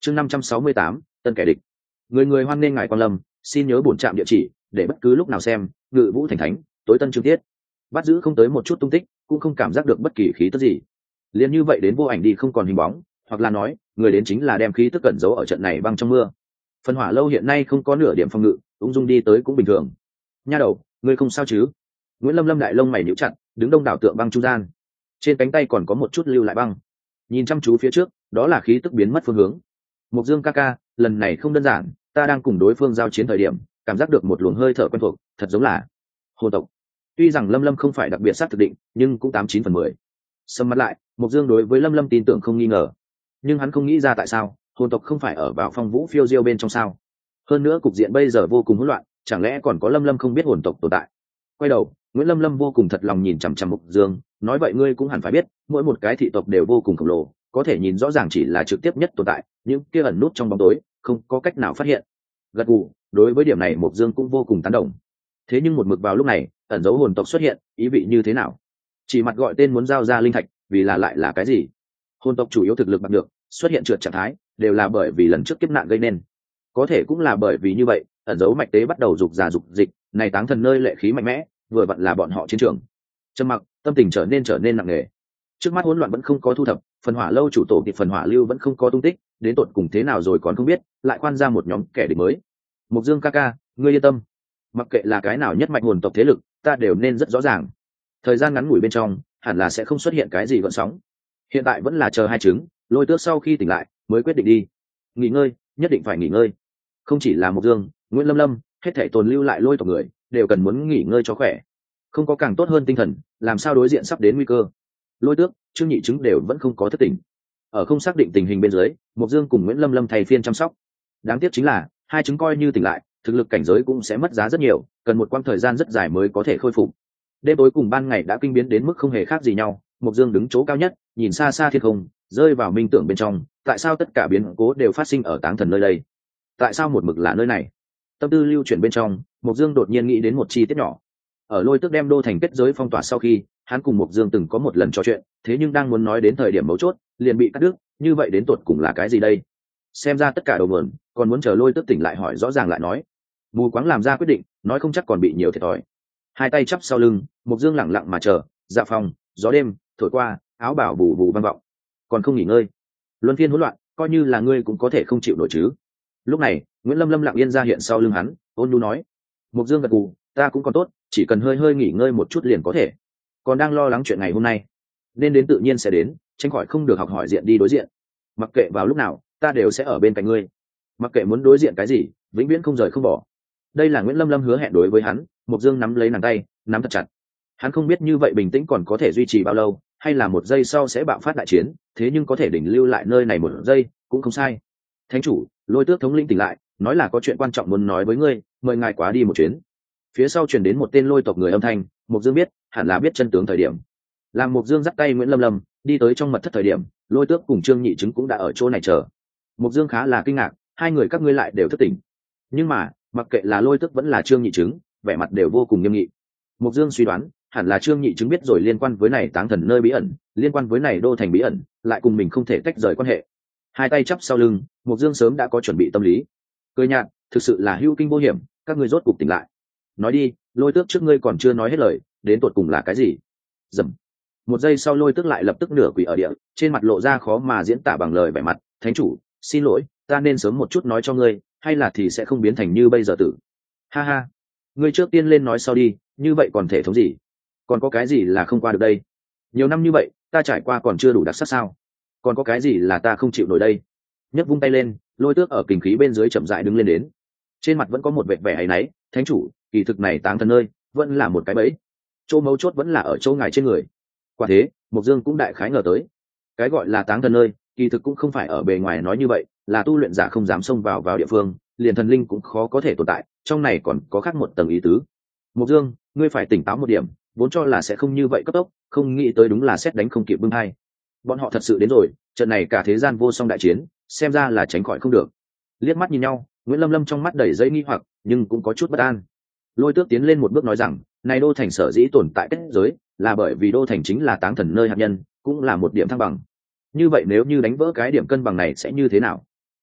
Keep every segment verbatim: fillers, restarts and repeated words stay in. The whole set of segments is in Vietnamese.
chương năm trăm sáu mươi tám tân kẻ địch. Người người hoan nghênh ngài quan lâm, xin nhớ bổn trạm địa chỉ để bất cứ lúc nào xem. Ngự Vũ Thành Thánh, tối tân chương tiết. Bắt giữ không tới một chút tung tích, cũng không cảm giác được bất kỳ khí tức gì. Liên như vậy đến vô ảnh đi không còn hình bóng, hoặc là nói người đến chính là đem khí tức cẩn giấu ở trận này băng trong mưa. Phần Hỏa lâu hiện nay không có nửa điểm phòng ngự, ung dung đi tới cũng bình thường. Nha đầu, ngươi không sao chứ? Nguyễn Lâm Lâm đại lông mày nhíu chặt, đứng đông đảo tượng băng trung gian, trên cánh tay còn có một chút lưu lại băng, nhìn chăm chú phía trước, đó là khí tức biến mất phương hướng. Mộc Dương ca ca, lần này không đơn giản, ta đang cùng đối phương giao chiến thời điểm, cảm giác được một luồng hơi thở quen thuộc, thật giống là hồn tộc. Tuy rằng Lâm Lâm không phải đặc biệt xác thực định, nhưng cũng tám chín phần mười. Sầm mặt lại, Mộc Dương đối với Lâm Lâm tin tưởng không nghi ngờ, nhưng hắn không nghĩ ra tại sao hồn tộc không phải ở vào Phong Vũ phiêu diêu bên trong sao? Hơn nữa cục diện bây giờ vô cùng hỗn loạn, chẳng lẽ còn có Lâm Lâm không biết hồn tộc tồn tại? Quay đầu, Nguyễn Lâm Lâm vô cùng thật lòng nhìn chằm chằm Mộc Dương, nói vậy ngươi cũng hẳn phải biết, mỗi một cái thị tộc đều vô cùng khổng lồ, có thể nhìn rõ ràng chỉ là trực tiếp nhất tồn tại, những kia ẩn nút trong bóng tối, không có cách nào phát hiện. Gật gù, đối với điểm này Mộc Dương cũng vô cùng tán đồng. Thế nhưng một mực vào lúc này, ẩn dấu hồn tộc xuất hiện, ý vị như thế nào? Chỉ mặt gọi tên muốn giao ra linh thạch, vì là lại là cái gì? Hồn tộc chủ yếu thực lực bằng được, xuất hiện trượt trạng thái, đều là bởi vì lần trước kiếp nạn gây nên. Có thể cũng là bởi vì như vậy, ẩn dấu mạch tế bắt đầu dục già dục dịch, này táng thần nơi lệ khí mạnh mẽ, vừa vặn là bọn họ chiến trường. Trầm mặc, tâm tình trở nên trở nên nặng nề. Trước mắt hỗn loạn vẫn không có thu thập, Phần Hỏa lâu chủ tổ kịp Phần Hỏa lưu vẫn không có tung tích, đến tận cùng thế nào rồi còn không biết, lại khoan ra một nhóm kẻ địch mới. Mộc Dương ca ca, ngươi yên tâm, mặc kệ là cái nào nhất mạch hồn tộc thế lực, ta đều nên rất rõ ràng. Thời gian ngắn ngủi bên trong, hẳn là sẽ không xuất hiện cái gì gợn sóng. Hiện tại vẫn là chờ hai chứng, Lôi Tước sau khi tỉnh lại mới quyết định đi. Nghỉ ngơi, nhất định phải nghỉ ngơi. Không chỉ là Mộc Dương, Nguyễn Lâm Lâm, hết thảy tồn lưu lại Lôi tộc người, đều cần muốn nghỉ ngơi cho khỏe. Không có càng tốt hơn tinh thần, làm sao đối diện sắp đến nguy cơ. Lôi Tước, Trương Nhị Chứng đều vẫn không có thức tỉnh. Ở không xác định tình hình bên dưới, Mộc Dương cùng Nguyễn Lâm Lâm thay phiên chăm sóc. Đáng tiếc chính là, hai chứng coi như tỉnh lại, thực lực cảnh giới cũng sẽ mất giá rất nhiều, cần một quãng thời gian rất dài mới có thể khôi phục. Đêm tối cùng ban ngày đã kinh biến đến mức không hề khác gì nhau, Mộc Dương đứng chỗ cao nhất, nhìn xa xa thiên không, rơi vào minh tưởng bên trong, tại sao tất cả biến cố đều phát sinh ở táng thần nơi đây? Tại sao một mực là nơi này? Tâm tư lưu chuyển bên trong, Mộc Dương đột nhiên nghĩ đến một chi tiết nhỏ. Ở Lôi Tước đem đô thành kết giới phong tỏa sau khi, hắn cùng Mộc Dương từng có một lần trò chuyện, thế nhưng đang muốn nói đến thời điểm mấu chốt, liền bị cắt đứt, như vậy đến tột cùng là cái gì đây? Xem ra tất cả đầu nguồn, còn muốn chờ Lôi Tước tỉnh lại hỏi rõ ràng lại nói. Mù quáng làm ra quyết định, nói không chắc còn bị nhiều thiệt thòi. Hai tay chắp sau lưng, Mộc Dương lặng lặng mà chờ, dạ phòng, gió đêm thổi qua, áo bảo bù bù vang vọng. Còn không nghỉ ngơi. Luân phiên hỗn loạn, coi như là ngươi cũng có thể không chịu nổi chứ. Lúc này, Nguyễn Lâm Lâm lặng yên ra hiện sau lưng hắn, ôn nhu nói: Mộc Dương gật gù, ta cũng còn tốt, chỉ cần hơi hơi nghỉ ngơi một chút liền có thể. Còn đang lo lắng chuyện ngày hôm nay, nên đến tự nhiên sẽ đến, tránh khỏi không được học hỏi diện đi đối diện. Mặc kệ vào lúc nào, ta đều sẽ ở bên cạnh ngươi. Mặc kệ muốn đối diện cái gì, vĩnh viễn không rời không bỏ. Đây là Nguyễn Lâm Lâm hứa hẹn đối với hắn. Mộc Dương nắm lấy nàng tay, nắm thật chặt. Hắn không biết như vậy bình tĩnh còn có thể duy trì bao lâu, hay là một giây sau sẽ bạo phát đại chiến, thế nhưng có thể đỉnh lưu lại nơi này một giây cũng không sai. Thánh chủ, Lôi Tước thống lĩnh tỉnh lại, nói là có chuyện quan trọng muốn nói với ngươi, mời ngài quá đi một chuyến. Phía sau truyền đến một tên Lôi tộc người âm thanh, Mộc Dương biết, hẳn là biết chân tướng thời điểm. Làm Mộc Dương dắt tay Nguyễn Lâm Lâm đi tới trong mật thất thời điểm, Lôi Tước cùng Trương Nhị Chứng cũng đã ở chỗ này chờ. Mộc Dương khá là kinh ngạc, hai người các ngươi lại đều thức tỉnh. Nhưng mà, mặc kệ là Lôi Tước vẫn là Trương Nhị Chứng, vẻ mặt đều vô cùng nghiêm nghị. Mộc Dương suy đoán, hẳn là Trương Nhị Chứng biết rồi liên quan với này táng thần nơi bí ẩn, liên quan với này đô thành bí ẩn, lại cùng mình không thể tách rời quan hệ. Hai tay chắp sau lưng, Mộc Dương sớm đã có chuẩn bị tâm lý. Cười nhạt, thực sự là hữu kinh vô hiểm, các ngươi rốt cục tỉnh lại. Nói đi, Lôi Tước trước ngươi còn chưa nói hết lời, đến tột cùng là cái gì? Dầm. Một giây sau Lôi Tước lại lập tức nửa quỳ ở địa, trên mặt lộ ra khó mà diễn tả bằng lời vẻ mặt, thánh chủ, xin lỗi, ta nên sớm một chút nói cho ngươi, hay là thì sẽ không biến thành như bây giờ tử. Ha ha, ngươi trước tiên lên nói sau đi, như vậy còn thể thống gì? Còn có cái gì là không qua được đây? Nhiều năm như vậy, ta trải qua còn chưa đủ đặc sắc sao? Còn có cái gì là ta không chịu nổi đây? Nhấc vung tay lên, Lôi Tước ở kình khí bên dưới chậm rãi đứng lên đến. Trên mặt vẫn có một vẻ vẻ áy náy, thánh chủ, kỳ thực này táng thần nơi, vẫn là một cái bẫy. Chỗ mấu chốt vẫn là ở chỗ ngài trên người. Quả thế, Mộc Dương cũng đại khái ngờ tới. Cái gọi là táng thần nơi, kỳ thực cũng không phải ở bề ngoài nói như vậy, là tu luyện giả không dám xông vào vào địa phương, liền thần linh cũng khó có thể tồn tại, trong này còn có khác một tầng ý tứ. Mộc Dương, ngươi phải tỉnh táo một điểm, vốn cho là sẽ không như vậy cấp tốc, không nghĩ tới đúng là xét đánh không kịp bưng hai. Bọn họ thật sự đến rồi, trận này cả thế gian vô song đại chiến, xem ra là tránh khỏi không được. Liếc mắt nhìn nhau, Nguyễn Lâm Lâm trong mắt đầy dây nghi hoặc, nhưng cũng có chút bất an. Lôi Tước tiến lên một bước nói rằng, này đô thành sở dĩ tồn tại kết giới, là bởi vì đô thành chính là táng thần nơi hạt nhân, cũng là một điểm thăng bằng. Như vậy nếu như đánh vỡ cái điểm cân bằng này sẽ như thế nào?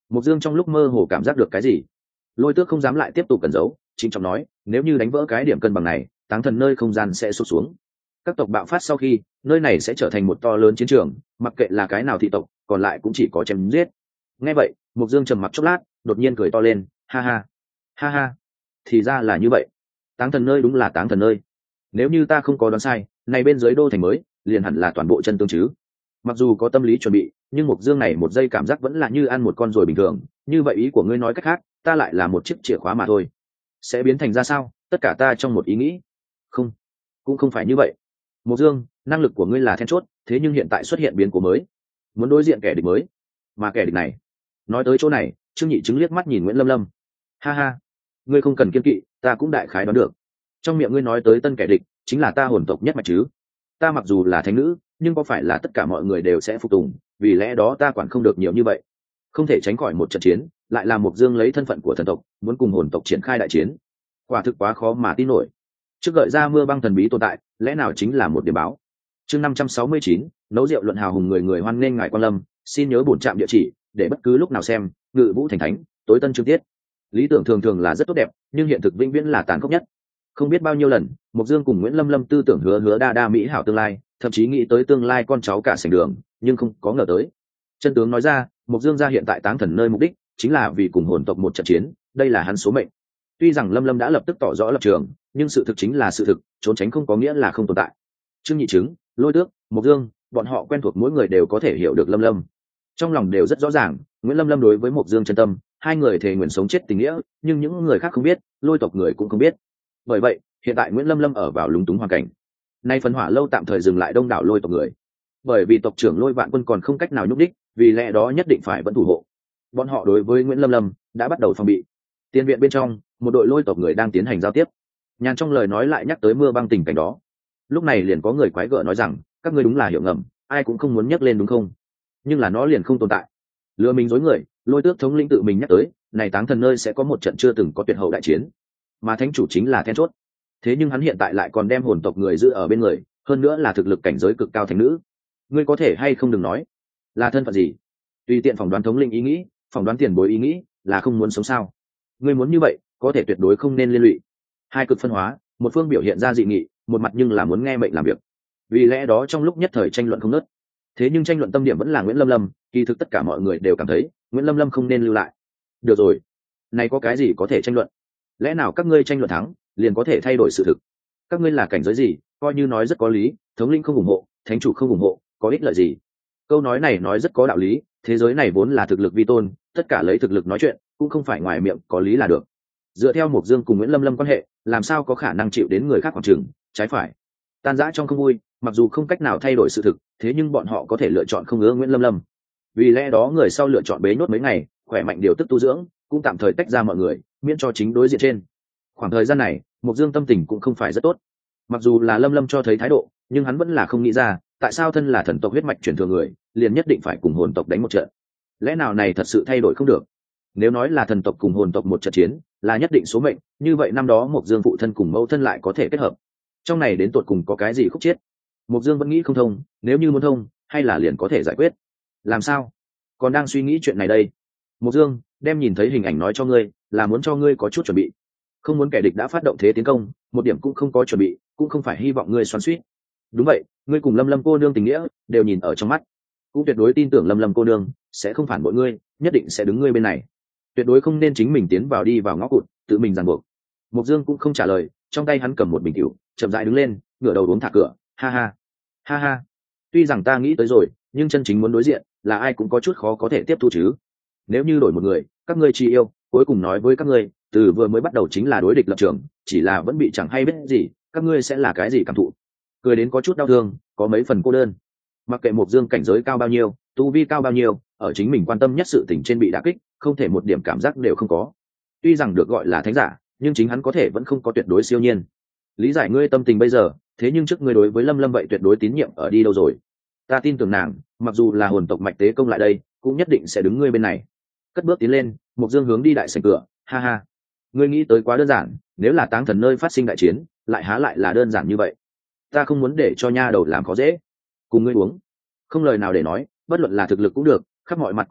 Mộc Dương trong lúc mơ hồ cảm giác được cái gì. Lôi Tước không dám lại tiếp tục cẩn giấu, chính trọng nói, nếu như đánh vỡ cái điểm cân bằng này, táng thần nơi không gian sẽ sụt xuống. Các tộc bạo phát sau khi, nơi này sẽ trở thành một to lớn chiến trường, mặc kệ là cái nào thị tộc, còn lại cũng chỉ có chém giết. Nghe vậy, Mộc Dương trầm mặc chốc lát, đột nhiên cười to lên, ha ha, ha ha, thì ra là như vậy. Táng thần nơi đúng là táng thần nơi. Nếu như ta không có đoán sai, này bên dưới đô thành mới, liền hẳn là toàn bộ chân tương chứ. Mặc dù có tâm lý chuẩn bị, nhưng Mộc Dương này một giây cảm giác vẫn là như ăn một con ruồi bình thường. Như vậy ý của ngươi nói cách khác, ta lại là một chiếc chìa khóa mà thôi. Sẽ biến thành ra sao? Tất cả ta trong một ý nghĩ. Không, cũng không phải như vậy. Mộc Dương, năng lực của ngươi là then chốt, thế nhưng hiện tại xuất hiện biến cố mới, muốn đối diện kẻ địch mới, mà kẻ địch này. Nói tới chỗ này, Trương Nhị Chứng liếc mắt nhìn Nguyễn Lâm Lâm. Ha ha, ngươi không cần kiên kỵ, ta cũng đại khái đoán được. Trong miệng ngươi nói tới tân kẻ địch, chính là ta hồn tộc nhất mạch chứ. Ta mặc dù là thánh nữ, nhưng có phải là tất cả mọi người đều sẽ phục tùng, vì lẽ đó ta quản không được nhiều như vậy. Không thể tránh khỏi một trận chiến, lại là Mộc Dương lấy thân phận của thần tộc, muốn cùng hồn tộc triển khai đại chiến. Quả thực quá khó mà tin nổi. Trước gợi ra mưa băng thần bí tồn tại, lẽ nào chính là một điểm báo. Chương năm trăm sáu mươi chín, nấu rượu luận hào hùng, người người hoan nghênh ngài quan lâm, xin nhớ bổn trạm địa chỉ, để bất cứ lúc nào xem, Ngự Vũ Thành Thánh, tối tân chương tiết. Lý tưởng thường thường là rất tốt đẹp, nhưng hiện thực vĩnh viễn là tàn khốc nhất. Không biết bao nhiêu lần, Mộc Dương cùng Nguyễn Lâm Lâm tư tưởng hứa hứa đa đa mỹ hảo tương lai, thậm chí nghĩ tới tương lai con cháu cả sảnh đường, nhưng không có ngờ tới. Chân tướng nói ra, Mộc Dương ra hiện tại táng thần nơi mục đích, chính là vì cùng hồn tộc một trận chiến, đây là hắn số mệnh. Tuy rằng Lâm Lâm đã lập tức tỏ rõ lập trường, nhưng sự thực chính là sự thực, trốn tránh không có nghĩa là không tồn tại. Trương Nhị Chứng, Lôi Tước, Mộc Dương, bọn họ quen thuộc, mỗi người đều có thể hiểu được Lâm Lâm. Trong lòng đều rất rõ ràng, Nguyễn Lâm Lâm đối với Mộc Dương chân tâm, hai người thề nguyện sống chết tình nghĩa, nhưng những người khác không biết, Lôi tộc người cũng không biết. Bởi vậy, hiện tại Nguyễn Lâm Lâm ở vào lúng túng hoàn cảnh. Nay phần hỏa lâu tạm thời dừng lại đông đảo Lôi tộc người, bởi vì tộc trưởng Lôi Vạn Quân còn không cách nào nhúc đích, vì lẽ đó nhất định phải vẫn thủ hộ. Bọn họ đối với Nguyễn Lâm Lâm đã bắt đầu phòng bị. Tiên viện bên trong, một đội Lôi tộc người đang tiến hành giao tiếp. Nhàn trong lời nói lại nhắc tới mưa băng tình cảnh đó. Lúc này liền có người quái gở nói rằng, các ngươi đúng là hiểu ngầm, ai cũng không muốn nhắc lên đúng không? Nhưng là nó liền không tồn tại. Lừa mình dối người, Lôi Tước thống lĩnh tự mình nhắc tới, này táng thần nơi sẽ có một trận chưa từng có tuyệt hậu đại chiến, mà thánh chủ chính là then chốt. Thế nhưng hắn hiện tại lại còn đem hồn tộc người giữ ở bên người, hơn nữa là thực lực cảnh giới cực cao thánh nữ. Ngươi có thể hay không đừng nói, là thân phận gì? Tùy tiện phỏng đoán thống lĩnh ý nghĩ, phỏng đoán tiền bối ý nghĩ, là không muốn sống sao? Ngươi muốn như vậy, có thể tuyệt đối không nên liên lụy. Hai cực phân hóa, một phương biểu hiện ra dị nghị, một mặt nhưng là muốn nghe mệnh làm việc. Vì lẽ đó trong lúc nhất thời tranh luận không ngớt. Thế nhưng tranh luận tâm điểm vẫn là Nguyễn Lâm Lâm, kỳ thực tất cả mọi người đều cảm thấy Nguyễn Lâm Lâm không nên lưu lại. Được rồi, này có cái gì có thể tranh luận? Lẽ nào các ngươi tranh luận thắng liền có thể thay đổi sự thực? Các ngươi là cảnh giới gì, coi như nói rất có lý, thống lĩnh không ủng hộ, thánh chủ không ủng hộ, có ích lợi gì? Câu nói này nói rất có đạo lý, thế giới này vốn là thực lực vi tôn, tất cả lấy thực lực nói chuyện, cũng không phải ngoài miệng có lý là được. Dựa theo Mộc Dương cùng Nguyễn Lâm Lâm quan hệ, làm sao có khả năng chịu đến người khác khoảng chừng trái phải? Tan rã trong không vui, mặc dù không cách nào thay đổi sự thực, thế nhưng bọn họ có thể lựa chọn không ưa Nguyễn Lâm Lâm. Vì lẽ đó người sau lựa chọn bế nhốt mấy ngày, khỏe mạnh điều tức tu dưỡng, cũng tạm thời tách ra mọi người, miễn cho chính đối diện trên. Khoảng thời gian này, Mộc Dương tâm tình cũng không phải rất tốt. Mặc dù là Lâm Lâm cho thấy thái độ, nhưng hắn vẫn là không nghĩ ra, tại sao thân là thần tộc huyết mạch truyền thừa người, liền nhất định phải cùng hồn tộc đánh một trận. Lẽ nào này thật sự thay đổi không được? Nếu nói là thần tộc cùng hồn tộc một trận chiến, là nhất định số mệnh, như vậy năm đó Mộc Dương phụ thân cùng mẫu thân lại có thể kết hợp. Trong này đến tột cùng có cái gì khúc chiết? Mộc Dương vẫn nghĩ không thông, nếu như muốn thông, hay là liền có thể giải quyết. Làm sao? Còn đang suy nghĩ chuyện này đây. Mộc Dương, đem nhìn thấy hình ảnh nói cho ngươi, là muốn cho ngươi có chút chuẩn bị. Không muốn kẻ địch đã phát động thế tiến công, một điểm cũng không có chuẩn bị, cũng không phải hy vọng ngươi xoắn xuýt. Đúng vậy, ngươi cùng Lâm Lâm cô nương tình nghĩa đều nhìn ở trong mắt, cũng tuyệt đối tin tưởng Lâm Lâm cô nương sẽ không phản bội ngươi, nhất định sẽ đứng ngươi bên này. Tuyệt đối không nên chính mình tiến vào đi vào ngõ cụt, tự mình ràng buộc. Mộc Dương cũng không trả lời, trong tay hắn cầm một bình rượu, chậm rãi đứng lên, ngửa đầu uống thả cửa, ha ha, ha ha. Tuy rằng ta nghĩ tới rồi, nhưng chân chính muốn đối diện, là ai cũng có chút khó có thể tiếp thu chứ. Nếu như đổi một người, các ngươi chi yêu, cuối cùng nói với các ngươi, từ vừa mới bắt đầu chính là đối địch lập trường, chỉ là vẫn bị chẳng hay biết gì, các ngươi sẽ là cái gì cảm thụ? Cười đến có chút đau thương, có mấy phần cô đơn. Mặc kệ Mộc Dương cảnh giới cao bao nhiêu, tu vi cao bao nhiêu, ở chính mình quan tâm nhất sự tình trên bị đả kích, không thể một điểm cảm giác đều không có. Tuy rằng được gọi là thánh giả, nhưng chính hắn có thể vẫn không có tuyệt đối siêu nhiên. Lý giải ngươi tâm tình bây giờ, thế nhưng trước ngươi đối với Lâm Lâm vậy tuyệt đối tín nhiệm ở đi đâu rồi? Ta tin tưởng nàng, mặc dù là hồn tộc mạch tế công lại đây, cũng nhất định sẽ đứng ngươi bên này. Cất bước tiến lên, Mộc Dương hướng đi đại sảnh cửa, ha ha. Ngươi nghĩ tới quá đơn giản, nếu là táng thần nơi phát sinh đại chiến, lại há lại là đơn giản như vậy. Ta không muốn để cho nha đầu làm khó dễ. Cùng ngươi uống, không lời nào để nói, bất luận là thực lực cũng được, khắp mọi mặt cũng được,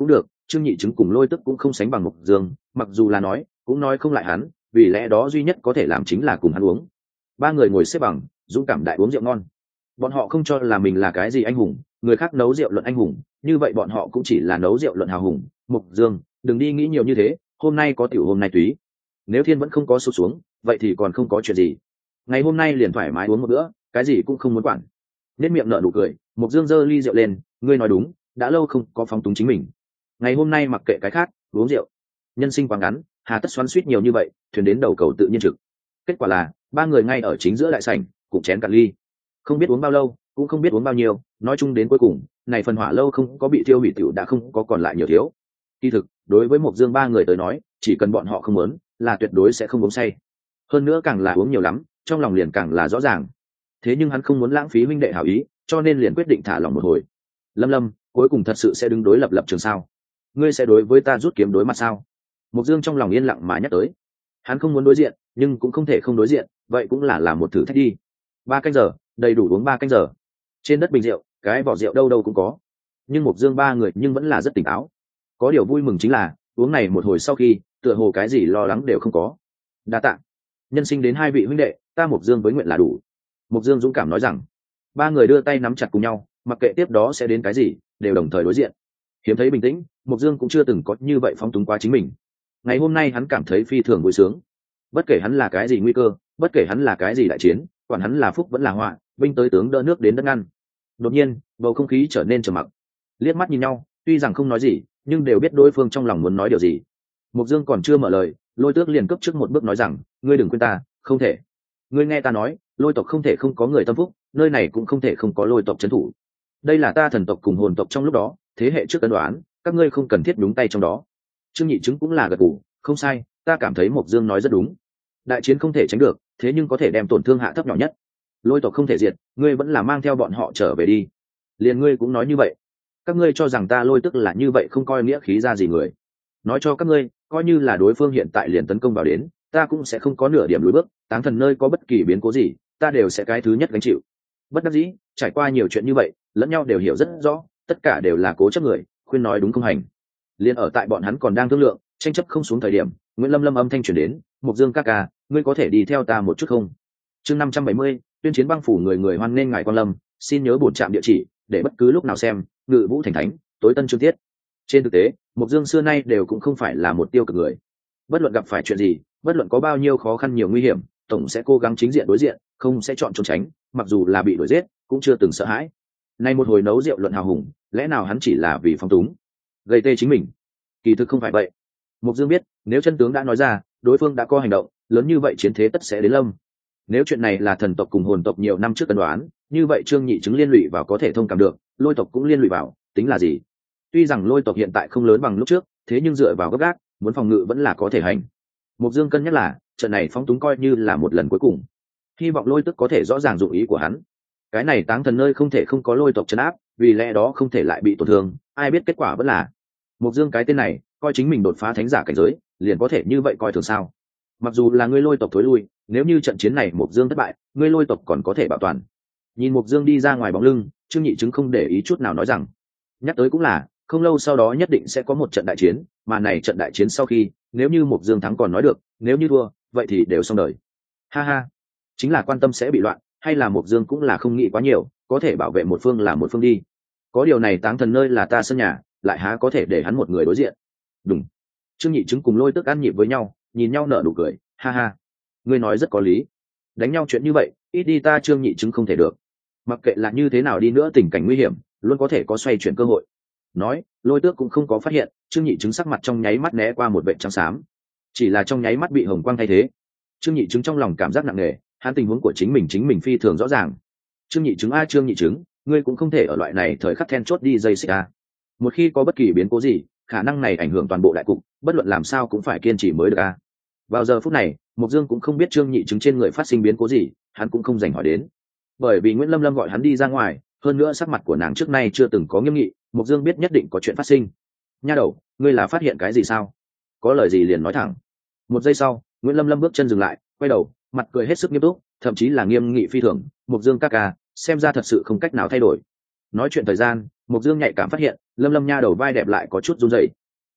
Trương Nhị Chứng cùng Lôi Tức cũng không sánh bằng Mộc Dương, mặc dù là nói cũng nói không lại hắn, vì lẽ đó duy nhất có thể làm chính là cùng hắn uống. Ba người ngồi xếp bằng, dũng cảm đại uống rượu ngon. Bọn họ không cho là mình là cái gì anh hùng, người khác nấu rượu luận anh hùng, như vậy bọn họ cũng chỉ là nấu rượu luận hào hùng. Mộc Dương, đừng đi nghĩ nhiều như thế, hôm nay có tiểu hôm nay túy. Nếu thiên vẫn không có sụp xuống, vậy thì còn không có chuyện gì. Ngày hôm nay liền thoải mái uống một bữa, cái gì cũng không muốn quản. Nét miệng nở nụ cười, Mộc Dương giơ ly rượu lên, ngươi nói đúng, đã lâu không có phóng túng chính mình. Ngày hôm nay mặc kệ cái khác, uống rượu. Nhân sinh quá ngắn, hà tất xoắn xuýt nhiều như vậy, thuyền đến đầu cầu tự nhiên trực. Kết quả là ba người ngay ở chính giữa đại sảnh, cùng chén cạn ly. Không biết uống bao lâu, cũng không biết uống bao nhiêu, nói chung đến cuối cùng, này phần hỏa lâu không có bị tiêu hủy tiểu đã không có còn lại nhiều thiếu. Kỳ thực, đối với Mộc Dương ba người tới nói, chỉ cần bọn họ không muốn, là tuyệt đối sẽ không uống say. Hơn nữa càng là uống nhiều lắm, trong lòng liền càng là rõ ràng. Thế nhưng hắn không muốn lãng phí huynh đệ hảo ý, cho nên liền quyết định thả lòng một hồi. Lâm Lâm, cuối cùng thật sự sẽ đứng đối lập lập trường sao? Ngươi sẽ đối với ta rút kiếm đối mặt sao? Mộc Dương trong lòng yên lặng mà nhắc tới. Hắn không muốn đối diện, nhưng cũng không thể không đối diện, vậy cũng là làm một thử thách đi. Ba canh giờ, đầy đủ uống ba canh giờ. Trên đất bình rượu, cái vỏ rượu đâu đâu cũng có. Nhưng Mộc Dương ba người nhưng vẫn là rất tỉnh táo. Có điều vui mừng chính là, uống này một hồi sau khi, tựa hồ cái gì lo lắng đều không có. Đa tạ. Nhân sinh đến hai vị huynh đệ, ta Mộc Dương với nguyện là đủ. Mộc Dương dũng cảm nói rằng. Ba người đưa tay nắm chặt cùng nhau, mặc kệ tiếp đó sẽ đến cái gì, đều đồng thời đối diện. Hiếm thấy bình tĩnh, Mộc Dương cũng chưa từng có như vậy phóng túng quá chính mình. Ngày hôm nay hắn cảm thấy phi thường vui sướng. Bất kể hắn là cái gì nguy cơ, bất kể hắn là cái gì đại chiến, quản hắn là phúc vẫn là họa, binh tới tướng đỡ nước đến đất ngăn. Đột nhiên, bầu không khí trở nên trầm mặc. Liếc mắt nhìn nhau, tuy rằng không nói gì, nhưng đều biết đối phương trong lòng muốn nói điều gì. Mộc Dương còn chưa mở lời, Lôi Tước liền cấp trước một bước nói rằng, ngươi đừng quên ta, không thể. Ngươi nghe ta nói, Lôi tộc không thể không có người tâm phúc, nơi này cũng không thể không có Lôi tộc trấn thủ. Đây là ta thần tộc cùng hồn tộc trong lúc đó, thế hệ trước ân đoán, các ngươi không cần thiết nhúng tay trong đó. Trương Nhị Chứng cũng là gật gù, không sai, ta cảm thấy Mộc Dương nói rất đúng. Đại chiến không thể tránh được, thế nhưng có thể đem tổn thương hạ thấp nhỏ nhất. Lôi tộc không thể diệt, ngươi vẫn là mang theo bọn họ trở về đi. Liền ngươi cũng nói như vậy. Các ngươi cho rằng ta Lôi Tức là như vậy không coi nghĩa khí ra gì người. Nói cho các ngươi, coi như là đối phương hiện tại liền tấn công vào đến, ta cũng sẽ không có nửa điểm lùi bước, Táng Thần nơi có bất kỳ biến cố gì, ta đều sẽ cái thứ nhất gánh chịu. Bất đắc dĩ, trải qua nhiều chuyện như vậy, lẫn nhau đều hiểu rất rõ, tất cả đều là cố chấp người, khuyên nói đúng không hành. Liên ở tại bọn hắn còn đang thương lượng, tranh chấp không xuống thời điểm, Nguyễn Lâm Lâm âm thanh truyền đến, Mộc Dương ca ca, ngươi có thể đi theo ta một chút không? Chương năm trăm bảy mươi, tuyên chiến băng phủ người người hoan nên ngài quan lâm, xin nhớ bổn trạm địa chỉ, để bất cứ lúc nào xem, Ngự Vũ Thành Thánh, tối tân chương tiết. Trên thực tế, Mộc Dương xưa nay đều cũng không phải là một tiêu cực người. Bất luận gặp phải chuyện gì, bất luận có bao nhiêu khó khăn nhiều nguy hiểm, tổng sẽ cố gắng chính diện đối diện, không sẽ chọn trốn tránh, mặc dù là bị đuổi giết, cũng chưa từng sợ hãi. Nay một hồi nấu rượu luận hào hùng, lẽ nào hắn chỉ là vì phong túng, gây tê chính mình? Kỳ thực không phải vậy. Mộc Dương biết, nếu chân tướng đã nói ra, đối phương đã có hành động, lớn như vậy chiến thế tất sẽ đến lâm. Nếu chuyện này là thần tộc cùng hồn tộc nhiều năm trước ân đoán, như vậy Trương Nhị Chứng liên lụy vào có thể thông cảm được, Lôi tộc cũng liên lụy vào, tính là gì? Tuy rằng Lôi tộc hiện tại không lớn bằng lúc trước, thế nhưng dựa vào gấp gáp, muốn phòng ngự vẫn là có thể hành. Mộc Dương cân nhắc là, trận này phóng túng coi như là một lần cuối cùng. Hy vọng Lôi Tức có thể rõ ràng dụng ý của hắn. Cái này Táng Thần nơi không thể không có Lôi tộc trấn áp, vì lẽ đó không thể lại bị tổn thương, ai biết kết quả vẫn là. Mộc Dương cái tên này, coi chính mình đột phá thánh giả cảnh giới, liền có thể như vậy coi thường sao? Mặc dù là ngươi Lôi tộc thối lui, nếu như trận chiến này Mộc Dương thất bại, ngươi Lôi tộc còn có thể bảo toàn. Nhìn Mộc Dương đi ra ngoài bóng lưng, Trương Nhị Chứng không để ý chút nào nói rằng, nhắc tới cũng là, không lâu sau đó nhất định sẽ có một trận đại chiến, mà này trận đại chiến sau khi, nếu như Mộc Dương thắng còn nói được, nếu như thua, vậy thì đều xong đời. Ha ha, chính là quan tâm sẽ bị loạn, hay là Mộc Dương cũng là không nghĩ quá nhiều, có thể bảo vệ một phương là một phương đi. Có điều này Táng Thần nơi là ta sân nhà, lại há có thể để hắn một người đối diện. Đúng. Trương Nhị Chứng cùng Lôi Tức ăn nhịp với nhau, nhìn nhau nở nụ cười, ha ha. Ngươi nói rất có lý. Đánh nhau chuyện như vậy, ít đi ta Trương Nhị Chứng không thể được. Mặc kệ là như thế nào đi nữa, tình cảnh nguy hiểm, luôn có thể có xoay chuyển cơ hội. Nói, Lôi Tước cũng không có phát hiện, Trương Nhị Chứng sắc mặt trong nháy mắt né qua một vệt trắng xám, chỉ là trong nháy mắt bị hồng quang thay thế. Trương Nhị Chứng trong lòng cảm giác nặng nề, hắn tình huống của chính mình chính mình phi thường rõ ràng. Trương Nhị Chứng a Trương Nhị Chứng, ngươi cũng không thể ở loại này thời khắc then chốt đi dây xích a. Một khi có bất kỳ biến cố gì, khả năng này ảnh hưởng toàn bộ đại cục, bất luận làm sao cũng phải kiên trì mới được a. Vào giờ phút này, Mộc Dương cũng không biết Trương Nhị Chứng trên người phát sinh biến cố gì, hắn cũng không dành hỏi đến, bởi vì Nguyễn Lâm Lâm gọi hắn đi ra ngoài, hơn nữa sắc mặt của nàng trước nay chưa từng có nghiêm nghị, Mộc Dương biết nhất định có chuyện phát sinh. Nha đầu, ngươi là phát hiện cái gì sao? Có lời gì liền nói thẳng. Một giây sau, Nguyễn Lâm Lâm bước chân dừng lại, quay đầu, mặt cười hết sức nghiêm túc, thậm chí là nghiêm nghị phi thường. Mộc Dương ca ca, xem ra thật sự không cách nào thay đổi. Nói chuyện thời gian, Mộc Dương nhạy cảm phát hiện, Lâm Lâm nha đầu vai đẹp lại có chút run rẩy.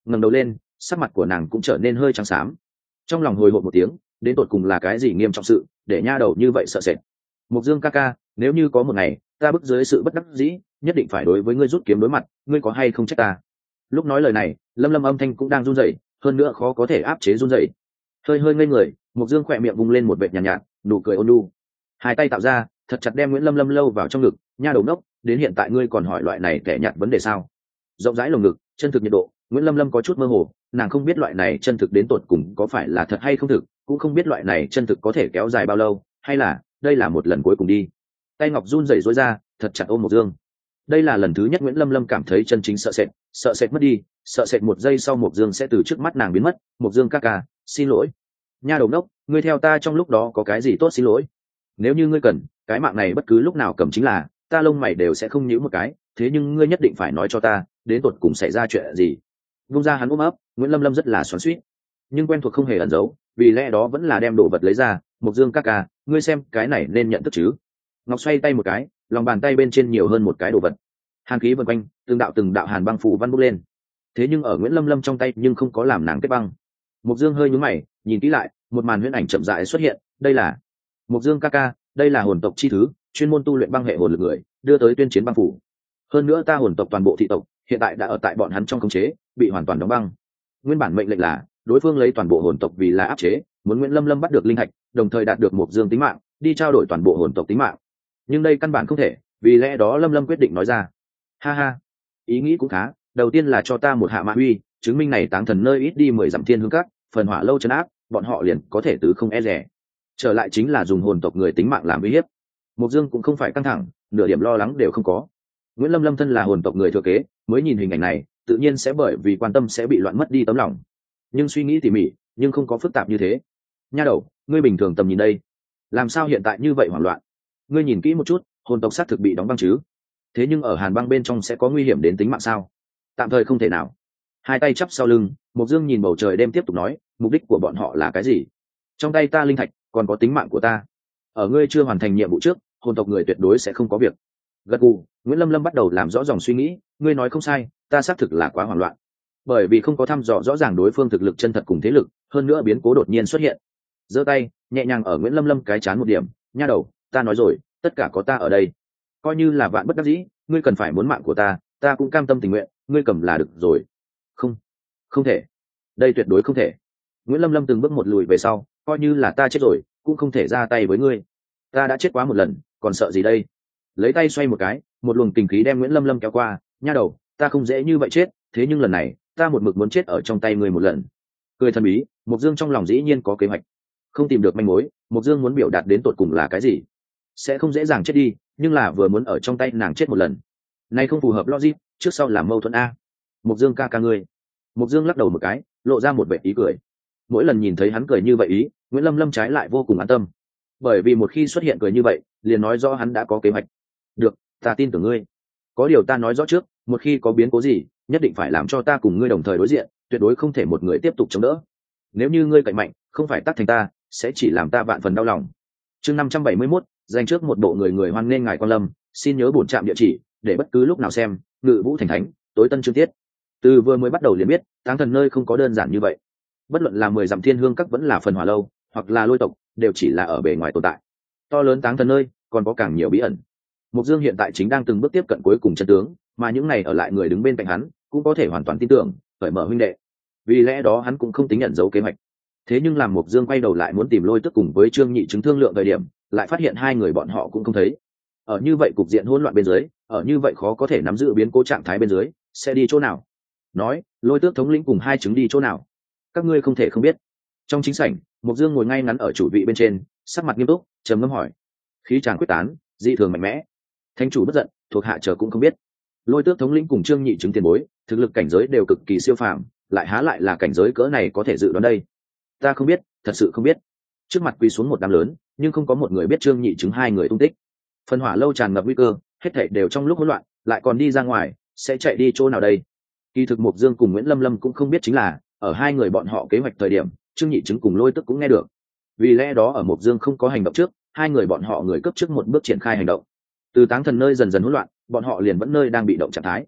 ngẩng đầu lên, sắc mặt của nàng cũng trở nên hơi trắng xám. Trong lòng hồi hộp một tiếng, đến tột cùng là cái gì nghiêm trọng sự để nha đầu như vậy sợ sệt. Mục Dương ca ca, nếu như có một ngày ta bức dưới sự bất đắc dĩ, nhất định phải đối với ngươi rút kiếm đối mặt, ngươi có hay không trách ta? Lúc nói lời này, Lâm Lâm âm thanh cũng đang run rẩy, hơn nữa khó có thể áp chế run rẩy. Hơi hơi ngây người, Mục Dương khỏe miệng vung lên một vệt nhàn nhạt, nhạt, nụ cười ôn nhu. Hai tay tạo ra, thật chặt đem Nguyễn Lâm Lâm lâu vào trong ngực, nha đầu đốc, đến hiện tại ngươi còn hỏi loại này kẻ nhạt vấn đề sao? Rộng rãi lồng ngực, chân thực nhiệt độ, Nguyễn Lâm Lâm có chút mơ hồ, nàng không biết loại này chân thực đến tột cùng có phải là thật hay không thực, cũng không biết loại này chân thực có thể kéo dài bao lâu, hay là đây là một lần cuối cùng đi. Tay ngọc run rẩy rối ra, thật chặt ôm Mục Dương. Đây là lần thứ nhất Nguyễn Lâm Lâm cảm thấy chân chính sợ sệt, sợ sệt mất đi, sợ sệt một giây sau Mục Dương sẽ từ trước mắt nàng biến mất. Mục Dương ca ca, xin lỗi. Nha đầu đốc, ngươi theo ta trong lúc đó có cái gì tốt xin lỗi? Nếu như ngươi cần, cái mạng này bất cứ lúc nào cầm chính là, ta lông mày đều sẽ không nhíu một cái, thế nhưng ngươi nhất định phải nói cho ta, đến tột cùng xảy ra chuyện gì. Vung ra hắn ôm ấp, Nguyễn Lâm Lâm rất là xoắn xuýt, nhưng quen thuộc không hề ẩn giấu, vì lẽ đó vẫn là đem đồ vật lấy ra. Mục Dương ca ca, ngươi xem cái này nên nhận thức chứ? Ngọc xoay tay một cái, lòng bàn tay bên trên nhiều hơn một cái đồ vật, hàn khí vần quanh, từng đạo từng đạo hàn băng phủ văn bốc lên. Thế nhưng ở Nguyễn Lâm Lâm trong tay nhưng không có làm nàng kết băng. Mục Dương hơi nhướng mày, nhìn kỹ lại, một màn huyễn ảnh chậm rãi xuất hiện. Đây là Mục Dương ca ca, đây là hồn tộc chi thứ, chuyên môn tu luyện băng hệ hồn lực người đưa tới tuyên chiến băng phủ. Hơn nữa ta hồn tộc toàn bộ thị tộc hiện tại đã ở tại bọn hắn trong khống chế, bị hoàn toàn đóng băng. Nguyên bản mệnh lệnh là đối phương lấy toàn bộ hồn tộc vì là áp chế, muốn Nguyễn Lâm Lâm bắt được linh thạch, đồng thời đạt được Mục Dương tính mạng, đi trao đổi toàn bộ hồn tộc tính mạng. Nhưng đây căn bản không thể, vì lẽ đó Lâm Lâm quyết định nói ra. Ha ha, ý nghĩ cũng khá, đầu tiên là cho ta một hạ mã uy, chứng minh này táng thần nơi ít đi mười dặm thiên hương các, phần hỏa lâu trấn áp, bọn họ liền có thể tứ không e rẻ. Trở lại chính là dùng hồn tộc người tính mạng làm uy hiếp. Mục Dương cũng không phải căng thẳng, nửa điểm lo lắng đều không có. Nguyễn Lâm Lâm thân là hồn tộc người thừa kế, mới nhìn hình ảnh này, tự nhiên sẽ bởi vì quan tâm sẽ bị loạn mất đi tấm lòng. Nhưng suy nghĩ tỉ mỉ, nhưng không có phức tạp như thế. Nha đầu, ngươi bình thường tầm nhìn đây, làm sao hiện tại như vậy hoảng loạn? Ngươi nhìn kỹ một chút, hồn tộc xác thực bị đóng băng chứ? Thế nhưng ở hàn băng bên trong sẽ có nguy hiểm đến tính mạng sao? Tạm thời không thể nào. Hai tay chắp sau lưng, Mục Dương nhìn bầu trời đêm tiếp tục nói, mục đích của bọn họ là cái gì? Trong tay ta linh thạch, còn có tính mạng của ta. Ở ngươi chưa hoàn thành nhiệm vụ trước, hồn tộc người tuyệt đối sẽ không có việc. Gật gù, Nguyễn Lâm Lâm bắt đầu làm rõ dòng suy nghĩ, ngươi nói không sai, ta xác thực là quá hoảng loạn. Bởi vì không có thăm dò rõ ràng đối phương thực lực chân thật cùng thế lực, hơn nữa biến cố đột nhiên xuất hiện. Giơ tay, nhẹ nhàng ở Nguyễn Lâm Lâm cái chán một điểm, nha đầu, ta nói rồi, tất cả có ta ở đây. Coi như là vạn bất đắc dĩ, ngươi cần phải muốn mạng của ta, ta cũng cam tâm tình nguyện, ngươi cầm là được rồi. Không, không thể, đây tuyệt đối không thể. Nguyễn Lâm Lâm từng bước một lùi về sau, coi như là ta chết rồi, cũng không thể ra tay với ngươi. Ta đã chết quá một lần, còn sợ gì đây? Lấy tay xoay một cái, một luồng tình khí đem Nguyễn Lâm Lâm kéo qua, nha đầu, ta không dễ như vậy chết, thế nhưng lần này, ta một mực muốn chết ở trong tay ngươi một lần. Cười thần bí, Mục Dương trong lòng dĩ nhiên có kế hoạch. Không tìm được manh mối, Mục Dương muốn biểu đạt đến tột cùng là cái gì? Sẽ không dễ dàng chết đi, nhưng là vừa muốn ở trong tay nàng chết một lần. Này không phù hợp logic, trước sau là mâu thuẫn a. Mục Dương ca ca ngươi. Mục Dương lắc đầu một cái, lộ ra một vẻ ý cười. Mỗi lần nhìn thấy hắn cười như vậy ý, Nguyễn Lâm Lâm trái lại vô cùng an tâm. Bởi vì một khi xuất hiện cười như vậy, liền nói rõ hắn đã có kế hoạch. Được, ta tin tưởng ngươi. Có điều ta nói rõ trước, một khi có biến cố gì, nhất định phải làm cho ta cùng ngươi đồng thời đối diện, tuyệt đối không thể một người tiếp tục chống đỡ. Nếu như ngươi cạnh mạnh, không phải tác thành ta, sẽ chỉ làm ta vạn phần đau lòng. Chương năm trăm bảy mươi mốt, dành trước một bộ người người hoan nghênh ngài quan lâm, xin nhớ bổn trạm địa chỉ, để bất cứ lúc nào xem, Ngự Vũ Thành Thánh, tối tân chương tiết. Từ vừa mới bắt đầu liền biết, táng thần nơi không có đơn giản như vậy. Bất luận là mười dặm thiên hương các vẫn là phần hỏa lâu, hoặc là lôi tộc, đều chỉ là ở bề ngoài tồn tại. To lớn táng thần nơi, còn có càng nhiều bí ẩn. Mục Dương hiện tại chính đang từng bước tiếp cận cuối cùng chân tướng, mà những này ở lại người đứng bên cạnh hắn, cũng có thể hoàn toàn tin tưởng, cởi mở huynh đệ. Vì lẽ đó hắn cũng không tính nhận dấu kế hoạch. Thế nhưng làm Mục Dương quay đầu lại muốn tìm Lôi Tức cùng với Trương Nhị chứng thương lượng thời điểm, lại phát hiện hai người bọn họ cũng không thấy. Ở như vậy cục diện hỗn loạn bên dưới, ở như vậy khó có thể nắm giữ biến cố trạng thái bên dưới, sẽ đi chỗ nào? Nói, Lôi Tước thống lĩnh cùng hai chứng đi chỗ nào? Các ngươi không thể không biết. Trong chính sảnh, Mục Dương ngồi ngay ngắn ở chủ vị bên trên, sắc mặt nghiêm túc, trầm ngâm hỏi. Khí tràng quyết tán, dị thường mạnh mẽ. Thánh chủ bất giận, thuộc hạ chờ cũng không biết. Lôi Tước thống lĩnh cùng Trương Nhị chứng tiền bối, thực lực cảnh giới đều cực kỳ siêu phàm, lại há lại là cảnh giới cỡ này có thể dự đoán đây? Ta không biết, thật sự không biết. Trước mặt quỳ xuống một đám lớn, nhưng không có một người biết Trương Nhị chứng hai người tung tích. Phần hỏa lâu tràn ngập nguy cơ, hết thảy đều trong lúc hỗn loạn, lại còn đi ra ngoài, sẽ chạy đi chỗ nào đây? Kỳ thực Mục Dương cùng Nguyễn Lâm Lâm cũng không biết chính là, ở hai người bọn họ kế hoạch thời điểm, Trương Nhị chứng cùng Lôi Tức cũng nghe được. Vì lẽ đó ở Mục Dương không có hành động trước, hai người bọn họ người cấp trước một bước triển khai hành động. Từ táng thần nơi dần dần hỗn loạn, bọn họ liền vẫn nơi đang bị động trạng thái.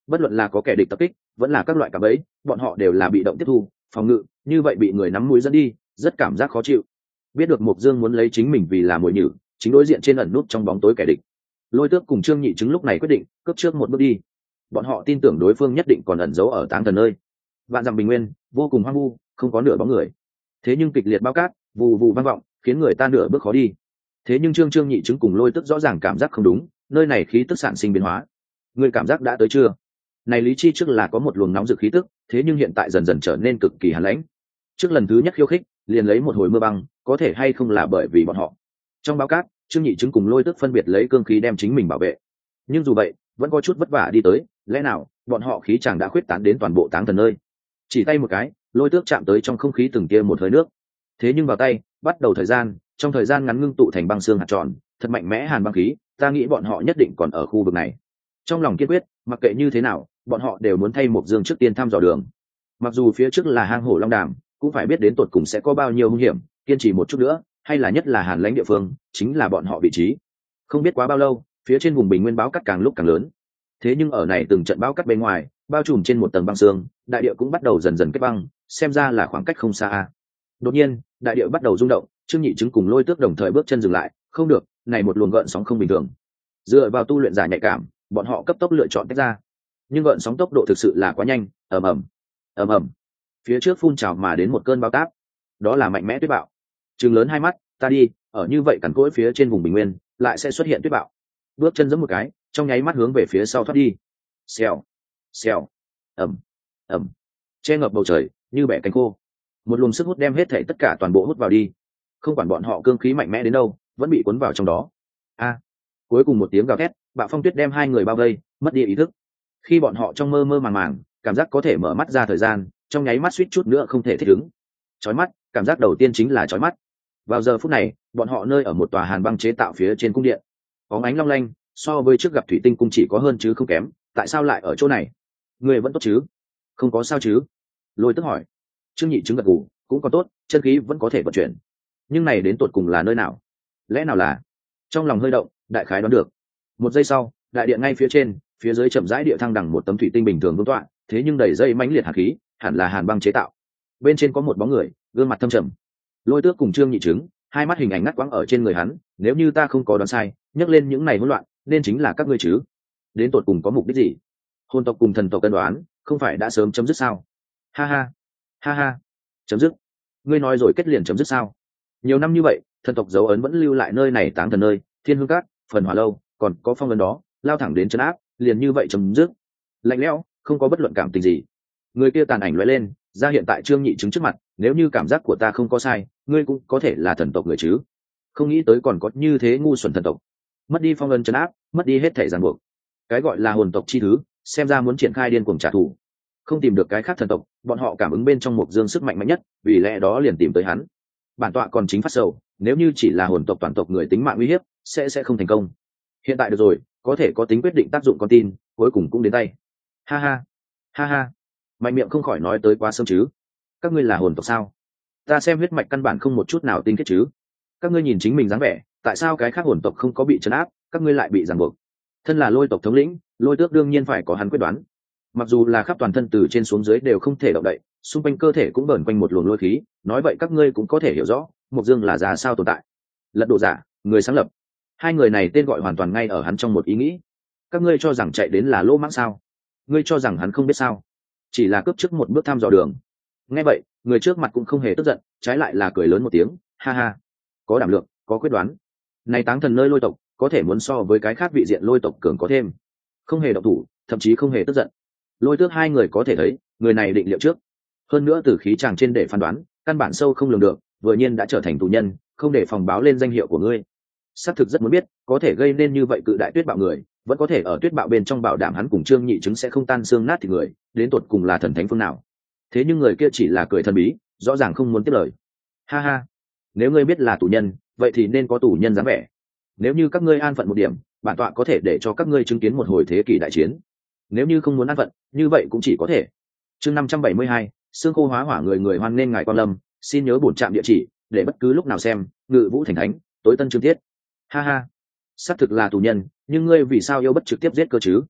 bất luận là có kẻ địch tập kích vẫn là các loại cạm bẫy, bọn họ đều là bị động tiếp thu phòng ngự, như vậy bị người nắm mũi dẫn đi rất cảm giác khó chịu. Biết được Mộc Dương muốn lấy chính mình vì là mồi nhử, chính đối diện trên ẩn nút trong bóng tối kẻ địch, Lôi Tước cùng Trương Nhị Chứng lúc này quyết định cướp trước một bước đi. Bọn họ tin tưởng đối phương nhất định còn ẩn giấu ở Táng Thần nơi. Vạn dặm bình nguyên vô cùng hoang vu, không có nửa bóng người. Thế nhưng kịch liệt bao cát vù vù vang vọng, khiến người ta nửa bước khó đi. Thế nhưng Trương Trương Nhị Chứng cùng Lôi Tước rõ ràng cảm giác không đúng, nơi này khí tức sản sinh biến hóa. Người cảm giác đã tới chưa? Này lý chi trước là có một luồng nóng rực khí tức, thế nhưng hiện tại dần dần trở nên cực kỳ hàn lãnh. Trước lần thứ nhất khiêu khích, liền lấy một hồi mưa băng, có thể hay không là bởi vì bọn họ. Trong báo cát, Trương Nhị Chứng cùng Lôi Tước phân biệt lấy cương khí đem chính mình bảo vệ. Nhưng dù vậy, vẫn có chút vất vả đi tới, lẽ nào bọn họ khí chàng đã khuyết tán đến toàn bộ Táng Thần nơi. Chỉ tay một cái, Lôi Tước chạm tới trong không khí từng tia một hơi nước. Thế nhưng vào tay, bắt đầu thời gian, trong thời gian ngắn ngưng tụ thành băng xương hạt tròn, thật mạnh mẽ hàn băng khí, ta nghĩ bọn họ nhất định còn ở khu vực này. Trong lòng kiên quyết, mặc kệ như thế nào, bọn họ đều muốn thay Mộc Dương trước tiên thăm dò đường. Mặc dù phía trước là hang hổ long đàm, cũng phải biết đến tột cùng sẽ có bao nhiêu hung hiểm, kiên trì một chút nữa, hay là nhất là hàn lãnh địa phương, chính là bọn họ vị trí. Không biết quá bao lâu, phía trên vùng bình nguyên báo cát càng lúc càng lớn. Thế nhưng ở này từng trận báo cát bên ngoài, bao trùm trên một tầng băng sương, đại địa cũng bắt đầu dần dần kết băng, xem ra là khoảng cách không xa. Đột nhiên, đại địa bắt đầu rung động, Trương Nhị Chứng cùng Lôi Tước đồng thời bước chân dừng lại, không được, này một luồng gợn sóng không bình thường. Dựa vào tu luyện giả nhạy cảm, bọn họ cấp tốc lựa chọn tách ra. Nhưng gợn sóng tốc độ thực sự là quá nhanh, ầm ầm, ầm ầm. Phía trước phun trào mà đến một cơn bão táp, đó là mạnh mẽ tuyết bạo. Trừng lớn hai mắt, ta đi, ở như vậy cằn cỗi phía trên vùng bình nguyên, lại sẽ xuất hiện tuyết bạo. Bước chân giẫm một cái, trong nháy mắt hướng về phía sau thoát đi. Xèo, xèo, ầm, ầm. Che ngập bầu trời, như bẻ cánh khô. Một luồng sức hút đem hết thảy tất cả toàn bộ hút vào đi. Không quản bọn họ cương khí mạnh mẽ đến đâu, vẫn bị cuốn vào trong đó. A! Cuối cùng một tiếng gào thét, bạo phong tuyết đem hai người bao vây, mất đi ý thức. Khi bọn họ trong mơ mơ màng màng, cảm giác có thể mở mắt ra thời gian, trong nháy mắt suýt chút nữa không thể thích ứng. Chói mắt, cảm giác đầu tiên chính là chói mắt. Vào giờ phút này, bọn họ nơi ở một tòa hàn băng chế tạo phía trên cung điện, bóng ánh long lanh, so với trước gặp thủy tinh cung chỉ có hơn chứ không kém. Tại sao lại ở chỗ này? Người vẫn tốt chứ? Không có sao chứ? Lôi Tước hỏi. Trương Nhị Chứng gật gù, cũng còn tốt, chân khí vẫn có thể vận chuyển. Nhưng này đến tột cùng là nơi nào? Lẽ nào là? Trong lòng hơi động, đại khái đoán được. Một giây sau, đại điện ngay phía trên, phía dưới chậm rãi địa thăng đằng một tấm thủy tinh bình thường vương tọa, thế nhưng đầy dây mãnh liệt hàn khí, hẳn là hàn băng chế tạo. Bên trên có một bóng người, gương mặt thâm trầm. Lôi Tước cùng Trương Nhị Chứng, hai mắt hình ảnh ngắt quãng ở trên người hắn, nếu như ta không có đoán sai, nhắc lên những này hỗn loạn, nên chính là các ngươi chứ? Đến tột cùng có mục đích gì? Hồn tộc cùng thần tộc cân đoán, không phải đã sớm chấm dứt sao? Ha ha, ha ha, chấm dứt? Ngươi nói rồi kết liền chấm dứt sao? Nhiều năm như vậy, thần tộc dấu ấn vẫn lưu lại nơi này Táng Thần nơi, Thiên Hương Cát, Phần Hỏa lâu, còn có phong ấn đó, lao thẳng đến trấn áp, liền như vậy chấm dứt. Lạnh lẽo, không có bất luận cảm tình gì. Người kia tàn ảnh lóe lên, ra hiện tại Trương Nhị Chứng trước mặt, nếu như cảm giác của ta không có sai, ngươi cũng có thể là thần tộc người chứ? Không nghĩ tới còn có như thế ngu xuẩn thần tộc. Mất đi phong ấn trấn áp, mất đi hết thể ràng buộc. Cái gọi là hồn tộc chi thứ, xem ra muốn triển khai điên cuồng trả thù. Không tìm được cái khác thần tộc, bọn họ cảm ứng bên trong Mộc Dương sức mạnh mạnh nhất, vì lẽ đó liền tìm tới hắn. Bản tọa còn chính phát sầu, nếu như chỉ là hồn tộc toàn tộc người tính mạng uy hiếp, sẽ sẽ không thành công. Hiện tại được rồi, có thể có tính quyết định tác dụng con tin, cuối cùng cũng đến tay. Ha ha, ha ha. Mạnh miệng không khỏi nói tới quá sớm chứ? Các ngươi là hồn tộc sao? Ta xem huyết mạch căn bản không một chút nào tinh kết chứ? Các ngươi nhìn chính mình dáng vẻ, tại sao cái khác hồn tộc không có bị trấn áp, các ngươi lại bị ràng buộc? Thân là Lôi tộc thống lĩnh, Lôi Tước đương nhiên phải có hắn quyết đoán. Mặc dù là khắp toàn thân từ trên xuống dưới đều không thể động đậy, xung quanh cơ thể cũng vờn quanh một luồng lôi khí, nói vậy các ngươi cũng có thể hiểu rõ Mộc Dương là ra sao tồn tại. Lật độ giả, người sáng lập, hai người này tên gọi hoàn toàn ngay ở hắn trong một ý nghĩ. Các ngươi cho rằng chạy đến là lỗ mãng sao? Ngươi cho rằng hắn không biết sao? Chỉ là cướp trước một bước thăm dò đường. Nghe vậy, người trước mặt cũng không hề tức giận, trái lại là cười lớn một tiếng, ha ha, có đảm lượng, có quyết đoán. Này Táng Thần nơi Lôi tộc, có thể muốn so với cái khác vị diện Lôi tộc cường có thêm. Không hề động thủ, thậm chí không hề tức giận. Lôi Tước hai người có thể thấy, người này định liệu trước. Hơn nữa từ khí chàng trên để phán đoán, căn bản sâu không lường được, vừa nhiên đã trở thành tù nhân, không để phòng báo lên danh hiệu của ngươi. Xác thực rất muốn biết, có thể gây nên như vậy cự đại tuyết bạo người, vẫn có thể ở tuyết bạo bên trong bảo đảm hắn cùng Trương Nhị Chứng sẽ không tan xương nát thịt người, đến tột cùng là thần thánh phương nào. Thế nhưng người kia chỉ là cười thần bí, rõ ràng không muốn tiếp lời. Ha ha, nếu ngươi biết là tù nhân, vậy thì nên có tù nhân dáng vẻ. Nếu như các ngươi an phận một điểm, bản tọa có thể để cho các ngươi chứng kiến một hồi thế kỷ đại chiến. Nếu như không muốn an phận, như vậy cũng chỉ có thể. Chương năm trăm bảy mươi hai, xương khô hóa hỏa, người người hoan nên ngài quan lâm, xin nhớ bổn trạm địa chỉ, để bất cứ lúc nào xem, Ngự Vũ Thành Thánh, tối tân chương tiết. Ha ha, xác thực là tù nhân, nhưng ngươi vì sao yêu bất trực tiếp giết cơ chứ?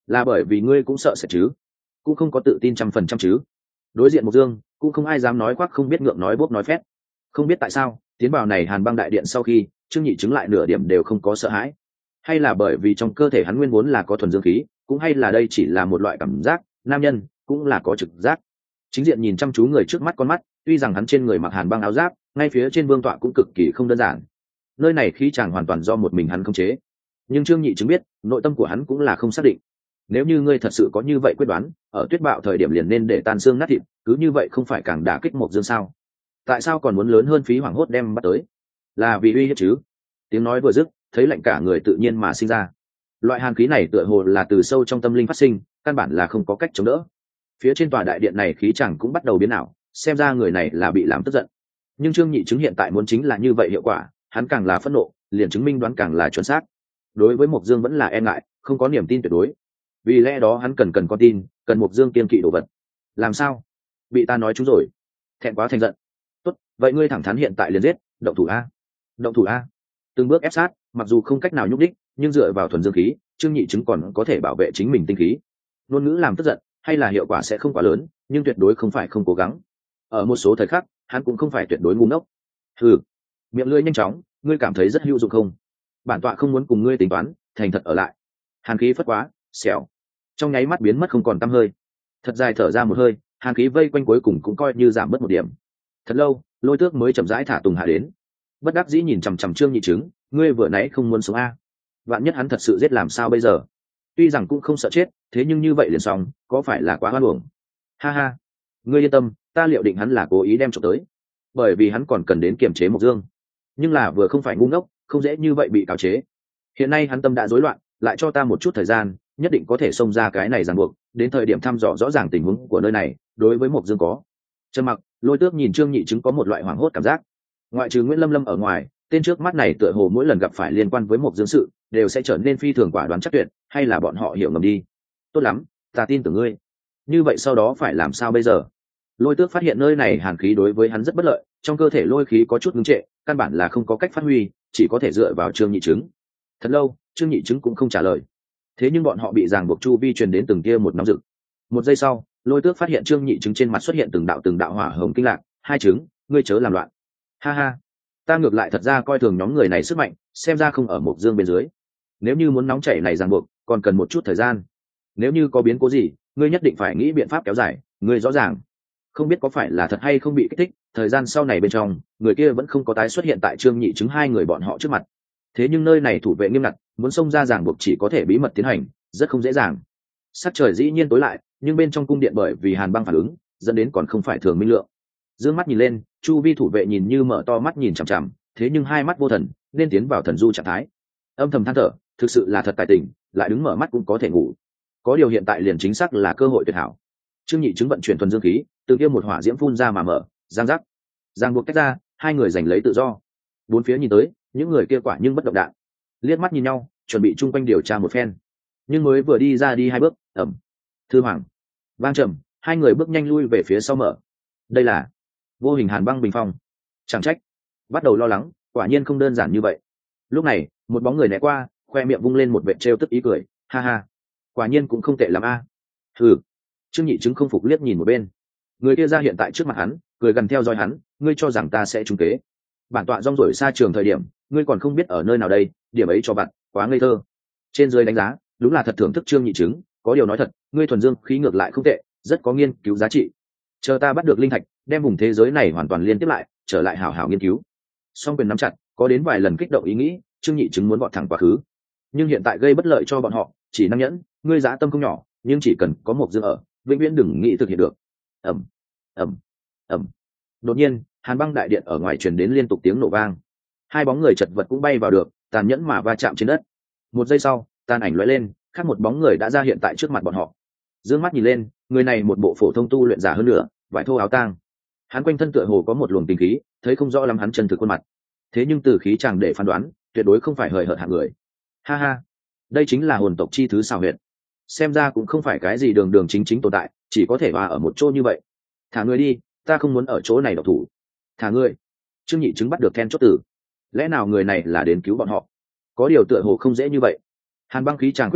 là bởi vì ngươi cũng sợ sệt chứ, cũng không có tự tin trăm phần trăm chứ. Đối diện Mộc Dương cũng không ai dám nói khoác không biết ngượng nói bốc nói phét. Không biết tại sao tiến vào này Hàn Băng đại điện sau khi Trương Nhị chứng lại nửa điểm đều không có sợ hãi, hay là bởi vì trong cơ thể hắn nguyên vốn là có thuần dương khí, cũng hay là đây chỉ là một loại cảm giác nam nhân cũng là có trực giác. Chính diện nhìn chăm chú người trước mắt con mắt, tuy rằng hắn trên người mặc Hàn Băng áo giáp, ngay phía trên vương tọa cũng cực kỳ không đơn giản, nơi này khí chàng hoàn toàn do một mình hắn khống chế. Nhưng Trương Nhị chứng biết nội tâm của hắn cũng là không xác định. Nếu như ngươi thật sự có như vậy quyết đoán, ở tuyết bạo thời điểm liền nên để tan xương nát thịt, cứ như vậy không phải càng đả kích Mộc Dương sao? Tại sao còn muốn lớn hơn phí hoảng hốt đem bắt tới? Là vì uy hiếp chứ? Tiếng nói vừa dứt, thấy lạnh cả người tự nhiên mà sinh ra. Loại hàn khí này tựa hồ là từ sâu trong tâm linh phát sinh, căn bản là không có cách chống đỡ. Phía trên tòa đại điện này khí chẳng cũng bắt đầu biến ảo, xem ra người này là bị làm tức giận. Nhưng Trương Nhị chứng hiện tại muốn chính là như vậy hiệu quả, hắn càng là phẫn nộ, liền chứng minh đoán càng là chuẩn xác. Đối với Mộc Dương vẫn là e ngại, không có niềm tin tuyệt đối. Vì lẽ đó hắn cần cần con tin, cần Mộc Dương kiên kỵ đồ vật. Làm sao? Bị ta nói chúng rồi. Thẹn quá thành giận. Tốt, vậy ngươi thẳng thắn hiện tại liền giết, động thủ a. Động thủ a. Từng bước ép sát, mặc dù không cách nào nhúc đích, nhưng dựa vào thuần dương khí, Trương Nhị chứng còn có thể bảo vệ chính mình tinh khí. Ngôn ngữ làm tức giận, hay là hiệu quả sẽ không quá lớn, nhưng tuyệt đối không phải không cố gắng. Ở một số thời khắc, hắn cũng không phải tuyệt đối ngu ngốc. Hừ, miệng lưỡi nhanh chóng, ngươi cảm thấy rất hữu dụng không? Bản tọa không muốn cùng ngươi tính toán, thành thật ở lại. Hàn khí phất quá, xẻo, trong nháy mắt biến mất không còn tăm hơi. Thật dài thở ra một hơi, hàn khí vây quanh cuối cùng cũng coi như giảm bớt một điểm. Thật lâu, Lôi Tước mới chậm rãi thả Tùng Hạ đến. Bất đắc dĩ nhìn chằm chằm Trương Nhị chứng, ngươi vừa nãy không muốn sống a? Vạn nhất hắn thật sự giết làm sao bây giờ? Tuy rằng cũng không sợ chết, thế nhưng như vậy liền xong, có phải là quá hoan uổng? Ha ha, ngươi yên tâm, ta liệu định hắn là cố ý đem trộm tới, bởi vì hắn còn cần đến kiềm chế Mộc Dương. Nhưng là vừa không phải ngu ngốc, không dễ như vậy bị cáo chế. Hiện nay hắn tâm đã rối loạn, lại cho ta một chút thời gian, nhất định có thể xông ra cái này ràng buộc, đến thời điểm thăm dò rõ ràng tình huống của nơi này. Đối với Mộc Dương có trầm mặc, Lôi Tước nhìn Trương Nhị chứng có một loại hoảng hốt cảm giác. Ngoại trừ Nguyễn Lâm Lâm ở ngoài, tên trước mắt này tựa hồ mỗi lần gặp phải liên quan với Mộc Dương sự đều sẽ trở nên phi thường quả đoán chắc tuyệt, hay là bọn họ hiểu ngầm đi. Tốt lắm, ta tin tưởng ngươi. Như vậy sau đó phải làm sao bây giờ? Lôi Tước phát hiện nơi này hàn khí đối với hắn rất bất lợi, trong cơ thể lôi khí có chút ngưng trệ, căn bản là không có cách phát huy, chỉ có thể dựa vào Trương Nhị chứng. Thật lâu, Trương Nhị chứng cũng không trả lời. Thế nhưng bọn họ bị ràng buộc chu vi truyền đến từng kia một nóng rực. Một giây sau, Lôi Tước phát hiện Trương Nhị chứng trên mặt xuất hiện từng đạo từng đạo hỏa hồng kinh lạc. Hai chứng, ngươi chớ làm loạn. Ha ha, ta ngược lại thật ra coi thường nhóm người này sức mạnh, xem ra không ở Mộc Dương bên dưới. Nếu như muốn nóng chảy này ràng buộc, còn cần một chút thời gian. Nếu như có biến cố gì, ngươi nhất định phải nghĩ biện pháp kéo dài. Ngươi rõ ràng, không biết có phải là thật hay không bị kích thích, thời gian sau này bên trong, người kia vẫn không có tái xuất hiện tại Trương Nhị chứng hai người bọn họ trước mặt. Thế nhưng nơi này thủ vệ nghiêm ngặt, muốn xông ra ràng buộc chỉ có thể bí mật tiến hành, rất không dễ dàng. Sắc trời dĩ nhiên tối lại, nhưng bên trong cung điện bởi vì Hàn Băng phản ứng, dẫn đến còn không phải thường minh lượng. Dương mắt nhìn lên, chu vi thủ vệ nhìn như mở to mắt nhìn chằm chằm, thế nhưng hai mắt vô thần, nên tiến vào thần du trạng thái. Âm thầm than thở, thực sự là thật tài tình, lại đứng mở mắt cũng có thể ngủ. Có điều hiện tại liền chính xác là cơ hội tuyệt hảo. Trương Nhị chứng vận chuyển thuần dương khí, từ kia một hỏa diễm phun ra mà mở, giang giác, giang buộc tách ra, hai người giành lấy tự do. Bốn phía nhìn tới, những người kia quả nhưng bất động đạn, liếc mắt nhìn nhau, chuẩn bị chung quanh điều tra một phen. Nhưng mới vừa đi ra đi hai bước, ẩm, thư hoàng, vang trầm, hai người bước nhanh lui về phía sau mở. Đây là vô hình Hàn Băng bình phong. Chẳng trách, bắt đầu lo lắng, quả nhiên không đơn giản như vậy. Lúc này, một bóng người né qua, khoe miệng vung lên một vệt trêu tức ý cười, ha ha, quả nhiên cũng không tệ lắm a. À. Hừ. Trương Nhị chứng không phục liếc nhìn một bên. Người kia ra hiện tại trước mặt hắn, cười gần theo dõi hắn, ngươi cho rằng ta sẽ trúng kế? Bản tọa rong rổi xa trường thời điểm, ngươi còn không biết ở nơi nào đây, điểm ấy cho bạn, quá ngây thơ. Trên dưới đánh giá, đúng là thật thưởng thức Trương Nhị chứng, có điều nói thật, ngươi thuần dương khí ngược lại không tệ, rất có nghiên cứu giá trị. Chờ ta bắt được linh thạch, đem vùng thế giới này hoàn toàn liên tiếp lại, trở lại hảo hảo nghiên cứu. Song quyền nắm chặt, có đến vài lần kích động ý nghĩ, Trương Nhị chứng muốn vọt thẳng quá khứ. Nhưng hiện tại gây bất lợi cho bọn họ, chỉ năng nhẫn, ngươi dã tâm không nhỏ, nhưng chỉ cần có một dương ở, vĩnh viễn đừng nghĩ thực hiện được. Ầm, ầm, ầm. Đột nhiên, Hàn Băng đại điện ở ngoài truyền đến liên tục tiếng nổ vang. Hai bóng người chật vật cũng bay vào được, tàn nhẫn mà va chạm trên đất. Một giây sau, tàn ảnh lóe lên, khác một bóng người đã ra hiện tại trước mặt bọn họ. Dương mắt nhìn lên, người này một bộ phổ thông tu luyện giả hơn nữa, vải thô áo tang. Hắn quanh thân tựa hồ có một luồng tình khí, thấy không rõ lắm hắn chân thực khuôn mặt. Thế nhưng từ khí chàng để phán đoán, tuyệt đối không phải hời hợt hạng người. Ha ha, đây chính là hồn tộc chi thứ xảo huyệt. Xem ra cũng không phải cái gì đường đường chính chính tồn tại, chỉ có thể hòa ở một chỗ như vậy. Thả người đi, ta không muốn ở chỗ này độc thủ. Thả người. Trương Nhị chứng bắt được then chốt tử. Lẽ nào người này là đến cứu bọn họ? Có điều tựa hồ không dễ như vậy. Hàn Băng khí chàng quyết tán,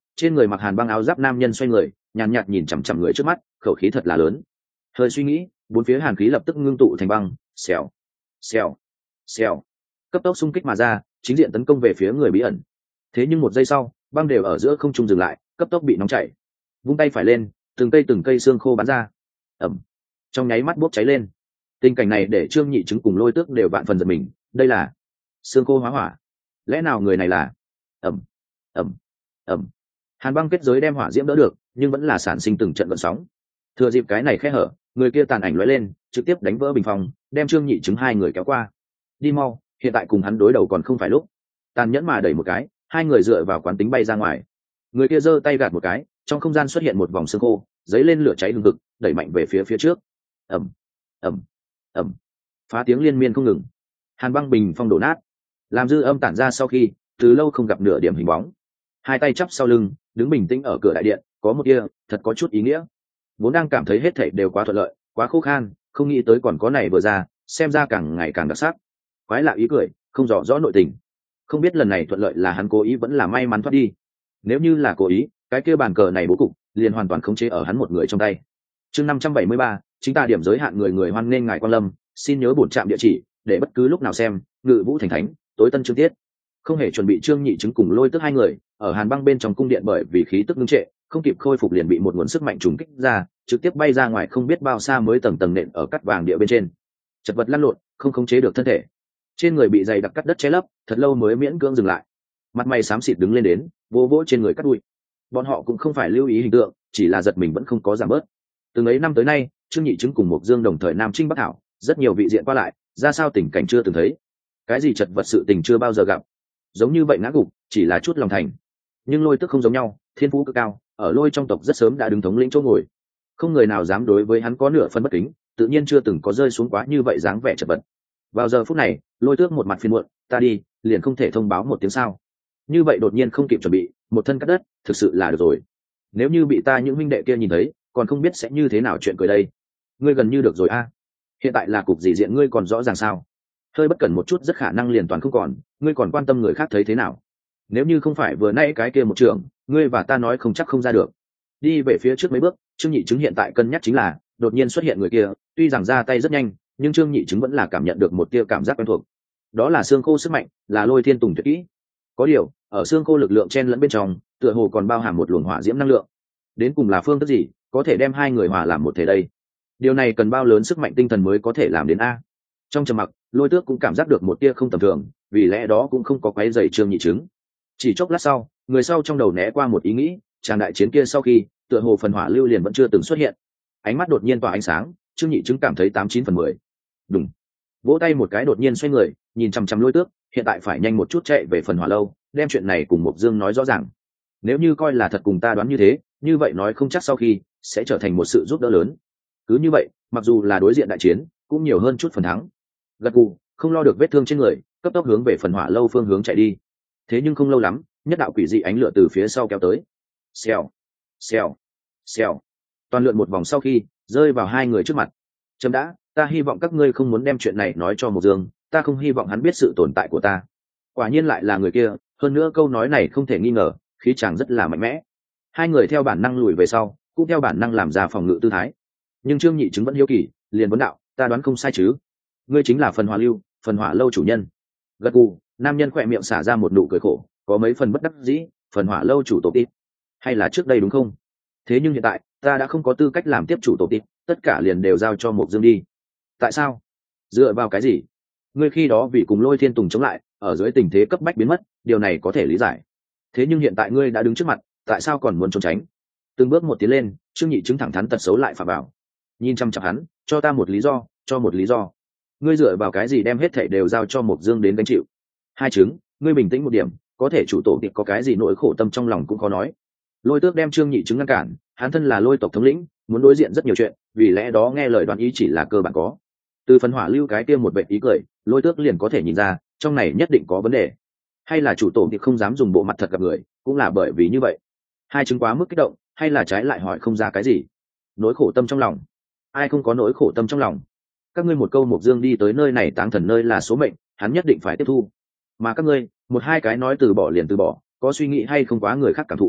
trên người mặc hàn băng áo giáp nam nhân xoay người nhàn nhạt nhìn chằm chằm người trước mắt, khẩu khí thật là lớn. Hơi suy nghĩ, bốn phía hàn khí lập tức ngưng tụ thành băng, xèo xèo xèo, cấp tốc xung kích mà ra, chính diện tấn công về phía người bí ẩn. Thế nhưng một giây sau, băng đều ở giữa không trung dừng lại, cấp tốc bị nóng chảy. Vung tay phải lên, từng cây từng cây xương khô bắn ra, ẩm, trong nháy mắt bốc cháy lên. Tình cảnh này để Trương Nhị Chứng cùng Lôi Tước đều vạn phần giật mình, đây là xương khô hóa hỏa, lẽ nào người này là ẩm ẩm ẩm. Hàn băng kết giới đem hỏa diễm đỡ được, nhưng vẫn là sản sinh từng trận gợn sóng. Thừa dịp cái này khe hở, người kia tàn ảnh lóe lên, trực tiếp đánh vỡ bình phong, đem Trương Nhị Chứng hai người kéo qua. Đi mau, hiện tại cùng hắn đối đầu còn không phải lúc. Tàn nhẫn mà đẩy một cái, hai người dựa vào quán tính bay ra ngoài. Người kia giơ tay gạt một cái, trong không gian xuất hiện một vòng xương khô, giấy lên lửa cháy hừng hực, đẩy mạnh về phía phía trước. Ầm, ầm, ầm, phá tiếng liên miên không ngừng. Hàn băng bình phong đổ nát, làm dư âm tản ra sau khi từ lâu không gặp nửa điểm hình bóng. Hai tay chắp sau lưng, đứng bình tĩnh ở cửa đại điện, có một kia thật có chút ý nghĩa. Vốn đang cảm thấy hết thảy đều quá thuận lợi, quá khô khan, không nghĩ tới còn có này vừa ra, xem ra càng ngày càng đặc sắc. Quái lạ ý cười, không rõ rõ nội tình. Không biết lần này thuận lợi là hắn cố ý vẫn là may mắn thoát đi. Nếu như là cố ý, cái kia bàn cờ này bố cục liền hoàn toàn khống chế ở hắn một người trong tay. Chương năm trăm bảy mươi ba, chính ta điểm giới hạn người người hoan nghênh ngài quan lâm, xin nhớ bổn trạm địa chỉ, để bất cứ lúc nào xem, Ngự Vũ Thành Thánh, tối tân chương tiết. Không hề chuẩn bị Trương Nhị Chứng cùng Lôi Tước hai người, ở Hàn băng bên trong cung điện bởi vì khí tức ngưng trệ, không kịp khôi phục liền bị một nguồn sức mạnh trùng kích ra, trực tiếp bay ra ngoài không biết bao xa mới tầng tầng nện ở cắt vàng địa bên trên. Chật vật lăn lộn, không khống chế được thân thể. Trên người bị dày đặc cắt đất che lấp, thật lâu mới miễn cưỡng dừng lại. Mặt mày xám xịt đứng lên đến, vô vỗ trên người cắt đuôi. Bọn họ cũng không phải lưu ý hình tượng, chỉ là giật mình vẫn không có giảm bớt. Từng ấy năm tới nay, Trương Nhị Chứng cùng Mộc Dương đồng thời Nam Trinh Bắc Thảo, rất nhiều vị diện qua lại, ra sao tình cảnh chưa từng thấy. Cái gì chật vật sự tình chưa bao giờ gặp. Giống như vậy ngã gục, chỉ là chút lòng thành. Nhưng Lôi Tước không giống nhau, thiên phú cực cao, ở Lôi trong tộc rất sớm đã đứng thống lĩnh chỗ ngồi. Không người nào dám đối với hắn có nửa phân bất kính, tự nhiên chưa từng có rơi xuống quá như vậy dáng vẻ chật vật. Vào giờ phút này, Lôi Tước một mặt phiền muộn, ta đi, liền không thể thông báo một tiếng sao? Như vậy đột nhiên không kịp chuẩn bị, một thân cắt đất, thực sự là được rồi. Nếu như bị ta những huynh đệ kia nhìn thấy, còn không biết sẽ như thế nào chuyện cười đây. Ngươi gần như được rồi a. Hiện tại là cục gì diện ngươi còn rõ ràng sao? Hơi bất cẩn một chút rất khả năng liền toàn không còn, ngươi còn quan tâm người khác thấy thế nào? Nếu như không phải vừa nãy cái kia một trường, ngươi và ta nói không chắc không ra được. Đi về phía trước mấy bước, Trương Nhị Chứng hiện tại cân nhắc chính là, đột nhiên xuất hiện người kia, tuy rằng ra tay rất nhanh, nhưng Trương Nhị Chứng vẫn là cảm nhận được một tia cảm giác quen thuộc. Đó là xương khô sức mạnh, là Lôi Thiên Tùng tuyệt kỹ. Có điều, ở xương khô lực lượng chen lẫn bên trong, tựa hồ còn bao hàm một luồng hỏa diễm năng lượng. Đến cùng là phương thức gì, có thể đem hai người hòa làm một thể đây? Điều này cần bao lớn sức mạnh tinh thần mới có thể làm đến a? Trong trầm mặc, Lôi Tước cũng cảm giác được một tia không tầm thường, vì lẽ đó cũng không có quấy rầy Trương Nhị Chứng. Chỉ chốc lát sau, người sau trong đầu né qua một ý nghĩ, tràng đại chiến kia sau khi, tựa hồ phần hỏa lưu liền vẫn chưa từng xuất hiện. Ánh mắt đột nhiên tỏa ánh sáng, Trương Nhị Chứng cảm thấy tám chín phần mười. Đùng. Vỗ tay một cái đột nhiên xoay người, nhìn chằm chằm Lôi Tước, hiện tại phải nhanh một chút chạy về phần hỏa lâu, đem chuyện này cùng Mộc Dương nói rõ ràng. Nếu như coi là thật cùng ta đoán như thế, như vậy nói không chắc sau khi sẽ trở thành một sự giúp đỡ lớn. Cứ như vậy, mặc dù là đối diện đại chiến, cũng nhiều hơn chút phần thắng. Gật gù, không lo được vết thương trên người, cấp tốc hướng về phần hỏa lâu phương hướng chạy đi. Thế nhưng không lâu lắm, nhất đạo quỷ dị ánh lửa từ phía sau kéo tới. Xèo, xèo, xèo. Toàn lượn một vòng sau khi rơi vào hai người trước mặt. Chấm đã, ta hy vọng các ngươi không muốn đem chuyện này nói cho Mộc Dương, ta không hy vọng hắn biết sự tồn tại của ta. Quả nhiên lại là người kia, hơn nữa câu nói này không thể nghi ngờ, khí chàng rất là mạnh mẽ. Hai người theo bản năng lùi về sau, cũng theo bản năng làm ra phòng ngự tư thái. Nhưng Trương Nhị Chứng vẫn hiếu kỳ, liền vấn đạo, ta đoán không sai chứ? Ngươi chính là phần hỏa lưu, phần hỏa lâu chủ nhân. Gật gù, nam nhân khỏe miệng xả ra một nụ cười khổ, có mấy phần bất đắc dĩ, phần hỏa lâu chủ tổ tịp. Hay là trước đây đúng không? Thế nhưng hiện tại, ta đã không có tư cách làm tiếp chủ tổ tịp, tất cả liền đều giao cho Mộc Dương đi. Tại sao? Dựa vào cái gì? Ngươi khi đó vì cùng Lôi Thiên Tùng chống lại, ở dưới tình thế cấp bách biến mất, điều này có thể lý giải. Thế nhưng hiện tại ngươi đã đứng trước mặt, tại sao còn muốn trốn tránh? Từng bước một tiến lên, Trương Nhị Chứng thẳng thắn tật xấu lại phà bảo. Nhìn chăm chăm hắn, cho ta một lý do, cho một lý do. Ngươi dựa vào cái gì đem hết thảy đều giao cho Mộc Dương đến gánh chịu? Hai Chứng, ngươi bình tĩnh một điểm, có thể chủ tổ tiệp có cái gì nỗi khổ tâm trong lòng cũng khó nói. Lôi Tước đem Trương Nhị Chứng ngăn cản, hắn thân là Lôi tộc thống lĩnh, muốn đối diện rất nhiều chuyện, vì lẽ đó nghe lời đoán ý chỉ là cơ bản có. Từ phần hỏa lưu cái kia một vệ ý cười, Lôi Tước liền có thể nhìn ra, trong này nhất định có vấn đề. Hay là chủ tổ tiệp không dám dùng bộ mặt thật gặp người, cũng là bởi vì như vậy. Hai Chứng quá mức kích động, hay là trái lại hỏi không ra cái gì. Nỗi khổ tâm trong lòng, ai không có nỗi khổ tâm trong lòng? Các ngươi một câu Mộc Dương đi tới nơi này táng thần nơi là số mệnh, hắn nhất định phải tiếp thu. Mà các ngươi, một hai cái nói từ bỏ liền từ bỏ, có suy nghĩ hay không quá người khác cảm thụ.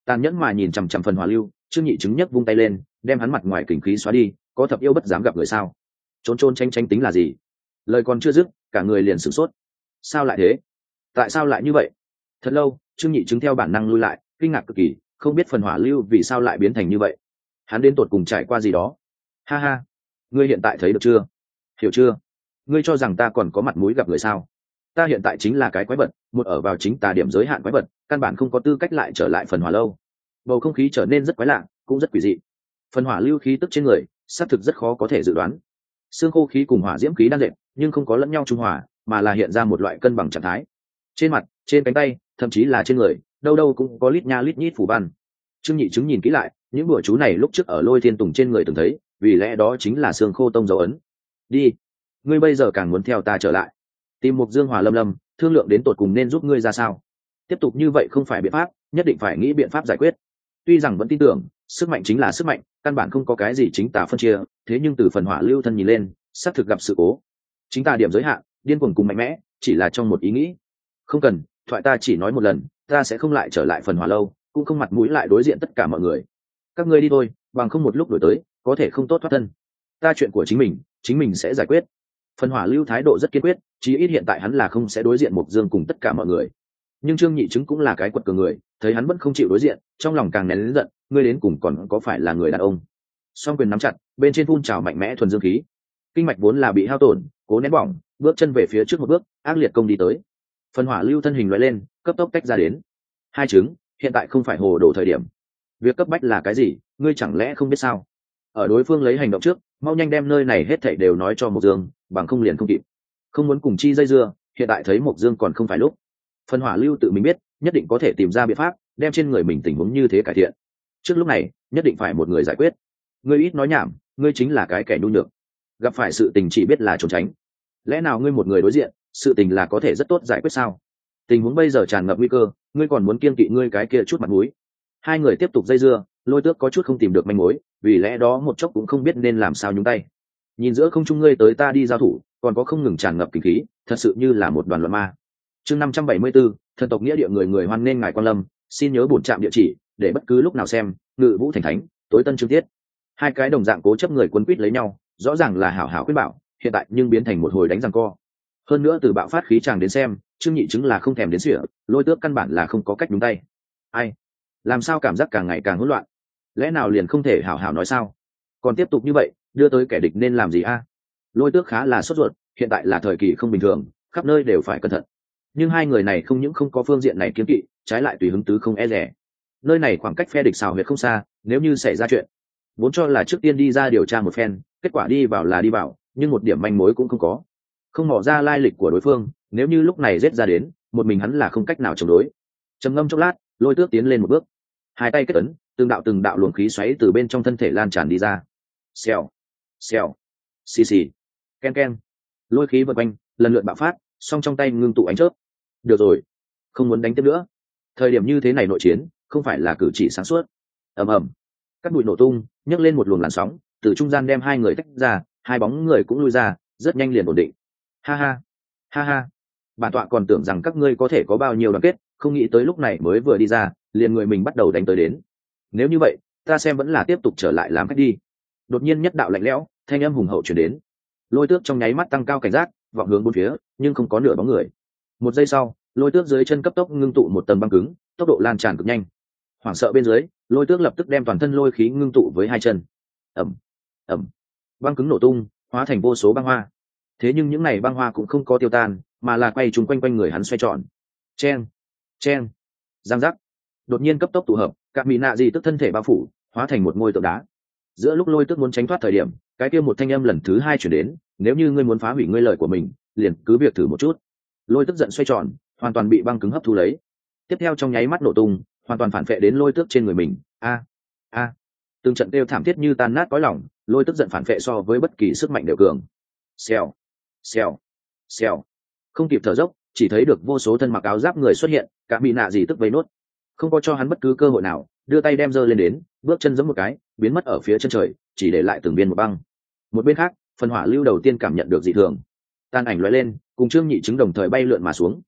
Tàn nhẫn mà nhìn chằm chằm phần hỏa lưu, trương nhị chứng nhấc vung tay lên, đem hắn mặt ngoài kình khí xóa đi. Có thập yêu bất dám gặp người sao? Trốn trốn tranh tranh tính là gì? Lời còn chưa dứt, cả người liền sửng sốt. Sao lại thế? Tại sao lại như vậy? Thật lâu, trương nhị chứng theo bản năng lui lại, kinh ngạc cực kỳ, không biết phần hỏa lưu vì sao lại biến thành như vậy. Hắn đến tột cùng trải qua gì đó? Ha ha, ngươi hiện tại thấy được chưa? Hiểu chưa? Ngươi cho rằng ta còn có mặt mũi gặp người sao? Ta hiện tại chính là cái quái vật, một ở vào chính tà điểm giới hạn quái vật, căn bản không có tư cách lại trở lại phần hỏa lâu. Bầu không khí trở nên rất quái lạ, cũng rất quỷ dị. Phần hỏa lưu khí tức trên người, xác thực rất khó có thể dự đoán. Xương khô khí cùng hỏa diễm khí đan dệt, nhưng không có lẫn nhau trung hòa, mà là hiện ra một loại cân bằng trạng thái. Trên mặt, trên cánh tay, thậm chí là trên người, đâu đâu cũng có lít nha lít nhít phủ văn. Trương nhị chứng nhìn kỹ lại, những bùa chú này lúc trước ở Lôi Thiên Tùng trên người từng thấy, vì lẽ đó chính là xương khô tông dấu ấn. Đi, ngươi bây giờ càng muốn theo ta trở lại, tìm Mục Dương Hòa Lâm Lâm, thương lượng đến tột cùng nên giúp ngươi ra sao. Tiếp tục như vậy không phải biện pháp, nhất định phải nghĩ biện pháp giải quyết. Tuy rằng vẫn tin tưởng sức mạnh chính là sức mạnh, căn bản không có cái gì chính tà phân chia, thế nhưng từ phần hỏa lưu thân nhìn lên, xác thực gặp sự cố. Chính tà điểm giới hạn, điên cuồng cùng mạnh mẽ, chỉ là trong một ý nghĩ. Không cần, thoại ta chỉ nói một lần, ta sẽ không lại trở lại phần hỏa lâu, cũng không mặt mũi lại đối diện tất cả mọi người. Các ngươi đi thôi, bằng không một lúc đổi tới, có thể không tốt thoát thân. Ta chuyện của chính mình, chính mình sẽ giải quyết. Phần hỏa lưu thái độ rất kiên quyết, chí ít hiện tại hắn là không sẽ đối diện Mục Dương cùng tất cả mọi người. Nhưng Trương nhị chứng cũng là cái quật cường người, thấy hắn vẫn không chịu đối diện, trong lòng càng nén lớn giận, ngươi đến cùng còn có phải là người đàn ông? Song quyền nắm chặt, bên trên phun trào mạnh mẽ thuần dương khí. Kinh mạch vốn là bị hao tổn, cố nén bỏng, bước chân về phía trước một bước, ác liệt công đi tới. Phần hỏa lưu thân hình lóe lên, cấp tốc tách ra đến. Hai chứng, hiện tại không phải hồ đồ thời điểm. Việc cấp bách là cái gì, ngươi chẳng lẽ không biết sao? Ở đối phương lấy hành động trước, mau nhanh đem nơi này hết thảy đều nói cho Mục Dương, bằng không liền không kịp. Không muốn cùng chi dây dưa, hiện tại thấy Mục Dương còn không phải lúc. Phần hỏa lưu tự mình biết, nhất định có thể tìm ra biện pháp, đem trên người mình tình huống như thế cải thiện. Trước lúc này, nhất định phải một người giải quyết. Ngươi ít nói nhảm, ngươi chính là cái kẻ nhu nhược. Gặp phải sự tình chỉ biết là trốn tránh. Lẽ nào ngươi một người đối diện, sự tình là có thể rất tốt giải quyết sao? Tình huống bây giờ tràn ngập nguy cơ, ngươi còn muốn kiêng kỵ ngươi cái kia chút mặt mũi. Hai người tiếp tục dây dưa, Lôi Tước có chút không tìm được manh mối, vì lẽ đó một chốc cũng không biết nên làm sao nhúng tay. Nhìn giữa không trung ngươi tới ta đi giao thủ, còn có không ngừng tràn ngập kinh khí, thật sự như là một đoàn loạn ma. Chương năm trăm bảy mươi năm, thần tộc nghĩa địa người người hoan nên ngài quan lâm, xin nhớ bổn trạm địa chỉ, để bất cứ lúc nào xem, Ngự Vũ Thành Thánh, tối tân chương tiết. Hai cái đồng dạng cố chấp người quấn quýt lấy nhau, rõ ràng là hảo hảo khuyên bảo, hiện tại nhưng biến thành một hồi đánh giằng co. Hơn nữa từ bạo phát khí chàng đến xem, Trương nhị chứng là không thèm đến sỉa, Lôi Tước căn bản là không có cách nhúng tay. Ai? Làm sao cảm giác càng ngày càng hỗn loạn? Lẽ nào liền không thể hảo hảo nói sao? Còn tiếp tục như vậy, đưa tới kẻ địch nên làm gì a? Lôi Tước khá là sốt ruột, hiện tại là thời kỳ không bình thường, khắp nơi đều phải cẩn thận. Nhưng hai người này không những không có phương diện này kiêng kỵ, trái lại tùy hứng tứ không e dè. Nơi này khoảng cách phe địch xào huyệt không xa, nếu như xảy ra chuyện, vốn cho là trước tiên đi ra điều tra một phen, kết quả đi vào là đi vào, nhưng một điểm manh mối cũng không có. Không mò ra lai lịch của đối phương, nếu như lúc này giết ra đến, một mình hắn là không cách nào chống đối. Trầm ngâm chốc lát, Lôi Tước tiến lên một bước, hai tay kết ấn, từng đạo từng đạo luồng khí xoáy từ bên trong thân thể lan tràn đi ra. Xèo, xèo, xì xì, ken ken, lôi khí vần quanh, lần lượt bạo phát, song trong tay ngưng tụ ánh chớp. Được rồi, không muốn đánh tiếp nữa. Thời điểm như thế này nội chiến, không phải là cử chỉ sáng suốt. Ầm ầm, các bụi nổ tung, nhấc lên một luồng làn sóng, từ trung gian đem hai người tách ra, hai bóng người cũng lui ra, rất nhanh liền ổn định. Ha ha, ha ha, bản tọa còn tưởng rằng các ngươi có thể có bao nhiêu đoàn kết, không nghĩ tới lúc này mới vừa đi ra, liền người mình bắt đầu đánh tới đến. Nếu như vậy, ta xem vẫn là tiếp tục trở lại làm khách đi. Đột nhiên nhất đạo lạnh lẽo, thanh âm hùng hậu truyền đến. Lôi Tước trong nháy mắt tăng cao cảnh giác, vọng hướng bốn phía, nhưng không có nửa bóng người. Một giây sau, Lôi Tước dưới chân cấp tốc ngưng tụ một tầng băng cứng, tốc độ lan tràn cực nhanh. Hoảng sợ bên dưới, Lôi Tước lập tức đem toàn thân lôi khí ngưng tụ với hai chân. Ầm, ầm, băng cứng nổ tung, hóa thành vô số băng hoa. Thế nhưng những này băng hoa cũng không có tiêu tan, mà là quay trùng quanh quanh người hắn xoay tròn. Chen, chen, giang giác. Đột nhiên cấp tốc tụ hợp, các mỹ nạ gì tức thân thể bao phủ, hóa thành một ngôi tượng đá. Giữa lúc Lôi Tước muốn tránh thoát thời điểm, cái kia một thanh âm lần thứ hai chuyển đến, nếu như ngươi muốn phá hủy ngươi lời của mình, liền cứ việc thử một chút. Lôi Tước giận xoay tròn, hoàn toàn bị băng cứng hấp thu lấy. Tiếp theo trong nháy mắt nổ tung, hoàn toàn phản phệ đến Lôi Tước trên người mình. A, a, từng trận kêu thảm thiết như tan nát cõi lòng, Lôi Tước giận phản phệ so với bất kỳ sức mạnh đều cường. Xèo, xèo, xèo, không kịp thở dốc, chỉ thấy được vô số thân mặc áo giáp người xuất hiện, cả bị nạ gì tức vây nốt, không có cho hắn bất cứ cơ hội nào, đưa tay đem giơ lên đến, bước chân giẫm một cái, biến mất ở phía chân trời, chỉ để lại từng viên một băng. Một bên khác, phần hỏa lưu đầu tiên cảm nhận được dị thường, tan ảnh lóe lên, cùng Trương nhị chứng đồng thời bay lượn mà xuống.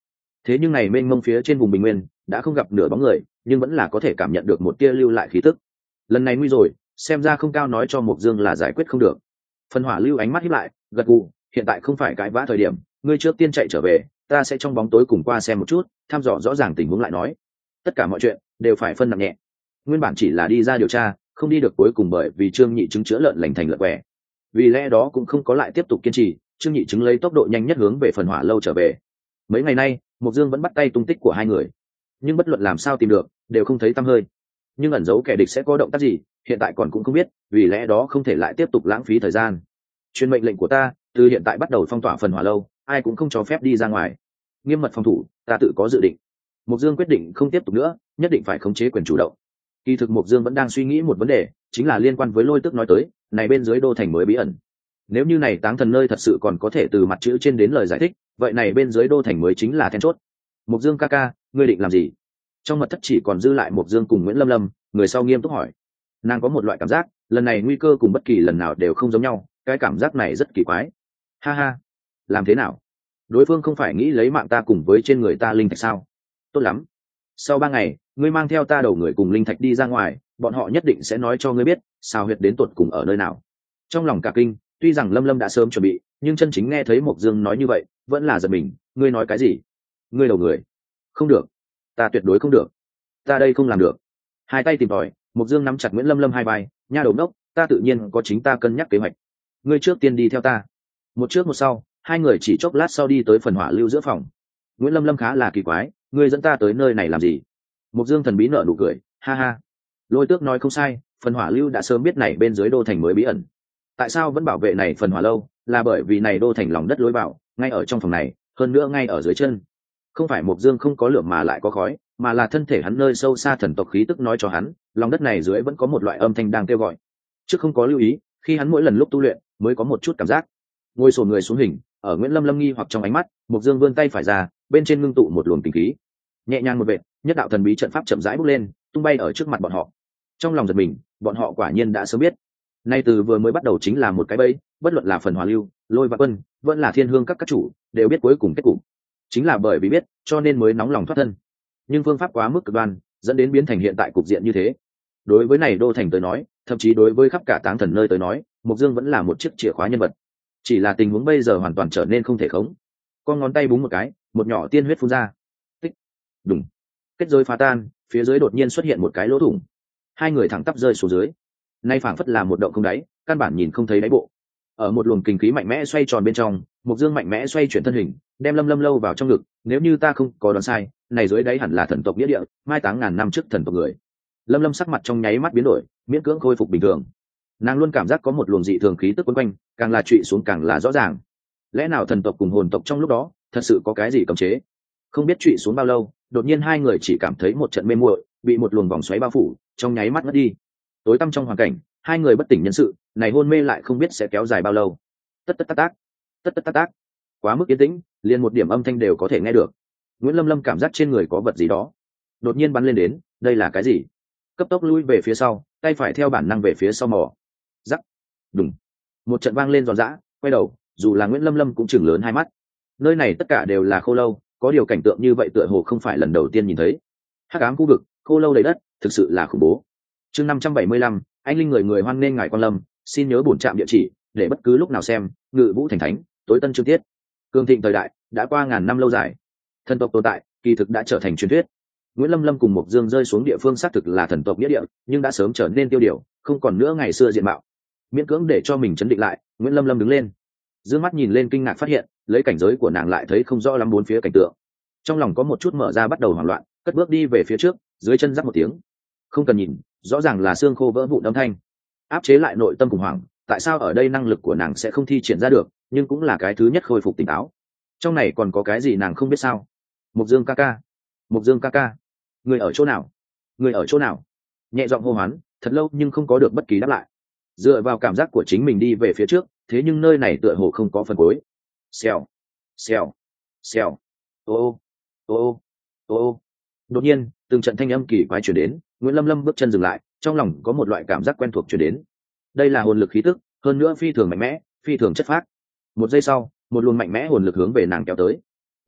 thế nhưng này mênh mông phía trên vùng bình nguyên đã không gặp nửa bóng người, nhưng vẫn là có thể cảm nhận được một tia lưu lại khí tức. Lần này nguy rồi, xem ra không cao nói cho Mộc Dương là giải quyết không được. Phần Hỏa Lưu ánh mắt híp lại, gật gù, hiện tại không phải cãi vã thời điểm, ngươi trước tiên chạy trở về, ta sẽ trong bóng tối cùng qua xem một chút, thăm dò rõ ràng tình huống lại nói. Tất cả mọi chuyện đều phải phân nặng nhẹ. Nguyên bản chỉ là đi ra điều tra, không đi được cuối cùng bởi vì Trương Nhị Chứng chữa lợn lành thành lợn què. Vì lẽ đó cũng không có lại tiếp tục kiên trì, Trương Nhị Chứng lấy tốc độ nhanh nhất hướng về Phần Hỏa Lâu trở về. Mấy ngày nay, Mộc Dương vẫn bắt tay tung tích của hai người, nhưng bất luận làm sao tìm được, đều không thấy tăm hơi. Nhưng ẩn giấu kẻ địch sẽ có động tác gì, hiện tại còn cũng không biết, vì lẽ đó không thể lại tiếp tục lãng phí thời gian. Truyền mệnh lệnh của ta, từ hiện tại bắt đầu phong tỏa Phần Hỏa Lâu, ai cũng không cho phép đi ra ngoài. Nghiêm mật phòng thủ, ta tự có dự định. Mộc Dương quyết định không tiếp tục nữa, nhất định phải khống chế quyền chủ động. Kỳ thực Mộc Dương vẫn đang suy nghĩ một vấn đề, chính là liên quan với Lôi Tước nói tới, này bên dưới đô thành mới bí ẩn. Nếu như này Táng Thần nơi thật sự còn có thể từ mặt chữ trên đến lời giải thích, vậy này bên dưới đô thành mới chính là then chốt. Mộc Dương ca ca, ngươi định làm gì? Trong mật thất chỉ còn dư lại Mộc Dương cùng Nguyễn Lâm Lâm, người sau nghiêm túc hỏi. Nàng có một loại cảm giác, lần này nguy cơ cùng bất kỳ lần nào đều không giống nhau, cái cảm giác này rất kỳ quái. Ha ha, làm thế nào? Đối phương không phải nghĩ lấy mạng ta cùng với trên người ta linh thạch sao? Tốt lắm. Sau ba ngày, ngươi mang theo ta đầu người cùng linh thạch đi ra ngoài, bọn họ nhất định sẽ nói cho ngươi biết, sao huyệt đến tuột cùng ở nơi nào. Trong lòng cả kinh, tuy rằng Lâm Lâm đã sớm chuẩn bị, nhưng chân chính nghe thấy Mộc Dương nói như vậy, vẫn là giật mình. Ngươi nói cái gì? Ngươi đầu người? Không được, ta tuyệt đối không được, ta đây không làm được. Hai tay tìm tòi, Mộc Dương nắm chặt Nguyễn Lâm Lâm hai vai, nha đầu đốc, ta tự nhiên có chính ta cân nhắc kế hoạch. Ngươi trước tiên đi theo ta. Một trước một sau, hai người chỉ chốc lát sau đi tới Phần Hỏa Lưu giữa phòng. Nguyễn Lâm Lâm khá là kỳ quái, ngươi dẫn ta tới nơi này làm gì? Mộc Dương thần bí nở nụ cười, ha ha. Lôi Tước nói không sai, Phần Hỏa Lưu đã sớm biết này bên dưới đô thành mới bí ẩn. Tại sao vẫn bảo vệ này Phần Hỏa Lâu, là bởi vì này đô thành lòng đất lối vào, ngay ở trong phòng này, hơn nữa ngay ở dưới chân. Không phải Mộc Dương không có lửa mà lại có khói, mà là thân thể hắn nơi sâu xa thần tộc khí tức nói cho hắn, lòng đất này dưới vẫn có một loại âm thanh đang kêu gọi. Trước không có lưu ý, khi hắn mỗi lần lúc tu luyện, mới có một chút cảm giác. Ngồi xổm người xuống hình, ở Nguyễn Lâm Lâm nghi hoặc trong ánh mắt, Mộc Dương vươn tay phải ra, bên trên ngưng tụ một luồng kinh khí. Nhẹ nhàng một vệt, nhất đạo thần bí trận pháp chậm rãi bốc lên, tung bay ở trước mặt bọn họ. Trong lòng giật mình, bọn họ quả nhiên đã sớm biết. Nay từ vừa mới bắt đầu chính là một cái bẫy, bất luận là Phần Hỏa Lưu, Lôi Vạn Quân, vẫn là Thiên Hương các các chủ, đều biết cuối cùng kết cục. Chính là bởi vì biết, cho nên mới nóng lòng thoát thân. Nhưng phương pháp quá mức cực đoan, dẫn đến biến thành hiện tại cục diện như thế. Đối với này đô thành tới nói, thậm chí đối với khắp cả Táng Thần nơi tới nói, Mộc Dương vẫn là một chiếc chìa khóa nhân vật. Chỉ là tình huống bây giờ hoàn toàn trở nên không thể khống. Con ngón tay búng một cái, một nhỏ tiên huyết phun ra. Tích, đùng, kết giới phá tan, phía dưới đột nhiên xuất hiện một cái lỗ thủng. Hai người thẳng tắp rơi xuống dưới. Nay phảng phất là một động không đáy, căn bản nhìn không thấy đáy bộ. Ở một luồng kinh khí mạnh mẽ xoay tròn bên trong, Mộc Dương mạnh mẽ xoay chuyển thân hình, đem Lâm Lâm lâu vào trong ngực. Nếu như ta không có đoán sai, này dưới đáy hẳn là thần tộc nghĩa địa, mai táng ngàn năm trước thần tộc người. Lâm Lâm sắc mặt trong nháy mắt biến đổi, miễn cưỡng khôi phục bình thường. Nàng luôn cảm giác có một luồng dị thường khí tức quấn quanh, càng là trụy xuống càng là rõ ràng. Lẽ nào thần tộc cùng hồn tộc trong lúc đó thật sự có cái gì cấm chế? Không biết trụy xuống bao lâu, đột nhiên hai người chỉ cảm thấy một trận mê muội, bị một luồng vòng xoáy bao phủ, trong nháy mắt ngất đi. Tối tăm trong hoàn cảnh, hai người bất tỉnh nhân sự, này hôn mê lại không biết sẽ kéo dài bao lâu. Tất tất tác tác, tất tất tác tác, quá mức yên tĩnh, liền một điểm âm thanh đều có thể nghe được. Nguyễn Lâm Lâm cảm giác trên người có vật gì đó, đột nhiên bắn lên đến, đây là cái gì? Cấp tốc lui về phía sau, tay phải theo bản năng về phía sau mò. Rắc, đùng, một trận vang lên giòn giã, quay đầu, dù là Nguyễn Lâm Lâm cũng chừng lớn hai mắt. Nơi này tất cả đều là khô lâu, có điều cảnh tượng như vậy tựa hồ không phải lần đầu tiên nhìn thấy. Hắc ám khu vực, khô lâu đầy đất, thực sự là khủng bố. Chương năm trăm bảy mươi lăm, anh linh người người hoan nghênh ngài quan lâm, xin nhớ bổn trạm địa chỉ để bất cứ lúc nào xem. Ngự Vũ thành thánh, tối tân chương tiết. Cường thịnh thời đại đã qua ngàn năm lâu dài, thần tộc tồn tại kỳ thực đã trở thành truyền thuyết. Nguyễn Lâm Lâm cùng Mộc Dương rơi xuống địa phương xác thực là thần tộc nghĩa địa, nhưng đã sớm trở nên tiêu điều, không còn nữa ngày xưa diện mạo. Miễn cưỡng để cho mình chấn định lại, Nguyễn Lâm Lâm đứng lên, dương mắt nhìn lên kinh ngạc phát hiện, lấy cảnh giới của nàng lại thấy không rõ lắm bốn phía cảnh tượng. Trong lòng có một chút mở ra bắt đầu hoảng loạn, cất bước đi về phía trước, dưới chân rắc một tiếng. Không cần nhìn, rõ ràng là xương khô vỡ vụn âm thanh. Áp chế lại nội tâm khủng hoảng, tại sao ở đây năng lực của nàng sẽ không thi triển ra được, nhưng cũng là cái thứ nhất khôi phục tỉnh táo. Trong này còn có cái gì nàng không biết sao? Mộc Dương ca ca, Mộc Dương ca ca, người ở chỗ nào? Người ở chỗ nào? Nhẹ giọng hô hoán, thật lâu nhưng không có được bất kỳ đáp lại. Dựa vào cảm giác của chính mình đi về phía trước, thế nhưng nơi này tựa hồ không có phần cuối. Xèo, xèo, xèo, ô ô ô ô ô. Đột nhiên, từng trận thanh âm kỳ quái truyền đến, Nguyễn Lâm Lâm bước chân dừng lại, trong lòng có một loại cảm giác quen thuộc truyền đến. Đây là hồn lực khí tức, hơn nữa phi thường mạnh mẽ, phi thường chất phác. Một giây sau, một luồng mạnh mẽ hồn lực hướng về nàng kéo tới.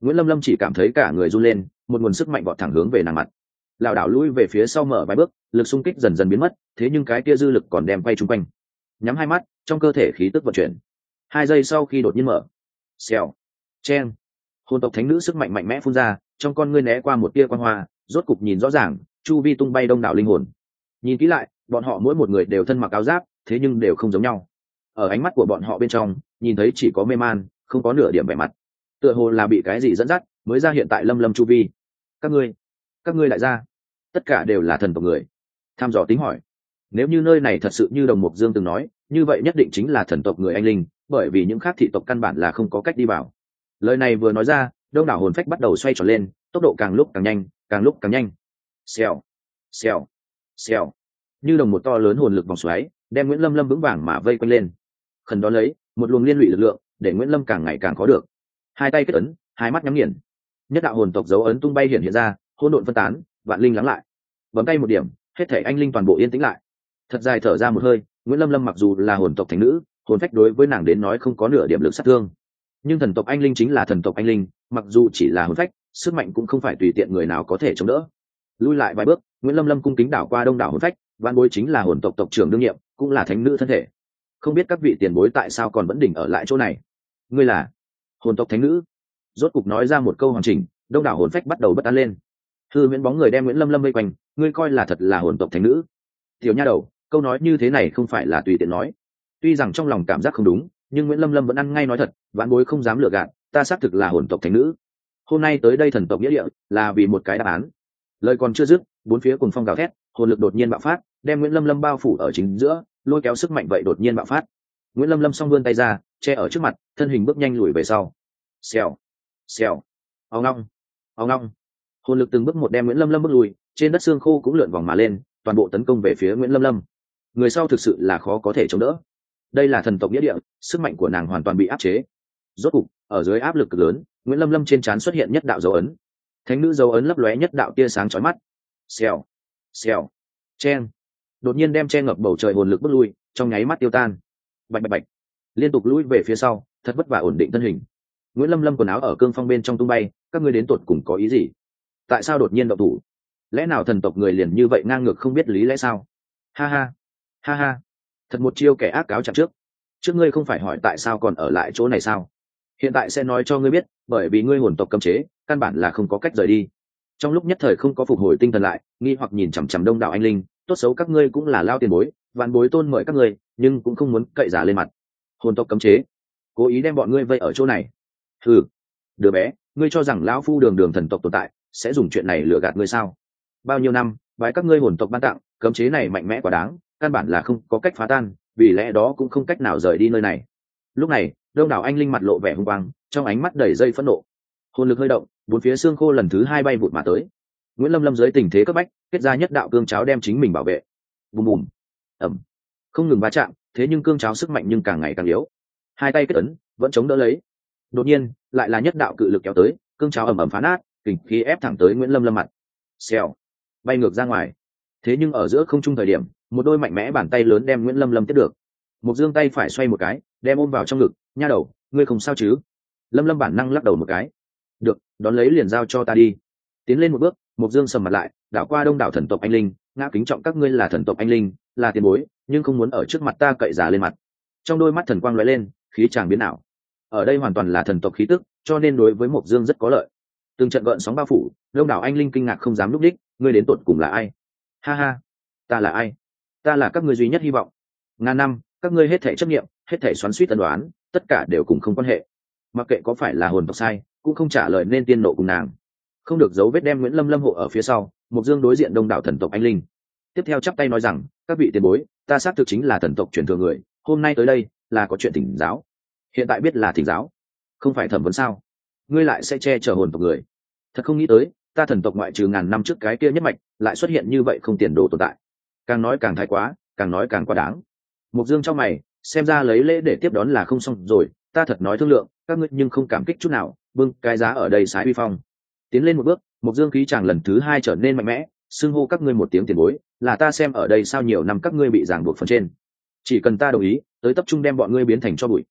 Nguyễn Lâm Lâm chỉ cảm thấy cả người run lên, một nguồn sức mạnh vọt thẳng hướng về nàng mặt. Lảo đảo lui về phía sau mở vài bước, lực xung kích dần dần biến mất, thế nhưng cái kia dư lực còn đem quay chung quanh. Nhắm hai mắt, trong cơ thể khí tức vận chuyển. Hai giây sau khi đột nhiên mở, xèo, chen, hồn tộc thánh nữ sức mạnh mạnh mẽ phun ra, trong con ngươi né qua một tia quang hoa, rốt cục nhìn rõ ràng, chu vi tung bay đông đảo linh hồn. Nhìn kỹ lại, bọn họ mỗi một người đều thân mặc áo giáp, thế nhưng đều không giống nhau. Ở ánh mắt của bọn họ bên trong, nhìn thấy chỉ có mê man, không có nửa điểm vẻ mặt. Tựa hồ là bị cái gì dẫn dắt, mới ra hiện tại lâm lâm chu vi. Các ngươi, các ngươi lại ra, tất cả đều là thần tộc người. Tham dò tính hỏi, nếu như nơi này thật sự như đồng mục dương từng nói, như vậy nhất định chính là thần tộc người anh linh, bởi vì những khác thị tộc căn bản là không có cách đi vào. Lời này vừa nói ra, đông đảo hồn phách bắt đầu xoay tròn lên, tốc độ càng lúc càng nhanh, càng lúc càng nhanh. Xèo, xèo, xèo, như đồng một to lớn hồn lực vòng xoáy, đem Nguyễn Lâm Lâm vững vàng mà vây quanh lên. Khẩn đó lấy một luồng liên lụy lực lượng, để Nguyễn Lâm càng ngày càng khó được. Hai tay kết ấn, hai mắt nhắm nghiền, nhất đạo hồn tộc dấu ấn tung bay hiện hiện ra, hỗn độn phân tán, vạn linh lắng lại. Bấm tay một điểm, hết thể anh linh toàn bộ yên tĩnh lại. Thật dài thở ra một hơi, Nguyễn Lâm Lâm mặc dù là hồn tộc thánh nữ, hồn phách đối với nàng đến nói không có nửa điểm lực sát thương, nhưng thần tộc anh linh chính là thần tộc anh linh, mặc dù chỉ là hồn phách, sức mạnh cũng không phải tùy tiện người nào có thể chống đỡ. Lui lại vài bước, Nguyễn Lâm Lâm cung kính đảo qua đông đảo hồn phách, vạn bối chính là hồn tộc tộc trưởng đương nhiệm, cũng là thánh nữ thân thể. Không biết các vị tiền bối tại sao còn vẫn đỉnh ở lại chỗ này. Ngươi là hồn tộc thánh nữ. Rốt cục nói ra một câu hoàn chỉnh, đông đảo hồn phách bắt đầu bất an lên. Hư Nguyễn bóng người đem Nguyễn Lâm Lâm vây quanh, ngươi coi là thật là hồn tộc thánh nữ? Tiểu nha đầu, câu nói như thế này không phải là tùy tiện nói. Tuy rằng trong lòng cảm giác không đúng, nhưng Nguyễn Lâm Lâm vẫn ăn ngay nói thật, vạn bối không dám lừa gạt, ta xác thực là hồn tộc thánh nữ. Hôm nay tới đây thần tộc nghĩa địa là vì một cái đáp án. Lời còn chưa dứt, bốn phía cùng phong gào thét, hồn lực đột nhiên bạo phát, đem Nguyễn Lâm Lâm bao phủ ở chính giữa, lôi kéo sức mạnh vậy đột nhiên bạo phát. Nguyễn Lâm Lâm song vươn tay ra, che ở trước mặt, thân hình bước nhanh lùi về sau. Xèo, xèo, ong long, ong long. Hồn lực từng bước một đem Nguyễn Lâm Lâm bước lùi, trên đất xương khô cũng lượn vòng mà lên, toàn bộ tấn công về phía Nguyễn Lâm Lâm. Người sau thực sự là khó có thể chống đỡ. Đây là thần tộc nghĩa địa, sức mạnh của nàng hoàn toàn bị áp chế. Rốt cục, ở dưới áp lực cực lớn, Nguyễn Lâm Lâm trên trán xuất hiện nhất đạo dấu ấn. Thánh nữ dấu ấn lấp lóe nhất đạo tia sáng chói mắt. Xèo, xèo, chen. Đột nhiên đem che ngập bầu trời hồn lực bước lui, trong nháy mắt tiêu tan. Bạch bạch bạch, liên tục lùi về phía sau, thật vất vả ổn định thân hình. Nguyễn Lâm Lâm quần áo ở cương phong bên trong tung bay, các ngươi đến tột cùng có ý gì? Tại sao đột nhiên động thủ? Lẽ nào thần tộc người liền như vậy ngang ngược không biết lý lẽ sao? Ha ha, ha ha, thật một chiêu kẻ ác cáo chạm trước. Trước ngươi không phải hỏi tại sao còn ở lại chỗ này sao? Hiện tại sẽ nói cho ngươi biết, bởi vì ngươi hồn tộc cấm chế, căn bản là không có cách rời đi. Trong lúc nhất thời không có phục hồi tinh thần lại, nghi hoặc nhìn chằm chằm đông đảo anh linh, tốt xấu các ngươi cũng là lao tiền bối, vạn bối tôn mời các ngươi, nhưng cũng không muốn cậy giả lên mặt. Hồn tộc cấm chế, cố ý đem bọn ngươi vây ở chỗ này. Hừ, đứa bé, ngươi cho rằng lão phu đường đường thần tộc tồn tại sẽ dùng chuyện này lừa gạt ngươi sao? Bao nhiêu năm, bái các ngươi hồn tộc ban tặng, cấm chế này mạnh mẽ quá đáng, căn bản là không có cách phá tan, vì lẽ đó cũng không cách nào rời đi nơi này. Lúc này, đông đảo anh linh mặt lộ vẻ hung quang, trong ánh mắt đầy dây phẫn nộ. Hồn lực hơi động, bốn phía xương khô lần thứ hai bay vụt mà tới. Nguyễn Lâm Lâm dưới tình thế cấp bách, kết ra nhất đạo cương cháo đem chính mình bảo vệ. Bùm bùm, ẩm, không ngừng va chạm, thế nhưng cương cháo sức mạnh nhưng càng ngày càng yếu. Hai tay kết ấn, vẫn chống đỡ lấy. Đột nhiên, lại là nhất đạo cự lực kéo tới, cương cháo ầm ầm phá nát, kình khí ép thẳng tới Nguyễn Lâm Lâm mặt. Xèo, bay ngược ra ngoài. Thế nhưng ở giữa không trung thời điểm, một đôi mạnh mẽ bàn tay lớn đem Nguyễn Lâm Lâm tiếp được. Một dương tay phải xoay một cái, đem ôm vào trong ngực. Nha đầu, ngươi không sao chứ? Lâm Lâm bản năng lắc đầu một cái. Được, đón lấy liền giao cho ta đi. Tiến lên một bước, một dương sầm mặt lại, đảo qua đông đảo thần tộc anh linh, ngã kính trọng các ngươi là thần tộc anh linh, là tiền bối, nhưng không muốn ở trước mặt ta cậy giả lên mặt. Trong đôi mắt thần quang lóe lên, khí tràng biến ảo. Ở đây hoàn toàn là thần tộc khí tức, cho nên đối với Mộc Dương rất có lợi. Từng trận gợn sóng bao phủ, đông đảo anh linh kinh ngạc không dám lúc đích, ngươi đến tột cùng là ai? Ha ha, ta là ai? Ta là các ngươi duy nhất hy vọng. Ngàn năm, các ngươi hết thảy chấp niệm, hết thảy xoắn xuýt tân đoán, tất cả đều cùng không quan hệ. Mặc kệ có phải là hồn tộc sai, cũng không trả lời nên tiên nộ cùng nàng. Không được giấu vết đem Nguyễn Lâm Lâm hộ ở phía sau, Mộc Dương đối diện đông đảo thần tộc anh linh. Tiếp theo chắp tay nói rằng, các vị tiền bối, ta xác thực chính là thần tộc truyền thừa người, hôm nay tới đây là có chuyện thỉnh giáo. Hiện tại biết là thỉnh giáo, không phải thẩm vấn sao? Ngươi lại sẽ che chở hồn tộc người? Thật không nghĩ tới, ta thần tộc ngoại trừ ngàn năm trước cái kia nhất mạch, lại xuất hiện như vậy không tiền đồ tồn tại. Càng nói càng thái quá, càng nói càng quá đáng. Mộc Dương trong mày, xem ra lấy lễ để tiếp đón là không xong rồi, ta thật nói thương lượng, các ngươi nhưng không cảm kích chút nào, bưng cái giá ở đây sái uy phong. Tiến lên một bước, Mộc Dương khí chàng lần thứ hai trở nên mạnh mẽ, xưng hô các ngươi một tiếng tiền bối, là ta xem ở đây sao nhiều năm các ngươi bị ràng buộc phần trên, chỉ cần ta đồng ý, tới tập trung đem bọn ngươi biến thành cho bụi.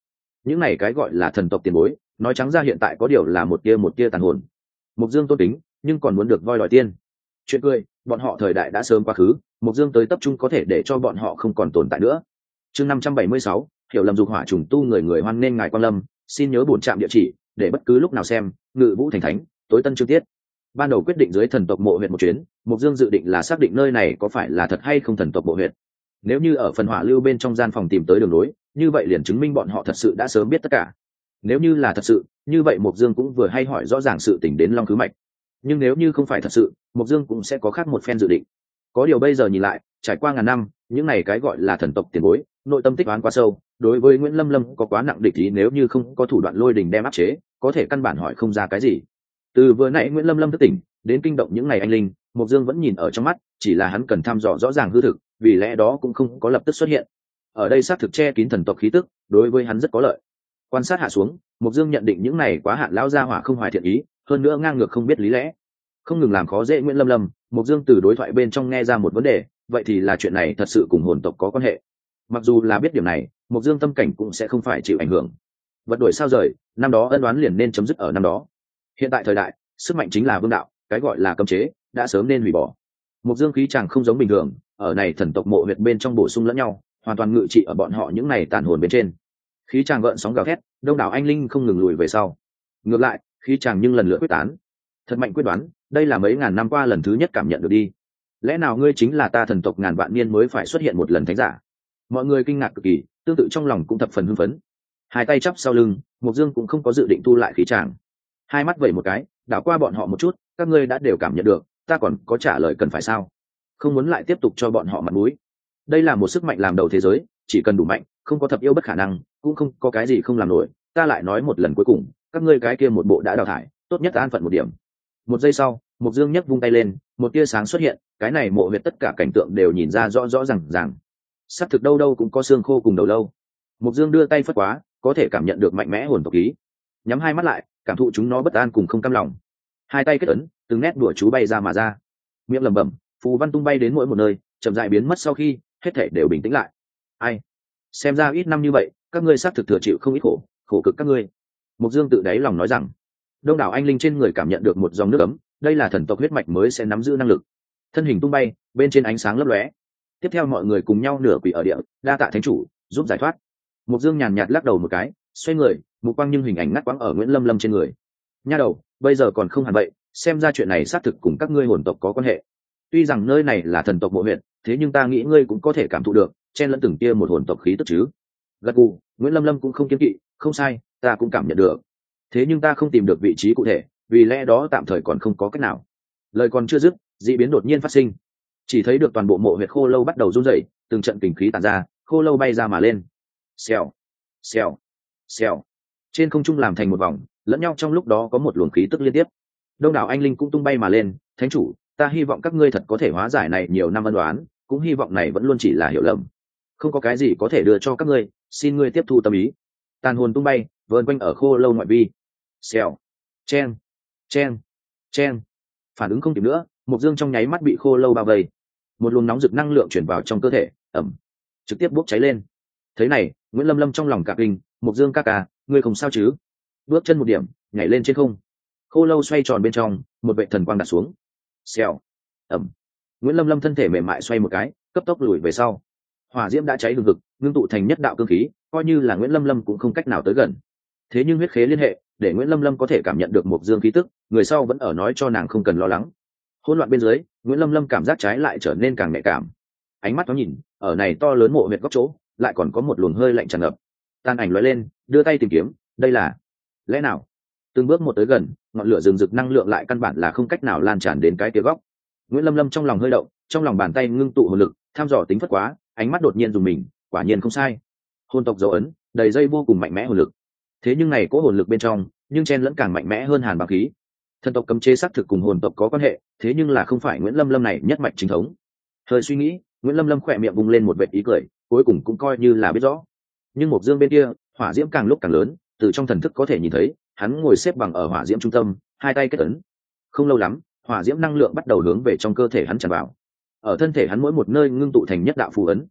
những này cái gọi là thần tộc tiền bối, nói trắng ra hiện tại có điều là một tia một tia tàn hồn. Mục Dương tôn kính, nhưng còn muốn được voi đòi tiên. Chuyện cười, bọn họ thời đại đã sớm quá khứ, Mục Dương tới tập trung có thể để cho bọn họ không còn tồn tại nữa. Chương năm trăm bảy mươi sáu, hiểu lầm dục hỏa trùng tu người người hoan nên ngài quan lâm, xin nhớ bổn trạm địa chỉ, để bất cứ lúc nào xem, Ngự Vũ thành thánh, tối tân chương tiết. Ban đầu quyết định dưới thần tộc mộ huyện một chuyến, Mục Dương dự định là xác định nơi này có phải là thật hay không thần tộc mộ huyện. Nếu như ở phần hỏa lưu bên trong gian phòng tìm tới đường lối, như vậy liền chứng minh bọn họ thật sự đã sớm biết tất cả. Nếu như là thật sự, như vậy Mục Dương cũng vừa hay hỏi rõ ràng sự tình đến Long Khứ Mạch. Nhưng nếu như không phải thật sự, Mục Dương cũng sẽ có khác một phen dự định. Có điều bây giờ nhìn lại, trải qua ngàn năm, những này cái gọi là thần tộc tiền bối, nội tâm tích oán quá sâu, đối với Nguyễn Lâm Lâm có quá nặng địch ý, nếu như không có thủ đoạn lôi đình đem áp chế, có thể căn bản hỏi không ra cái gì. Từ vừa nãy Nguyễn Lâm Lâm thức tỉnh, đến kinh động những ngày anh linh, Mục Dương vẫn nhìn ở trong mắt, chỉ là hắn cần thăm dò rõ ràng hư thực, vì lẽ đó cũng không có lập tức xuất hiện. Ở đây xác thực che kín thần tộc khí tức, đối với hắn rất có lợi. Quan sát hạ xuống, Mục Dương nhận định những này quá hạn lão gia hỏa không hoài thiện ý, hơn nữa ngang ngược không biết lý lẽ, không ngừng làm khó dễ Nguyễn Lâm Lâm. Mục Dương từ đối thoại bên trong nghe ra một vấn đề, vậy thì là chuyện này thật sự cùng hồn tộc có quan hệ. Mặc dù là biết điểm này, Mục Dương tâm cảnh cũng sẽ không phải chịu ảnh hưởng. Vật đổi sao rời, năm đó ân oán liền nên chấm dứt ở năm đó. Hiện tại thời đại, sức mạnh chính là vương đạo, cái gọi là cấm chế đã sớm nên hủy bỏ. Mục Dương khí chàng không giống bình thường, ở này thần tộc mộ huyệt bên trong bổ sung lẫn nhau, hoàn toàn ngự trị ở bọn họ những này tàn hồn bên trên. Khí chàng gợn sóng gào thét, đông đảo anh linh không ngừng lùi về sau. Ngược lại, khí chàng nhưng lần lượt quyết tán. Thật mạnh quyết đoán, đây là mấy ngàn năm qua lần thứ nhất cảm nhận được đi. Lẽ nào ngươi chính là ta thần tộc ngàn vạn niên mới phải xuất hiện một lần thánh giả? Mọi người kinh ngạc cực kỳ, tương tự trong lòng cũng thập phần hưng phấn. Hai tay chắp sau lưng, Mục Dương cũng không có dự định tu lại khí chàng. Hai mắt vẩy một cái, đảo qua bọn họ một chút, các ngươi đã đều cảm nhận được, ta còn có trả lời cần phải sao? Không muốn lại tiếp tục cho bọn họ mặt mũi. Đây là một sức mạnh làm đầu thế giới, chỉ cần đủ mạnh, không có thập yêu bất khả năng, cũng không có cái gì không làm nổi. Ta lại nói một lần cuối cùng, các ngươi cái kia một bộ đã đào thải, tốt nhất an phận một điểm. Một giây sau, Mục Dương nhấc vung tay lên, một tia sáng xuất hiện, cái này mộ huyệt tất cả cảnh tượng đều nhìn ra rõ rõ ràng ràng. Sắp thực đâu đâu cũng có xương khô cùng đầu lâu. Mục Dương đưa tay phất quá, có thể cảm nhận được mạnh mẽ hồn tộc khí. Nhắm hai mắt lại, cảm thụ chúng nó bất an cùng không cam lòng. Hai tay kết ấn, từng nét đùa chú bay ra mà ra. Miệng lẩm bẩm, phù văn tung bay đến mỗi một nơi, chậm rãi biến mất sau khi hết thảy đều bình tĩnh lại. Ai? Xem ra ít năm như vậy, các ngươi xác thực thừa chịu không ít khổ, khổ cực các ngươi. Mục Dương tự đáy lòng nói rằng. Đông đảo anh linh trên người cảm nhận được một dòng nước ấm, đây là thần tộc huyết mạch mới sẽ nắm giữ năng lực. Thân hình tung bay, bên trên ánh sáng lấp lóe. Tiếp theo mọi người cùng nhau nửa quỳ ở địa, đa tạ thánh chủ, giúp giải thoát. Mục Dương nhàn nhạt lắc đầu một cái, xoay người, mục quang nhưng hình ảnh ngắt quãng ở Nguyễn Lâm Lâm trên người. Nha đầu, bây giờ còn không hẳn vậy, xem ra chuyện này xác thực cùng các ngươi hồn tộc có quan hệ. Tuy rằng nơi này là thần tộc mộ huyện, thế nhưng ta nghĩ ngươi cũng có thể cảm thụ được, chen lẫn từng tia một hồn tộc khí tức chứ. Gật gù, Nguyễn Lâm Lâm cũng không kiêng kỵ, không sai, ta cũng cảm nhận được. Thế nhưng ta không tìm được vị trí cụ thể, vì lẽ đó tạm thời còn không có cách nào. Lời còn chưa dứt, dị biến đột nhiên phát sinh. Chỉ thấy được toàn bộ mộ huyệt khô lâu bắt đầu run rẩy, từng trận kình khí tản ra, khô lâu bay ra mà lên. Xèo, xèo, xèo. Trên không trung làm thành một vòng, lẫn nhau trong lúc đó có một luồng khí tức liên tiếp. Đông đảo anh linh cũng tung bay mà lên, thánh chủ, ta hy vọng các ngươi thật có thể hóa giải này nhiều năm ân oán, cũng hy vọng này vẫn luôn chỉ là hiểu lầm. Không có cái gì có thể đưa cho các ngươi, xin ngươi tiếp thu tâm ý. Tàn hồn tung bay, vờn quanh ở khô lâu ngoại vi. Xèo, chen, chen, chen. Phản ứng không kịp nữa, Mục Dương trong nháy mắt bị khô lâu bao vây. Một luồng nóng rực năng lượng chuyển vào trong cơ thể, ẩm, trực tiếp bốc cháy lên. Thế này, Nguyễn Lâm Lâm trong lòng cả kinh, Mục Dương ca ca, ngươi không sao chứ? Bước chân một điểm, nhảy lên trên không. Khô lâu xoay tròn bên trong, một vệ thần quang đặt xuống. Xèo, ẩm. Nguyễn Lâm Lâm thân thể mềm mại xoay một cái, cấp tốc lùi về sau. Hỏa diễm đã cháy hừng hực, ngưng tụ thành nhất đạo cương khí, coi như là Nguyễn Lâm Lâm cũng không cách nào tới gần. Thế nhưng huyết khế liên hệ, để Nguyễn Lâm Lâm có thể cảm nhận được Mục Dương khí tức, người sau vẫn ở nói cho nàng không cần lo lắng. Hỗn loạn bên dưới, Nguyễn Lâm Lâm cảm giác trái lại trở nên càng nhạy cảm. Ánh mắt nó nhìn, ở này to lớn mộ huyệt góc chỗ, lại còn có một luồng hơi lạnh tràn ngập. Tàn ảnh lóe lên, đưa tay tìm kiếm, đây là lẽ nào? Từng bước một tới gần, ngọn lửa rừng rực năng lượng lại căn bản là không cách nào lan tràn đến cái kia góc. Nguyễn Lâm Lâm trong lòng hơi động, trong lòng bàn tay ngưng tụ hồn lực, tham dò tính phất quá, ánh mắt đột nhiên dùng mình, quả nhiên không sai. Hồn tộc dấu ấn, đầy dây vô cùng mạnh mẽ hồn lực. Thế nhưng này có hồn lực bên trong, nhưng chen lẫn càng mạnh mẽ hơn hàn băng khí. Thần tộc cấm chế xác thực cùng hồn tộc có quan hệ, thế nhưng là không phải Nguyễn Lâm Lâm này nhất mạch chính thống. Hơi suy nghĩ, Nguyễn Lâm Lâm khỏe miệng bùng lên một vệt ý cười, cuối cùng cũng coi như là biết rõ. Nhưng Mộc Dương bên kia, hỏa diễm càng lúc càng lớn, từ trong thần thức có thể nhìn thấy, hắn ngồi xếp bằng ở hỏa diễm trung tâm, hai tay kết ấn. Không lâu lắm, hỏa diễm năng lượng bắt đầu hướng về trong cơ thể hắn tràn vào. Ở thân thể hắn mỗi một nơi ngưng tụ thành nhất đạo phù ấn.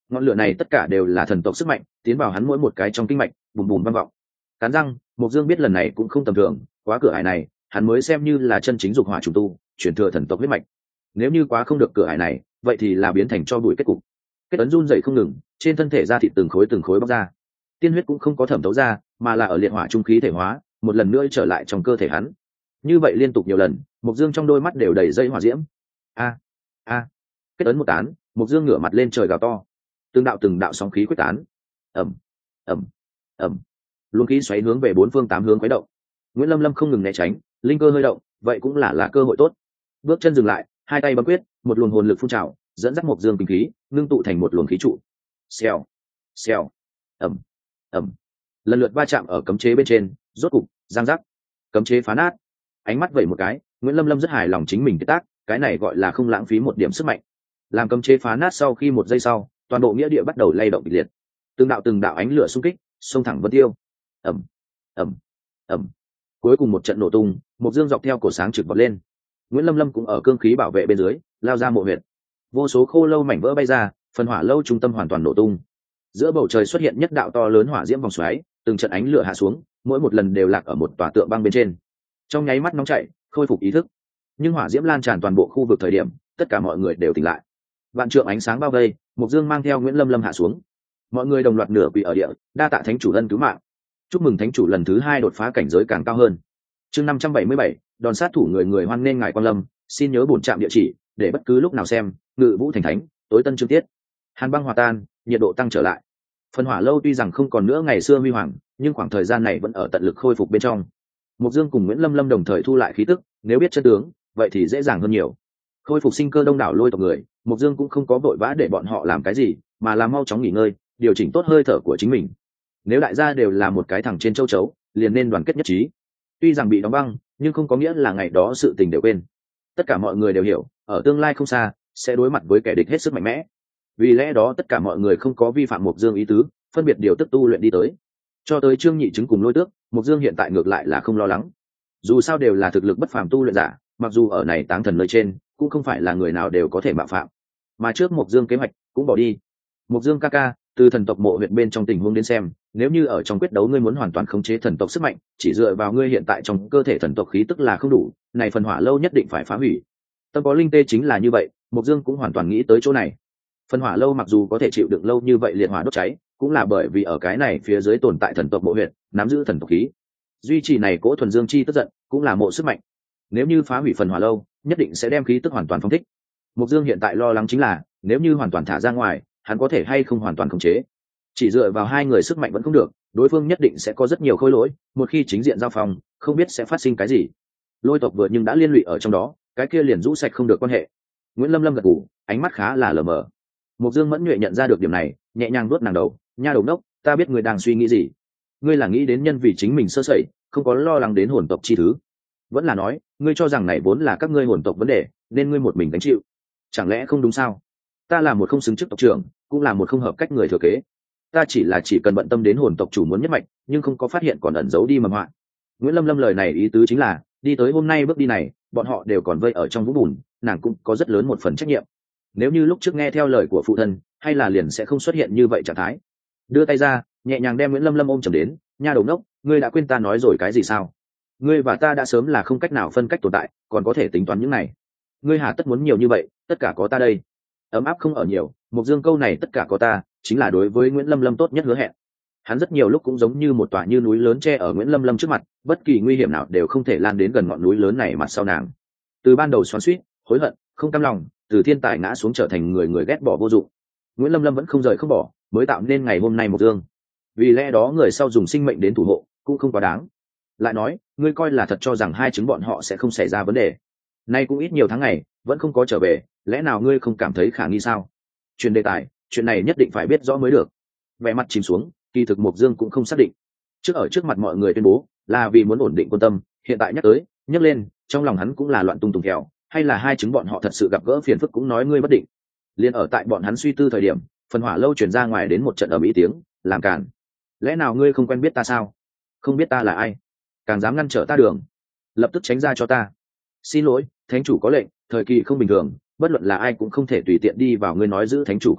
ngọn lửa này tất cả đều là thần tộc sức mạnh tiến vào hắn mỗi một cái trong kinh mạch, bùm bùm vang vọng. Cắn răng, Mộc Dương biết lần này cũng không tầm thường, quá cửa ải này hắn mới xem như là chân chính dục hỏa trùng tu, chuyển thừa thần tộc huyết mạch. Nếu như quá không được cửa ải này, vậy thì là biến thành cho bụi kết cục. Kết ấn run dậy không ngừng, trên thân thể da thịt từng khối từng khối bóc ra, tiên huyết cũng không có thẩm thấu ra, mà là ở liệt hỏa trung khí thể hóa, một lần nữa trở lại trong cơ thể hắn. Như vậy liên tục nhiều lần, Mộc Dương trong đôi mắt đều đầy dây hỏa diễm. A a, kết ấn một tán, Mộc Dương ngửa mặt lên trời gào to, từng đạo từng đạo sóng khí quyết tán. Ầm ầm ầm, luồng khí xoáy hướng về bốn phương tám hướng khuấy động. Nguyễn Lâm Lâm không ngừng né tránh, linh cơ hơi động, vậy cũng là là cơ hội tốt. Bước chân dừng lại, hai tay bấm quyết, một luồng hồn lực phun trào, dẫn dắt Mộc Dương kinh khí ngưng tụ thành một luồng khí trụ. Xèo xèo, ầm ầm, lần lượt va chạm ở cấm chế bên trên, rốt cục giang giác, cấm chế phá nát. Ánh mắt vẩy một cái, Nguyễn Lâm Lâm rất hài lòng chính mình kết tác, cái này gọi là không lãng phí một điểm sức mạnh. Làm cấm chế phá nát sau khi một giây sau, toàn bộ nghĩa địa bắt đầu lay động kịch liệt, từng đạo từng đạo ánh lửa xung kích xông thẳng vân tiêu. Ầm ầm ầm, cuối cùng một trận nổ tung, Mộc Dương dọc theo cổ sáng trực bật lên. Nguyễn Lâm Lâm cũng ở cương khí bảo vệ bên dưới lao ra mộ huyệt, vô số khô lâu mảnh vỡ bay ra, phần hỏa lâu trung tâm hoàn toàn nổ tung. Giữa bầu trời xuất hiện nhất đạo to lớn hỏa diễm vòng xoáy, từng trận ánh lửa hạ xuống, mỗi một lần đều lạc ở một tòa tượng băng bên trên. Trong nháy mắt nóng chảy, khôi phục ý thức. Nhưng hỏa diễm lan tràn toàn bộ khu vực thời điểm, tất cả mọi người đều tỉnh lại. Vạn trượng ánh sáng bao vây, Mộc Dương mang theo Nguyễn Lâm Lâm hạ xuống. Mọi người đồng loạt nửa quỳ ở địa, đa tạ thánh chủ ân cứu mạng. Chúc mừng thánh chủ lần thứ hai đột phá cảnh giới càng cao hơn. Chương năm trăm bảy mươi bảy, đòn sát thủ người người hoan nên ngài quan lâm, xin nhớ bổn trạm địa chỉ để bất cứ lúc nào xem. Ngự Vũ thành thánh, tối tân chương tiết. Hàn băng hòa tan, nhiệt độ tăng trở lại. Phần hỏa lâu tuy rằng không còn nữa ngày xưa huy hoàng, nhưng khoảng thời gian này vẫn ở tận lực khôi phục bên trong. Mộc Dương cùng Nguyễn Lâm Lâm đồng thời thu lại khí tức, nếu biết chân tướng, vậy thì dễ dàng hơn nhiều. Khôi phục sinh cơ đông đảo lôi tộc người, Mộc Dương cũng không có vội vã để bọn họ làm cái gì, mà là mau chóng nghỉ ngơi, điều chỉnh tốt hơi thở của chính mình. Nếu đại gia đều là một cái thằng trên châu chấu, liền nên đoàn kết nhất trí. Tuy rằng bị đóng băng, nhưng không có nghĩa là ngày đó sự tình đều quên. Tất cả mọi người đều hiểu, ở tương lai không xa, sẽ đối mặt với kẻ địch hết sức mạnh mẽ. Vì lẽ đó tất cả mọi người không có vi phạm Mộc Dương ý tứ, phân biệt điều tức tu luyện đi tới. Cho tới Trương Nhị Chứng cùng Lôi Tước, Mộc Dương hiện tại ngược lại là không lo lắng. Dù sao đều là thực lực bất phàm tu luyện giả, mặc dù ở này táng thần nơi trên, cũng không phải là người nào đều có thể mạo phạm. Mà trước Mộc Dương kế hoạch cũng bỏ đi. Mộc Dương ca ca, từ thần tộc mộ huyện bên trong tình huống đến xem, nếu như ở trong quyết đấu ngươi muốn hoàn toàn khống chế thần tộc sức mạnh, chỉ dựa vào ngươi hiện tại trong cơ thể thần tộc khí tức là không đủ, này phần hỏa lâu nhất định phải phá hủy. Tâm có linh tê chính là như vậy, Mộc Dương cũng hoàn toàn nghĩ tới chỗ này. Phần hỏa lâu mặc dù có thể chịu đựng lâu như vậy liệt hỏa đốt cháy, cũng là bởi vì ở cái này phía dưới tồn tại thần tộc mộ huyện, nắm giữ thần tộc khí. Duy trì này cỗ thuần dương chi tức giận, cũng là mộ sức mạnh. Nếu như phá hủy phần hỏa lâu, nhất định sẽ đem khí tức hoàn toàn phóng thích. Mộc Dương hiện tại lo lắng chính là, nếu như hoàn toàn thả ra ngoài, hắn có thể hay không hoàn toàn khống chế. Chỉ dựa vào hai người sức mạnh vẫn không được, đối phương nhất định sẽ có rất nhiều khối lỗi, một khi chính diện giao phòng, không biết sẽ phát sinh cái gì. Lôi tộc vừa nhưng đã liên lụy ở trong đó, cái kia liền rũ sạch không được quan hệ. Nguyễn Lâm Lâm gật gù, ánh mắt khá là lờ mờ. Mộc Dương mẫn nhuệ nhận ra được điểm này, nhẹ nhàng vuốt nàng đầu, nha đầu đốc, ta biết ngươi đang suy nghĩ gì. Ngươi là nghĩ đến nhân vì chính mình sơ sẩy, không có lo lắng đến hồn tộc chi thứ, vẫn là nói, ngươi cho rằng này vốn là các ngươi hồn tộc vấn đề, nên ngươi một mình gánh chịu. Chẳng lẽ không đúng sao? Ta là một không xứng chức tộc trưởng, cũng là một không hợp cách người thừa kế. Ta chỉ là chỉ cần bận tâm đến hồn tộc chủ muốn nhất mạch, nhưng không có phát hiện còn ẩn giấu đi mầm họa. Nguyễn Lâm Lâm lời này ý tứ chính là, đi tới hôm nay bước đi này, bọn họ đều còn vây ở trong vũng bùn, nàng cũng có rất lớn một phần trách nhiệm. Nếu như lúc trước nghe theo lời của phụ thân, hay là liền sẽ không xuất hiện như vậy trạng thái. Đưa tay ra, nhẹ nhàng đem Nguyễn Lâm Lâm ôm chầm đến, nha đầu ngốc, ngươi đã quên ta nói rồi cái gì sao? Ngươi và ta đã sớm là không cách nào phân cách tồn tại, còn có thể tính toán những này. Ngươi hà tất muốn nhiều như vậy, tất cả có ta đây. Ấm áp không ở nhiều, Mộc Dương câu này tất cả có ta, chính là đối với Nguyễn Lâm Lâm tốt nhất hứa hẹn. Hắn rất nhiều lúc cũng giống như một tòa như núi lớn che ở Nguyễn Lâm Lâm trước mặt, bất kỳ nguy hiểm nào đều không thể lan đến gần ngọn núi lớn này mặt sau nàng. Từ ban đầu xoắn xuýt, hối hận, không cam lòng, từ thiên tài ngã xuống trở thành người người ghét bỏ vô dụng, Nguyễn Lâm Lâm vẫn không rời không bỏ, mới tạo nên ngày hôm nay Mộc Dương. Vì lẽ đó người sau dùng sinh mệnh đến thủ hộ cũng không quá đáng. Lại nói, ngươi coi là thật cho rằng hai chứng bọn họ sẽ không xảy ra vấn đề? Nay cũng ít nhiều tháng ngày, vẫn không có trở về, lẽ nào ngươi không cảm thấy khả nghi sao? Chuyển đề tài, chuyện này nhất định phải biết rõ mới được. Vẻ mặt chìm xuống, kỳ thực Mộc Dương cũng không xác định. Trước ở trước mặt mọi người tuyên bố, là vì muốn ổn định quân tâm, hiện tại nhắc tới, nhắc lên, trong lòng hắn cũng là loạn tung tùng kẹo, hay là hai chứng bọn họ thật sự gặp gỡ phiền phức cũng nói ngươi bất định. Liên ở tại bọn hắn suy tư thời điểm, phần hỏa lâu truyền ra ngoài đến một trận ầm ĩ tiếng, làm cản. Lẽ nào ngươi không quen biết ta sao? Không biết ta là ai, càng dám ngăn trở ta đường, lập tức tránh ra cho ta. Xin lỗi, thánh chủ có lệnh, thời kỳ không bình thường, bất luận là ai cũng không thể tùy tiện đi vào. Ngươi nói giữ thánh chủ quen biết,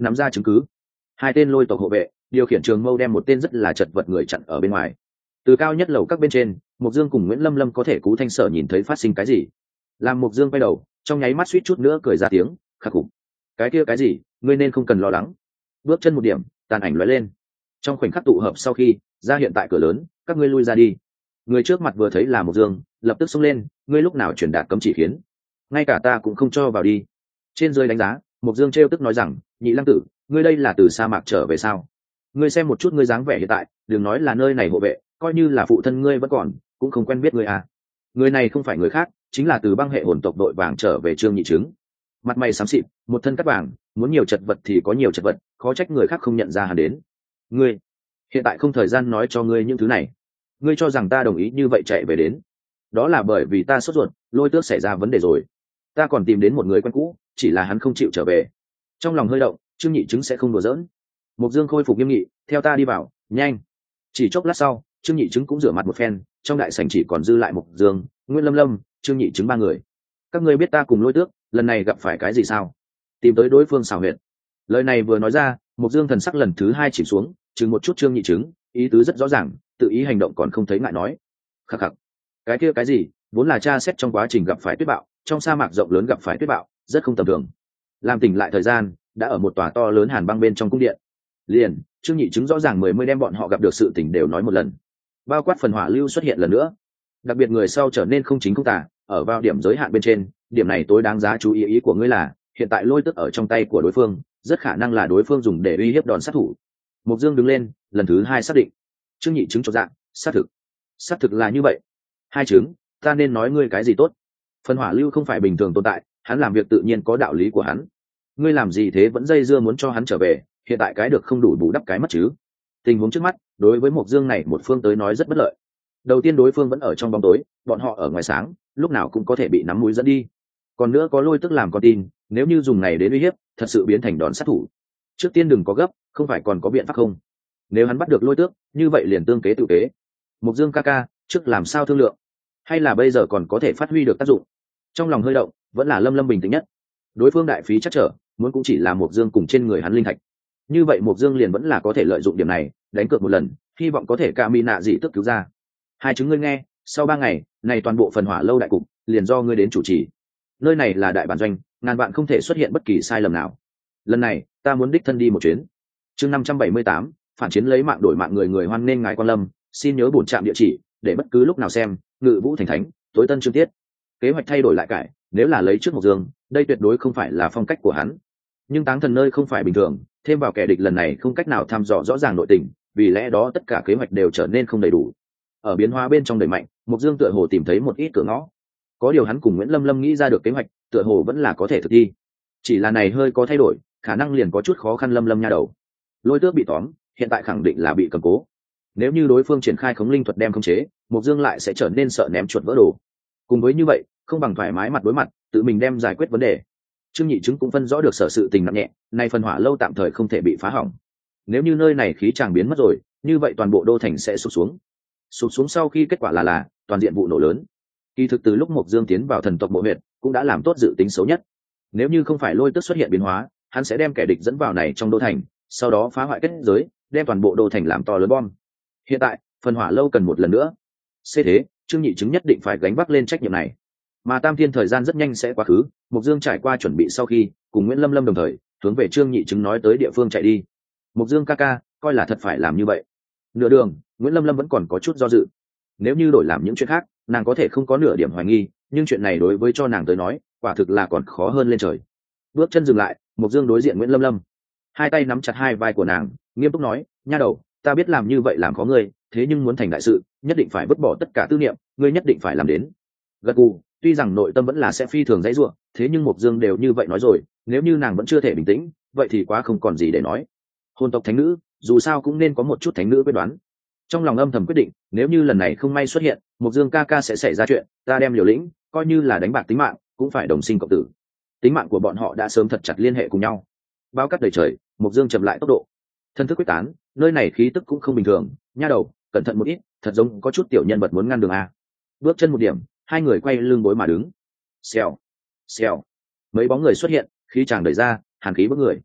nắm ra chứng cứ. Hai tên lôi tộc hộ vệ điều khiển trường mâu đem một tên rất là chật vật người chặn ở bên ngoài. Từ cao nhất lầu các bên trên, Mộc Dương cùng Nguyễn Lâm Lâm có thể cú thanh sở nhìn thấy phát sinh cái gì. Làm Mộc Dương quay đầu, trong nháy mắt suýt chút nữa cười ra tiếng khắc phục. Cái kia cái gì, ngươi nên không cần lo lắng. Bước chân một điểm, tàn ảnh lóe lên. Trong khoảnh khắc tụ hợp sau khi ra hiện tại cửa lớn, các ngươi lui ra đi. Người trước mặt vừa thấy là Mộc Dương, lập tức xông lên, ngươi lúc nào truyền đạt cấm chỉ khiến, ngay cả ta cũng không cho vào đi. Trên dưới đánh giá, Mộc Dương trêu tức nói rằng, nhị lăng tử, ngươi đây là từ sa mạc trở về sao? Ngươi xem một chút ngươi dáng vẻ hiện tại, đừng nói là nơi này hộ vệ, coi như là phụ thân ngươi vẫn còn, cũng không quen biết ngươi à. Người này không phải người khác, chính là từ băng hệ hồn tộc đội vàng trở về Trương Nhị Trứng. Mặt mày xám xịt, một thân cắt vàng, muốn nhiều chật vật thì có nhiều chật vật, khó trách người khác không nhận ra hắn đến. Ngươi, hiện tại không thời gian nói cho ngươi những thứ này. Ngươi cho rằng ta đồng ý như vậy chạy về đến? Đó là bởi vì ta sốt ruột, Lôi Tước xảy ra vấn đề rồi. Ta còn tìm đến một người quen cũ, chỉ là hắn không chịu trở về. Trong lòng hơi động, Trương Nhị Trứng sẽ không đùa giỡn. Mộc Dương khôi phục nghiêm nghị, theo ta đi vào, nhanh. Chỉ chốc lát sau, Trương Nhị Trứng cũng rửa mặt một phen, trong đại sảnh chỉ còn dư lại Mộc Dương, Nguyễn Lâm Lâm, Trương Nhị Trứng ba người. Các ngươi biết ta cùng Lôi Tước lần này gặp phải cái gì sao? Tìm tới đối phương xảo huyệt. Lời này vừa nói ra, Mộc Dương thần sắc lần thứ hai chìm xuống, chừng một chút Trương Nhị Trứng, ý tứ rất rõ ràng, tự ý hành động còn không thấy ngại nói. Khắc khắc. Cái kia cái gì, vốn là tra xét trong quá trình gặp phải tuyết bạo, trong sa mạc rộng lớn gặp phải tuyết bạo, rất không tầm thường. Làm tỉnh lại thời gian, đã ở một tòa to lớn hàn băng bên trong cung điện. Liền, Trương Nhị Trứng rõ ràng mười mươi đem bọn họ gặp được sự tình đều nói một lần. Bao quát phần hỏa lưu xuất hiện lần nữa. Đặc biệt người sau trở nên không chính không tà, ở vào điểm giới hạn bên trên, điểm này tối đáng giá chú ý. Ý của ngươi là, hiện tại Lôi Tước ở trong tay của đối phương, rất khả năng là đối phương dùng để uy hiếp đòn sát thủ. Mộc Dương đứng lên, lần thứ hai xác định. Trương Nhị Trứng cho dạng, xác thực. Xác thực là như vậy. Hai trứng, ta nên nói ngươi cái gì tốt? Phần hỏa lưu không phải bình thường tồn tại, hắn làm việc tự nhiên có đạo lý của hắn. Ngươi làm gì thế vẫn dây dưa muốn cho hắn trở về, hiện tại cái được không đủ bù đắp cái mất chứ? Tình huống trước mắt, đối với Mộc Dương này một phương tới nói rất bất lợi. Đầu tiên đối phương vẫn ở trong bóng tối, bọn họ ở ngoài sáng, lúc nào cũng có thể bị nắm mũi dẫn đi. Còn nữa có Lôi Tước làm con tin, nếu như dùng này đến uy hiếp, thật sự biến thành đòn sát thủ. Trước tiên đừng có gấp, không phải còn có biện pháp không? Nếu hắn bắt được Lôi Tước, như vậy liền tương kế tự kế. Mộc Dương ca ca, trước làm sao thương lượng? Hay là bây giờ còn có thể phát huy được tác dụng? Trong lòng hơi động, vẫn là Lâm Lâm bình tĩnh nhất. Đối phương đại phí chắc trở, muốn cũng chỉ là Mộc Dương cùng trên người hắn linh thạch. Như vậy Mộc Dương liền vẫn là có thể lợi dụng điểm này, đánh cược một lần, hy vọng có thể ca mi nạ dị tức cứu ra. Hai chứng ngươi nghe, sau ba ngày, này toàn bộ phần hỏa lâu đại cục, liền do ngươi đến chủ trì. Nơi này là đại bản doanh, ngàn vạn không thể xuất hiện bất kỳ sai lầm nào. Lần này, ta muốn đích thân đi một chuyến. Chương năm trăm bảy mươi tám, phản chiến lấy mạng đổi mạng, người người hoan nên ngài quan lâm, xin nhớ bổn trạm địa chỉ, để bất cứ lúc nào xem, Ngự Vũ Thành Thánh, tối tân chương tiết. Kế hoạch thay đổi lại cải, nếu là lấy trước Mộc Dương, đây tuyệt đối không phải là phong cách của hắn. Nhưng Táng Thần nơi không phải bình thường, thêm vào kẻ địch lần này không cách nào thăm dò rõ ràng nội tình, vì lẽ đó tất cả kế hoạch đều trở nên không đầy đủ. Ở biến hóa bên trong đẩy mạnh, Mộc Dương tựa hồ tìm thấy một ít cửa ngõ. Có điều hắn cùng Nguyễn Lâm Lâm nghĩ ra được kế hoạch, tựa hồ vẫn là có thể thực thi. Chỉ là này hơi có thay đổi, khả năng liền có chút khó khăn. Lâm Lâm nha đầu, Lôi Tước bị tóm, hiện tại khẳng định là bị cầm cố. Nếu như đối phương triển khai khống linh thuật đem khống chế, Mộc Dương lại sẽ trở nên sợ ném chuột vỡ đồ. Cùng với như vậy, không bằng thoải mái mặt đối mặt, tự mình đem giải quyết vấn đề. Trương Nhị Trứng cũng phân rõ được sở sự tình nặng nhẹ, nay phần hỏa lâu tạm thời không thể bị phá hỏng. Nếu như nơi này khí tràng biến mất rồi, như vậy toàn bộ đô thành sẽ sụp xuống. Sụp xuống sau khi kết quả là là toàn diện vụ nổ lớn. Kỳ thực từ lúc Mộc Dương tiến vào thần tộc mộ huyệt, cũng đã làm tốt dự tính xấu nhất. Nếu như không phải Lôi Tước xuất hiện biến hóa, hắn sẽ đem kẻ địch dẫn vào này trong đô thành, sau đó phá hoại kết giới, đem toàn bộ đô thành làm to lớn bom. Hiện tại, phần hỏa lâu cần một lần nữa. Xê thế, Trương Nhị Trứng nhất định phải gánh vác lên trách nhiệm này. Mà Tam Thiên thời gian rất nhanh sẽ quá khứ, Mộc Dương trải qua chuẩn bị sau khi, cùng Nguyễn Lâm Lâm đồng thời, hướng về Trương Nhị Trứng nói tới địa phương chạy đi. Mộc Dương ca ca, coi là thật phải làm như vậy. Nửa đường, Nguyễn Lâm Lâm vẫn còn có chút do dự. Nếu như đổi làm những chuyện khác, nàng có thể không có nửa điểm hoài nghi, nhưng chuyện này đối với cho nàng tới nói, quả thực là còn khó hơn lên trời. Bước chân dừng lại, Mộc Dương đối diện Nguyễn Lâm Lâm, hai tay nắm chặt hai vai của nàng, nghiêm túc nói, nha đầu, ta biết làm như vậy làm khó ngươi, thế nhưng muốn thành đại sự, nhất định phải vứt bỏ tất cả tư niệm, ngươi nhất định phải làm đến. Gật gù, tuy rằng nội tâm vẫn là sẽ phi thường dãy rủa, thế nhưng Mộc Dương đều như vậy nói rồi, nếu như nàng vẫn chưa thể bình tĩnh, vậy thì quá không còn gì để nói. Hồn tộc thánh nữ, dù sao cũng nên có một chút thánh nữ quyết đoán. Trong lòng âm thầm quyết định, nếu như lần này không may xuất hiện, Mộc Dương ca ca sẽ xảy ra chuyện, ta đem liều lĩnh, coi như là đánh bạc tính mạng, cũng phải đồng sinh cộng tử. Tính mạng của bọn họ đã sớm thật chặt liên hệ cùng nhau. Bao cát đầy trời, Mộc Dương chậm lại tốc độ. Thân thức quyết tán, nơi này khí tức cũng không bình thường, nha đầu, cẩn thận một ít, thật giống có chút tiểu nhân vật muốn ngăn đường a. Bước chân một điểm, hai người quay lưng bối mà đứng. Xèo, xèo. Mấy bóng người xuất hiện, khí chàng đẩy ra, hàn khí bức người.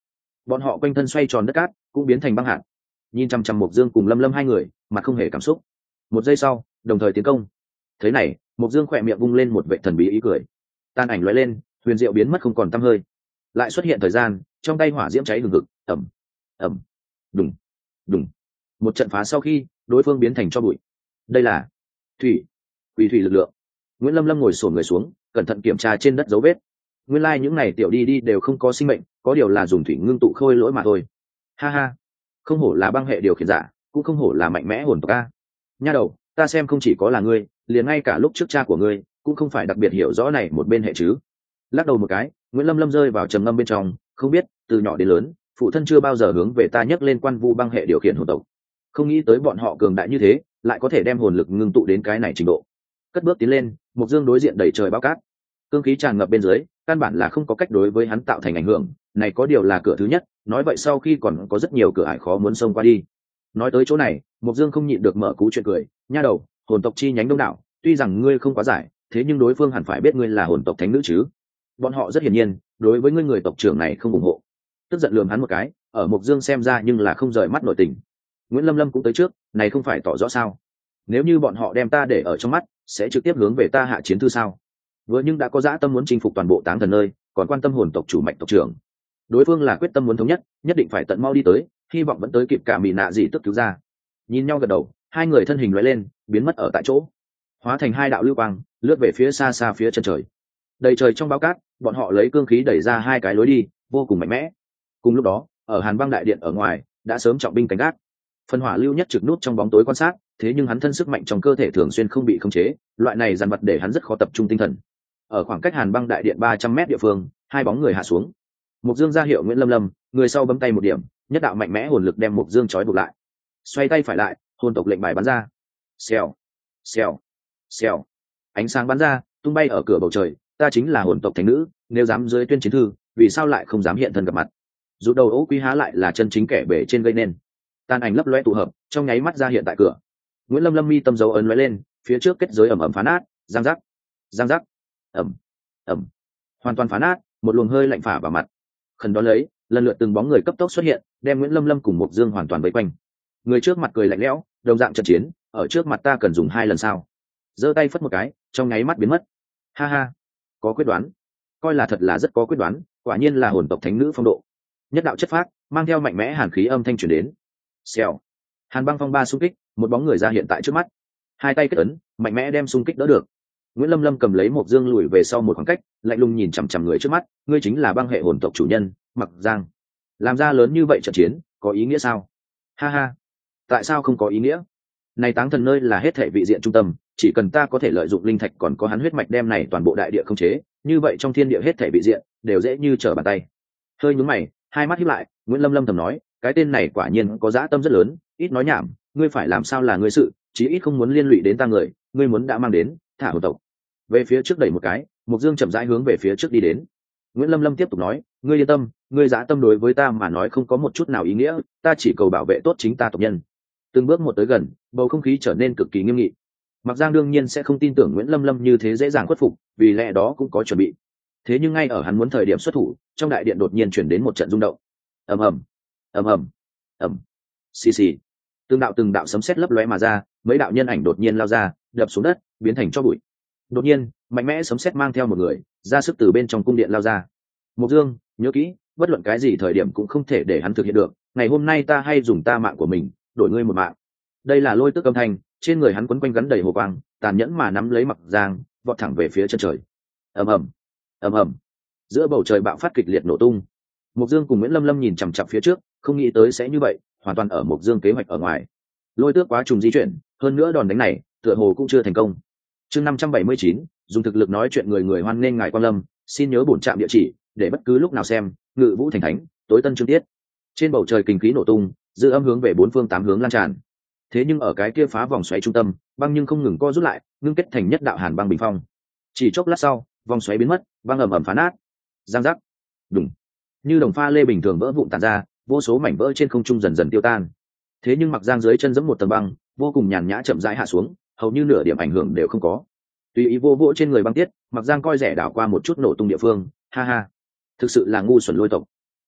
bọn họ quanh thân xoay tròn đất cát cũng biến thành băng hạt. Nhìn chăm chăm Mộc Dương cùng Lâm Lâm hai người, mặt không hề cảm xúc. Một giây sau, đồng thời tiến công. Thế này, Mộc Dương khỏe miệng vung lên một vệ thần bí ý cười. Tan ảnh lóe lên, huyền diệu biến mất không còn tăm hơi. Lại xuất hiện thời gian, trong tay hỏa diễm cháy hừng hực, ầm, ầm, đùng, đùng. Một trận phá sau khi, đối phương biến thành tro bụi. Đây là thủy, quỷ thủy lực lượng. Nguyễn Lâm Lâm ngồi xổm người xuống, cẩn thận kiểm tra trên đất dấu vết. Nguyên lai like những này tiểu đi đi đều không có sinh mệnh, có điều là dùng thủy ngưng tụ khôi lỗi mà thôi. Ha ha, không hổ là băng hệ điều khiển giả, cũng không hổ là mạnh mẽ hồn tộc a. Nha đầu, ta xem không chỉ có là ngươi, liền ngay cả lúc trước cha của ngươi cũng không phải đặc biệt hiểu rõ này một bên hệ chứ. Lắc đầu một cái, Nguyễn Lâm Lâm rơi vào trầm ngâm bên trong, không biết từ nhỏ đến lớn, phụ thân chưa bao giờ hướng về ta nhắc lên quan vu băng hệ điều khiển hồn tộc. Không nghĩ tới bọn họ cường đại như thế, lại có thể đem hồn lực ngưng tụ đến cái này trình độ. Cất bước tiến lên, Mộc Dương đối diện đầy trời bao cát, cương khí tràn ngập bên dưới, căn bản là không có cách đối với hắn tạo thành ảnh hưởng. Này có điều là cửa thứ nhất, nói vậy sau khi còn có rất nhiều cửa ải khó muốn xông qua đi. Nói tới chỗ này, Mộc Dương không nhịn được mở cú chuyện cười. Nha đầu, hồn tộc chi nhánh đông đảo, tuy rằng ngươi không quá giải, thế nhưng đối phương hẳn phải biết ngươi là hồn tộc thánh nữ chứ. Bọn họ rất hiển nhiên đối với ngươi người tộc trưởng này không ủng hộ. Tức giận lườm hắn một cái, ở Mộc Dương xem ra nhưng là không rời mắt nội tình. Nguyễn Lâm Lâm cũng tới trước, này không phải tỏ rõ sao? Nếu như bọn họ đem ta để ở trong mắt, sẽ trực tiếp hướng về ta hạ chiến thư sao? Vừa nhưng đã có dã tâm muốn chinh phục toàn bộ Táng Thần nơi, còn quan tâm hồn tộc chủ mạch tộc trưởng. Đối phương là quyết tâm muốn thống nhất, nhất định phải tận mau đi tới, hy vọng vẫn tới kịp cả Mị Nạ gì tức cứu ra. Nhìn nhau gật đầu, hai người thân hình lóe lên, biến mất ở tại chỗ, hóa thành hai đạo lưu quang, lướt về phía xa xa phía chân trời. Đầy trời trong báo cát, bọn họ lấy cương khí đẩy ra hai cái lối đi, vô cùng mạnh mẽ. Cùng lúc đó, ở Hàn Băng đại điện ở ngoài, đã sớm trọng binh canh gác. Phần Hỏa Lưu nhất trực nút trong bóng tối quan sát, thế nhưng hắn thân sức mạnh trong cơ thể thường xuyên không bị khống chế, loại này dằn vặt để hắn rất khó tập trung tinh thần. Ở khoảng cách Hàn Băng đại điện ba trăm mét địa phương, hai bóng người hạ xuống. Mộc Dương ra hiệu Nguyễn Lâm Lâm, người sau bấm tay một điểm, nhất đạo mạnh mẽ hồn lực đem Mộc Dương trói buộc lại. Xoay tay phải lại, hồn tộc lệnh bài bắn ra. Xèo, xèo, xèo. Ánh sáng bắn ra, tung bay ở cửa bầu trời, ta chính là hồn tộc thánh nữ, nếu dám dưới tuyên chiến thư, vì sao lại không dám hiện thân gặp mặt? Rút đầu ố quý há lại là chân chính kẻ bể trên gây nên. Tàn ảnh lấp lóe tụ hợp, trong nháy mắt ra hiện tại cửa. Nguyễn Lâm Lâm mi tâm dấu ấn lóe lên, phía trước kết giới ẩm ẩm phá nát, giang giác, giang giác, ẩm, ẩm, hoàn toàn phá nát, một luồng hơi lạnh phả vào mặt. Khẩn đó lấy, lần lượt từng bóng người cấp tốc xuất hiện, đem Nguyễn Lâm Lâm cùng Mộc Dương hoàn toàn vây quanh. Người trước mặt cười lạnh lẽo, đồng dạng trận chiến, ở trước mặt ta cần dùng hai lần sao? Giơ tay phất một cái, trong nháy mắt biến mất. Ha ha, có quyết đoán, coi là thật là rất có quyết đoán, quả nhiên là hồn tộc thánh nữ phong độ. Nhất đạo chất phác, mang theo mạnh mẽ hàn khí âm thanh truyền đến. Xèo, Hàn Băng phong ba xung kích, một bóng người ra hiện tại trước mắt. Hai tay kết ấn, mạnh mẽ đem xung kích đỡ được. Nguyễn Lâm Lâm cầm lấy Mộc Dương lùi về sau một khoảng cách, lạnh lùng nhìn chằm chằm người trước mắt, ngươi chính là băng hệ hồn tộc chủ nhân, Mặc Giang. Làm ra lớn như vậy trận chiến, có ý nghĩa sao? Ha ha, tại sao không có ý nghĩa? Này Táng Thần nơi là hết thảy vị diện trung tâm, chỉ cần ta có thể lợi dụng linh thạch còn có hắn huyết mạch đem này toàn bộ đại địa không chế, như vậy trong thiên địa hết thảy vị diện đều dễ như trở bàn tay. Hơi nhướng mày, hai mắt híp lại, Nguyễn Lâm Lâm thầm nói, cái tên này quả nhiên có dã tâm rất lớn, ít nói nhảm, ngươi phải làm sao là ngươi sự, chí ít không muốn liên lụy đến ta người, ngươi muốn đã mang đến, thả hồn tộc. Về phía trước đẩy một cái, Mộc Dương chậm rãi hướng về phía trước đi đến. Nguyễn Lâm Lâm tiếp tục nói, ngươi yên tâm, ngươi dã tâm đối với ta mà nói không có một chút nào ý nghĩa, ta chỉ cầu bảo vệ tốt chính ta tộc nhân. Từng bước một tới gần, bầu không khí trở nên cực kỳ nghiêm nghị. Mặc Giang đương nhiên sẽ không tin tưởng Nguyễn Lâm Lâm như thế dễ dàng khuất phục, vì lẽ đó cũng có chuẩn bị. Thế nhưng ngay ở hắn muốn thời điểm xuất thủ, trong đại điện đột nhiên chuyển đến một trận rung động. Ầm ầm, ầm ầm, ầm, xì xì. Từng đạo từng đạo sấm sét lấp lóe mà ra, mấy đạo nhân ảnh đột nhiên lao ra, đập xuống đất, biến thành tro bụi. Đột nhiên, mạnh mẽ sấm sét mang theo một người, ra sức từ bên trong cung điện lao ra. Mộc Dương, nhớ kỹ, bất luận cái gì thời điểm cũng không thể để hắn thực hiện được. Ngày hôm nay ta hay dùng ta mạng của mình, đổi ngươi một mạng. Đây là lôi tức âm thanh, trên người hắn quấn quanh gắn đầy hồ quang, tàn nhẫn mà nắm lấy Mặc Giang, vọt thẳng về phía chân trời. Ầm ầm, ầm ầm. Giữa bầu trời bạo phát kịch liệt nổ tung. Mộc Dương cùng Nguyễn Lâm Lâm nhìn chằm chằm phía trước, không nghĩ tới sẽ như vậy, hoàn toàn ở Mộc Dương kế hoạch ở ngoài. Lôi tước quá trùng di chuyển, hơn nữa đòn đánh này, tựa hồ cũng chưa thành công. Chương năm trăm bảy mươi chín, dùng thực lực nói chuyện người người hoan nghênh ngài quan lâm, xin nhớ bổn trạm địa chỉ, để bất cứ lúc nào xem, Ngự Vũ Thành Thánh, tối tân chương tiết. Trên bầu trời kinh khí nổ tung, dư âm hướng về bốn phương tám hướng lan tràn. Thế nhưng ở cái kia phá vòng xoáy trung tâm, băng nhưng không ngừng co rút lại, ngưng kết thành nhất đạo hàn băng bình phong. Chỉ chốc lát sau, vòng xoáy biến mất, băng ầm ầm phá nát. Giang giác, đùng, như đồng pha lê bình thường vỡ vụn tàn ra, vô số mảnh vỡ trên không trung dần dần tiêu tan. Thế nhưng Mặc Giang dưới chân giẫm một tầng băng, vô cùng nhàn nhã chậm rãi hạ xuống, hầu như nửa điểm ảnh hưởng đều không có. Tùy ý vô vỗ trên người băng tiết, Mặc Giang coi rẻ đảo qua một chút nổ tung địa phương, ha ha, thực sự là ngu xuẩn lôi tộc.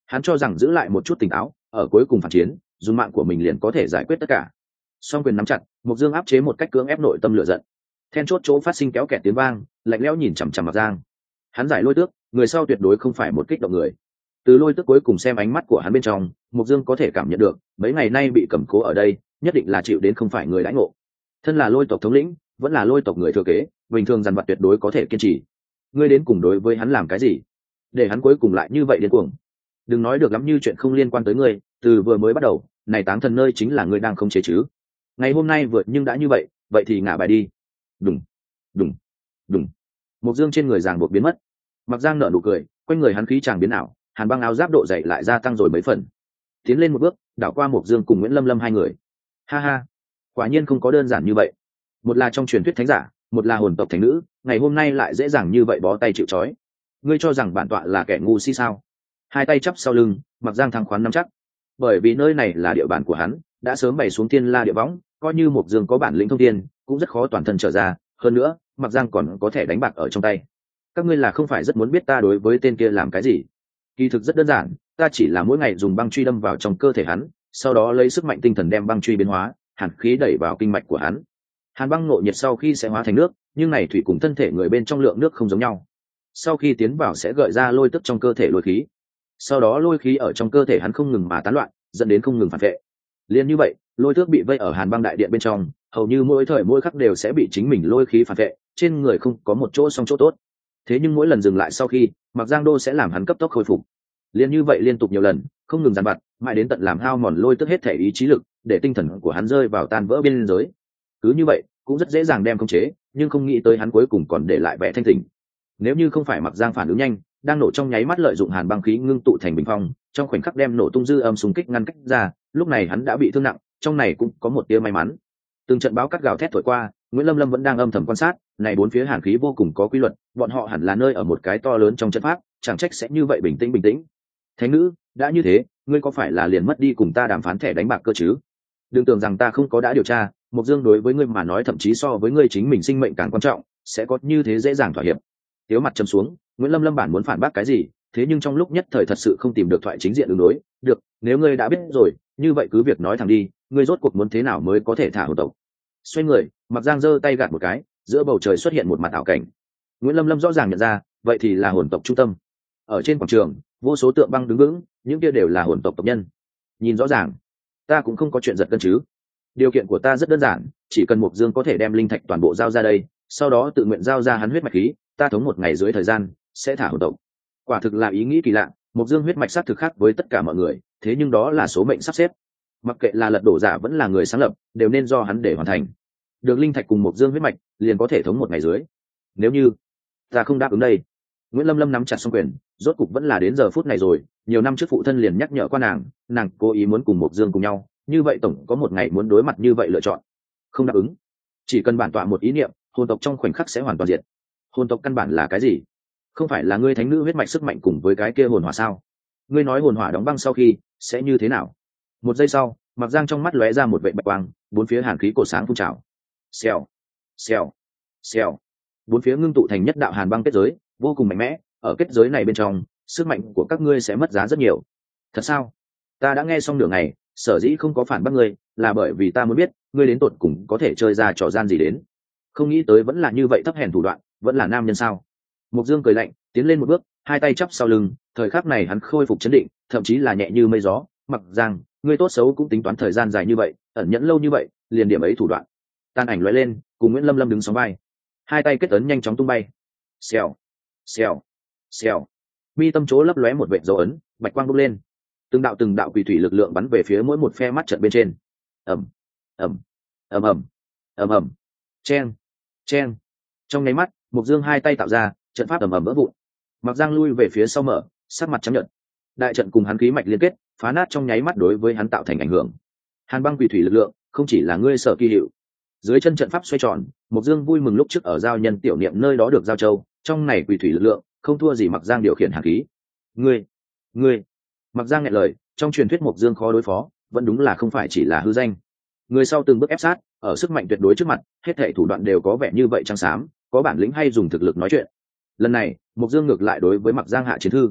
Hắn cho rằng giữ lại một chút tỉnh táo, ở cuối cùng phản chiến dùng mạng của mình liền có thể giải quyết tất cả. Song quyền nắm chặt, Mộc Dương áp chế một cách cưỡng ép nội tâm lửa giận. Then chốt chỗ phát sinh kéo kẹt tiếng vang, lạnh lẽo nhìn chằm chằm Mạc Giang. Hắn giải lôi tước, người sau tuyệt đối không phải một kích động người. Từ lôi tước cuối cùng xem ánh mắt của hắn bên trong, Mộc Dương có thể cảm nhận được, mấy ngày nay bị cầm cố ở đây, nhất định là chịu đến không phải người đãi ngộ. Thân là lôi tộc thống lĩnh, vẫn là lôi tộc người thừa kế, bình thường dằn vặt tuyệt đối có thể kiên trì. Ngươi đến cùng đối với hắn làm cái gì, để hắn cuối cùng lại như vậy điên cuồng? Đừng nói được lắm như chuyện không liên quan tới ngươi, từ vừa mới bắt đầu, này táng thần nơi chính là ngươi đang không chế chứ. Ngày hôm nay vượt nhưng đã như vậy, vậy thì ngả bài đi. Đùng, đùng, đùng. Mộc Dương trên người ràng buộc biến mất. Mạc Giang nở nụ cười, quanh người hắn khí chàng biến ảo, hàn băng áo giáp độ dày lại gia tăng rồi mấy phần. Tiến lên một bước, đảo qua Mộc Dương cùng Nguyễn Lâm Lâm hai người. Ha ha, quả nhiên không có đơn giản như vậy. Một là trong truyền thuyết thánh giả, một là hồn tộc thánh nữ, ngày hôm nay lại dễ dàng như vậy bó tay chịu trói. Ngươi cho rằng bản tọa là kẻ ngu si sao? Hai tay chắp sau lưng, Mạc Giang thăng khoán nắm chắc. Bởi vì nơi này là địa bàn của hắn, đã sớm bày xuống thiên la địa võng, coi như Mộc Dương có bản lĩnh thông thiên, cũng rất khó toàn thân trở ra. Hơn nữa, Mạc Giang còn có thể đánh bạc ở trong tay. Các ngươi là không phải rất muốn biết ta đối với tên kia làm cái gì? Kỳ thực rất đơn giản, ta chỉ là mỗi ngày dùng băng truy đâm vào trong cơ thể hắn, sau đó lấy sức mạnh tinh thần đem băng truy biến hóa, hàn khí đẩy vào kinh mạch của hắn. Hàn băng ngộ nhiệt sau khi sẽ hóa thành nước, nhưng này thủy cùng thân thể người bên trong lượng nước không giống nhau. Sau khi tiến vào sẽ gợi ra lôi tức trong cơ thể lôi khí. Sau đó lôi khí ở trong cơ thể hắn không ngừng mà tán loạn, dẫn đến không ngừng phản vệ. Liên như vậy, lôi tước bị vây ở hàn băng đại điện bên trong, hầu như mỗi thời mỗi khắc đều sẽ bị chính mình lôi khí phản vệ, trên người không có một chỗ song chỗ tốt. Thế nhưng mỗi lần dừng lại sau khi, Mạc Giang Đô sẽ làm hắn cấp tốc khôi phục. Liên như vậy liên tục nhiều lần, không ngừng dằn vặt, mãi đến tận làm hao mòn lôi tước hết thể ý chí lực, để tinh thần của hắn rơi vào tan vỡ biên giới. Cứ như vậy, cũng rất dễ dàng đem khống chế, nhưng không nghĩ tới hắn cuối cùng còn để lại vẻ thanh tỉnh. Nếu như không phải Mạc Giang phản ứng nhanh, đang nổ trong nháy mắt lợi dụng hàn băng khí ngưng tụ thành bình phong, trong khoảnh khắc đem nổ tung dư âm xung kích ngăn cách ra, lúc này hắn đã bị thương nặng, trong này cũng có một tia may mắn. Từng trận báo cắt gào thét thổi qua, Nguyễn Lâm Lâm vẫn đang âm thầm quan sát, này bốn phía hàn khí vô cùng có quy luật, bọn họ hẳn là nơi ở một cái to lớn trong trận pháp, chẳng trách sẽ như vậy bình tĩnh bình tĩnh. Thánh nữ, đã như thế, ngươi có phải là liền mất đi cùng ta đàm phán thẻ đánh bạc cơ chứ? Đừng tưởng rằng ta không có đã điều tra, Mộc Dương đối với ngươi mà nói thậm chí so với ngươi chính mình sinh mệnh càng quan trọng, sẽ có như thế dễ dàng thỏa hiệp. Tiếu mặt trầm xuống, Nguyễn Lâm Lâm bản muốn phản bác cái gì, thế nhưng trong lúc nhất thời thật sự không tìm được thoại chính diện ứng đối. Được, nếu ngươi đã biết rồi, như vậy cứ việc nói thẳng đi, ngươi rốt cuộc muốn thế nào mới có thể thả hồn tộc? Xoay người, Mạc Giang giơ tay gạt một cái, giữa bầu trời xuất hiện một mặt ảo cảnh. Nguyễn Lâm Lâm rõ ràng nhận ra, vậy thì là hồn tộc trung tâm. Ở trên quảng trường, vô số tượng băng đứng vững, những kia đều là hồn tộc tộc nhân. Nhìn rõ ràng, ta cũng không có chuyện giật cân chứ? Điều kiện của ta rất đơn giản, chỉ cần Mộc Dương có thể đem linh thạch toàn bộ giao ra đây, sau đó tự nguyện giao ra hắn huyết mạch khí, ta thống một ngày dưới thời gian sẽ thả hồn tộc. Quả thực là ý nghĩ kỳ lạ, Mộc Dương huyết mạch xác thực khác với tất cả mọi người, thế nhưng đó là số mệnh sắp xếp. Mặc kệ là lật đổ giả vẫn là người sáng lập, đều nên do hắn để hoàn thành. Được linh thạch cùng Mộc Dương huyết mạch, liền có thể thống một ngày dưới. Nếu như ta không đáp ứng đây. Nguyễn Lâm Lâm nắm chặt song quyền, rốt cục vẫn là đến giờ phút này rồi, nhiều năm trước phụ thân liền nhắc nhở qua nàng, nàng cố ý muốn cùng Mộc Dương cùng nhau, như vậy tổng có một ngày muốn đối mặt như vậy lựa chọn. Không đáp ứng. Chỉ cần bản tọa một ý niệm, hồn tộc trong khoảnh khắc sẽ hoàn toàn diệt. Hồn tộc căn bản là cái gì? Không phải là ngươi thánh nữ huyết mạch sức mạnh cùng với cái kia hồn hỏa sao? Ngươi nói hồn hỏa đóng băng sau khi sẽ như thế nào? Một giây sau, Mạc Giang trong mắt lóe ra một vệ bạch quang, bốn phía hàn khí cổ sáng phun trào. Xèo, xèo, xèo. Bốn phía ngưng tụ thành nhất đạo hàn băng kết giới, vô cùng mạnh mẽ, ở kết giới này bên trong, sức mạnh của các ngươi sẽ mất giá rất nhiều. Thật sao? Ta đã nghe xong nửa ngày, sở dĩ không có phản bác ngươi, là bởi vì ta muốn biết, ngươi đến tột cùng có thể chơi ra trò gian gì đến. Không nghĩ tới vẫn là như vậy thấp hèn thủ đoạn, vẫn là nam nhân sao? Mộc Dương cười lạnh, tiến lên một bước, hai tay chắp sau lưng, thời khắc này hắn khôi phục chấn định, thậm chí là nhẹ như mây gió. Mặc rằng ngươi tốt xấu cũng tính toán thời gian dài như vậy, ẩn nhẫn lâu như vậy, liền điểm ấy thủ đoạn. Tàn ảnh lóe lên, cùng Nguyễn Lâm Lâm đứng sóng vai, hai tay kết ấn nhanh chóng tung bay. Xèo, xèo, xèo. Mi tâm chỗ lấp lóe một vệt dấu ấn, bạch quang bốc lên. Từng đạo từng đạo quỷ thủy lực lượng bắn về phía mỗi một phe mắt trận bên trên. Ầm, ầm, ầm ầm, ầm ầm. Chen, chen. Trong nháy mắt, Mộc Dương hai tay tạo ra, trận pháp ầm ầm vỡ vụn. Mạc Giang lui về phía sau mở, sắc mặt trắng nhợt. Đại trận cùng hắn khí mạch liên kết, phá nát trong nháy mắt đối với hắn tạo thành ảnh hưởng. Hàn băng quỷ thủy lực lượng, không chỉ là ngươi sở kỳ hiệu. Dưới chân trận pháp xoay tròn, Mộc Dương vui mừng lúc trước ở giao nhân tiểu niệm nơi đó được giao châu, trong này quỷ thủy lực lượng, không thua gì Mạc Giang điều khiển hàn khí. Ngươi, ngươi. Mạc Giang nghẹn lời, trong truyền thuyết Mộc Dương khó đối phó, vẫn đúng là không phải chỉ là hư danh. Người sau từng bước ép sát, ở sức mạnh tuyệt đối trước mặt, hết thảy thủ đoạn đều có vẻ như vậy trắng xám, có bản lĩnh hay dùng thực lực nói chuyện. Lần này, Mộc Dương ngược lại đối với Mạc Giang hạ chiến thư.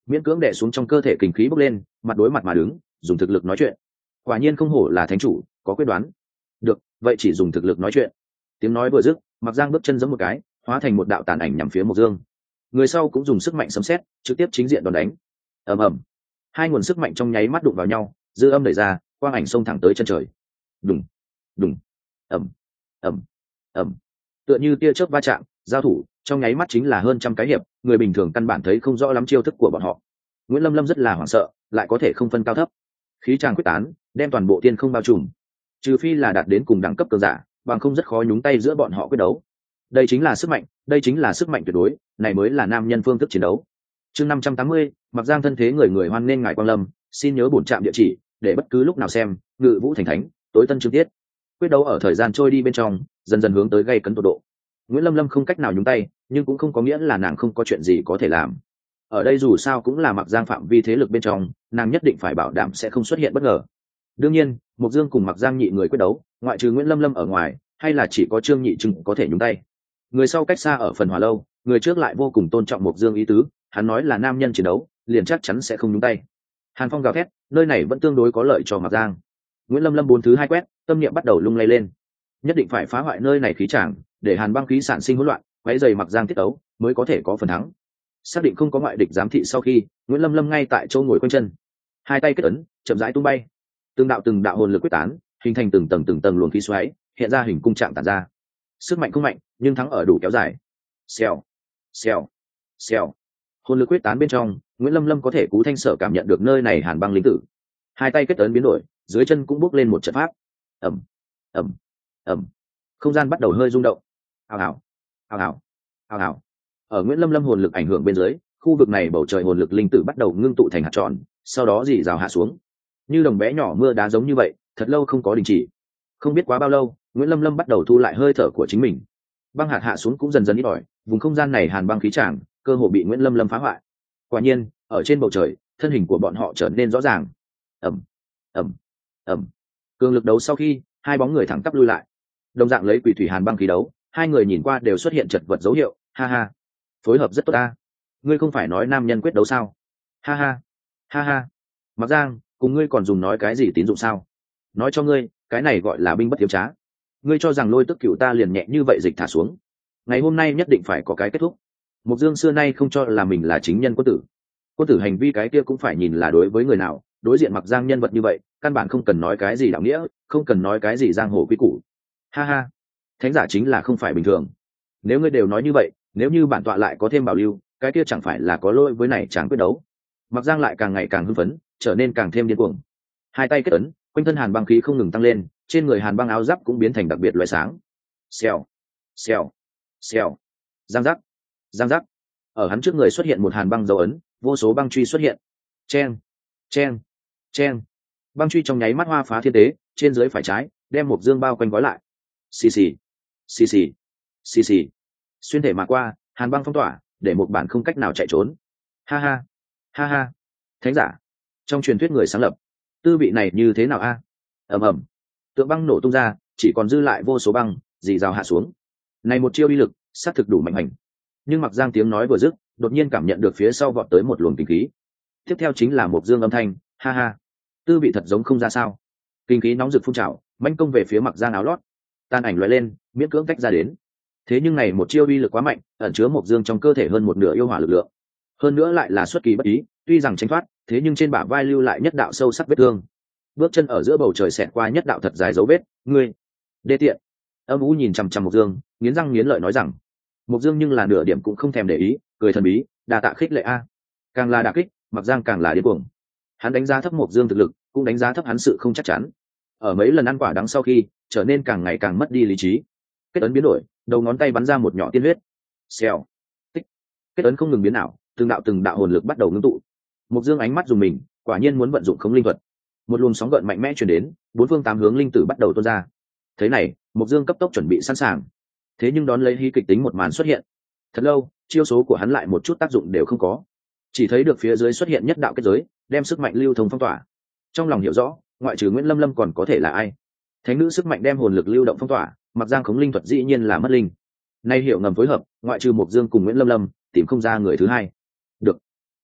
miễn cưỡng đè xuống trong cơ thể kinh khí bốc lên, mặt đối mặt mà đứng, dùng thực lực nói chuyện. Quả nhiên không hổ là thánh chủ, có quyết đoán. Được, vậy chỉ dùng thực lực nói chuyện. Tiếng nói vừa dứt, Mạc Giang bước chân giẫm một cái, hóa thành một đạo tàn ảnh nhằm phía Mộc Dương. Người sau cũng dùng sức mạnh sấm sét, trực tiếp chính diện đòn đánh. Ầm ầm. Hai nguồn sức mạnh trong nháy mắt đụng vào nhau, dư âm đẩy ra, quang ảnh xông thẳng tới chân trời. Đùng, đùng, ầm, ầm, ầm. Tựa như tia chớp va chạm, giao thủ, trong nháy mắt chính là hơn trăm cái hiệp, người bình thường căn bản thấy không rõ lắm chiêu thức của bọn họ. Nguyễn Lâm Lâm rất là hoảng sợ, lại có thể không phân cao thấp. Khí tràng quyết tán, đem toàn bộ tiên không bao trùm. Trừ phi là đạt đến cùng đẳng cấp cường giả, bằng không rất khó nhúng tay giữa bọn họ quyết đấu. Đây chính là sức mạnh, đây chính là sức mạnh tuyệt đối, này mới là nam nhân phương thức chiến đấu. Chương năm trăm tám mươi, Mặc Giang thân thế người người hoan nên ngài quang lâm, xin nhớ bổn trạm địa chỉ, để bất cứ lúc nào xem, Ngự Vũ Thành Thánh, tối tân chương tiết. Quyết đấu ở thời gian trôi đi bên trong, dần dần hướng tới gây cấn tột độ. Nguyễn Lâm Lâm không cách nào nhúng tay, nhưng cũng không có nghĩa là nàng không có chuyện gì có thể làm. Ở đây dù sao cũng là Mặc Giang phạm vi thế lực bên trong, nàng nhất định phải bảo đảm sẽ không xuất hiện bất ngờ. Đương nhiên, Mộc Dương cùng Mặc Giang nhị người quyết đấu, ngoại trừ Nguyễn Lâm Lâm ở ngoài, hay là chỉ có Trương Nhị Trừng có thể nhúng tay. Người sau cách xa ở phần hỏa lâu, người trước lại vô cùng tôn trọng Mộc Dương ý tứ, hắn nói là nam nhân chiến đấu, liền chắc chắn sẽ không nhúng tay. Hàn Phong gào thét, nơi này vẫn tương đối có lợi cho Mặc Giang. Nguyễn Lâm Lâm bốn thứ hai quét, tâm niệm bắt đầu lung lay lên, nhất định phải phá hoại nơi này khí tràng, để hàn băng khí sản sinh hỗn loạn, quấy rầy Mặc Giang tiết tấu, mới có thể có phần thắng. Xác định không có ngoại địch giám thị sau khi, Nguyễn Lâm Lâm ngay tại chỗ ngồi quanh chân, hai tay kết ấn, chậm rãi tung bay, từng đạo từng đạo hồn lực quyết tán, hình thành từng tầng từng tầng luồng khí xoáy, hiện ra hình cung trạng tản ra. Sức mạnh không mạnh, nhưng thắng ở đủ kéo dài. Xèo, xèo, xèo. Hồn lực quyết tán bên trong, Nguyễn Lâm Lâm có thể cú thanh sở cảm nhận được nơi này hàn băng linh tử. Hai tay kết ấn biến đổi, dưới chân cũng bước lên một trận pháp. Ầm, ầm, ầm. Không gian bắt đầu hơi rung động. Ào ào, ào ào, ào ào. Ở Nguyễn Lâm Lâm hồn lực ảnh hưởng bên dưới, khu vực này bầu trời hồn lực linh tử bắt đầu ngưng tụ thành hạt tròn, sau đó rỉ rào hạ xuống. Như đồng bé nhỏ mưa đá giống như vậy, thật lâu không có đình chỉ. Không biết quá bao lâu, Nguyễn Lâm Lâm bắt đầu thu lại hơi thở của chính mình. Băng hạt hạ xuống cũng dần dần ít ỏi, vùng không gian này hàn băng khí tràng, cơ hồ bị Nguyễn Lâm Lâm phá hoại. Quả nhiên, ở trên bầu trời, thân hình của bọn họ trở nên rõ ràng. Ầm, ầm, ầm. Cường lực đấu sau khi, hai bóng người thẳng tắp lui lại. Đồng dạng lấy quỷ thủy hàn băng khí đấu, hai người nhìn qua đều xuất hiện chật vật dấu hiệu, ha ha. Phối hợp rất tốt ta. Ngươi không phải nói nam nhân quyết đấu sao? Ha ha, ha ha. Mặc Giang, cùng ngươi còn dùng nói cái gì tín dụng sao? Nói cho ngươi, cái này gọi là binh bất tiếm trá. Ngươi cho rằng lôi tức cửu ta liền nhẹ như vậy dịch thả xuống. Ngày hôm nay nhất định phải có cái kết thúc. Mộc Dương xưa nay không cho là mình là chính nhân quân tử. Quân tử hành vi cái kia cũng phải nhìn là đối với người nào, đối diện Mặc Giang nhân vật như vậy, căn bản không cần nói cái gì đạo nghĩa, không cần nói cái gì giang hồ quý củ. Ha ha, thánh giả chính là không phải bình thường. Nếu ngươi đều nói như vậy, nếu như bản tọa lại có thêm bảo lưu, cái kia chẳng phải là có lỗi với này chẳng quyết đấu. Mặc Giang lại càng ngày càng hưng phấn, trở nên càng thêm điên cuồng. Hai tay kết ấn, quanh thân hàn băng khí không ngừng tăng lên, trên người hàn băng áo giáp cũng biến thành đặc biệt loại sáng. Xèo, xèo, xèo, giang giác, giang giác. Ở hắn trước người xuất hiện một hàn băng dấu ấn, vô số băng truy xuất hiện. Chen, chen, chen. Băng truy trong nháy mắt hoa phá thiên tế, trên dưới phải trái, đem một dương bao quanh gói lại. Xì xì, xì xì, xì xì. Xuyên thể mà qua, hàn băng phong tỏa, để một bản không cách nào chạy trốn. Ha ha, ha ha. Thánh giả, trong truyền thuyết người sáng lập, tư vị này như thế nào a? Ầm ầm, tượng băng nổ tung ra, chỉ còn dư lại vô số băng dì rào hạ xuống. Này một chiêu uy lực, sát thực đủ mạnh hành. Nhưng Mặc Giang tiếng nói vừa dứt, đột nhiên cảm nhận được phía sau vọt tới một luồng kinh khí. Tiếp theo chính là một dương âm thanh, ha ha. Tư vị thật giống không ra sao. Kinh khí nóng rực phun trào, mãnh công về phía Mặc Giang áo lót. Tan ảnh lóe lên, miễn cưỡng tách ra đến. Thế nhưng này một chiêu uy lực quá mạnh, ẩn chứa một dương trong cơ thể hơn một nửa yêu hỏa lực lượng. Hơn nữa lại là xuất kỳ bất ý, tuy rằng tránh thoát, thế nhưng trên bả vai lưu lại nhất đạo sâu sắc vết thương. Bước chân ở giữa bầu trời xẹt qua nhất đạo thật dài dấu vết, ngươi đê tiện. Âm U nhìn chằm chằm Mộc Dương, nghiến răng nghiến lợi nói rằng. Mộc Dương nhưng là nửa điểm cũng không thèm để ý, cười thần bí, đa tạ khích lệ a. Càng là đả kích, Mặc Giang càng là điên cuồng. Hắn đánh giá thấp Mộc Dương thực lực, cũng đánh giá thấp hắn sự không chắc chắn. Ở mấy lần ăn quả đắng sau khi, trở nên càng ngày càng mất đi lý trí. Kết ấn biến đổi, đầu ngón tay bắn ra một nhỏ tiên huyết. Xèo, tích. Kết ấn không ngừng biến ảo, từng đạo từng đạo hồn lực bắt đầu ngưng tụ. Mộc Dương ánh mắt dùng mình, quả nhiên muốn vận dụng Khống Linh thuật. Một luồng sóng gợn mạnh mẽ truyền đến, bốn phương tám hướng linh tử bắt đầu tuôn ra. Thế này, Mộc Dương cấp tốc chuẩn bị sẵn sàng. Thế nhưng đón lấy hí kịch tính một màn xuất hiện. Thật lâu, chiêu số của hắn lại một chút tác dụng đều không có. Chỉ thấy được phía dưới xuất hiện nhất đạo kết giới, đem sức mạnh lưu thông phong tỏa. Trong lòng hiểu rõ, ngoại trừ Nguyễn Lâm Lâm còn có thể là ai? Thánh nữ sức mạnh đem hồn lực lưu động phong tỏa, Mặc Giang Khống Linh thuật dĩ nhiên là mất linh. Nay hiểu ngầm phối hợp, ngoại trừ Mộc Dương cùng Nguyễn Lâm Lâm, tìm không ra người thứ hai. Được,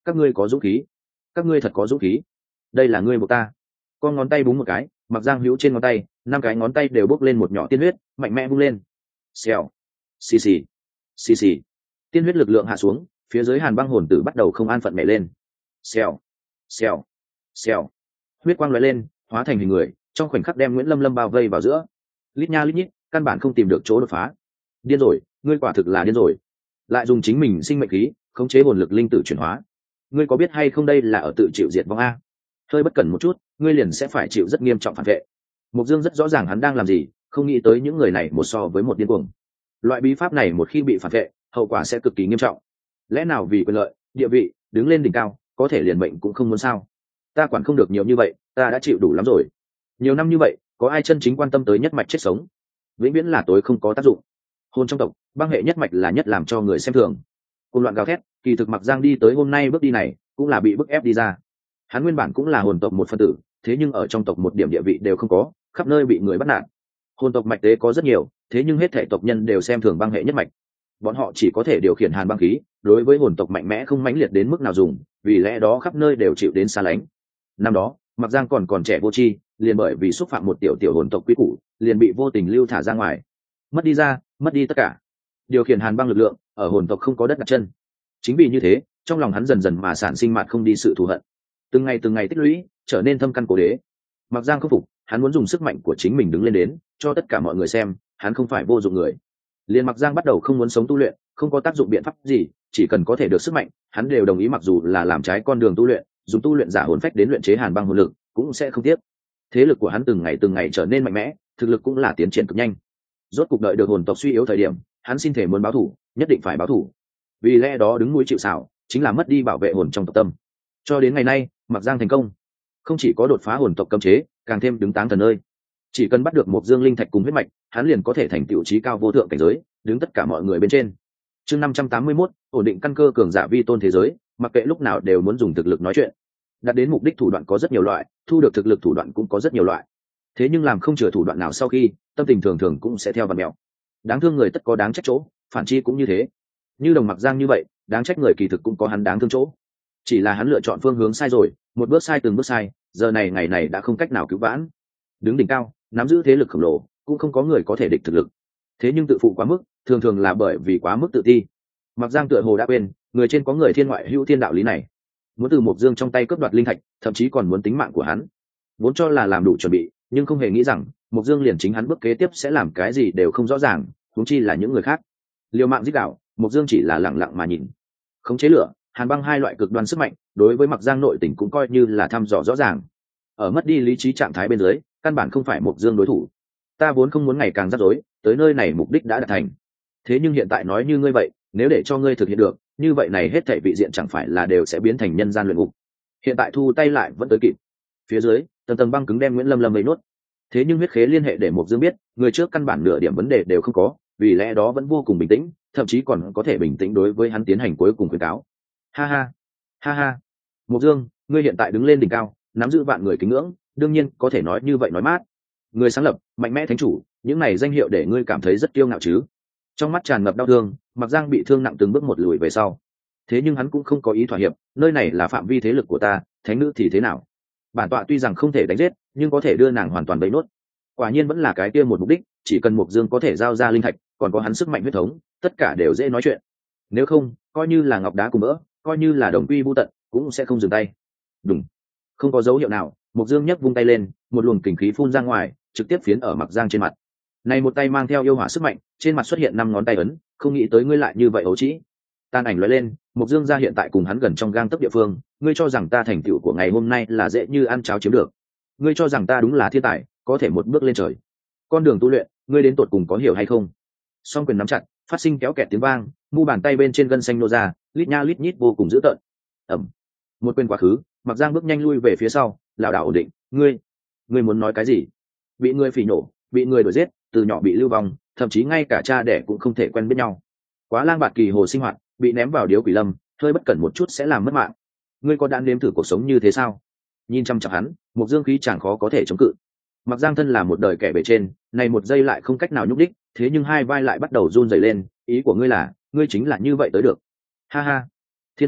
các ngươi có dũng khí, các ngươi thật có dũng khí. Đây là ngươi buộc ta. Con ngón tay búng một cái, Mặc Giang hữu trên ngón tay năm cái ngón tay đều bốc lên một nhỏ tiên huyết, mạnh mẽ bung lên. Xèo, xì xì, xì xì. Tiên huyết lực lượng hạ xuống, phía dưới Hàn Băng hồn tử bắt đầu không an phận nhảy lên. Xèo, xèo, xèo. Huyết quang lóe lên, hóa thành hình người, trong khoảnh khắc đem Nguyễn Lâm Lâm bao vây vào giữa. Lít nha lít nhít, căn bản không tìm được chỗ đột phá. Điên rồi, ngươi quả thực là điên rồi. Lại dùng chính mình sinh mệnh khí khống chế hồn lực linh tử chuyển hóa. Ngươi có biết hay không đây là ở tự chịu diệt vong a? Hơi bất cẩn một chút, ngươi liền sẽ phải chịu rất nghiêm trọng phản vệ. Mục Dương rất rõ ràng hắn đang làm gì, không nghĩ tới những người này một so với một điên cuồng. Loại bí pháp này một khi bị phản vệ, hậu quả sẽ cực kỳ nghiêm trọng. Lẽ nào vì quyền lợi, địa vị, đứng lên đỉnh cao, có thể liền mệnh cũng không muốn sao? Ta quản không được nhiều như vậy, ta đã chịu đủ lắm rồi. Nhiều năm như vậy, có ai chân chính quan tâm tới nhất mạch chết sống? Vĩnh viễn là tối không có tác dụng. Hồn trong tộc, băng hệ nhất mạch là nhất làm cho người xem thường. Cùng loạn gào thét, kỳ thực Mặc Giang đi tới hôm nay bước đi này, cũng là bị bức ép đi ra. Hắn nguyên bản cũng là hồn tộc một phân tử, thế nhưng ở trong tộc một điểm địa vị đều không có, khắp nơi bị người bắt nạt. Hồn tộc mạch tế có rất nhiều, thế nhưng hết thể tộc nhân đều xem thường băng hệ nhất mạch. Bọn họ chỉ có thể điều khiển hàn băng khí, đối với hồn tộc mạnh mẽ không mãnh liệt đến mức nào dùng, vì lẽ đó khắp nơi đều chịu đến xa lánh. Năm đó, Mặc Giang còn còn trẻ vô tri, liền bởi vì xúc phạm một tiểu tiểu hồn tộc quý củ, liền bị vô tình lưu thả ra ngoài, mất đi ra, mất đi tất cả. Điều khiển hàn băng lực lượng, ở hồn tộc không có đất đặt chân. Chính vì như thế, trong lòng hắn dần dần mà sản sinh mạt không đi sự thù hận. Từng ngày từng ngày tích lũy, trở nên thâm căn cố đế. Mặc Giang khâm phục, hắn muốn dùng sức mạnh của chính mình đứng lên đến, cho tất cả mọi người xem, hắn không phải vô dụng người. Liên Mặc Giang bắt đầu không muốn sống tu luyện, không có tác dụng biện pháp gì, chỉ cần có thể được sức mạnh, hắn đều đồng ý, mặc dù là làm trái con đường tu luyện, dùng tu luyện giả hồn phách đến luyện chế hàn băng hồn lực, cũng sẽ không tiếc. Thế lực của hắn từng ngày từng ngày trở nên mạnh mẽ, thực lực cũng là tiến triển cực nhanh. Rốt cục đợi được hồn tộc suy yếu thời điểm, hắn xin thể muốn báo thù, nhất định phải báo thù. Vì lẽ đó đứng núi chịu sào, chính là mất đi bảo vệ hồn trong tộc tâm. Cho đến ngày nay, Mặc Giang thành công, không chỉ có đột phá hồn tộc cấm chế, càng thêm đứng táng thần ơi. Chỉ cần bắt được một dương linh thạch cùng huyết mạch, hắn liền có thể thành tựu chí cao vô thượng cảnh giới, đứng tất cả mọi người bên trên. Chương năm trăm tám mươi mốt, ổn định căn cơ cường giả vi tôn thế giới, mặc kệ lúc nào đều muốn dùng thực lực nói chuyện. Đạt đến mục đích thủ đoạn có rất nhiều loại, thu được thực lực thủ đoạn cũng có rất nhiều loại. Thế nhưng làm không chừa thủ đoạn nào sau khi, tâm tình thường thường cũng sẽ theo vặn mèo. Đáng thương người tất có đáng trách chỗ, phản chi cũng như thế. Như Đồng Mặc Giang như vậy, đáng trách người kỳ thực cũng có hắn đáng thương chỗ. Chỉ là hắn lựa chọn phương hướng sai rồi, một bước sai từng bước sai, giờ này ngày này đã không cách nào cứu vãn. Đứng đỉnh cao, nắm giữ thế lực khổng lồ, cũng không có người có thể địch thực lực. Thế nhưng tự phụ quá mức, thường thường là bởi vì quá mức tự ti. Mặc Giang tựa hồ đã quên, người trên có người thiên ngoại hữu thiên đạo lý này. Muốn từ Mộc Dương trong tay cướp đoạt linh thạch, thậm chí còn muốn tính mạng của hắn. Vốn cho là làm đủ chuẩn bị, nhưng không hề nghĩ rằng Mộc Dương liền chính hắn bước kế tiếp sẽ làm cái gì đều không rõ ràng, huống chi là những người khác. Liều mạng giết đạo, Mộc Dương chỉ là lặng lặng mà nhìn. Khống chế lửa, hàn băng hai loại cực đoan sức mạnh, đối với Mặc Giang nội tình cũng coi như là thăm dò rõ ràng. Ở mất đi lý trí trạng thái bên dưới, căn bản không phải Mộc Dương đối thủ. Ta vốn không muốn ngày càng rắc rối, tới nơi này mục đích đã đạt thành. Thế nhưng hiện tại nói như ngươi vậy, nếu để cho ngươi thực hiện được, như vậy này hết thảy vị diện chẳng phải là đều sẽ biến thành nhân gian luyện ngục. Hiện tại thu tay lại vẫn tới kịp. Phía dưới, tầng tầng băng cứng đem Nguyễn Lâm Lâm vây nốt. Thế nhưng huyết khế liên hệ để Mộc Dương biết, người trước căn bản nửa điểm vấn đề đều không có, vì lẽ đó vẫn vô cùng bình tĩnh, thậm chí còn có thể bình tĩnh đối với hắn tiến hành cuối cùng khuyến cáo. Ha ha, ha ha. Mộc Dương, ngươi hiện tại đứng lên đỉnh cao, nắm giữ vạn người kính ngưỡng, đương nhiên có thể nói như vậy nói mát. Người sáng lập, mạnh mẽ thánh chủ, những này danh hiệu để ngươi cảm thấy rất kiêu ngạo chứ? Trong mắt tràn ngập đau thương, Mặc Giang bị thương nặng từng bước một lùi về sau. Thế nhưng hắn cũng không có ý thỏa hiệp, nơi này là phạm vi thế lực của ta, thánh nữ thì thế nào? Bản tọa tuy rằng không thể đánh giết, nhưng có thể đưa nàng hoàn toàn bẫy nốt. Quả nhiên vẫn là cái kia một mục đích, chỉ cần Mộc Dương có thể giao ra linh thạch, còn có hắn sức mạnh huyết thống, tất cả đều dễ nói chuyện. Nếu không, coi như là ngọc đá cùng mỡ, coi như là đồng quy vu tận, cũng sẽ không dừng tay. Đúng. Không có dấu hiệu nào, Mộc Dương nhấc vung tay lên, một luồng kình khí phun ra ngoài, trực tiếp phiến ở Mặc Giang trên mặt. Này một tay mang theo yêu hỏa sức mạnh, trên mặt xuất hiện năm ngón tay ấn, không nghĩ tới ngươi lại như vậy ấu trĩ. Tan ảnh lóe lên, Mộc Dương ra hiện tại cùng hắn gần trong gang tấc địa phương, ngươi cho rằng ta thành tựu của ngày hôm nay là dễ như ăn cháo chiếm được? Ngươi cho rằng ta đúng là thiên tài, có thể một bước lên trời? Con đường tu luyện, ngươi đến tột cùng có hiểu hay không? Song quyền nắm chặt, phát sinh kéo kẹt tiếng vang, mu bàn tay bên trên gân xanh nô ra, lít nha lít nhít vô cùng dữ tợn. Ầm. Một quyền quá khứ, Mặc Giang bước nhanh lui về phía sau, lảo đảo ổn định. Ngươi, ngươi muốn nói cái gì? Bị ngươi phỉ nổ, bị ngươi đuổi giết, từ nhỏ bị lưu vong, thậm chí ngay cả cha đẻ cũng không thể quen biết nhau. Quá lang bạt kỳ hồ sinh hoạt, bị ném vào điếu quỷ lâm, hơi bất cẩn một chút sẽ làm mất mạng. Ngươi có đã nếm thử cuộc sống như thế sao? Nhìn chăm chăm hắn, Mộc Dương khí chẳng khó có thể chống cự. Mặc Giang thân là một đời kẻ bề trên, này một giây lại không cách nào nhúc đích, thế nhưng hai vai lại bắt đầu run rẩy lên. Ý của ngươi là, ngươi chính là như vậy tới được? Ha ha, thiên phú,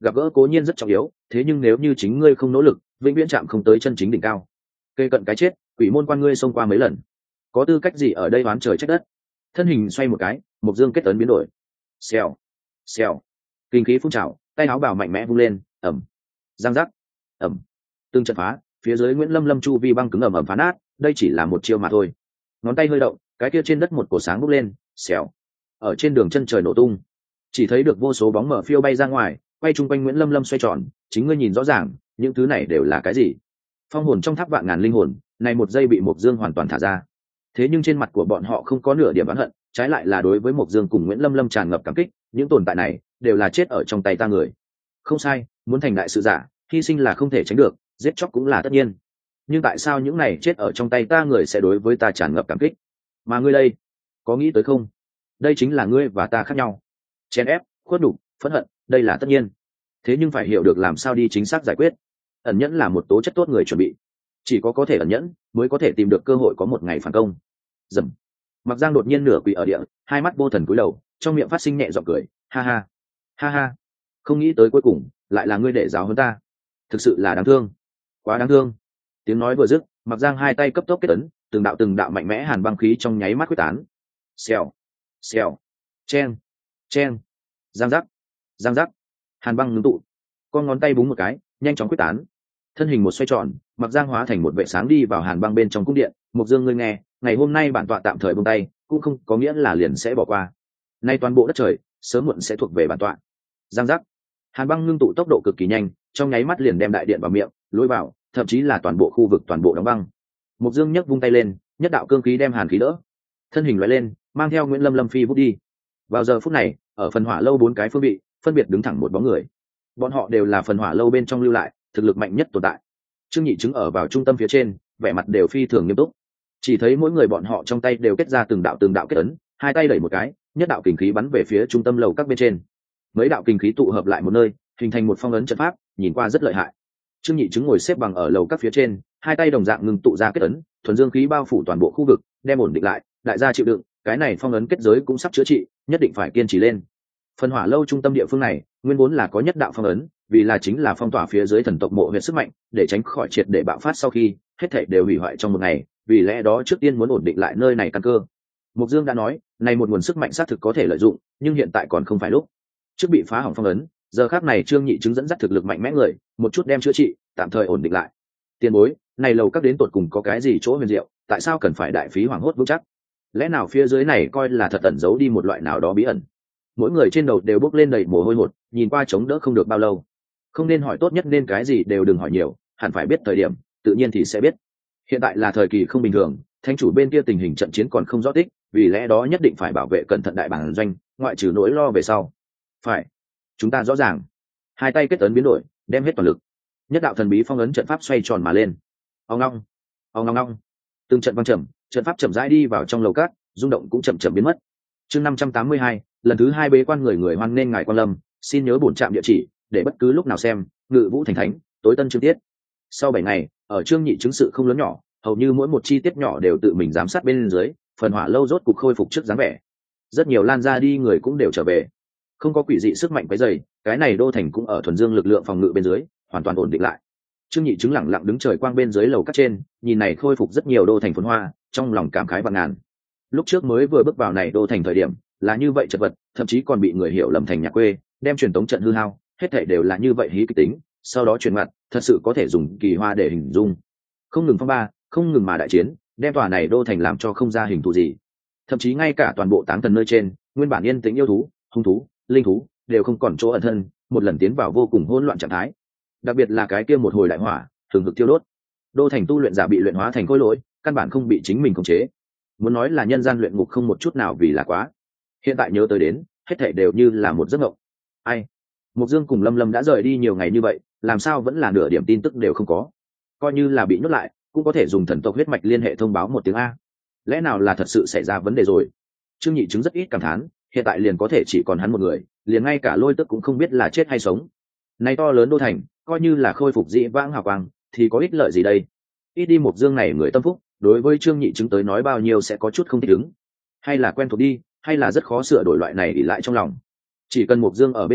gặp gỡ cố nhiên rất trọng yếu, thế nhưng nếu như chính ngươi không nỗ lực vĩnh viễn chạm không tới chân chính đỉnh cao. Kê cận cái chết, quỷ môn quan ngươi xông qua mấy lần, có tư cách gì ở đây oán trời trách đất. Thân hình xoay một cái, Mộc Dương kết ấn biến đổi. Xèo, xèo, kinh khí phun trào, tay áo bào mạnh mẽ vung lên, ầm, giang giác, ầm, từng trận phá, phía dưới Nguyễn Lâm Lâm chu vi băng cứng ầm ầm phá nát, đây chỉ là một chiêu mà thôi. Ngón tay hơi động, cái kia trên đất một cổ sáng bốc lên, xèo, ở trên đường chân trời nổ tung, chỉ thấy được vô số bóng mờ phiêu bay ra ngoài, quay chung quanh Nguyễn Lâm Lâm xoay tròn. Chính ngươi nhìn rõ ràng, những thứ này đều là cái gì? Phong hồn trong tháp vạn ngàn linh hồn, này một giây bị Mộc Dương hoàn toàn thả ra. Thế nhưng trên mặt của bọn họ không có nửa điểm oán hận, trái lại là đối với Mộc Dương cùng Nguyễn Lâm Lâm tràn ngập cảm kích. Những tồn tại này đều là chết ở trong tay ta người. Không sai, muốn thành đại sự giả, hy sinh là không thể tránh được, giết chóc cũng là tất nhiên. Nhưng tại sao những này chết ở trong tay ta người sẽ đối với ta tràn ngập cảm kích? Mà ngươi đây, có nghĩ tới không? Đây chính là ngươi và ta khác nhau. Chèn ép, khuất nhục, phẫn hận, đây là tất nhiên. Thế nhưng phải hiểu được làm sao đi chính xác giải quyết. Ẩn nhẫn là một tố chất tốt người chuẩn bị. Chỉ có có thể ẩn nhẫn, mới có thể tìm được cơ hội có một ngày phản công. Dầm. Mặc Giang đột nhiên nửa quỳ ở địa, hai mắt vô thần cúi đầu, trong miệng phát sinh nhẹ giọng cười, ha ha, ha ha. Không nghĩ tới cuối cùng lại là ngươi để giáo hơn ta, thực sự là đáng thương, quá đáng thương. Tiếng nói vừa dứt, Mặc Giang hai tay cấp tốc kết ấn, từng đạo từng đạo mạnh mẽ hàn băng khí trong nháy mắt quyết tán. Xèo, xèo, chen, chen, giang giác, giang giác, hàn băng ngưng tụ, con ngón tay búng một cái, nhanh chóng quyết tán. Thân hình một xoay tròn, Mặc Giang hóa thành một vệ sáng đi vào hàn băng bên trong cung điện. Mộc Dương ngươi nghe, ngày hôm nay bản tọa tạm thời buông tay, cũng không có nghĩa là liền sẽ bỏ qua. Nay toàn bộ đất trời sớm muộn sẽ thuộc về bản tọa. Giang giác, hàn băng ngưng tụ tốc độ cực kỳ nhanh, trong nháy mắt liền đem đại điện vào miệng, lối vào, thậm chí là toàn bộ khu vực toàn bộ đóng băng. Mộc Dương nhấc vung tay lên, nhất đạo cương khí đem hàn khí đỡ, thân hình lóe lên, mang theo Nguyễn Lâm Lâm phi vút đi. Vào giờ phút này, ở phần hỏa lâu bốn cái phương vị phân biệt đứng thẳng một bóng người, bọn họ đều là phần hỏa lâu bên trong lưu lại thực lực mạnh nhất tồn tại. Trương Nhị Chứng ở vào trung tâm phía trên, vẻ mặt đều phi thường nghiêm túc. Chỉ thấy mỗi người bọn họ trong tay đều kết ra từng đạo từng đạo kết ấn, hai tay đẩy một cái, nhất đạo kình khí bắn về phía trung tâm lầu các bên trên. Mấy đạo kình khí tụ hợp lại một nơi, hình thành một phong ấn trận pháp, nhìn qua rất lợi hại. Trương Nhị Chứng ngồi xếp bằng ở lầu các phía trên, hai tay đồng dạng ngưng tụ ra kết ấn, thuần dương khí bao phủ toàn bộ khu vực, đem ổn định lại. Đại gia chịu đựng, cái này phong ấn kết giới cũng sắp chữa trị, nhất định phải kiên trì lên. Phần hỏa lâu trung tâm địa phương này, nguyên vốn là có nhất đạo phong ấn, vì là chính là phong tỏa phía dưới thần tộc mộ huyệt sức mạnh, để tránh khỏi triệt để bạo phát sau khi hết thảy đều hủy hoại trong một ngày, vì lẽ đó trước tiên muốn ổn định lại nơi này căn cơ. Mục Dương đã nói, này một nguồn sức mạnh xác thực có thể lợi dụng, nhưng hiện tại còn không phải lúc. Trước bị phá hỏng phong ấn, giờ khắc này Trương Nhị Chứng dẫn dắt thực lực mạnh mẽ người, một chút đem chữa trị, tạm thời ổn định lại. Tiền bối, này lầu các đến tột cùng có cái gì chỗ huyền diệu, tại sao cần phải đại phí hoảng hốt vững chắc? Lẽ nào phía dưới này coi là thật ẩn giấu đi một loại nào đó bí ẩn? Mỗi người trên đầu đều bốc lên đầy mồ hôi hột, nhìn qua chống đỡ không được bao lâu. Không nên hỏi tốt nhất nên cái gì đều đừng hỏi nhiều, hẳn phải biết thời điểm, tự nhiên thì sẽ biết. Hiện tại là thời kỳ không bình thường, thánh chủ bên kia tình hình trận chiến còn không rõ tích, vì lẽ đó nhất định phải bảo vệ cẩn thận đại bản doanh, ngoại trừ nỗi lo về sau. Phải, chúng ta rõ ràng. Hai tay kết ấn biến đổi, đem hết toàn lực. Nhất đạo thần bí phong ấn trận pháp xoay tròn mà lên. Ong ong, ong ong ong. Từng trận vang trầm, trận pháp chậm rãi đi vào trong lầu cát, rung động cũng chậm chậm biến mất. Chương năm trăm tám mươi hai, lần thứ hai bế quan người người hoan nên ngài quan lâm, xin nhớ bổn trạm địa chỉ để bất cứ lúc nào xem. Ngự Vũ Thành Thánh, tối tân chương tiết. Sau bảy ngày, ở Trương Nhị Chứng sự không lớn nhỏ, hầu như mỗi một chi tiết nhỏ đều tự mình giám sát bên dưới, phần hỏa lâu rốt cục khôi phục trước dáng vẻ. Rất nhiều lan ra đi người cũng đều trở về, không có quỷ dị sức mạnh quấy rầy, cái này đô thành cũng ở thuần dương lực lượng phòng ngự bên dưới, hoàn toàn ổn định lại. Trương Nhị Chứng lặng lặng đứng trời quang bên dưới lầu các trên, nhìn này khôi phục rất nhiều đô thành phồn hoa, trong lòng cảm khái vạn ngàn. Lúc trước mới vừa bước vào này đô thành thời điểm, là như vậy chật vật, thậm chí còn bị người hiểu lầm thành nhà quê, đem truyền tống trận hư hao, hết thảy đều là như vậy hí kịch tính, sau đó chuyển mặt, thật sự có thể dùng kỳ hoa để hình dung. Không ngừng phong ba, không ngừng mà đại chiến, đem tòa này đô thành làm cho không ra hình thù gì. Thậm chí ngay cả toàn bộ táng thần nơi trên, nguyên bản yên tĩnh yêu thú, hung thú, linh thú, đều không còn chỗ ẩn thân, một lần tiến vào vô cùng hỗn loạn trạng thái. Đặc biệt là cái kia một hồi đại hỏa, thường hực tiêu đốt. Đô thành tu luyện giả bị luyện hóa thành khối lỗi, căn bản không bị chính mình khống chế. Muốn nói là nhân gian luyện ngục không một chút nào vì là quá. Hiện tại nhớ tới đến, hết thảy đều như là một giấc mộng. Ai? Mục Dương cùng Lâm Lâm đã rời đi nhiều ngày như vậy, làm sao vẫn là nửa điểm tin tức đều không có? Coi như là bị nhốt lại, cũng có thể dùng thần tộc huyết mạch liên hệ thông báo một tiếng a. Lẽ nào là thật sự xảy ra vấn đề rồi? Trương Nhị Chứng rất ít cảm thán, hiện tại liền có thể chỉ còn hắn một người, liền ngay cả Lôi Tức cũng không biết là chết hay sống. Này to lớn đô thành, coi như là khôi phục dị vãng hào quang, thì có ích lợi gì đây? Ít đi Mục Dương này người tâm phúc, đối với Trương Nhị Chứng tới nói bao nhiêu sẽ có chút không thích ứng, hay là quen thuộc đi, hay là rất khó sửa đổi loại này ỷ lại trong lòng. Chỉ cần Mục Dương ở bên người,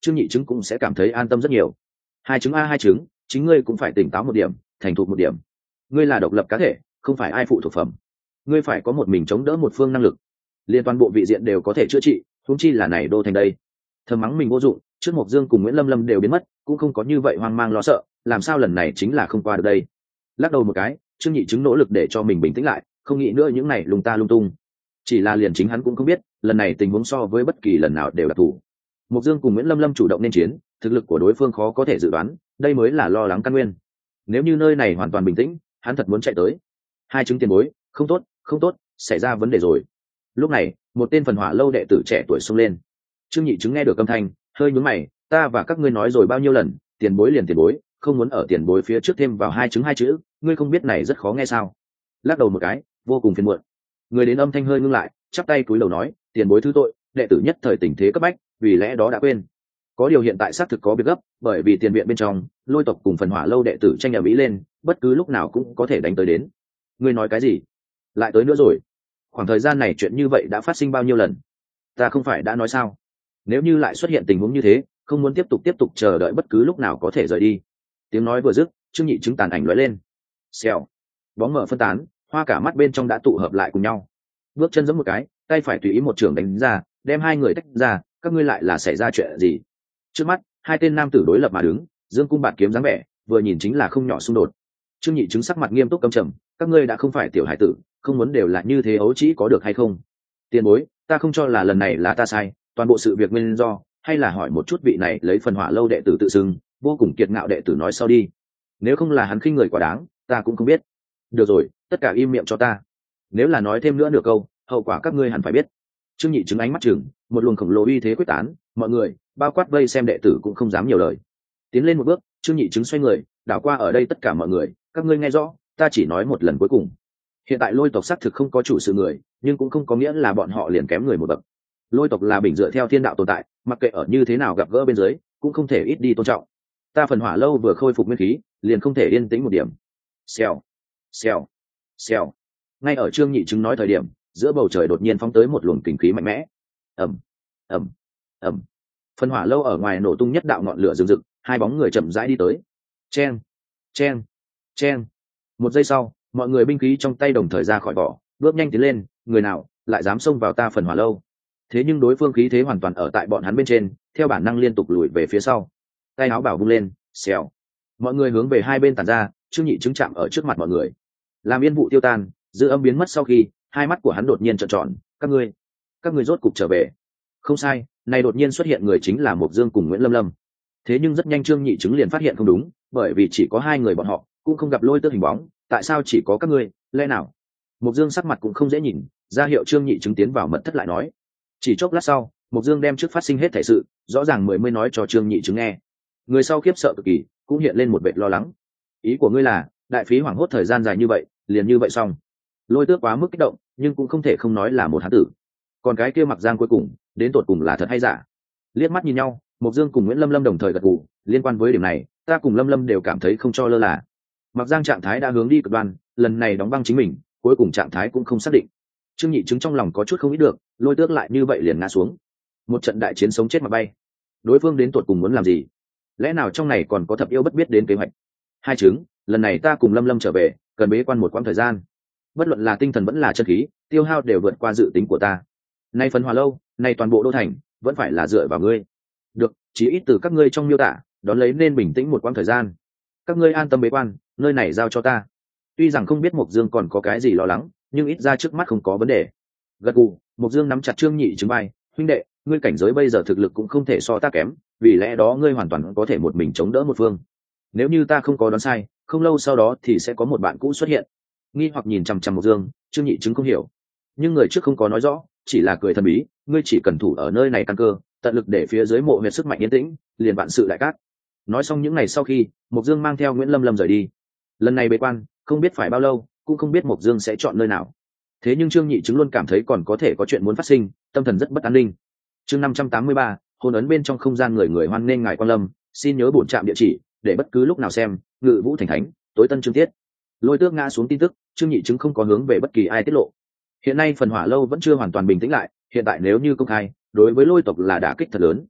trương nhị chứng cũng sẽ cảm thấy an tâm rất nhiều. Hai chứng a hai chứng, chính ngươi cũng phải tỉnh táo một điểm, thành thục một điểm. Ngươi là độc lập cá thể, không phải ai phụ thuộc phẩm. Ngươi phải có một mình chống đỡ một phương năng lực, liên toàn bộ vị diện đều có thể chữa trị, huống chi là này đô thành đây. Thầm mắng mình vô dụng, trước Mộc Dương cùng Nguyễn Lâm Lâm đều biến mất, cũng không có như vậy hoang mang lo sợ, làm sao lần này chính là không qua được đây. Lắc đầu một cái, trương nhị chứng nỗ lực để cho mình bình tĩnh lại, không nghĩ nữa những này lung ta lung tung. Chỉ là liền chính hắn cũng không biết, lần này tình huống so với bất kỳ lần nào đều đặc thù. Mộc Dương cùng Nguyễn Lâm Lâm chủ động nên chiến, thực lực của đối phương khó có thể dự đoán, đây mới là lo lắng căn nguyên. Nếu như nơi này hoàn toàn bình tĩnh, hắn thật muốn chạy tới. Hai chứng tiền bối, không tốt, không tốt, xảy ra vấn đề rồi. Lúc này, một tên phần hỏa lâu đệ tử trẻ tuổi xông lên. Trương nhị chứng nghe được âm thanh, hơi nhướng mày, ta và các ngươi nói rồi bao nhiêu lần, tiền bối liền tiền bối, không muốn ở tiền bối phía trước thêm vào hai chứng hai chữ, ngươi không biết này rất khó nghe sao? Lắc đầu một cái, vô cùng phiền muộn. Người đến âm thanh hơi ngưng lại, chắp tay cúi đầu nói, tiền bối thứ tội, đệ tử nhất thời tình thế cấp bách, vì lẽ đó đã quên. Có điều hiện tại xác thực có việc gấp, bởi vì tiền viện bên trong, Lôi tộc cùng phần hỏa lâu đệ tử tranh ầm ĩ lên, bất cứ lúc nào cũng có thể đánh tới đến. Ngươi nói cái gì? Lại tới nữa rồi? Khoảng thời gian này chuyện như vậy đã phát sinh bao nhiêu lần? Ta không phải đã nói sao? Nếu như lại xuất hiện tình huống như thế, không muốn tiếp tục tiếp tục chờ đợi bất cứ lúc nào có thể rời đi. Tiếng nói vừa dứt, trương nhị chứng tàn ảnh lóe lên. Xèo, bóng mở phân tán, hoa cả mắt bên trong đã tụ hợp lại cùng nhau. Bước chân giẫm một cái, tay phải tùy ý một trường đánh ra, đem hai người tách ra. Các ngươi lại là xảy ra chuyện gì? Trước mắt, hai tên nam tử đối lập mà đứng, dương cung bạt kiếm dáng vẻ, vừa nhìn chính là không nhỏ xung đột. Trương nhị chứng sắc mặt nghiêm túc căm trầm, các ngươi đã không phải tiểu hải tử, không muốn đều là như thế ấu trĩ có được hay không? Tiền bối, ta không cho là lần này là ta sai, toàn bộ sự việc nguyên do, hay là hỏi một chút vị này lấy phần hỏa lâu đệ tử tự xưng, vô cùng kiệt ngạo đệ tử nói sau đi. Nếu không là hắn khinh người quá đáng, ta cũng không biết. Được rồi, tất cả im miệng cho ta. Nếu là nói thêm nữa nửa câu, hậu quả các ngươi hẳn phải biết. Trương nhị chứng ánh mắt chừng, một luồng khổng lồ uy thế quyết tán, mọi người bao quát vây xem đệ tử cũng không dám nhiều lời. Tiến lên một bước, trương nhị chứng xoay người, đảo qua ở đây tất cả mọi người, các ngươi nghe rõ, ta chỉ nói một lần cuối cùng. Hiện tại Lôi tộc xác thực không có chủ sự người, nhưng cũng không có nghĩa là bọn họ liền kém người một bậc. Lôi tộc là bình dựa theo thiên đạo tồn tại, mặc kệ ở như thế nào gặp gỡ bên dưới, cũng không thể ít đi tôn trọng. Ta phần hỏa lâu vừa khôi phục nguyên khí, liền không thể yên tĩnh một điểm. Xèo, xèo, xèo. Ngay ở trương nhị chứng nói thời điểm, giữa bầu trời đột nhiên phóng tới một luồng kình khí mạnh mẽ. Ầm, ầm, ầm. Phần hỏa lâu ở ngoài nổ tung nhất đạo ngọn lửa rừng rực, hai bóng người chậm rãi đi tới. Chen, chen, chen. Một giây sau, mọi người binh khí trong tay đồng thời ra khỏi vỏ, bước nhanh tiến lên. Người nào lại dám xông vào ta phần hỏa lâu? Thế nhưng đối phương khí thế hoàn toàn ở tại bọn hắn bên trên, theo bản năng liên tục lùi về phía sau. Tay áo bảo vung lên, xèo. Mọi người hướng về hai bên tản ra, trương nhị chứng chạm ở trước mặt mọi người. Làm yên vụ tiêu tan, dư âm biến mất sau khi, hai mắt của hắn đột nhiên trợn tròn. Các ngươi, các ngươi rốt cục trở về. Không sai, này đột nhiên xuất hiện người chính là Mộc Dương cùng Nguyễn Lâm Lâm. Thế nhưng rất nhanh trương nhị chứng liền phát hiện không đúng, bởi vì chỉ có hai người bọn họ, cũng không gặp Lôi Tước hình bóng, tại sao chỉ có các ngươi? Lẽ nào? Mộc Dương sắc mặt cũng không dễ nhìn, ra hiệu trương nhị chứng tiến vào mật thất lại nói. Chỉ chốc lát sau, Mộc Dương đem trước phát sinh hết thảy sự, rõ ràng mười mươi nói cho trương nhị chứng nghe. Người sau khiếp sợ cực kỳ, cũng hiện lên một vệt lo lắng. Ý của ngươi là, đại phí hoảng hốt thời gian dài như vậy, liền như vậy xong? Lôi Tước quá mức kích động, nhưng cũng không thể không nói là một hán tử. Còn cái kia Mặc Giang cuối cùng, đến tột cùng là thật hay giả? Liếc mắt nhìn nhau, Mộc Dương cùng Nguyễn Lâm Lâm đồng thời gật gù, liên quan với điểm này, ta cùng Lâm Lâm đều cảm thấy không cho lơ là. Mặc Giang trạng thái đã hướng đi cực đoan, lần này đóng băng chính mình, cuối cùng trạng thái cũng không xác định. Trương nhị chứng trong lòng có chút không nghĩ được, Lôi Tước lại như vậy liền ngã xuống. Một trận đại chiến sống chết mà bay. Đối phương đến tột cùng muốn làm gì? Lẽ nào trong này còn có thập yêu bất biết đến kế hoạch? Hai chứng, lần này ta cùng Lâm Lâm trở về, cần bế quan một quãng thời gian. Bất luận là tinh thần vẫn là chân khí, tiêu hao đều vượt qua dự tính của ta. Nay phần hòa lâu, nay toàn bộ đô thành, vẫn phải là dựa vào ngươi. Được, chỉ ít từ các ngươi trong miêu tả, đón lấy nên bình tĩnh một quãng thời gian. Các ngươi an tâm bế quan, nơi này giao cho ta. Tuy rằng không biết Mộc Dương còn có cái gì lo lắng, nhưng ít ra trước mắt không có vấn đề. Gật gù, Mộc Dương nắm chặt Trương nhị chứng vai, huynh đệ, ngươi cảnh giới bây giờ thực lực cũng không thể so ta kém, vì lẽ đó ngươi hoàn toàn có thể một mình chống đỡ một phương. Nếu như ta không có đoán sai, không lâu sau đó thì sẽ có một bạn cũ xuất hiện. Nghi hoặc nhìn chằm chằm Mộc Dương, Trương nhị chứng không hiểu, nhưng người trước không có nói rõ, chỉ là cười thần bí, ngươi chỉ cần thủ ở nơi này căn cơ, tận lực để phía dưới mộ huyệt sức mạnh yên tĩnh, liền vạn sự đại cát. Nói xong những ngày sau khi, Mộc Dương mang theo Nguyễn Lâm Lâm rời đi. Lần này bế quan, không biết phải bao lâu, cũng không biết Mộc Dương sẽ chọn nơi nào. Thế nhưng Trương nhị chứng luôn cảm thấy còn có thể có chuyện muốn phát sinh, tâm thần rất bất an ninh. Chương năm trăm tám mươi ba, hôn ấn bên trong không gian người người hoan nghênh ngài quan lâm, xin nhớ bổn trạm địa chỉ, để bất cứ lúc nào xem, Ngự Vũ Thành Thánh, tối tân chương tiết. Lôi Tước ngã xuống tin tức, Trương nhị chứng không có hướng về bất kỳ ai tiết lộ. Hiện nay phần hỏa lâu vẫn chưa hoàn toàn bình tĩnh lại, hiện tại nếu như công khai, đối với Lôi tộc là đả kích thật lớn.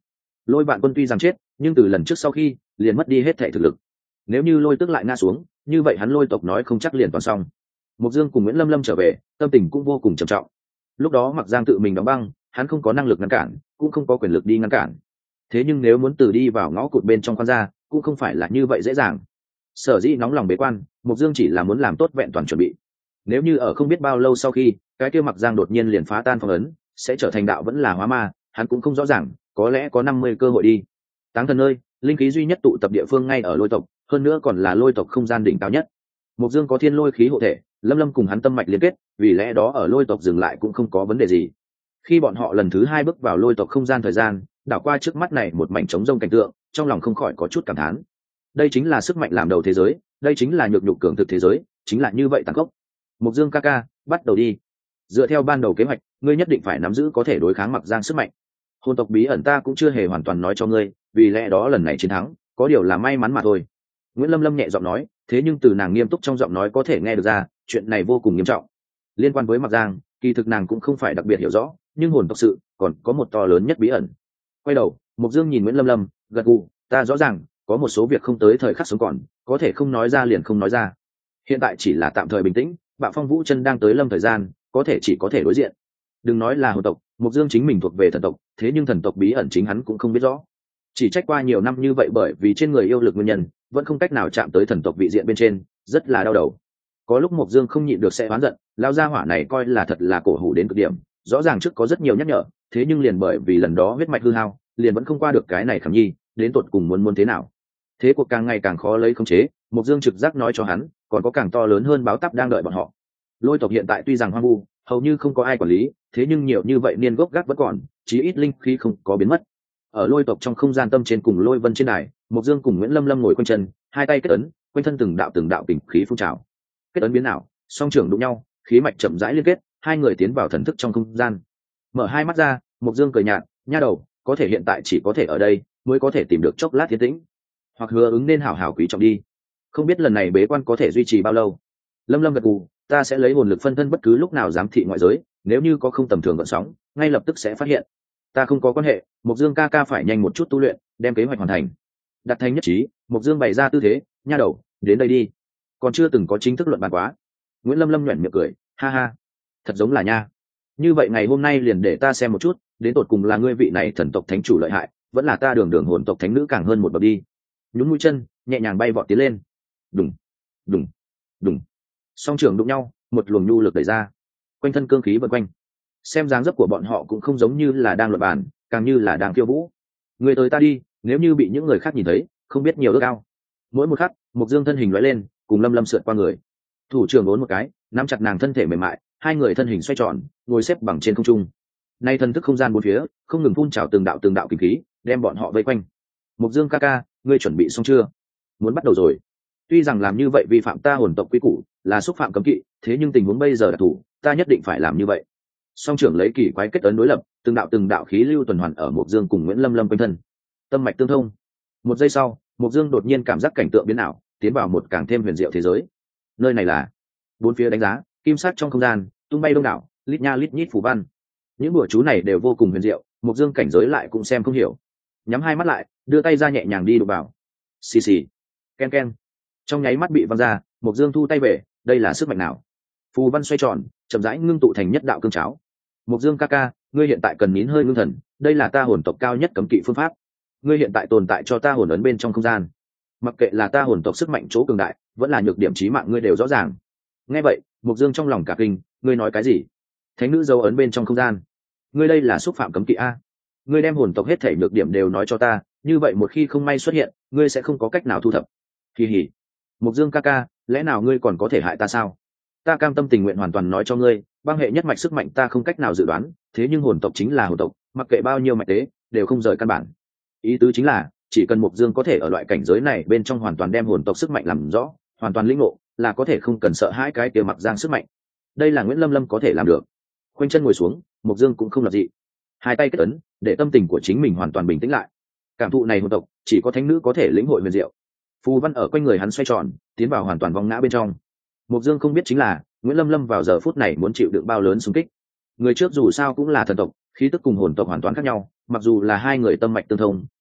Lôi Vạn Quân tuy rằng chết, nhưng từ lần trước sau khi liền mất đi hết thể thực lực. Nếu như Lôi Tước lại ngã xuống, như vậy hắn Lôi tộc nói không chắc liền toàn xong. Mục Dương cùng Nguyễn Lâm Lâm trở về, tâm tình cũng vô cùng trầm trọng. Lúc đó Mặc Giang tự mình đóng băng, hắn không có năng lực ngăn cản, cũng không có quyền lực đi ngăn cản. Thế nhưng nếu muốn từ đi vào ngõ cụt bên trong khoan ra, cũng không phải là như vậy dễ dàng. Sở dĩ nóng lòng bế quan, Mục Dương chỉ là muốn làm tốt vẹn toàn chuẩn bị. Nếu như ở không biết bao lâu sau khi, cái kia Mặc Giang đột nhiên liền phá tan phong ấn, sẽ trở thành đạo vẫn là hóa ma, hắn cũng không rõ ràng, có lẽ có năm mươi cơ hội đi. Táng thần ơi, linh khí duy nhất tụ tập địa phương ngay ở Lôi tộc, hơn nữa còn là Lôi tộc không gian đỉnh cao nhất. Mục Dương có thiên lôi khí hộ thể, Lâm Lâm cùng hắn tâm mạch liên kết, vì lẽ đó ở Lôi tộc dừng lại cũng không có vấn đề gì. Khi bọn họ lần thứ hai bước vào Lôi tộc không gian thời gian, đảo qua trước mắt này một mảnh trống rông cảnh tượng, trong lòng không khỏi có chút cảm thán. Đây chính là sức mạnh làm đầu thế giới, đây chính là nhược nhục cường thực thế giới, chính là như vậy tàn khốc. Mục Dương ca ca, bắt đầu đi. Dựa theo ban đầu kế hoạch, ngươi nhất định phải nắm giữ có thể đối kháng Mặc Giang sức mạnh. Hồn tộc bí ẩn ta cũng chưa hề hoàn toàn nói cho ngươi, vì lẽ đó lần này chiến thắng, có điều là may mắn mà thôi. Nguyễn Lâm Lâm nhẹ giọng nói, thế nhưng từ nàng nghiêm túc trong giọng nói có thể nghe được ra, chuyện này vô cùng nghiêm trọng. Liên quan với Mặc Giang, kỳ thực nàng cũng không phải đặc biệt hiểu rõ, nhưng hồn tộc sự còn có một to lớn nhất bí ẩn. Quay đầu, Mục Dương nhìn Nguyễn Lâm Lâm, gật gù, ta rõ ràng, có một số việc không tới thời khắc sống còn, có thể không nói ra liền không nói ra. Hiện tại chỉ là tạm thời bình tĩnh, Bạo Phong Vũ Chân đang tới lâm thời gian, có thể chỉ có thể đối diện. Đừng nói là hồn tộc, Mục Dương chính mình thuộc về thần tộc, thế nhưng thần tộc bí ẩn chính hắn cũng không biết rõ. Chỉ trách qua nhiều năm như vậy bởi vì trên người yêu lực nguyên nhân, vẫn không cách nào chạm tới thần tộc vị diện bên trên, rất là đau đầu. Có lúc Mục Dương không nhịn được sẽ oán giận, lao gia hỏa này coi là thật là cổ hủ đến cực điểm, rõ ràng trước có rất nhiều nhắc nhở, thế nhưng liền bởi vì lần đó huyết mạch hư hao, liền vẫn không qua được cái này khảm nhi, đến tột cùng muốn muốn thế nào. Thế cuộc càng ngày càng khó lấy khống chế, Mục Dương trực giác nói cho hắn, còn có càng to lớn hơn báo táp đang đợi bọn họ. Lôi tộc hiện tại tuy rằng hoang vu, hầu như không có ai quản lý, thế nhưng nhiều như vậy niên gốc gác vẫn còn, chí ít linh khí không có biến mất. Ở Lôi tộc trong không gian tâm trên cùng Lôi Vân trên đài, Mục Dương cùng Nguyễn Lâm Lâm ngồi quanh chân, hai tay kết ấn, quanh thân từng đạo từng đạo kình khí phun trào. Kết ấn biến ảo, song trưởng đụng nhau, khí mạch chậm rãi liên kết, hai người tiến vào thần thức trong không gian. Mở hai mắt ra, Mục Dương cười nhạt, nha đầu, có thể hiện tại chỉ có thể ở đây mới có thể tìm được chốc lát tiến tĩnh, hoặc hứa ứng nên hảo hảo quý trọng đi. Không biết lần này bế quan có thể duy trì bao lâu. Lâm Lâm gật gù, ta sẽ lấy hồn lực phân thân bất cứ lúc nào giám thị ngoại giới, nếu như có không tầm thường gợn sóng, ngay lập tức sẽ phát hiện. Ta không có quan hệ, Mục Dương ca ca phải nhanh một chút tu luyện, đem kế hoạch hoàn thành. Đặt thành nhất trí, Mục Dương bày ra tư thế, nha đầu, đến đây đi. Còn chưa từng có chính thức luận bàn quá. Nguyễn Lâm Lâm nhuyễn miệng cười, ha ha, thật giống là nha. Như vậy ngày hôm nay liền để ta xem một chút, đến tột cùng là ngươi vị này thần tộc thánh chủ lợi hại, vẫn là ta đường đường hồn tộc thánh nữ càng hơn một bậc đi. Nhún mũi chân, nhẹ nhàng bay vọt tiến lên. Đùng, đùng, đùng. Song trưởng đụng nhau, một luồng nhu lực đẩy ra, quanh thân cương khí vần quanh. Xem dáng dấp của bọn họ cũng không giống như là đang luận bàn, càng như là đang khiêu vũ. Người tới ta đi, nếu như bị những người khác nhìn thấy, không biết nhiều ước ao. Mỗi một khắc, Mục Dương thân hình lóe lên, cùng Lâm Lâm sượt qua người. Thủ trưởng ốn một cái, nắm chặt nàng thân thể mềm mại, hai người thân hình xoay tròn, ngồi xếp bằng trên không trung. Nay thần thức không gian bốn phía, không ngừng phun trào từng đạo từng đạo kinh khí, đem bọn họ vây quanh. Mục Dương ca ca, ngươi chuẩn bị xong chưa? Muốn bắt đầu rồi. Tuy rằng làm như vậy vi phạm ta hồn tộc quy củ, là xúc phạm cấm kỵ, thế nhưng tình huống bây giờ đặc thù, ta nhất định phải làm như vậy. Song trưởng lấy kỳ quái kết ấn đối lập, từng đạo từng đạo khí lưu tuần hoàn ở Mục Dương cùng Nguyễn Lâm Lâm quanh thân. Tâm mạch tương thông. Một giây sau, Mục Dương đột nhiên cảm giác cảnh tượng biến ảo, tiến vào một càng thêm huyền diệu thế giới. Nơi này là bốn phía đánh giá, kim sắc trong không gian, tung bay đông đảo, lít nha lít nhít phù văn. Những bùa chú này đều vô cùng huyền diệu, Mục Dương cảnh giới lại cũng xem không hiểu. Nhắm hai mắt lại, đưa tay ra nhẹ nhàng đi đụng vào. Xì xì, ken ken. Trong nháy mắt bị văng ra, Mục Dương thu tay về, đây là sức mạnh nào? Phù văn xoay tròn, chậm rãi ngưng tụ thành nhất đạo cương cháo. Mục Dương ca ca, ngươi hiện tại cần nín hơi ngưng thần, đây là ta hồn tộc cao nhất cấm kỵ phương pháp. Ngươi hiện tại tồn tại cho ta hồn ấn bên trong không gian. Mặc kệ là ta hồn tộc sức mạnh chỗ cường đại, vẫn là nhược điểm chí mạng ngươi đều rõ ràng. Nghe vậy, Mục Dương trong lòng cả kinh, ngươi nói cái gì? Thánh nữ dấu ấn bên trong không gian? Ngươi đây là xúc phạm cấm kỵ a? Ngươi đem hồn tộc hết thể nhược điểm đều nói cho ta, như vậy một khi không may xuất hiện, ngươi sẽ không có cách nào thu thập. Kỳ hỉ. Mục Dương ca ca, lẽ nào ngươi còn có thể hại ta sao? Ta cam tâm tình nguyện hoàn toàn nói cho ngươi, băng hệ nhất mạch sức mạnh ta không cách nào dự đoán, thế nhưng hồn tộc chính là hồn tộc, mặc kệ bao nhiêu mạch tế, đều không rời căn bản. Ý tứ chính là, chỉ cần Mục Dương có thể ở loại cảnh giới này bên trong hoàn toàn đem hồn tộc sức mạnh làm rõ, hoàn toàn lĩnh ngộ, là có thể không cần sợ hãi cái kia Mặc Giang sức mạnh. Đây là Nguyễn Lâm Lâm có thể làm được. Khoanh chân ngồi xuống, Mục Dương cũng không làm gì, hai tay kết ấn, để tâm tình của chính mình hoàn toàn bình tĩnh lại. Cảm thụ này hồn tộc, chỉ có thánh nữ có thể lĩnh hội huyền diệu. Phù văn ở quanh người hắn xoay tròn, tiến vào hoàn toàn vòng ngã bên trong. Mục Dương không biết chính là, Nguyễn Lâm Lâm vào giờ phút này muốn chịu đựng bao lớn xung kích. Người trước dù sao cũng là thần tộc, khí tức cùng hồn tộc hoàn toàn khác nhau, mặc dù là hai người tâm mạch tương thông,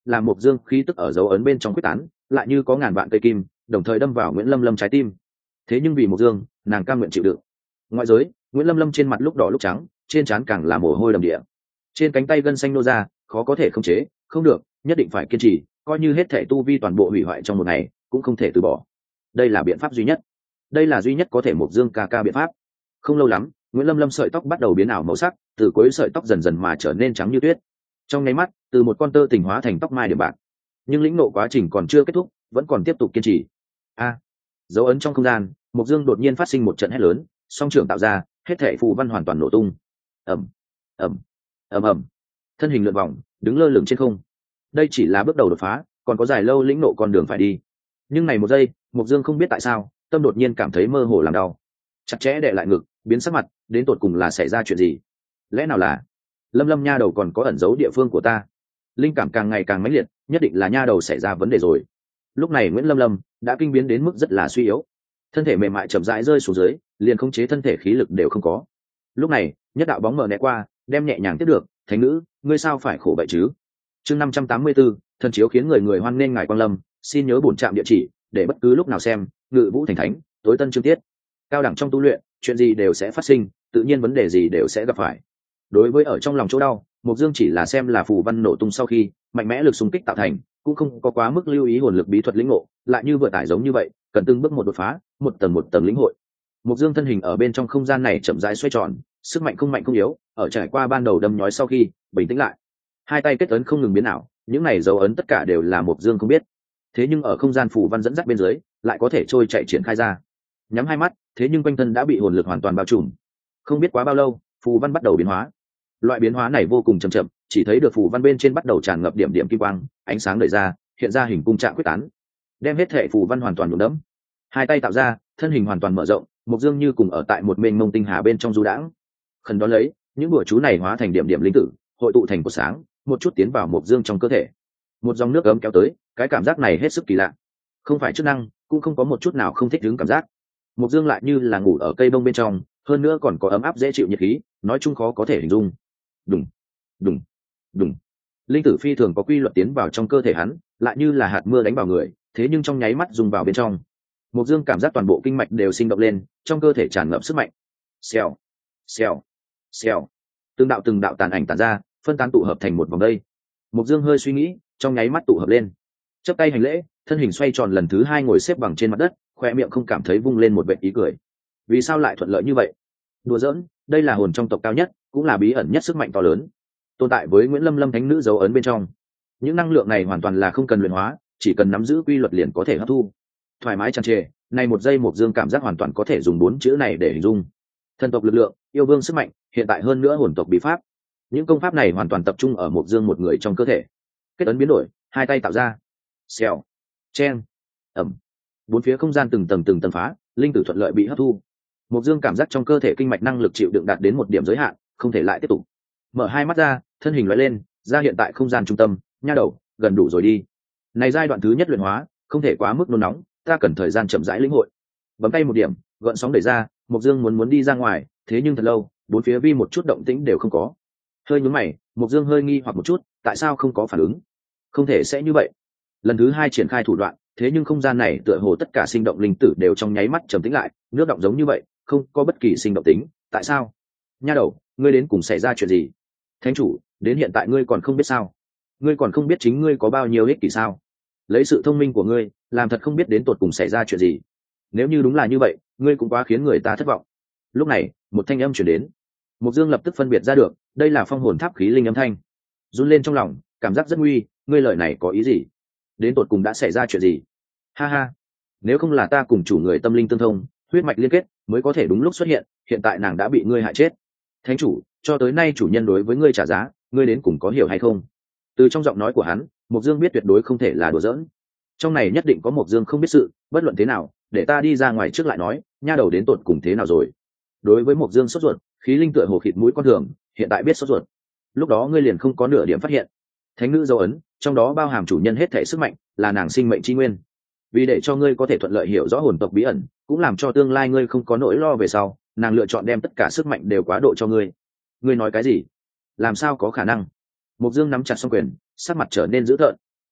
làm Mộc Dương khí tức ở dấu ấn bên trong quyết tán, lại như có ngàn vạn cây kim đồng thời đâm vào Nguyễn Lâm Lâm trái tim. Thế nhưng vì Mộc Dương, nàng cam nguyện chịu đựng. Ngoại giới, Nguyễn Lâm Lâm trên mặt lúc đỏ lúc trắng, trên trán càng là mồ hôi đầm địa. Trên cánh tay gân xanh nô ra, khó có thể khống chế, không được, nhất định phải kiên trì, coi như hết thể tu vi toàn bộ hủy hoại trong một ngày, cũng không thể từ bỏ. Đây là biện pháp duy nhất. Đây là duy nhất có thể Mộc Dương ca ca biện pháp. Không lâu lắm, Nguyễn Lâm Lâm sợi tóc bắt đầu biến ảo màu sắc, từ cuối sợi tóc dần dần mà trở nên trắng như tuyết. Trong nháy mắt, từ một con tơ tình hóa thành tóc mai điểm bạc. Nhưng lĩnh nộ quá trình còn chưa kết thúc, vẫn còn tiếp tục kiên trì. A, dấu ấn trong không gian, Mộc Dương đột nhiên phát sinh một trận hét lớn, song trưởng tạo ra, hết thảy phù văn hoàn toàn nổ tung. Ầm, ầm, ầm ầm. Thân hình lượn vòng, đứng lơ lửng trên không. Đây chỉ là bước đầu đột phá, còn có dài lâu lĩnh nộ con đường phải đi. Nhưng này một giây, Mộc Dương không biết tại sao, tâm đột nhiên cảm thấy mơ hồ làm đau. Chặt chẽ đè lại ngực, biến sắc mặt, đến tột cùng là xảy ra chuyện gì? Lẽ nào là Lâm Lâm nha đầu còn có ẩn giấu địa phương của ta? Linh cảm càng ngày càng mãnh liệt, nhất định là nha đầu xảy ra vấn đề rồi. Lúc này Nguyễn Lâm Lâm đã kinh biến đến mức rất là suy yếu, thân thể mềm mại chậm rãi rơi xuống dưới, liền khống chế thân thể khí lực đều không có. Lúc này, nhất đạo bóng mờ né qua, đem nhẹ nhàng tiếp được. Thánh nữ, ngươi sao phải khổ vậy chứ? Chương năm trăm tám mươi tư, thần chiếu khiến người người hoan nghênh ngài quang lâm, xin nhớ bổn trạm địa chỉ, để bất cứ lúc nào xem, Ngự Vũ thành thánh, tối tân chương tiết. Cao đẳng trong tu luyện, chuyện gì đều sẽ phát sinh, tự nhiên vấn đề gì đều sẽ gặp phải. Đối với ở trong lòng chỗ đau, Mộc Dương chỉ là xem là phù văn nổ tung sau khi mạnh mẽ lực xung kích tạo thành, cũng không có quá mức lưu ý hồn lực bí thuật lĩnh ngộ, lại như vừa tải giống như vậy, cần từng bước một đột phá, một tầng một tầng lĩnh hội. Mộc Dương thân hình ở bên trong không gian này chậm rãi xoay tròn, sức mạnh không mạnh không yếu, ở trải qua ban đầu đâm nhói sau khi bình tĩnh lại, hai tay kết ấn không ngừng biến ảo, những này dấu ấn tất cả đều là Mộc Dương không biết. Thế nhưng ở không gian phù văn dẫn dắt bên dưới, lại có thể trôi chạy triển khai ra. Nhắm hai mắt, thế nhưng quanh thân đã bị hồn lực hoàn toàn bao trùm. Không biết quá bao lâu, phù văn bắt đầu biến hóa. Loại biến hóa này vô cùng chậm chậm, chỉ thấy được phù văn bên trên bắt đầu tràn ngập điểm điểm kim quang, ánh sáng đẩy ra, hiện ra hình cung trạng quyết tán, đem hết thể phù văn hoàn toàn nhuộm đẫm. Hai tay tạo ra, thân hình hoàn toàn mở rộng, Mộc Dương như cùng ở tại một mênh mông tinh hà bên trong du đãng. Khẩn đón lấy, những bùa chú này hóa thành điểm điểm linh tử, hội tụ thành cột sáng, một chút tiến vào Mộc Dương trong cơ thể. Một dòng nước ấm kéo tới, cái cảm giác này hết sức kỳ lạ. Không phải chức năng, cũng không có một chút nào không thích ứng cảm giác. Mộc Dương lại như là ngủ ở cây bông bên trong, hơn nữa còn có ấm áp dễ chịu nhiệt khí, nói chung khó có thể hình dung. Đùng, đùng, đùng. Linh tử phi thường có quy luật tiến vào trong cơ thể hắn, lại như là hạt mưa đánh vào người, thế nhưng trong nháy mắt dùng vào bên trong. Mộc Dương cảm giác toàn bộ kinh mạch đều sinh động lên, trong cơ thể tràn ngập sức mạnh. Xèo, xèo, xèo. Từng đạo từng đạo tàn ảnh tản ra, phân tán tụ hợp thành một vòng đây. Mộc Dương hơi suy nghĩ, trong nháy mắt tụ hợp lên. Chắp tay hành lễ, thân hình xoay tròn lần thứ hai ngồi xếp bằng trên mặt đất, khoe miệng không cảm thấy vung lên một vệt ý cười. Vì sao lại thuận lợi như vậy? Đùa giỡn, đây là hồn trong tộc cao nhất, cũng là bí ẩn nhất sức mạnh to lớn, tồn tại với Nguyễn Lâm Lâm thánh nữ dấu ấn bên trong. Những năng lượng này hoàn toàn là không cần luyện hóa, chỉ cần nắm giữ quy luật liền có thể hấp thu. Thoải mái tràn trề, này một giây Mộc Dương cảm giác hoàn toàn có thể dùng bốn chữ này để hình dung. Thần tộc lực lượng, yêu vương sức mạnh, hiện tại hơn nữa hồn tộc bí pháp. Những công pháp này hoàn toàn tập trung ở Mộc Dương một người trong cơ thể. Kết ấn biến đổi, hai tay tạo ra. Xèo, chen, ẩm. Bốn phía không gian từng tầng từng tầng phá, linh tử thuận lợi bị hấp thu. Mộc Dương cảm giác trong cơ thể kinh mạch năng lực chịu đựng đạt đến một điểm giới hạn, không thể lại tiếp tục. Mở hai mắt ra, thân hình lóe lên, ra hiện tại không gian trung tâm, nha đầu, gần đủ rồi đi. Này giai đoạn thứ nhất luyện hóa, không thể quá mức nôn nóng, ta cần thời gian chậm rãi lĩnh hội. Bấm tay một điểm, gợn sóng đẩy ra, Mộc Dương muốn muốn đi ra ngoài, thế nhưng thật lâu, bốn phía vi một chút động tĩnh đều không có. Hơi nhướng mày, Mộc Dương hơi nghi hoặc một chút, tại sao không có phản ứng? Không thể sẽ như vậy. Lần thứ hai triển khai thủ đoạn, thế nhưng không gian này tựa hồ tất cả sinh động linh tử đều trong nháy mắt trầm tĩnh lại, nước động giống như vậy, không có bất kỳ sinh động tính, tại sao? Nha đầu, ngươi đến cùng xảy ra chuyện gì? Thánh chủ, đến hiện tại ngươi còn không biết sao? Ngươi còn không biết chính ngươi có bao nhiêu ích kỷ sao? Lấy sự thông minh của ngươi, làm thật không biết đến tột cùng xảy ra chuyện gì. Nếu như đúng là như vậy, ngươi cũng quá khiến người ta thất vọng. Lúc này, một thanh âm truyền đến. Mộc Dương lập tức phân biệt ra được, đây là phong hồn tháp khí linh âm thanh. Run lên trong lòng, cảm giác rất nguy, ngươi lời này có ý gì? Đến tột cùng đã xảy ra chuyện gì? Ha ha, nếu không là ta cùng chủ người tâm linh tương thông, huyết mạch liên kết, mới có thể đúng lúc xuất hiện, hiện tại nàng đã bị ngươi hại chết. Thánh chủ, cho tới nay chủ nhân đối với ngươi trả giá, ngươi đến cùng có hiểu hay không? Từ trong giọng nói của hắn, Mộc Dương biết tuyệt đối không thể là đùa giỡn. Trong này nhất định có Mộc Dương không biết sự, bất luận thế nào, để ta đi ra ngoài trước lại nói, nha đầu đến tột cùng thế nào rồi. Đối với Mộc Dương sốt ruột, khí linh tựa hồ khịt mũi con thường, hiện tại biết sốt ruột. Lúc đó ngươi liền không có nửa điểm phát hiện. Thánh nữ dấu ấn, trong đó bao hàm chủ nhân hết thể sức mạnh, là nàng sinh mệnh chi nguyên. Vì để cho ngươi có thể thuận lợi hiểu rõ hồn tộc bí ẩn, cũng làm cho tương lai ngươi không có nỗi lo về sau, nàng lựa chọn đem tất cả sức mạnh đều quá độ cho ngươi. Ngươi nói cái gì? Làm sao có khả năng? Mộc Dương nắm chặt song quyền, sắc mặt trở nên dữ tợn.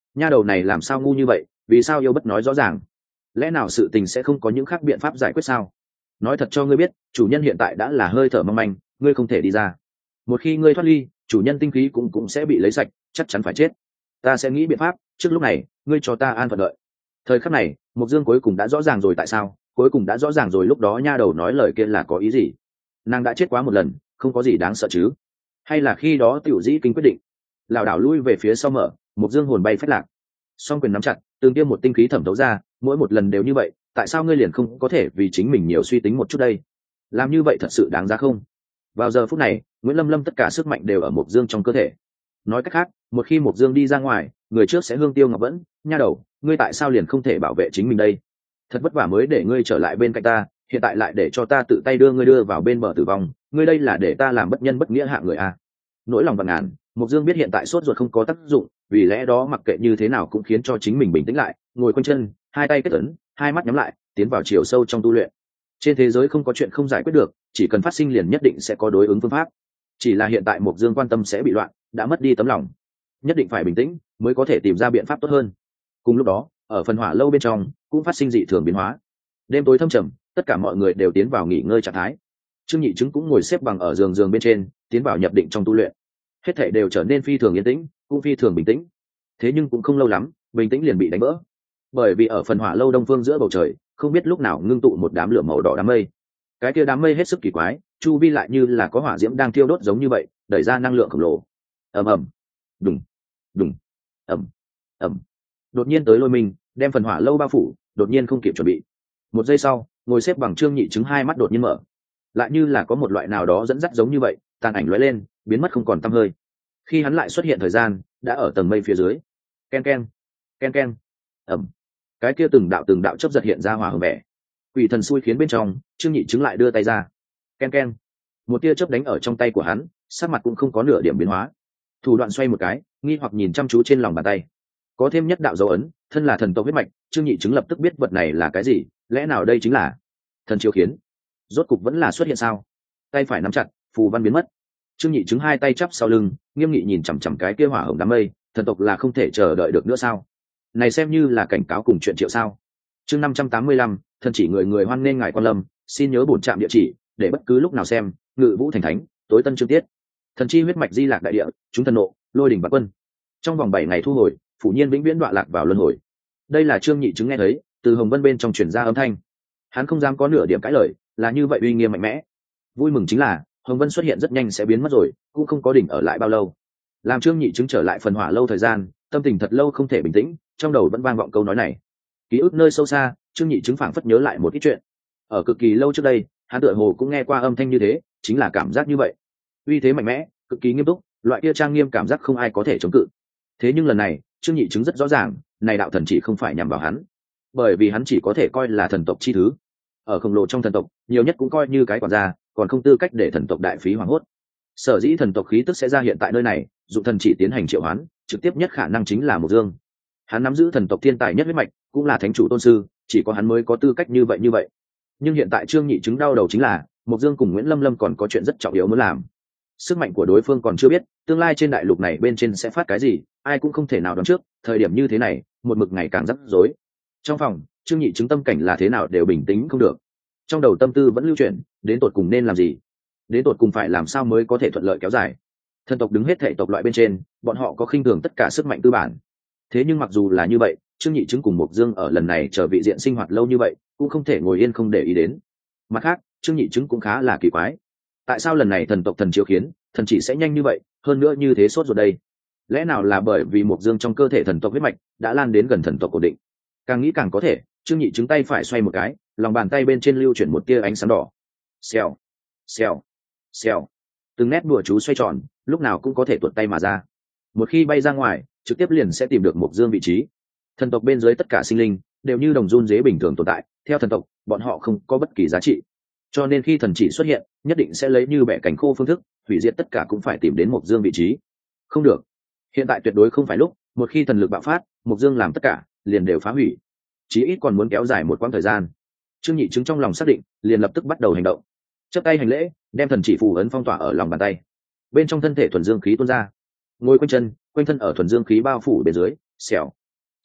nha đầu này làm sao ngu như vậy, vì sao yêu bất nói rõ ràng? Lẽ nào sự tình sẽ không có những khác biện pháp giải quyết sao? Nói thật cho ngươi biết, chủ nhân hiện tại đã là hơi thở mong manh, ngươi không thể đi ra. Một khi ngươi thoát ly, chủ nhân tinh khí cũng cũng sẽ bị lấy sạch, chắc chắn phải chết. Ta sẽ nghĩ biện pháp, trước lúc này ngươi cho ta an phận đợi. Thời khắc này, Mộc Dương cuối cùng đã rõ ràng rồi tại sao, cuối cùng đã rõ ràng rồi lúc đó nha đầu nói lời kia là có ý gì. Nàng đã chết quá một lần, không có gì đáng sợ chứ? Hay là khi đó tiểu dĩ kinh quyết định, lảo đảo lui về phía sau mở, Mộc Dương hồn bay phách lạc, song quyền nắm chặt, từng tiêm một tinh khí thẩm thấu ra, mỗi một lần đều như vậy, tại sao ngươi liền không có thể vì chính mình nhiều suy tính một chút đây? Làm như vậy thật sự đáng giá không? Vào giờ phút này, Nguyễn Lâm Lâm tất cả sức mạnh đều ở Mộc Dương trong cơ thể. Nói cách khác, một khi Mộc Dương đi ra ngoài, người trước sẽ hương tiêu ngọc vẫn, nha đầu, ngươi tại sao liền không thể bảo vệ chính mình đây? Thật vất vả mới để ngươi trở lại bên cạnh ta, hiện tại lại để cho ta tự tay đưa ngươi đưa vào bên bờ tử vong, ngươi đây là để ta làm bất nhân bất nghĩa hạng người à? Nỗi lòng vạn ngàn, Mộc Dương biết hiện tại sốt ruột không có tác dụng, vì lẽ đó mặc kệ như thế nào cũng khiến cho chính mình bình tĩnh lại, ngồi quanh chân, hai tay kết ấn, hai mắt nhắm lại, tiến vào chiều sâu trong tu luyện. Trên thế giới không có chuyện không giải quyết được, chỉ cần phát sinh liền nhất định sẽ có đối ứng phương pháp. Chỉ là hiện tại Mộc Dương quan tâm sẽ bị loạn, đã mất đi tấm lòng, nhất định phải bình tĩnh mới có thể tìm ra biện pháp tốt hơn. Cùng lúc đó, ở phần hỏa lâu bên trong cũng phát sinh dị thường biến hóa. Đêm tối thâm trầm, tất cả mọi người đều tiến vào nghỉ ngơi trạng thái. Trương Nhị Trứng cũng ngồi xếp bằng ở giường giường bên trên, tiến vào nhập định trong tu luyện. Hết thảy đều trở nên phi thường yên tĩnh, cũng phi thường bình tĩnh. Thế nhưng cũng không lâu lắm, bình tĩnh liền bị đánh vỡ. Bởi vì ở phần hỏa lâu đông phương giữa bầu trời, không biết lúc nào ngưng tụ một đám lửa màu đỏ đám mây. Cái kia đám mây hết sức kỳ quái, chu vi lại như là có hỏa diễm đang thiêu đốt giống như vậy, đẩy ra năng lượng khổng lồ. Ầm ầm, đùng, đùng, ầm, ầm. Đột nhiên tới lôi mình, đem phần hỏa lâu bao phủ, đột nhiên không kịp chuẩn bị. Một giây sau, ngồi xếp bằng Trương Nhị Trứng hai mắt đột nhiên mở, lại như là có một loại nào đó dẫn dắt giống như vậy, tàn ảnh lóe lên, biến mất không còn tăm hơi. Khi hắn lại xuất hiện thời gian, đã ở tầng mây phía dưới. Ken ken, ken ken, ầm. Cái kia từng đạo từng đạo chớp giật hiện ra hỏa hồng vẻ. Quỷ thần xui khiến bên trong, Trương Nhị Trứng lại đưa tay ra. Ken ken. Một tia chớp đánh ở trong tay của hắn, sắc mặt cũng không có nửa điểm biến hóa. Thủ đoạn xoay một cái, nghi hoặc nhìn chăm chú trên lòng bàn tay. Có thêm nhất đạo dấu ấn, thân là thần tộc huyết mạch, Trương Nhị Trứng lập tức biết vật này là cái gì, lẽ nào đây chính là thần chiếu khiến? Rốt cục vẫn là xuất hiện sao? Tay phải nắm chặt, phù văn biến mất. Trương Nhị Trứng hai tay chắp sau lưng, nghiêm nghị nhìn chằm chằm cái kia hỏa hồng đám mây, thần tộc là không thể chờ đợi được nữa sao? Này xem như là cảnh cáo cùng chuyện triệu sao? Chương năm trăm tám mươi lăm, thần chỉ người người hoan nên ngài quan lâm, xin nhớ bổn trạm địa chỉ, để bất cứ lúc nào xem, Ngự Vũ thành thánh, tối tân chương tiết. Thần chi huyết mạch di lạc đại địa, chúng thần nộ, lôi đỉnh bạc quân. Trong vòng bảy ngày thu hồi, phủ nhiên vĩnh viễn đọa lạc vào luân hồi. Đây là Trương Nhị Trứng nghe thấy, từ Hồng Vân bên trong truyền ra âm thanh. Hắn không dám có nửa điểm cãi lời, là như vậy uy nghiêm mạnh mẽ. Vui mừng chính là Hồng Vân xuất hiện rất nhanh sẽ biến mất rồi, cũng không có đỉnh ở lại bao lâu. Làm Trương Nhị Trứng trở lại phần hỏa lâu thời gian, tâm tình thật lâu không thể bình tĩnh, trong đầu vẫn vang vọng câu nói này. Ký ức nơi sâu xa, Trương Nhị Trứng phảng phất nhớ lại một ít chuyện. Ở cực kỳ lâu trước đây, hắn tựa hồ cũng nghe qua âm thanh như thế, chính là cảm giác như vậy. Uy thế mạnh mẽ, cực kỳ nghiêm túc, loại kia trang nghiêm cảm giác không ai có thể chống cự. Thế nhưng lần này, Trương Nhị Trứng rất rõ ràng, này đạo thần chỉ không phải nhằm vào hắn, bởi vì hắn chỉ có thể coi là thần tộc chi thứ. Ở khổng lồ trong thần tộc, nhiều nhất cũng coi như cái quản gia, còn không tư cách để thần tộc đại phí hoảng hốt. Sở dĩ thần tộc khí tức sẽ ra hiện tại nơi này, dụng thần chỉ tiến hành triệu hoán, trực tiếp nhất khả năng chính là Mộc Dương. Hắn nắm giữ thần tộc thiên tài nhất huyết mạch, cũng là thánh chủ tôn sư, chỉ có hắn mới có tư cách như vậy như vậy. Nhưng hiện tại Trương Nhị Trứng đau đầu chính là, Mộc Dương cùng Nguyễn Lâm Lâm còn có chuyện rất trọng yếu muốn làm. Sức mạnh của đối phương còn chưa biết, tương lai trên đại lục này bên trên sẽ phát cái gì, ai cũng không thể nào đoán trước. Thời điểm như thế này, một mực ngày càng rắc rối. Trong phòng, Trương Nhị Trứng tâm cảnh là thế nào đều bình tĩnh không được, trong đầu tâm tư vẫn lưu chuyển, đến tột cùng nên làm gì, đến tột cùng phải làm sao mới có thể thuận lợi kéo dài. Thần tộc đứng hết thể tộc loại bên trên, bọn họ có khinh thường tất cả sức mạnh tư bản. Thế nhưng mặc dù là như vậy, Trương Nhị Trứng cùng Mộc Dương ở lần này trở vị diện sinh hoạt lâu như vậy, cũng không thể ngồi yên không để ý đến. Mặt khác, Trương Nhị Trứng cũng khá là kỳ quái, tại sao lần này thần tộc thần chiếu khiến thần chỉ sẽ nhanh như vậy, hơn nữa như thế sốt rồi đây? Lẽ nào là bởi vì Mộc Dương trong cơ thể thần tộc huyết mạch đã lan đến gần thần tộc ổn định? Càng nghĩ càng có thể, Trương Nhị Trứng tay phải xoay một cái, lòng bàn tay bên trên lưu chuyển một tia ánh sáng đỏ. Xèo, xèo, xèo, từng nét bùa chú xoay tròn, lúc nào cũng có thể tuột tay mà ra. Một khi bay ra ngoài, trực tiếp liền sẽ tìm được Mộc Dương vị trí. Thần tộc bên dưới tất cả sinh linh đều như đồng run dế bình thường tồn tại, theo thần tộc, bọn họ không có bất kỳ giá trị. Cho nên khi thần chỉ xuất hiện, nhất định sẽ lấy như bẻ cánh khô phương thức, hủy diệt tất cả cũng phải tìm đến Mộc Dương vị trí. Không được, hiện tại tuyệt đối không phải lúc, một khi thần lực bạo phát, Mộc Dương làm tất cả, liền đều phá hủy. Chí ít còn muốn kéo dài một quãng thời gian. Trương Nhị Trứng trong lòng xác định, liền lập tức bắt đầu hành động. Chắp tay hành lễ, đem thần chỉ phù ấn phong tỏa ở lòng bàn tay. Bên trong thân thể thuần dương khí tuôn ra. Ngồi quanh chân, quanh thân ở thuần dương khí bao phủ bên dưới, xẻo,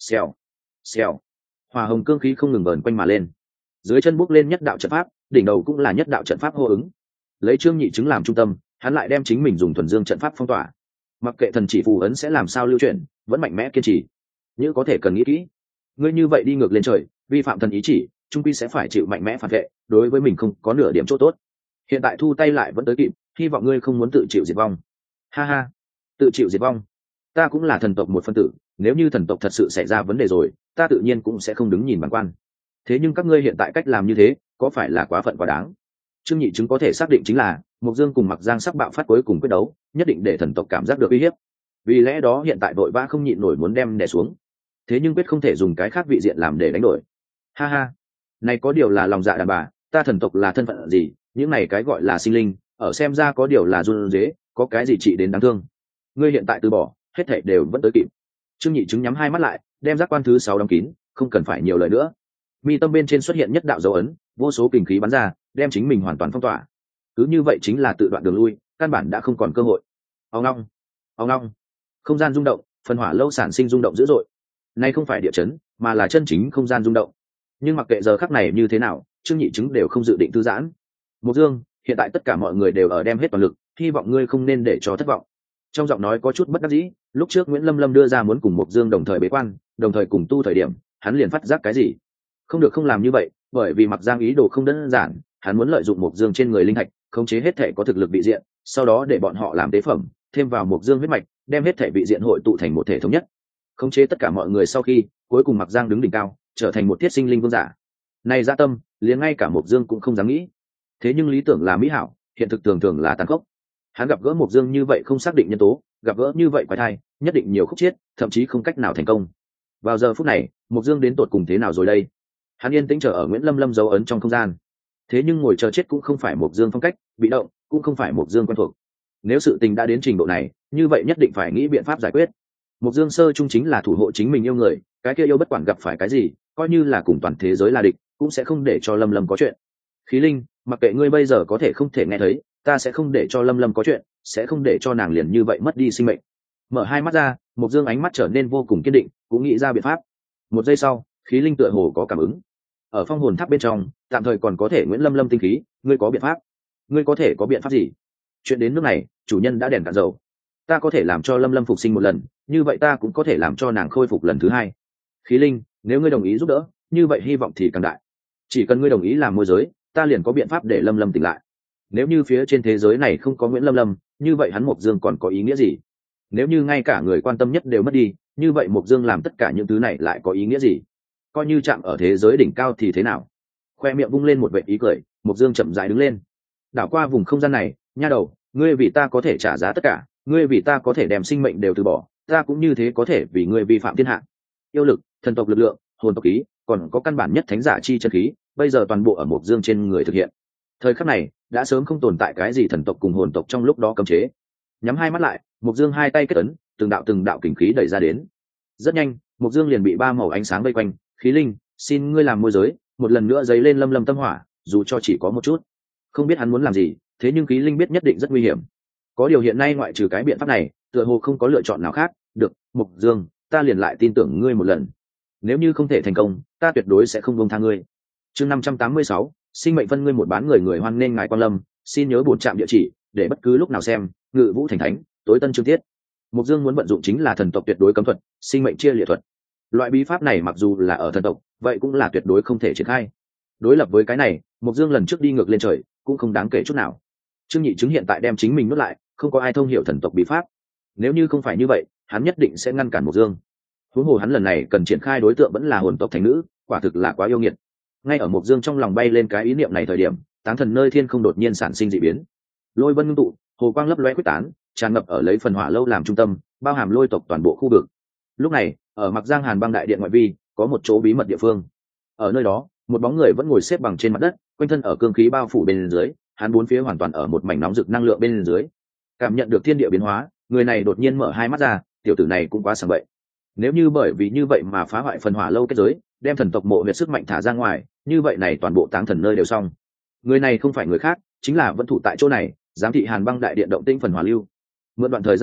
xèo xèo, hỏa hồng cương khí không ngừng vờn quanh mà lên. Dưới chân bốc lên nhất đạo trận pháp, đỉnh đầu cũng là nhất đạo trận pháp hô ứng. Lấy Trương Nhị Chứng làm trung tâm, hắn lại đem chính mình dùng thuần dương trận pháp phong tỏa. Mặc kệ thần chỉ phù ấn sẽ làm sao lưu chuyển, vẫn mạnh mẽ kiên trì. Như có thể cần nghĩ kỹ, ngươi như vậy đi ngược lên trời, vi phạm thần ý chỉ, trung quy sẽ phải chịu mạnh mẽ phản vệ, đối với mình không có nửa điểm chỗ tốt. Hiện tại thu tay lại vẫn tới kịp, hy vọng ngươi không muốn tự chịu diệt vong. Ha ha, tự chịu diệt vong? Ta cũng là thần tộc một phân tử, nếu như thần tộc thật sự xảy ra vấn đề rồi, ta tự nhiên cũng sẽ không đứng nhìn bản quan. Thế nhưng các ngươi hiện tại cách làm như thế, có phải là quá phận quá đáng? Trương Nhị Chứng có thể xác định chính là Mộc Dương cùng Mặc Giang sắp bạo phát cuối cùng quyết đấu, nhất định để thần tộc cảm giác được uy hiếp. Vì lẽ đó hiện tại vội vã không nhịn nổi muốn đem đè xuống. Thế nhưng quyết không thể dùng cái khác vị diện làm để đánh đổi. Ha ha, này có điều là lòng dạ đàn bà, ta thần tộc là thân phận gì, những này cái gọi là sinh linh, ở xem ra có điều là run rế, có cái gì trị đến đáng thương. Ngươi hiện tại từ bỏ, hết thảy đều vẫn tới kịp. Trương Nhị Chứng nhắm hai mắt lại, đem giác quan thứ sáu đóng kín, không cần phải nhiều lời nữa. Mi tâm bên trên xuất hiện nhất đạo dấu ấn, vô số kình khí bắn ra, đem chính mình hoàn toàn phong tỏa. Cứ như vậy chính là tự đoạn đường lui, căn bản đã không còn cơ hội. Ong ong, ong ong, không gian rung động, phần hỏa lâu sản sinh rung động dữ dội. Này không phải địa chấn, mà là chân chính không gian rung động. Nhưng mặc kệ giờ khắc này như thế nào, Trương Nhị Chứng đều không dự định thư giãn. Mộc Dương, hiện tại tất cả mọi người đều ở đem hết toàn lực, hy vọng ngươi không nên để cho thất vọng. Trong giọng nói có chút bất đắc dĩ, lúc trước Nguyễn Lâm Lâm đưa ra muốn cùng Mộc Dương đồng thời bế quan, đồng thời cùng tu thời điểm, hắn liền phát giác cái gì? Không được không làm như vậy, bởi vì Mặc Giang ý đồ không đơn giản, hắn muốn lợi dụng Mộc Dương trên người linh thạch, khống chế hết thể có thực lực vị diện, sau đó để bọn họ làm tế phẩm, thêm vào Mộc Dương huyết mạch, đem hết thể vị diện hội tụ thành một thể thống nhất. Khống chế tất cả mọi người sau khi, cuối cùng Mặc Giang đứng đỉnh cao, trở thành một thiết sinh linh vương giả. Này dạ tâm, liền ngay cả Mộc Dương cũng không dám nghĩ. Thế nhưng lý tưởng là mỹ hảo, hiện thực thường thường là tàn khốc. Hắn gặp gỡ Mộc Dương như vậy không xác định nhân tố, gặp gỡ như vậy quái thai, nhất định nhiều khúc chiết, thậm chí không cách nào thành công. Vào giờ phút này, Mộc Dương đến tột cùng thế nào rồi đây? Hắn yên tĩnh chờ ở Nguyễn Lâm Lâm dấu ấn trong không gian. Thế nhưng ngồi chờ chết cũng không phải Mộc Dương phong cách, bị động cũng không phải Mộc Dương quen thuộc. Nếu sự tình đã đến trình độ này, như vậy nhất định phải nghĩ biện pháp giải quyết. Mộc Dương sơ trung chính là thủ hộ chính mình yêu người, cái kia yêu bất quản gặp phải cái gì, coi như là cùng toàn thế giới là địch, cũng sẽ không để cho Lâm Lâm có chuyện. Khí Linh, mặc kệ ngươi bây giờ có thể không thể nghe thấy, ta sẽ không để cho Lâm Lâm có chuyện, sẽ không để cho nàng liền như vậy mất đi sinh mệnh. Mở hai mắt ra, Mộc Dương ánh mắt trở nên vô cùng kiên định, cũng nghĩ ra biện pháp. Một giây sau, Khí Linh tựa hồ có cảm ứng. Ở phong hồn tháp bên trong, tạm thời còn có thể Nguyễn Lâm Lâm tinh khí, ngươi có biện pháp? Ngươi có thể có biện pháp gì? Chuyện đến nước này, chủ nhân đã đèn cạn dầu. Ta có thể làm cho Lâm Lâm phục sinh một lần, như vậy ta cũng có thể làm cho nàng khôi phục lần thứ hai. Khí Linh, nếu ngươi đồng ý giúp đỡ, như vậy hy vọng thì càng đại. Chỉ cần ngươi đồng ý làm môi giới, ta liền có biện pháp để Lâm Lâm tỉnh lại. Nếu như phía trên thế giới này không có Nguyễn Lâm Lâm, như vậy hắn Mộc Dương còn có ý nghĩa gì? Nếu như ngay cả người quan tâm nhất đều mất đi, như vậy Mộc Dương làm tất cả những thứ này lại có ý nghĩa gì? Coi như chạm ở thế giới đỉnh cao thì thế nào? Khoe miệng vung lên một vệt ý cười, Mộc Dương chậm rãi đứng lên. Đảo qua vùng không gian này, nha đầu, ngươi vì ta có thể trả giá tất cả, ngươi vì ta có thể đem sinh mệnh đều từ bỏ, ta cũng như thế có thể vì ngươi vi phạm thiên hạ. Yêu lực, thần tộc lực lượng, hồn tộc khí, còn có căn bản nhất thánh giả chi chân khí, bây giờ toàn bộ ở Mộc Dương trên người thực hiện. Thời khắc này, đã sớm không tồn tại cái gì thần tộc cùng hồn tộc trong lúc đó cấm chế. Nhắm hai mắt lại, Mộc Dương hai tay kết ấn, từng đạo từng đạo kình khí đẩy ra đến. Rất nhanh, Mộc Dương liền bị ba màu ánh sáng vây quanh. Khí Linh, xin ngươi làm môi giới, một lần nữa dấy lên Lâm Lâm tâm hỏa, dù cho chỉ có một chút. Không biết hắn muốn làm gì, thế nhưng Khí Linh biết nhất định rất nguy hiểm. Có điều hiện nay ngoại trừ cái biện pháp này, tựa hồ không có lựa chọn nào khác. Được, Mộc Dương, ta liền lại tin tưởng ngươi một lần. Nếu như không thể thành công, ta tuyệt đối sẽ không buông tha ngươi. Chương năm trăm tám mươi sáu, sinh mệnh phân ngươi một bán người người hoan nên ngài quan lâm, xin nhớ bổn trạm địa chỉ để bất cứ lúc nào xem, Ngự Vũ thành thánh, tối tân chương tiết. Mộc Dương muốn vận dụng chính là thần tộc tuyệt đối cấm thuật, sinh mệnh chia liệt thuật. Loại bí pháp này mặc dù là ở thần tộc, vậy cũng là tuyệt đối không thể triển khai. Đối lập với cái này, Mộc Dương lần trước đi ngược lên trời, cũng không đáng kể chút nào. Trương Nhị Chứng hiện tại đem chính mình nuốt lại, không có ai thông hiểu thần tộc bí pháp. Nếu như không phải như vậy, hắn nhất định sẽ ngăn cản Mộc Dương. Huống hồ hắn lần này cần triển khai đối tượng vẫn là hồn tộc thánh nữ, quả thực là quá yêu nghiệt. Ngay ở Mộc Dương trong lòng bay lên cái ý niệm này thời điểm, táng thần nơi thiên không đột nhiên sản sinh dị biến. Lôi vân ngưng tụ, hồ quang lấp lóe quyết tán, tràn ngập ở lấy phần hỏa lâu làm trung tâm, bao hàm lôi tộc toàn bộ khu vực. Lúc này, ở Mặc Giang Hàn Băng đại điện ngoại vi, có một chỗ bí mật địa phương. Ở nơi đó, một bóng người vẫn ngồi xếp bằng trên mặt đất, quanh thân ở cương khí bao phủ bên dưới, hắn bốn phía hoàn toàn ở một mảnh nóng rực năng lượng bên dưới. Cảm nhận được thiên địa biến hóa, người này đột nhiên mở hai mắt ra, tiểu tử này cũng quá sảng bậy. Nếu như bởi vì như vậy mà phá hoại phần hỏa lâu kết giới, đem thần tộc mộ huyệt sức mạnh thả ra ngoài, như vậy này toàn bộ táng thần nơi đều xong. Người này không phải người khác, chính là vẫn thủ tại chỗ này, giám thị Hàn Băng đại điện động tĩnh phần hỏa lưu. Mượn đoạn thời gian này,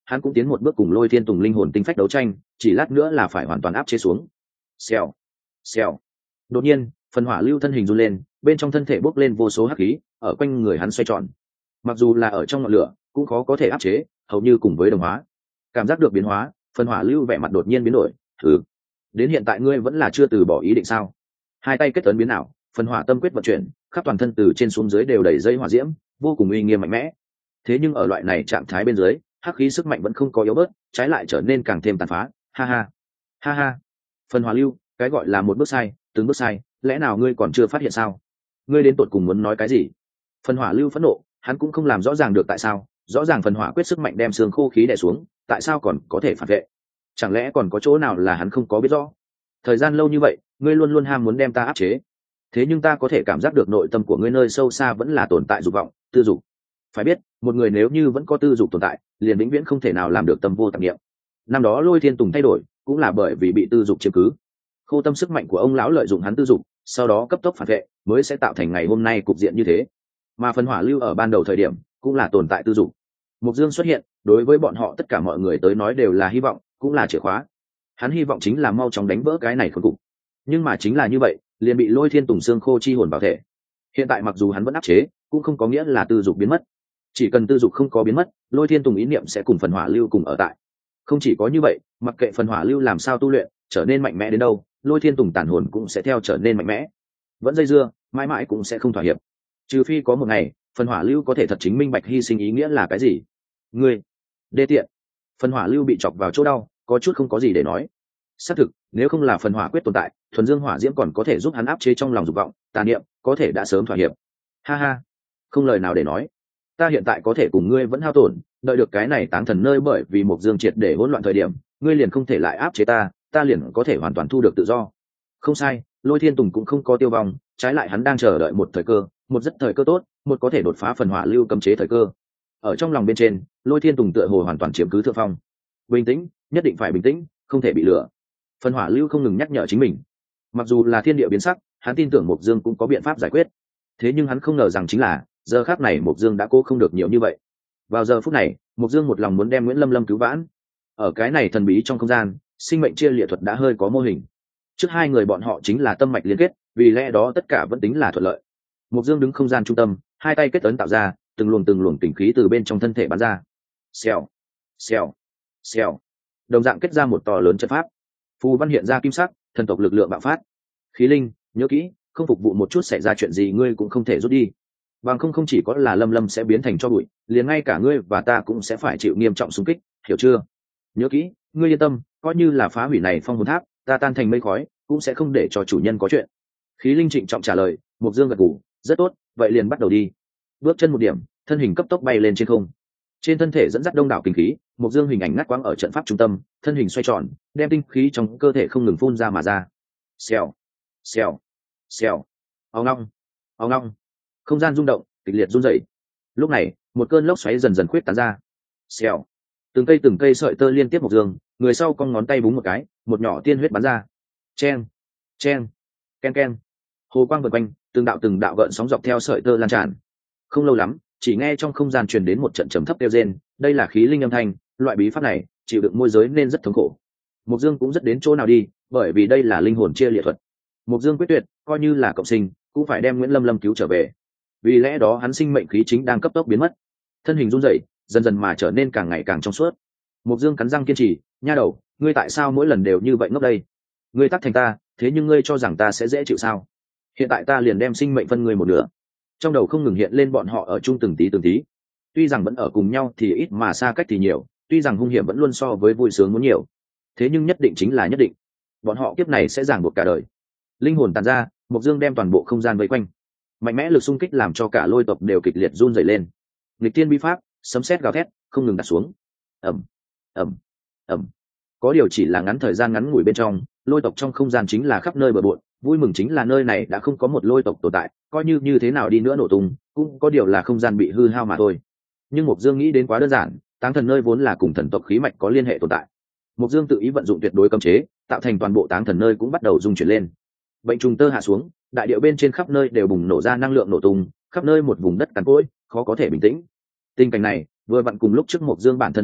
hắn cũng tiến một bước cùng Lôi Thiên Tùng linh hồn tinh phách đấu tranh, chỉ lát nữa là phải hoàn toàn áp chế xuống. Xèo, xèo. Đột nhiên, phần hỏa lưu thân hình run lên, bên trong thân thể bốc lên vô số hắc khí, ở quanh người hắn xoay tròn. Mặc dù là ở trong ngọn lửa, cũng khó có thể áp chế, hầu như cùng với đồng hóa. Cảm giác được biến hóa, phần hỏa lưu vẻ mặt đột nhiên biến đổi. Thử, đến hiện tại ngươi vẫn là chưa từ bỏ ý định sao? Hai tay kết ấn biến ảo, phần hỏa tâm quyết vận chuyển, khắp toàn thân từ trên xuống dưới đều đầy dây hỏa diễm, vô cùng uy nghiêm mạnh mẽ. Thế nhưng ở loại này trạng thái bên dưới, hắc khí sức mạnh vẫn không có yếu bớt, trái lại trở nên càng thêm tàn phá. Ha ha, ha ha. Phần hỏa lưu, cái gọi là một bước sai, từng bước sai, lẽ nào ngươi còn chưa phát hiện sao? Ngươi đến tột cùng muốn nói cái gì? Phần hỏa lưu phẫn nộ, hắn cũng không làm rõ ràng được tại sao, rõ ràng phần hỏa quyết sức mạnh đem xương khô khí đè xuống, tại sao còn có thể phản vệ? Chẳng lẽ còn có chỗ nào là hắn không có biết rõ? Thời gian lâu như vậy, ngươi luôn luôn ham muốn đem ta áp chế, thế nhưng ta có thể cảm giác được nội tâm của ngươi nơi sâu xa vẫn là tồn tại dục vọng, tư dục. Phải biết, một người nếu như vẫn có tư dục tồn tại, liền vĩnh viễn không thể nào làm được tâm vô tạp niệm. Năm đó Lôi Thiên Tùng thay đổi, cũng là bởi vì bị tư dục chiếm cứ. Khô tâm sức mạnh của ông lão lợi dụng hắn tư dục, sau đó cấp tốc phản vệ, mới sẽ tạo thành ngày hôm nay cục diện như thế. Mà phần hỏa lưu ở ban đầu thời điểm, cũng là tồn tại tư dục. Mục Dương xuất hiện, đối với bọn họ tất cả mọi người tới nói đều là hy vọng, cũng là chìa khóa. Hắn hy vọng chính là mau chóng đánh vỡ cái này khốn cục. Nhưng mà chính là như vậy, liền bị Lôi Thiên Tùng xương khô chi hồn vào thể. Hiện tại mặc dù hắn vẫn áp chế, cũng không có nghĩa là tư dục biến mất. Chỉ cần tư dục không có biến mất, Lôi Thiên Tùng ý niệm sẽ cùng phần hỏa lưu cùng ở tại. Không chỉ có như vậy, mặc kệ phần hỏa lưu làm sao tu luyện, trở nên mạnh mẽ đến đâu, Lôi Thiên Tùng tàn hồn cũng sẽ theo trở nên mạnh mẽ. Vẫn dây dưa, mãi mãi cũng sẽ không thỏa hiệp. Trừ phi có một ngày, phần hỏa lưu có thể thật chính minh bạch hy sinh ý nghĩa là cái gì. Ngươi, đê tiện. Phần hỏa lưu bị chọc vào chỗ đau, có chút không có gì để nói. Xác thực, nếu không là phần hỏa quyết tồn tại, thuần dương hỏa diễm còn có thể giúp hắn áp chế trong lòng dục vọng, tà niệm, có thể đã sớm thỏa hiệp. Ha ha, không lời nào để nói. Ta hiện tại có thể cùng ngươi vẫn hao tổn, đợi được cái này táng thần nơi bởi vì một dương triệt để hỗn loạn thời điểm, ngươi liền không thể lại áp chế ta, ta liền có thể hoàn toàn thu được tự do. Không sai, Lôi Thiên Tùng cũng không có tiêu vong, trái lại hắn đang chờ đợi một thời cơ, một rất thời cơ tốt, một có thể đột phá phần hỏa lưu cấm chế thời cơ. Ở trong lòng bên trên, Lôi Thiên Tùng tựa hồ hoàn toàn chiếm cứ thượng phong. Bình tĩnh, nhất định phải bình tĩnh, không thể bị lừa. Phần hỏa lưu không ngừng nhắc nhở chính mình. Mặc dù là thiên địa biến sắc, hắn tin tưởng Mộc Dương cũng có biện pháp giải quyết. Thế nhưng hắn không ngờ rằng chính là, giờ khắc này Mộc Dương đã cố không được nhiều như vậy. Vào giờ phút này, Mộc Dương một lòng muốn đem Nguyễn Lâm Lâm cứu vãn. Ở cái này thần bí trong không gian, sinh mệnh chia liệt thuật đã hơi có mô hình. Trước hai người bọn họ chính là tâm mạch liên kết, vì lẽ đó tất cả vẫn tính là thuận lợi. Mộc Dương đứng không gian trung tâm, hai tay kết ấn tạo ra, từng luồng từng luồng kình khí từ bên trong thân thể bắn ra. Xèo, xèo, xèo. Đồng dạng kết ra một to lớn trận pháp. Phù văn hiện ra kim sắc, thần tộc lực lượng bạo phát. Khí linh, nhớ kỹ, không phục vụ một chút xảy ra chuyện gì ngươi cũng không thể rút đi. Bằng không không chỉ có là Lâm Lâm sẽ biến thành tro bụi, liền ngay cả ngươi và ta cũng sẽ phải chịu nghiêm trọng xung kích, hiểu chưa? Nhớ kỹ, ngươi yên tâm, coi như là phá hủy này phong hồn tháp, ta tan thành mây khói, cũng sẽ không để cho chủ nhân có chuyện. Khí linh trịnh trọng trả lời. Mộc Dương gật gù, rất tốt, vậy liền bắt đầu đi. Bước chân một điểm, thân hình cấp tốc bay lên trên không. Trên thân thể dẫn dắt đông đảo kinh khí, Mộc Dương hình ảnh ngắt quãng ở trận pháp trung tâm, thân hình xoay tròn, đem tinh khí trong cơ thể không ngừng phun ra mà ra. Xèo, xèo, xèo, ong ong, ong ong. Không gian rung động, kịch liệt run rẩy. Lúc này, một cơn lốc xoáy dần dần khuyết tán ra. Xèo, từng cây từng cây sợi tơ liên tiếp Mộc Dương, người sau cong ngón tay búng một cái, một nhỏ tiên huyết bắn ra. Chen, chen, ken ken. Hồ quang vần quanh, từng đạo từng đạo gợn sóng dọc theo sợi tơ lan tràn. Không lâu lắm, chỉ nghe trong không gian truyền đến một trận trầm thấp kêu rên, đây là khí linh âm thanh, loại bí pháp này, chịu đựng môi giới nên rất thống khổ. Mộc Dương cũng rất đến chỗ nào đi, bởi vì đây là linh hồn chia liệt thuật. Mộc Dương quyết tuyệt, coi như là cộng sinh, cũng phải đem Nguyễn Lâm Lâm cứu trở về. Vì lẽ đó hắn sinh mệnh khí chính đang cấp tốc biến mất, thân hình run rẩy, dần dần mà trở nên càng ngày càng trong suốt. Mộc Dương cắn răng kiên trì, nha đầu, ngươi tại sao mỗi lần đều như vậy ngốc đây? Ngươi tắc thành ta, thế nhưng ngươi cho rằng ta sẽ dễ chịu sao? Hiện tại ta liền đem sinh mệnh phân ngươi một nửa. Trong đầu không ngừng hiện lên bọn họ ở chung từng tí từng tí. Tuy rằng vẫn ở cùng nhau thì ít mà xa cách thì nhiều, tuy rằng hung hiểm vẫn luôn so với vui sướng muốn nhiều, thế nhưng nhất định chính là nhất định, bọn họ kiếp này sẽ ràng buộc cả đời. Linh hồn tàn ra, Mộc Dương đem toàn bộ không gian vây quanh, mạnh mẽ lực xung kích làm cho cả Lôi tộc đều kịch liệt run rẩy lên. Nghịch tiên bi pháp, sấm sét gào thét, không ngừng đặt xuống. Ầm, ầm, ầm. Có điều chỉ là ngắn thời gian ngắn ngủi bên trong, Lôi tộc trong không gian chính là khắp nơi bừa bộn, vui mừng chính là nơi này đã không có một Lôi tộc tồn tại, coi như như thế nào đi nữa nổ tung, cũng có điều là không gian bị hư hao mà thôi. Nhưng Mộc Dương nghĩ đến quá đơn giản, táng thần nơi vốn là cùng thần tộc khí mạch có liên hệ tồn tại. Mộc Dương tự ý vận dụng tuyệt đối cấm chế, tạo thành toàn bộ táng thần nơi cũng bắt đầu rung chuyển lên. Bệnh trùng tơ hạ xuống, đại địa bên trên khắp nơi đều bùng nổ ra năng lượng nổ tung, khắp nơi một vùng đất cằn cỗi, khó có thể bình tĩnh. Tình cảnh này, vừa vặn cùng lúc trước Mộc Dương bản thân nhìn thấy,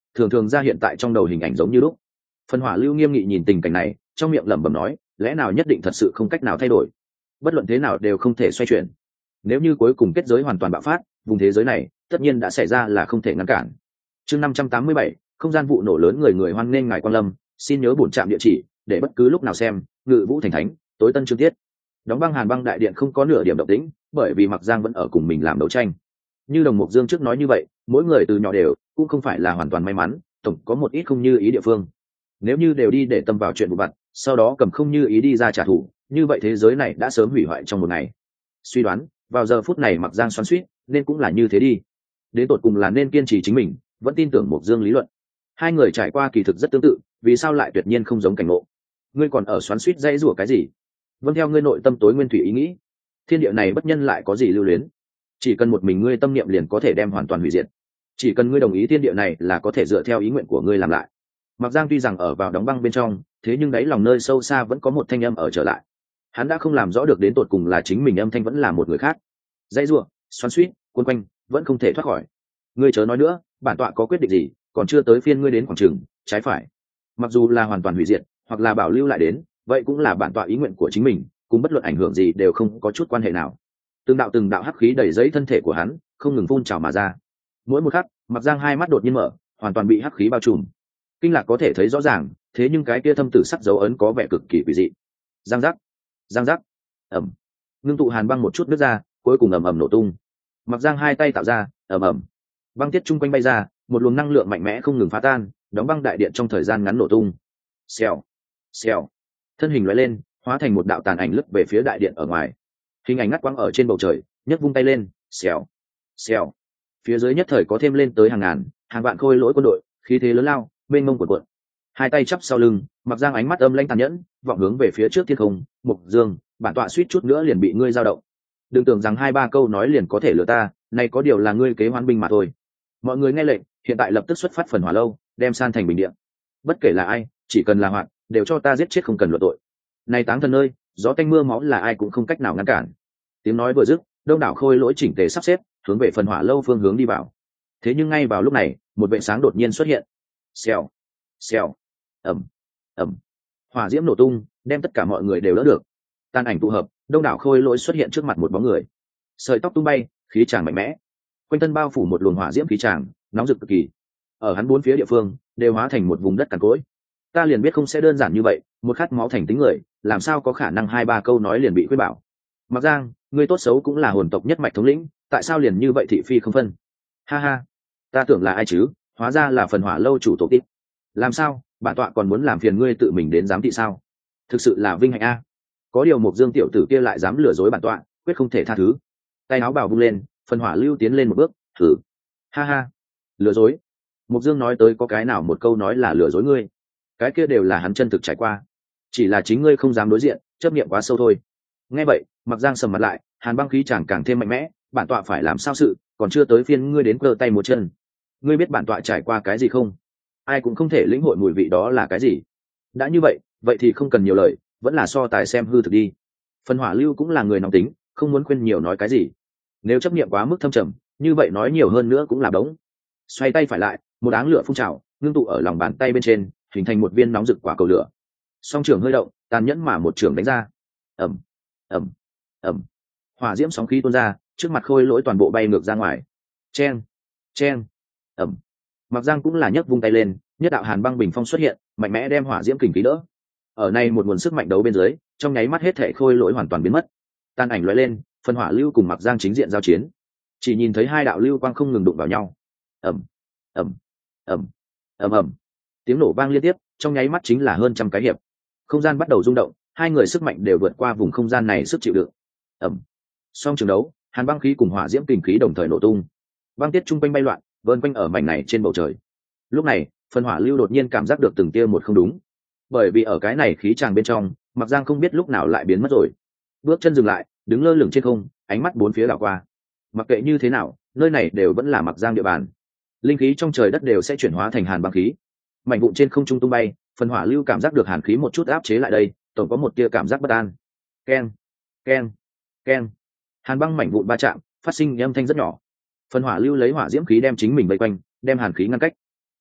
thường thường ra hiện tại trong đầu hình ảnh giống như lúc. Phần hỏa lưu nghiêm nghị nhìn tình cảnh này, trong miệng lẩm bẩm nói, lẽ nào nhất định thật sự không cách nào thay đổi, bất luận thế nào đều không thể xoay chuyển. Nếu như cuối cùng kết giới hoàn toàn bạo phát, vùng thế giới này tất nhiên đã xảy ra là không thể ngăn cản. Chương năm trăm tám mươi bảy, không gian vụ nổ lớn, người người hoan nghênh ngài quan lâm, xin nhớ bổn trạm địa chỉ để bất cứ lúc nào xem. Ngự Vũ Thành Thánh, tối tân chương tiết. Đóng băng Hàn Băng đại điện không có nửa điểm động tĩnh, bởi vì Mặc Giang vẫn ở cùng mình làm đấu tranh. Như Đồng Mục Dương trước nói như vậy, mỗi người từ nhỏ đều cũng không phải là hoàn toàn may mắn, tổng có một ít không như ý địa phương. Nếu như đều đi để tâm vào chuyện vụ vặt, sau đó cầm không như ý đi ra trả thù, như vậy thế giới này đã sớm hủy hoại trong một ngày. Suy đoán, vào giờ phút này Mặc Giang xoắn xuýt, nên cũng là như thế đi. Đến tột cùng là nên kiên trì chính mình, vẫn tin tưởng Mục Dương lý luận. Hai người trải qua kỳ thực rất tương tự, vì sao lại tuyệt nhiên không giống cảnh ngộ? Ngươi còn ở xoắn xuýt dãy rủa cái gì? Vâng, theo ngươi nội tâm tối nguyên thủy ý nghĩ, thiên địa này bất nhân lại có gì lưu luyến? Chỉ cần một mình ngươi tâm niệm liền có thể đem hoàn toàn hủy diệt. Chỉ cần ngươi đồng ý thiên địa này là có thể dựa theo ý nguyện của ngươi làm lại. Mặc Giang tuy rằng ở vào đóng băng bên trong, thế nhưng đáy lòng nơi sâu xa vẫn có một thanh âm ở trở lại. Hắn đã không làm rõ được đến tột cùng là chính mình âm thanh vẫn là một người khác. Dãy rủa, xoắn xuýt, cuốn quanh, vẫn không thể thoát khỏi. Ngươi chớ nói nữa, bản tọa có quyết định gì, còn chưa tới phiên ngươi đến quảng trường, trái phải. Mặc dù là hoàn toàn hủy diệt, hoặc là bảo lưu lại đến, vậy cũng là bản tọa ý nguyện của chính mình, cùng bất luận ảnh hưởng gì đều không có chút quan hệ nào. Từng đạo từng đạo hắc khí đầy giấy thân thể của hắn, không ngừng phun trào mà ra. Mỗi một khắc, Mặc Giang hai mắt đột nhiên mở, hoàn toàn bị hắc khí bao trùm. Kinh lạc có thể thấy rõ ràng, thế nhưng cái kia thâm tử sắc dấu ấn có vẻ cực kỳ quỷ dị. Giang giác, giang giác, ầm. Ngưng tụ hàn băng một chút nứt ra, cuối cùng ầm ầm nổ tung. Mặc Giang hai tay tạo ra, ầm ầm. Băng tiết chung quanh bay ra, một luồng năng lượng mạnh mẽ không ngừng phá tan, đóng băng đại điện trong thời gian ngắn nổ tung. Xèo, xèo. Thân hình lóe lên, hóa thành một đạo tàn ảnh lướt về phía đại điện ở ngoài. Hình ảnh ngắt quãng ở trên bầu trời, nhấc vung tay lên, xèo, xèo. Phía dưới nhất thời có thêm lên tới hàng ngàn, hàng vạn khôi lỗi quân đội, khí thế lớn lao, mênh mông cuộn cuộn. Hai tay chắp sau lưng, Mặc Giang ánh mắt âm lãnh tàn nhẫn, vọng hướng về phía trước thiên không. Mục Dương, bản tọa suýt chút nữa liền bị ngươi dao động. Đừng tưởng rằng hai ba câu nói liền có thể lừa ta, này có điều là ngươi kế hoán binh mà thôi. Mọi người nghe lệnh, hiện tại lập tức xuất phát phần hỏa lâu, đem san thành bình địa. Bất kể là ai, chỉ cần là hoạn, đều cho ta giết chết không cần luận tội. Này táng thần nơi, gió tanh mưa máu là ai cũng không cách nào ngăn cản. Tiếng nói vừa dứt, đông đảo khôi lỗi chỉnh tề sắp xếp, hướng về phần hỏa lâu phương hướng đi vào. Thế nhưng ngay vào lúc này, một vệ sáng đột nhiên xuất hiện. Xèo, xèo, ầm, ầm. Hỏa diễm nổ tung, đem tất cả mọi người đều đỡ được. Tan ảnh tụ hợp, đông đảo khôi lỗi xuất hiện trước mặt một bóng người. Sợi tóc tung bay, khí tràng mạnh mẽ. Quanh thân bao phủ một luồng hỏa diễm khí tràng, nóng rực cực kỳ. Ở hắn bốn phía địa phương, đều hóa thành một vùng đất cằn cỗi. Ta liền biết không sẽ đơn giản như vậy, một khát máu thành tính người, làm sao có khả năng hai ba câu nói liền bị khuyên bảo. Mặc Giang, ngươi tốt xấu cũng là hồn tộc nhất mạch thống lĩnh, tại sao liền như vậy thị phi không phân? Ha ha, ta tưởng là ai chứ, hóa ra là phần hỏa lâu chủ tổ tít. Làm sao, bản tọa còn muốn làm phiền ngươi tự mình đến giám thị sao? Thực sự là vinh hạnh a. Có điều Mục Dương tiểu tử kia lại dám lừa dối bản tọa, quyết không thể tha thứ. Tay áo bào vung lên, phần hỏa lưu tiến lên một bước, thử. Ha ha, lừa dối. Mục Dương nói tới có cái nào một câu nói là lừa dối ngươi? Cái kia đều là hắn chân thực trải qua, chỉ là chính ngươi không dám đối diện, chấp niệm quá sâu thôi. Nghe vậy, Mặc Giang sầm mặt lại, hàn băng khí chẳng càng thêm mạnh mẽ. Bản tọa phải làm sao sự, còn chưa tới phiên ngươi đến cơ tay một chân. Ngươi biết bản tọa trải qua cái gì không? Ai cũng không thể lĩnh hội mùi vị đó là cái gì. Đã như vậy, vậy thì không cần nhiều lời, vẫn là so tài xem hư thực đi. Phần hỏa lưu cũng là người nóng tính, không muốn khuyên nhiều nói cái gì. Nếu chấp niệm quá mức thâm trầm, như vậy nói nhiều hơn nữa cũng là đống. Xoay tay phải lại, một áng lửa phun trào, ngưng tụ ở lòng bàn tay bên trên, hình thành một viên nóng rực quả cầu lửa. Song trường hơi động, tàn nhẫn mà một trường đánh ra. Ầm, ầm, ầm. Hỏa diễm sóng khí tuôn ra, trước mặt khôi lỗi toàn bộ bay ngược ra ngoài. Chen, chen, ầm. Mặc Giang cũng là nhấc vung tay lên, nhất đạo hàn băng bình phong xuất hiện, mạnh mẽ đem hỏa diễm kình khí đỡ. Ở này một nguồn sức mạnh đấu bên dưới, trong nháy mắt hết thảy khôi lỗi hoàn toàn biến mất. Tan ảnh lóe lên, phần hỏa lưu cùng Mặc Giang chính diện giao chiến. Chỉ nhìn thấy hai đạo lưu quang không ngừng đụng vào nhau. Ầm, ầm, ầm, ầm ầm. Tiếng nổ vang liên tiếp, trong nháy mắt chính là hơn trăm cái hiệp. Không gian bắt đầu rung động, hai người sức mạnh đều vượt qua vùng không gian này sức chịu đựng. Ầm. Song trường đấu, hàn băng khí cùng hỏa diễm kình khí đồng thời nổ tung. Băng tiết trung quanh bay loạn, vờn quanh ở mảnh này trên bầu trời. Lúc này, phần hỏa lưu đột nhiên cảm giác được từng tia một không đúng. Bởi vì ở cái này khí tràng bên trong, Mặc Giang không biết lúc nào lại biến mất rồi. Bước chân dừng lại, đứng lơ lửng trên không, ánh mắt bốn phía đảo qua. Mặc kệ như thế nào, nơi này đều vẫn là Mặc Giang địa bàn. Linh khí trong trời đất đều sẽ chuyển hóa thành hàn băng khí. Mảnh vụn trên không trung tung bay, phần hỏa lưu cảm giác được hàn khí một chút áp chế lại đây, tổng có một tia cảm giác bất an. Keng, keng, keng. Hàn băng mảnh vụn va chạm, phát sinh âm thanh rất nhỏ. Phần hỏa lưu lấy hỏa diễm khí đem chính mình vây quanh, đem hàn khí ngăn cách.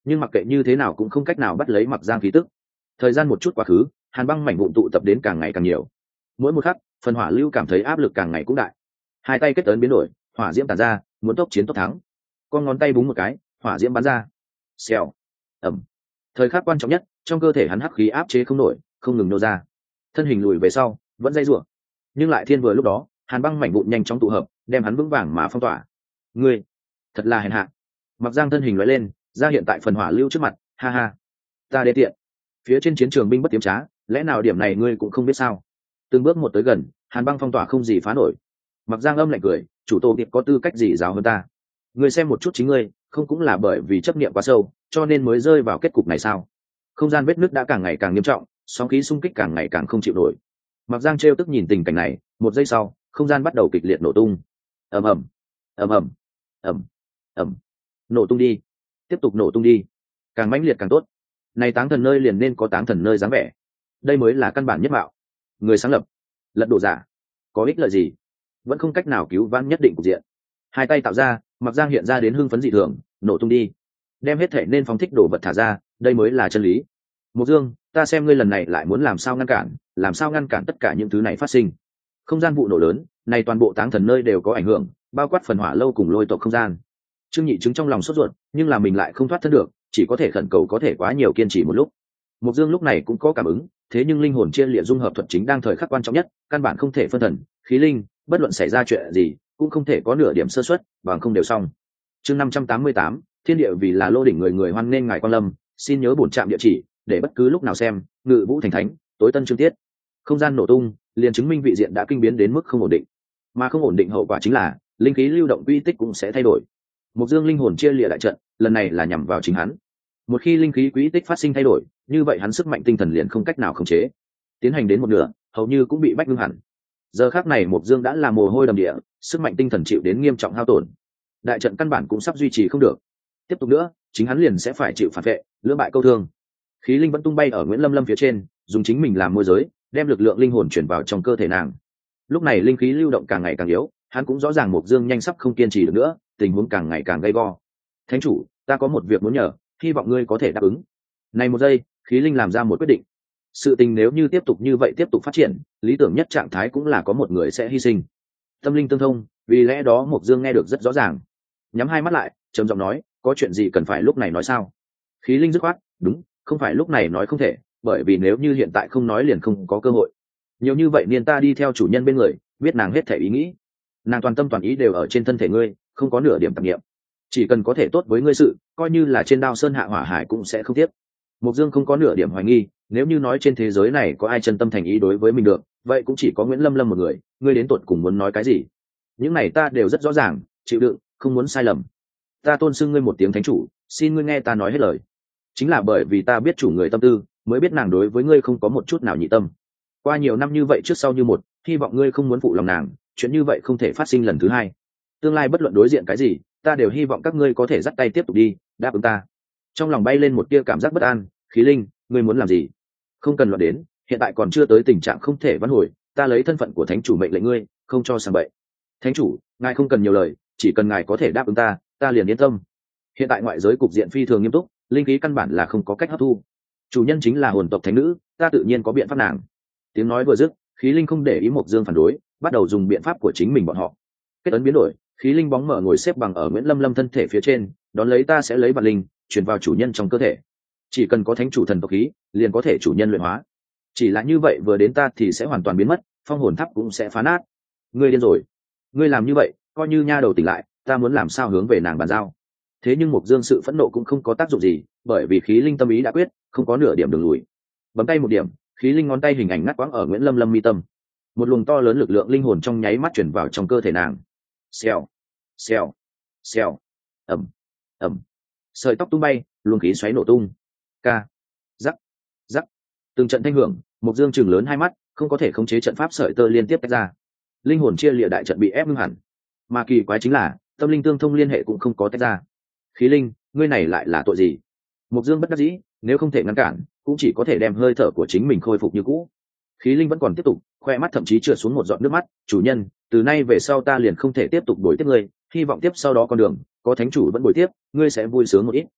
nhưng mặc kệ như thế nào cũng không cách nào bắt lấy Mặc Giang khí tức. Thời gian một chút quá khứ, hàn băng mảnh vụn tụ tập đến càng ngày càng nhiều. Mỗi một khắc, phần hỏa lưu cảm thấy áp lực càng ngày cũng đại. Hai tay kết ấn biến đổi, hỏa diễm tản ra, muốn tốc chiến tốc thắng. Con ngón tay búng một cái, hỏa diễm bắn ra. Xèo, ầm. Thời khắc quan trọng nhất, trong cơ thể hắn hắc khí áp chế không nổi, không ngừng nô ra. Thân hình lùi về sau, vẫn dây rủa. Nhưng lại thiên vừa lúc đó, hàn băng mảnh vụn nhanh chóng tụ hợp, đem hắn vững vàng mà phong tỏa. Ngươi, thật là hèn hạ. Mặc Giang thân hình lóe lên, ra hiện tại phần hỏa lưu trước mặt, ha ha. Ta đê tiện. Phía trên chiến trường binh bất tiếm trá, lẽ nào điểm này ngươi cũng không biết sao? Từng bước một tới gần, hàn băng phong tỏa không gì phá nổi. Mặc Giang âm lạnh cười, chủ tô tiệp có tư cách gì giáo hơn ta? Ngươi xem một chút chính ngươi, không cũng là bởi vì chấp niệm quá sâu, cho nên mới rơi vào kết cục này sao? Không gian vết nứt đã càng ngày càng nghiêm trọng, sóng khí xung kích càng ngày càng không chịu nổi. Mặc Giang trêu tức nhìn tình cảnh này, một giây sau, không gian bắt đầu kịch liệt nổ tung. Ầm ầm, ầm ầm, ầm, ầm. Nổ tung đi, tiếp tục nổ tung đi, càng mãnh liệt càng tốt. Này táng thần nơi liền nên có táng thần nơi dáng vẻ. Đây mới là căn bản nhất mạo. Người sáng lập, lật đổ giả, có ích lợi gì? Vẫn không cách nào cứu vãn nhất định cục diện. Hai tay tạo ra, Mặc Giang hiện ra đến hưng phấn dị thường, nổ tung đi, đem hết thể nên phóng thích đồ vật thả ra, đây mới là chân lý. Mộc Dương, ta xem ngươi lần này lại muốn làm sao ngăn cản, làm sao ngăn cản tất cả những thứ này phát sinh. Không gian vụ nổ lớn, này toàn bộ táng thần nơi đều có ảnh hưởng, bao quát phần hỏa lâu cùng lôi tộc không gian. Trương Nhị chứng trong lòng sốt ruột, nhưng là mình lại không thoát thân được, chỉ có thể khẩn cầu có thể quá nhiều kiên trì một lúc. Mộc Dương lúc này cũng có cảm ứng, thế nhưng linh hồn chia liệt dung hợp thuật chính đang thời khắc quan trọng nhất, căn bản không thể phân thần, khí linh, bất luận xảy ra chuyện gì, cũng không thể có nửa điểm sơ suất, bằng không đều xong. Chương năm trăm tám mươi tám, thiên địa vì là lô đỉnh người người hoan nên ngài quan lâm, xin nhớ bổn trạm địa chỉ, để bất cứ lúc nào xem, Ngự Vũ Thành Thánh, tối tân chương tiết. Không gian nổ tung, liền chứng minh vị diện đã kinh biến đến mức không ổn định, mà không ổn định hậu quả chính là linh khí lưu động quy tích cũng sẽ thay đổi. Mộc Dương linh hồn chia liệt đại trận, lần này là nhằm vào chính hắn. Một khi linh khí quỹ tích phát sinh thay đổi, như vậy hắn sức mạnh tinh thần liền không cách nào khống chế. Tiến hành đến một nửa, hầu như cũng bị bách ngưng hẳn. Giờ khắc này Mộc Dương đã là mồ hôi đầm địa, sức mạnh tinh thần chịu đến nghiêm trọng hao tổn. Đại trận căn bản cũng sắp duy trì không được. Tiếp tục nữa, chính hắn liền sẽ phải chịu phản vệ, lưỡng bại câu thương. Khí linh vẫn tung bay ở Nguyễn Lâm Lâm phía trên, dùng chính mình làm môi giới, đem lực lượng linh hồn chuyển vào trong cơ thể nàng. Lúc này linh khí lưu động càng ngày càng yếu, hắn cũng rõ ràng Mộc Dương nhanh sắp không kiên trì được nữa, tình huống càng ngày càng gay go. Thánh chủ, ta có một việc muốn nhờ, hy vọng ngươi có thể đáp ứng. Này một giây, khí linh làm ra một quyết định. Sự tình nếu như tiếp tục như vậy tiếp tục phát triển, lý tưởng nhất trạng thái cũng là có một người sẽ hy sinh. Tâm linh tương thông, vì lẽ đó Mộc Dương nghe được rất rõ ràng. Nhắm hai mắt lại, trầm giọng nói, có chuyện gì cần phải lúc này nói sao? Khí linh dứt khoát, đúng, không phải lúc này nói không thể, bởi vì nếu như hiện tại không nói liền không có cơ hội. Nhiều như vậy nên ta đi theo chủ nhân bên người, biết nàng hết thể ý nghĩ. Nàng toàn tâm toàn ý đều ở trên thân thể ngươi, không có nửa điểm tạp niệm. Chỉ cần có thể tốt với ngươi sự, coi như là trên đao sơn hạ hỏa hải cũng sẽ không tiếc. Mộc Dương không có nửa điểm hoài nghi, nếu như nói trên thế giới này có ai chân tâm thành ý đối với mình được, vậy cũng chỉ có Nguyễn Lâm Lâm một người. Ngươi đến tột cùng muốn nói cái gì? Những này ta đều rất rõ ràng, chịu đựng, không muốn sai lầm. Ta tôn xưng ngươi một tiếng thánh chủ, xin ngươi nghe ta nói hết lời. Chính là bởi vì ta biết chủ người tâm tư, mới biết nàng đối với ngươi không có một chút nào nhị tâm. Qua nhiều năm như vậy trước sau như một, hy vọng ngươi không muốn phụ lòng nàng, chuyện như vậy không thể phát sinh lần thứ hai. Tương lai bất luận đối diện cái gì, ta đều hy vọng các ngươi có thể dắt tay tiếp tục đi, đáp ứng ta. Trong lòng bay lên một tia cảm giác bất an, khí linh, ngươi muốn làm gì? Không cần loạn đến, hiện tại còn chưa tới tình trạng không thể vãn hồi, ta lấy thân phận của thánh chủ mệnh lệnh ngươi, không cho sàng bậy. Thánh chủ, ngài không cần nhiều lời, chỉ cần ngài có thể đáp ứng ta, ta liền yên tâm. Hiện tại ngoại giới cục diện phi thường nghiêm túc, linh khí căn bản là không có cách hấp thu. Chủ nhân chính là hồn tộc thánh nữ, ta tự nhiên có biện pháp nàng. Tiếng nói vừa dứt, khí linh không để ý Mộc Dương phản đối, bắt đầu dùng biện pháp của chính mình bọn họ. Kết ấn biến đổi, khí linh bóng mở ngồi xếp bằng ở Nguyễn Lâm Lâm thân thể phía trên, đón lấy ta sẽ lấy bản linh truyền vào chủ nhân trong cơ thể. Chỉ cần có thánh chủ thần tộc khí, liền có thể chủ nhân luyện hóa. Chỉ là như vậy vừa đến ta thì sẽ hoàn toàn biến mất, phong hồn tháp cũng sẽ phá nát. Ngươi điên rồi. Ngươi làm như vậy, coi như nha đầu tỉnh lại, ta muốn làm sao hướng về nàng bàn giao. Thế nhưng Mộc Dương sự phẫn nộ cũng không có tác dụng gì, bởi vì khí linh tâm ý đã quyết, không có nửa điểm đường lùi. Bấm tay một điểm, khí linh ngón tay hình ảnh ngắt quãng ở Nguyễn Lâm Lâm mi tâm. Một luồng to lớn lực lượng linh hồn trong nháy mắt chuyển vào trong cơ thể nàng. Xèo, xèo, xèo, ầm, ầm. Sợi tóc tung bay, luồng khí xoáy nổ tung. Ca, rắc, rắc. Từng trận thanh hưởng, Mộc Dương chừng lớn hai mắt, không có thể khống chế trận pháp sợi tơ liên tiếp tách ra. Linh hồn chia lìa đại trận bị ép ngưng hẳn. Mà kỳ quái chính là, tâm linh tương thông liên hệ cũng không có tách ra. Khí linh, ngươi này lại là tội gì? Mộc Dương bất đắc dĩ, nếu không thể ngăn cản, cũng chỉ có thể đem hơi thở của chính mình khôi phục như cũ. Khí linh vẫn còn tiếp tục, khoe mắt thậm chí trượt xuống một giọt nước mắt. Chủ nhân, từ nay về sau ta liền không thể tiếp tục bồi tiếp ngươi, hy vọng tiếp sau đó con đường có thánh chủ vẫn bồi tiếp, ngươi sẽ vui sướng một ít.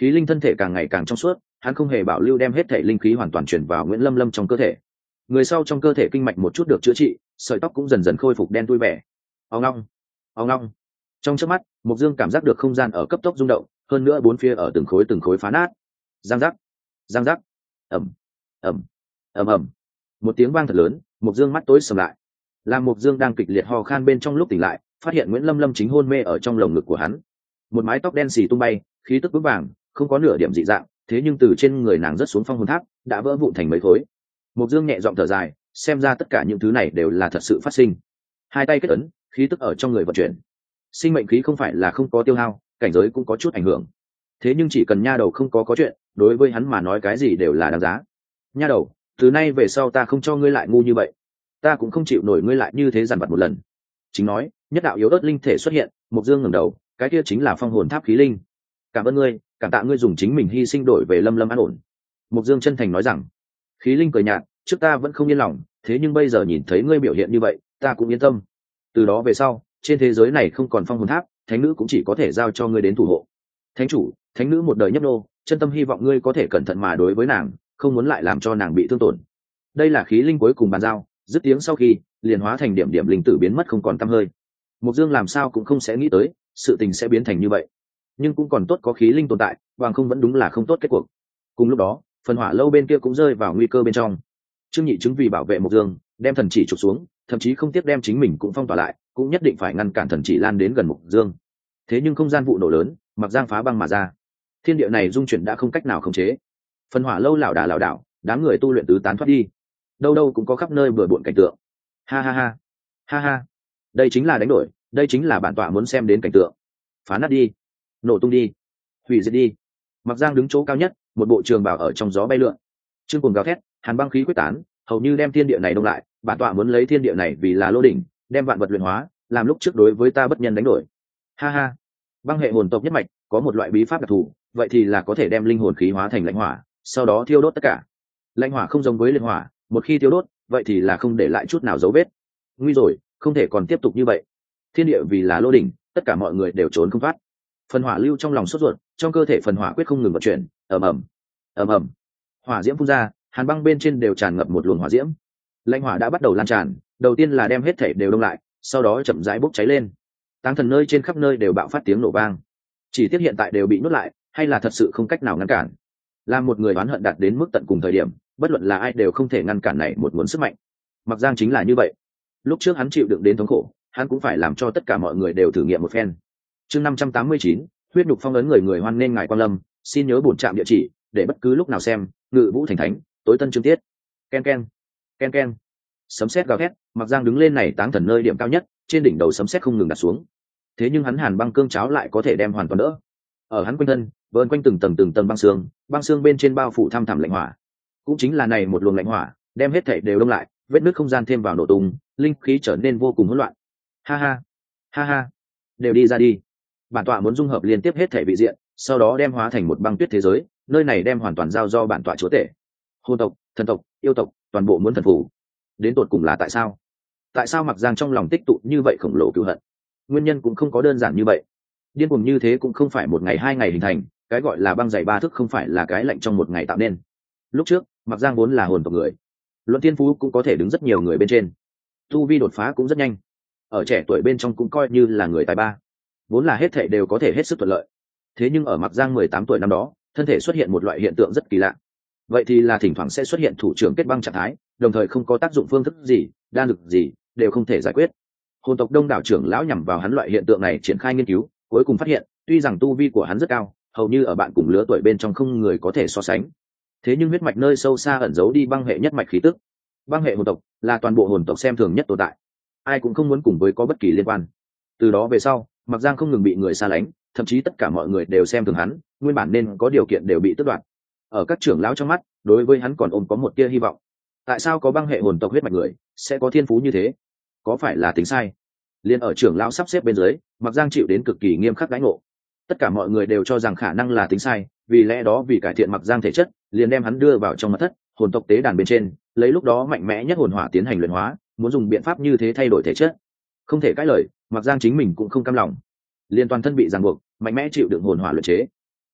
khí linh thân thể càng ngày càng trong suốt, hắn không hề bảo lưu đem hết thể linh khí hoàn toàn chuyển vào Nguyễn Lâm Lâm trong cơ thể. Người sau trong cơ thể kinh mạch một chút được chữa trị, sợi tóc cũng dần dần khôi phục đen tui vẻ. Ong long, ong long. Trong chớp mắt, Mộc Dương cảm giác được không gian ở cấp tốc rung động, hơn nữa bốn phía ở từng khối từng khối phá nát. Giang giác, giang giác, ầm, ầm, ầm ầm. Một tiếng vang thật lớn, Mộc Dương mắt tối sầm lại. Làm Mộc Dương đang kịch liệt ho khan bên trong lúc tỉnh lại, phát hiện Nguyễn Lâm Lâm chính hôn mê ở trong lồng ngực của hắn. Một mái tóc đen xì tung bay, khí tức vững vàng, không có nửa điểm dị dạng, thế nhưng từ trên người nàng rớt xuống phong hồn tháp, đã vỡ vụn thành mấy khối. Mộc Dương nhẹ giọng thở dài, xem ra tất cả những thứ này đều là thật sự phát sinh. Hai tay kết ấn, khí tức ở trong người vận chuyển. Sinh mệnh khí không phải là không có tiêu hao, cảnh giới cũng có chút ảnh hưởng. Thế nhưng chỉ cần nha đầu không có có chuyện, đối với hắn mà nói cái gì đều là đáng giá. Nha đầu, từ nay về sau ta không cho ngươi lại ngu như vậy, ta cũng không chịu nổi ngươi lại như thế dằn vặt một lần. Chính nói, nhất đạo yếu ớt linh thể xuất hiện, Mộc Dương ngẩng đầu, cái kia chính là phong hồn tháp khí linh. Cảm ơn ngươi, cảm tạ ngươi dùng chính mình hy sinh đổi về Lâm Lâm an ổn. Mộc Dương chân thành nói rằng. Khí linh cười nhạt, trước ta vẫn không yên lòng, thế nhưng bây giờ nhìn thấy ngươi biểu hiện như vậy, ta cũng yên tâm. Từ đó về sau, trên thế giới này không còn phong hồn tháp, thánh nữ cũng chỉ có thể giao cho ngươi đến thủ hộ. Thánh chủ, thánh nữ một đời nhấp nô, chân tâm hy vọng ngươi có thể cẩn thận mà đối với nàng, không muốn lại làm cho nàng bị thương tổn. Đây là khí linh cuối cùng bàn giao, dứt tiếng sau khi liền hóa thành điểm điểm linh tử biến mất không còn tăm hơi. Mộc Dương làm sao cũng không sẽ nghĩ tới sự tình sẽ biến thành như vậy, nhưng cũng còn tốt có khí linh tồn tại, bằng không vẫn đúng là không tốt kết cuộc. Cùng lúc đó, phần hỏa lâu bên kia cũng rơi vào nguy cơ bên trong. Trương Nhị chứng vì bảo vệ Mộc Dương, đem thần chỉ chụp xuống, thậm chí không tiếc đem chính mình cũng phong tỏa lại, cũng nhất định phải ngăn cản thần chỉ lan đến gần Mộc Dương. Thế nhưng không gian vụ nổ lớn, mặc giang phá băng mà ra, thiên địa này dung chuyển đã không cách nào khống chế. Phần hỏa lâu lảo đảo lảo đảo, đám người tu luyện tứ tán thoát đi, đâu đâu cũng có khắp nơi bừa bộn cảnh tượng. Ha ha ha, ha ha, đây chính là đánh đổi, đây chính là bản tọa muốn xem đến cảnh tượng. Phá nát đi, nổ tung đi, hủy diệt đi. Mặc giang đứng chỗ cao nhất, một bộ trường bào ở trong gió bay lượn, trương cuồng gào thét, hàn băng khí quyết tán, hầu như đem thiên địa này đông lại. Bản tọa muốn lấy thiên địa này vì là lô đỉnh, đem vạn vật luyện hóa, làm lúc trước đối với ta bất nhân đánh đổi. Ha ha, băng hệ hồn tộc nhất mạch có một loại bí pháp đặc thù, vậy thì là có thể đem linh hồn khí hóa thành lãnh hỏa, sau đó thiêu đốt tất cả. Lãnh hỏa không giống với liệt hỏa, một khi thiêu đốt, vậy thì là không để lại chút nào dấu vết. Nguy rồi, không thể còn tiếp tục như vậy. Thiên địa vì là lô đỉnh, tất cả mọi người đều trốn không thoát. Phần hỏa lưu trong lòng sốt ruột, trong cơ thể phần hỏa quyết không ngừng vận chuyển, ầm ầm, ầm ầm. Hỏa diễm phun ra, hàn băng bên trên đều tràn ngập một luồng hỏa diễm. Lãnh hỏa đã bắt đầu lan tràn, đầu tiên là đem hết thể đều đông lại, sau đó chậm rãi bốc cháy lên. Táng thần nơi trên khắp nơi đều bạo phát tiếng nổ vang. Chỉ tiếc hiện tại đều bị nuốt lại, hay là thật sự không cách nào ngăn cản. Làm một người oán hận đạt đến mức tận cùng thời điểm, bất luận là ai đều không thể ngăn cản này một nguồn sức mạnh. Mặc Giang chính là như vậy. Lúc trước hắn chịu đựng đến thống khổ, hắn cũng phải làm cho tất cả mọi người đều thử nghiệm một phen. Chương năm trăm tám mươi chín, huyết nhục phong ấn người người hoan nên ngài quan lâm, xin nhớ bổn trạm địa chỉ để bất cứ lúc nào xem, Ngự Vũ Thành Thánh, tối tân chương tiết. Ken ken, ken ken. Sấm sét gào thét, Mặc Giang đứng lên này táng thần nơi điểm cao nhất, trên đỉnh đầu sấm sét không ngừng đặt xuống. Thế nhưng hắn hàn băng cương cháo lại có thể đem hoàn toàn đỡ. Ở hắn quanh thân, vờn quanh từng tầng từng tầng băng xương, băng xương bên trên bao phủ thăm thẳm lạnh hỏa. Cũng chính là này một luồng lạnh hỏa, đem hết thảy đều đông lại, vết nứt không gian thêm vào nổ tung, linh khí trở nên vô cùng hỗn loạn. Ha ha, ha ha, đều đi ra đi. Bản tọa muốn dung hợp liên tiếp hết thảy vị diện, sau đó đem hóa thành một băng tuyết thế giới, nơi này đem hoàn toàn giao do bản tọa chúa tể. Hồn tộc, thần tộc, yêu tộc, toàn bộ muốn thần phủ. Đến tột cùng là tại sao? Tại sao Mặc Giang trong lòng tích tụ như vậy khổng lồ cừu hận? Nguyên nhân cũng không có đơn giản như vậy. Điên cuồng như thế cũng không phải một ngày hai ngày hình thành, cái gọi là băng dày ba thước không phải là cái lạnh trong một ngày tạo nên. Lúc trước, Mặc Giang vốn là hồn tộc người, luận thiên phú cũng có thể đứng rất nhiều người bên trên, tu vi đột phá cũng rất nhanh, ở trẻ tuổi bên trong cũng coi như là người tài ba, vốn là hết thảy đều có thể hết sức thuận lợi. Thế nhưng ở Mặc Giang mười tám tuổi năm đó, thân thể xuất hiện một loại hiện tượng rất kỳ lạ, vậy thì là thỉnh thoảng sẽ xuất hiện thủ trưởng kết băng trạng thái, đồng thời không có tác dụng phương thức gì, đan lực gì đều không thể giải quyết. Hồn tộc đông đảo trưởng lão nhằm vào hắn loại hiện tượng này triển khai nghiên cứu, cuối cùng phát hiện, tuy rằng tu vi của hắn rất cao, hầu như ở bạn cùng lứa tuổi bên trong không người có thể so sánh. Thế nhưng huyết mạch nơi sâu xa ẩn giấu đi băng hệ nhất mạch khí tức. Băng hệ hồn tộc là toàn bộ hồn tộc xem thường nhất tồn tại, ai cũng không muốn cùng với có bất kỳ liên quan. Từ đó về sau, Mặc Giang không ngừng bị người xa lánh, thậm chí tất cả mọi người đều xem thường hắn, nguyên bản nên có điều kiện đều bị tước đoạt. Ở các trưởng lão trong mắt, đối với hắn còn ôm có một tia hy vọng. Tại sao có băng hệ hồn tộc huyết mạch người sẽ có thiên phú như thế? Có phải là tính sai? Liên ở trưởng lão sắp xếp bên dưới, Mặc Giang chịu đến cực kỳ nghiêm khắc đãi ngộ. Tất cả mọi người đều cho rằng khả năng là tính sai, vì lẽ đó vì cải thiện Mặc Giang thể chất, liền đem hắn đưa vào trong mật thất, hồn tộc tế đàn bên trên, lấy lúc đó mạnh mẽ nhất hồn hỏa tiến hành luyện hóa, muốn dùng biện pháp như thế thay đổi thể chất. Không thể cãi lời, Mặc Giang chính mình cũng không cam lòng, liền toàn thân bị ràng buộc, mạnh mẽ chịu đựng hồn hỏa luyện chế.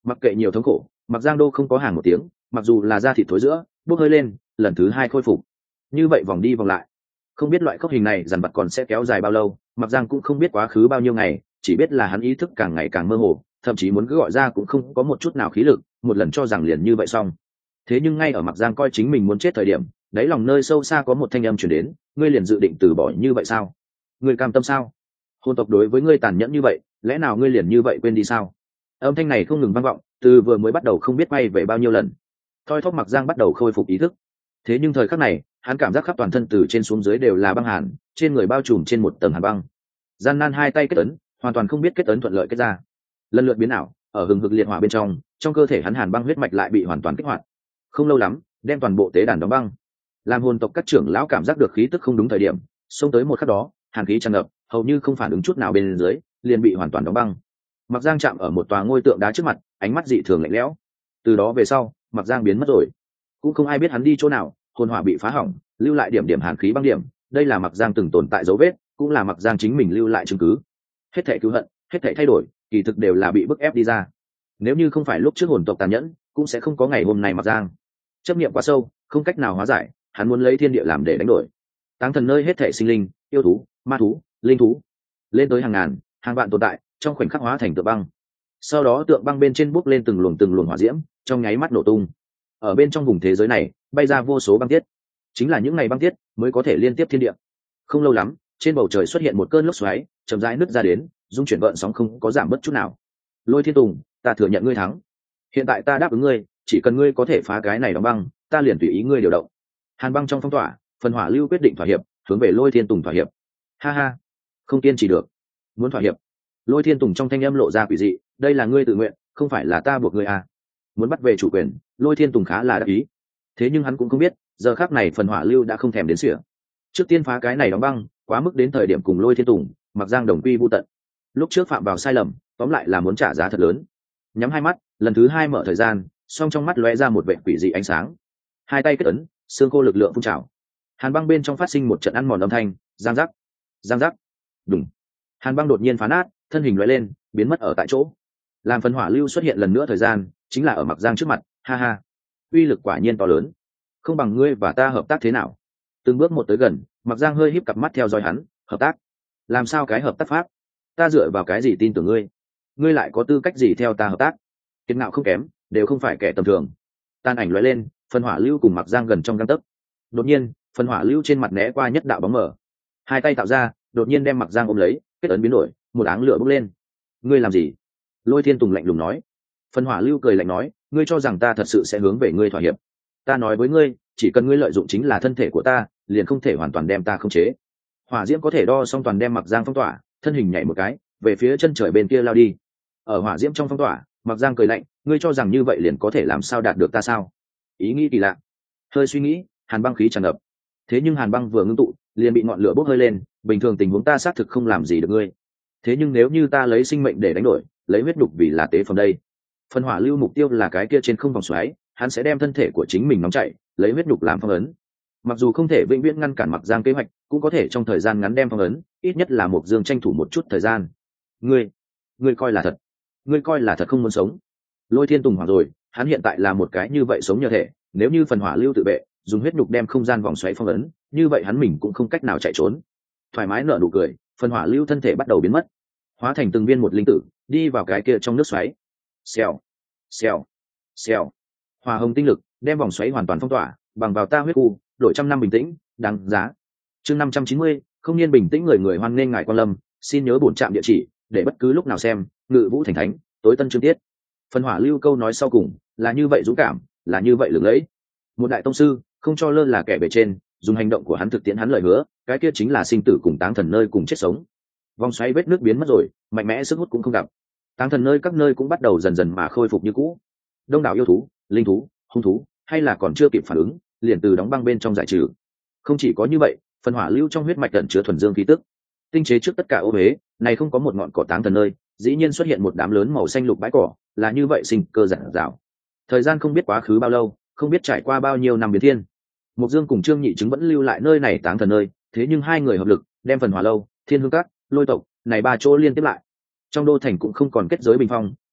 Mặc kệ nhiều thống khổ, Mặc Giang Đô không có hàng một tiếng, mặc dù là da thịt thối giữa bốc hơi lên, lần thứ hai khôi phục. Như vậy vòng đi vòng lại, không biết loại khốc hình này dằn vặt còn sẽ kéo dài bao lâu. Mặc Giang cũng không biết quá khứ bao nhiêu ngày, chỉ biết là hắn ý thức càng ngày càng mơ hồ, thậm chí muốn cứ gọi ra cũng không có một chút nào khí lực, một lần cho rằng liền như vậy xong. Thế nhưng ngay ở Mặc Giang coi chính mình muốn chết thời điểm, đáy lòng nơi sâu xa có một thanh âm truyền đến: ngươi liền dự định từ bỏ như vậy sao? Ngươi cam tâm sao? Hồn tộc đối với ngươi tàn nhẫn như vậy, lẽ nào ngươi liền như vậy quên đi sao? Âm thanh này không ngừng vang vọng, từ vừa mới bắt đầu không biết quay về bao nhiêu lần. Thoi thóp Mặc Giang bắt đầu khôi phục ý thức. Thế nhưng thời khắc này, hắn cảm giác khắp toàn thân từ trên xuống dưới đều là băng hàn, trên người bao trùm trên một tầng hàn băng. Gian nan hai tay kết ấn, hoàn toàn không biết kết ấn thuận lợi kết ra. Lần lượt biến ảo, ở hừng hực liệt hỏa bên trong, trong cơ thể hắn hàn băng huyết mạch lại bị hoàn toàn kích hoạt. Không lâu lắm, đem toàn bộ tế đàn đóng băng. Làm hồn tộc các trưởng lão cảm giác được khí tức không đúng thời điểm, xông tới một khắc đó, hàn khí tràn ngập, hầu như không phản ứng chút nào bên dưới, liền bị hoàn toàn đóng băng. Mặc Giang chạm ở một tòa ngôi tượng đá trước mặt, ánh mắt dị thường lạnh lẽo. Từ đó về sau, Mặc Giang biến mất rồi, cũng không ai biết hắn đi chỗ nào. Hồn hỏa bị phá hỏng, lưu lại điểm điểm hàn khí băng điểm, đây là Mặc Giang từng tồn tại dấu vết, cũng là Mặc Giang chính mình lưu lại chứng cứ. Hết thảy cứu hận, hết thảy thay đổi, kỳ thực đều là bị bức ép đi ra. Nếu như không phải lúc trước hồn tộc tàn nhẫn, cũng sẽ không có ngày hôm nay. Mặc Giang chấp niệm quá sâu, không cách nào hóa giải, hắn muốn lấy thiên địa làm để đánh đổi. Táng thần nơi hết thảy sinh linh, yêu thú, ma thú, linh thú, lên tới hàng ngàn, hàng vạn tồn tại, trong khoảnh khắc hóa thành tượng băng. Sau đó tượng băng bên trên bốc lên từng luồng từng luồng hỏa diễm, trong nháy mắt nổ tung. Ở bên trong vùng thế giới này, bay ra vô số băng tiết. Chính là những ngày băng tiết mới có thể liên tiếp thiên địa. Không lâu lắm, trên bầu trời xuất hiện một cơn lốc xoáy, chậm rãi nứt ra đến, dung chuyển gợn sóng không có giảm bớt chút nào. Lôi Thiên Tùng, ta thừa nhận ngươi thắng. Hiện tại ta đáp ứng ngươi, chỉ cần ngươi có thể phá cái này đóng băng, ta liền tùy ý ngươi điều động. Hàn băng trong phong tỏa, phần hỏa lưu quyết định thỏa hiệp, hướng về Lôi Thiên Tùng thỏa hiệp. Ha ha, không kiên trì được, muốn thỏa hiệp. Lôi Thiên Tùng trong thanh âm lộ ra quỷ dị, đây là ngươi tự nguyện, không phải là ta buộc ngươi à? Muốn bắt về chủ quyền, Lôi Thiên Tùng khá là đắc ý. Thế nhưng hắn cũng không biết, giờ khắc này phần hỏa lưu đã không thèm đến sỉa. Trước tiên phá cái này đóng băng, quá mức đến thời điểm cùng Lôi Thiên Tùng, Mặc Giang đồng quy vu tận. Lúc trước phạm vào sai lầm, tóm lại là muốn trả giá thật lớn. Nhắm hai mắt, lần thứ hai mở thời gian, song trong mắt lóe ra một vẻ quỷ dị ánh sáng. Hai tay kết ấn, xương khô lực lượng phun trào. Hàn băng bên trong phát sinh một trận ăn mòn âm thanh, giang giác, giang giác, đùng. Hàn băng đột nhiên phá nát, thân hình lóe lên, biến mất ở tại chỗ. Làm phần hỏa lưu xuất hiện lần nữa thời gian, chính là ở Mặc Giang trước mặt. Ha ha, uy lực quả nhiên to lớn, không bằng ngươi và ta hợp tác thế nào? Từng bước một tới gần, Mặc Giang hơi híp cặp mắt theo dõi hắn. Hợp tác? Làm sao cái hợp tác pháp? Ta dựa vào cái gì tin tưởng ngươi? Ngươi lại có tư cách gì theo ta hợp tác? Kiệt ngạo không kém, đều không phải kẻ tầm thường. Tan ảnh lóe lên, phần hỏa lưu cùng Mặc Giang gần trong gang tấc. Đột nhiên, phần hỏa lưu trên mặt né qua nhất đạo bóng mờ, hai tay tạo ra, đột nhiên đem Mặc Giang ôm lấy, kết ấn biến đổi, một áng lửa bốc lên. Ngươi làm gì? Lôi Thiên Tùng lạnh lùng nói. Phần hỏa lưu cười lạnh nói, ngươi cho rằng ta thật sự sẽ hướng về ngươi thỏa hiệp? Ta nói với ngươi, chỉ cần ngươi lợi dụng chính là thân thể của ta, liền không thể hoàn toàn đem ta khống chế. Hỏa diễm có thể đo xong toàn đem Mặc Giang phong tỏa, thân hình nhảy một cái, về phía chân trời bên kia lao đi. Ở hỏa diễm trong phong tỏa, Mặc Giang cười lạnh, ngươi cho rằng như vậy liền có thể làm sao đạt được ta sao? Ý nghĩ kỳ lạ. Hơi suy nghĩ, hàn băng khí tràn ngập. Thế nhưng hàn băng vừa ngưng tụ, liền bị ngọn lửa bốc hơi lên, bình thường tình huống ta xác thực không làm gì được ngươi. Thế nhưng nếu như ta lấy sinh mệnh để đánh đổi, lấy huyết đục vì là tế phẩm đây. Phần hỏa lưu mục tiêu là cái kia trên không vòng xoáy, hắn sẽ đem thân thể của chính mình nóng chảy, lấy huyết đục làm phong ấn. Mặc dù không thể vĩnh viễn ngăn cản Mặc Giang kế hoạch, cũng có thể trong thời gian ngắn đem phong ấn, ít nhất là Mộc Dương tranh thủ một chút thời gian. Ngươi, ngươi coi là thật? Ngươi coi là thật không muốn sống? Lôi Thiên Tùng hoảng rồi, hắn hiện tại là một cái như vậy sống nhờ thể, nếu như phần hỏa lưu tự vệ, dùng huyết nhục đem không gian vòng xoáy phong ấn, như vậy hắn mình cũng không cách nào chạy trốn. Thoải mái nở nụ cười, phần hỏa lưu thân thể bắt đầu biến mất, hóa thành từng viên một linh tử, đi vào cái kia trong nước xoáy. Xèo, xèo, xèo. Hỏa hồng tinh lực đem vòng xoáy hoàn toàn phong tỏa, bằng vào ta huyết khu, đổi trăm năm bình tĩnh, đáng giá. Chương năm trăm chín mươi, không niên bình tĩnh, người người hoan nghênh ngài quan lâm, xin nhớ bổn trạm địa chỉ, để bất cứ lúc nào xem, Ngự Vũ Thành Thánh, tối tân chương tiết. Phần hỏa lưu câu nói sau cùng, là như vậy dũng cảm, là như vậy lừng lẫy. Một đại tông sư, không cho lơ là kẻ bề trên, dùng hành động của hắn thực tiễn hắn lời hứa, cái kia chính là sinh tử cùng táng thần nơi cùng chết sống. Vòng xoáy vết nước biến mất rồi, mạnh mẽ sức hút cũng không gặp. Táng thần nơi các nơi cũng bắt đầu dần dần mà khôi phục như cũ. Đông đảo yêu thú, linh thú, hung thú, hay là còn chưa kịp phản ứng, liền từ đóng băng bên trong giải trừ. Không chỉ có như vậy, phần hỏa lưu trong huyết mạch ẩn chứa thuần dương khí tức. Tinh chế trước tất cả ô huế, này không có một ngọn cỏ táng thần nơi, dĩ nhiên xuất hiện một đám lớn màu xanh lục bãi cỏ, là như vậy sinh cơ giản dạo. Thời gian không biết quá khứ bao lâu, không biết trải qua bao nhiêu năm biến thiên. Mộc Dương cùng Trương Nhị Chứng vẫn lưu lại nơi này táng thần nơi, thế nhưng hai người hợp lực, đem phần hỏa lâu, Thiên Hương Các, Lôi tộc, này ba chỗ liên tiếp lại. Trong đô thành cũng không còn kết giới bình phong,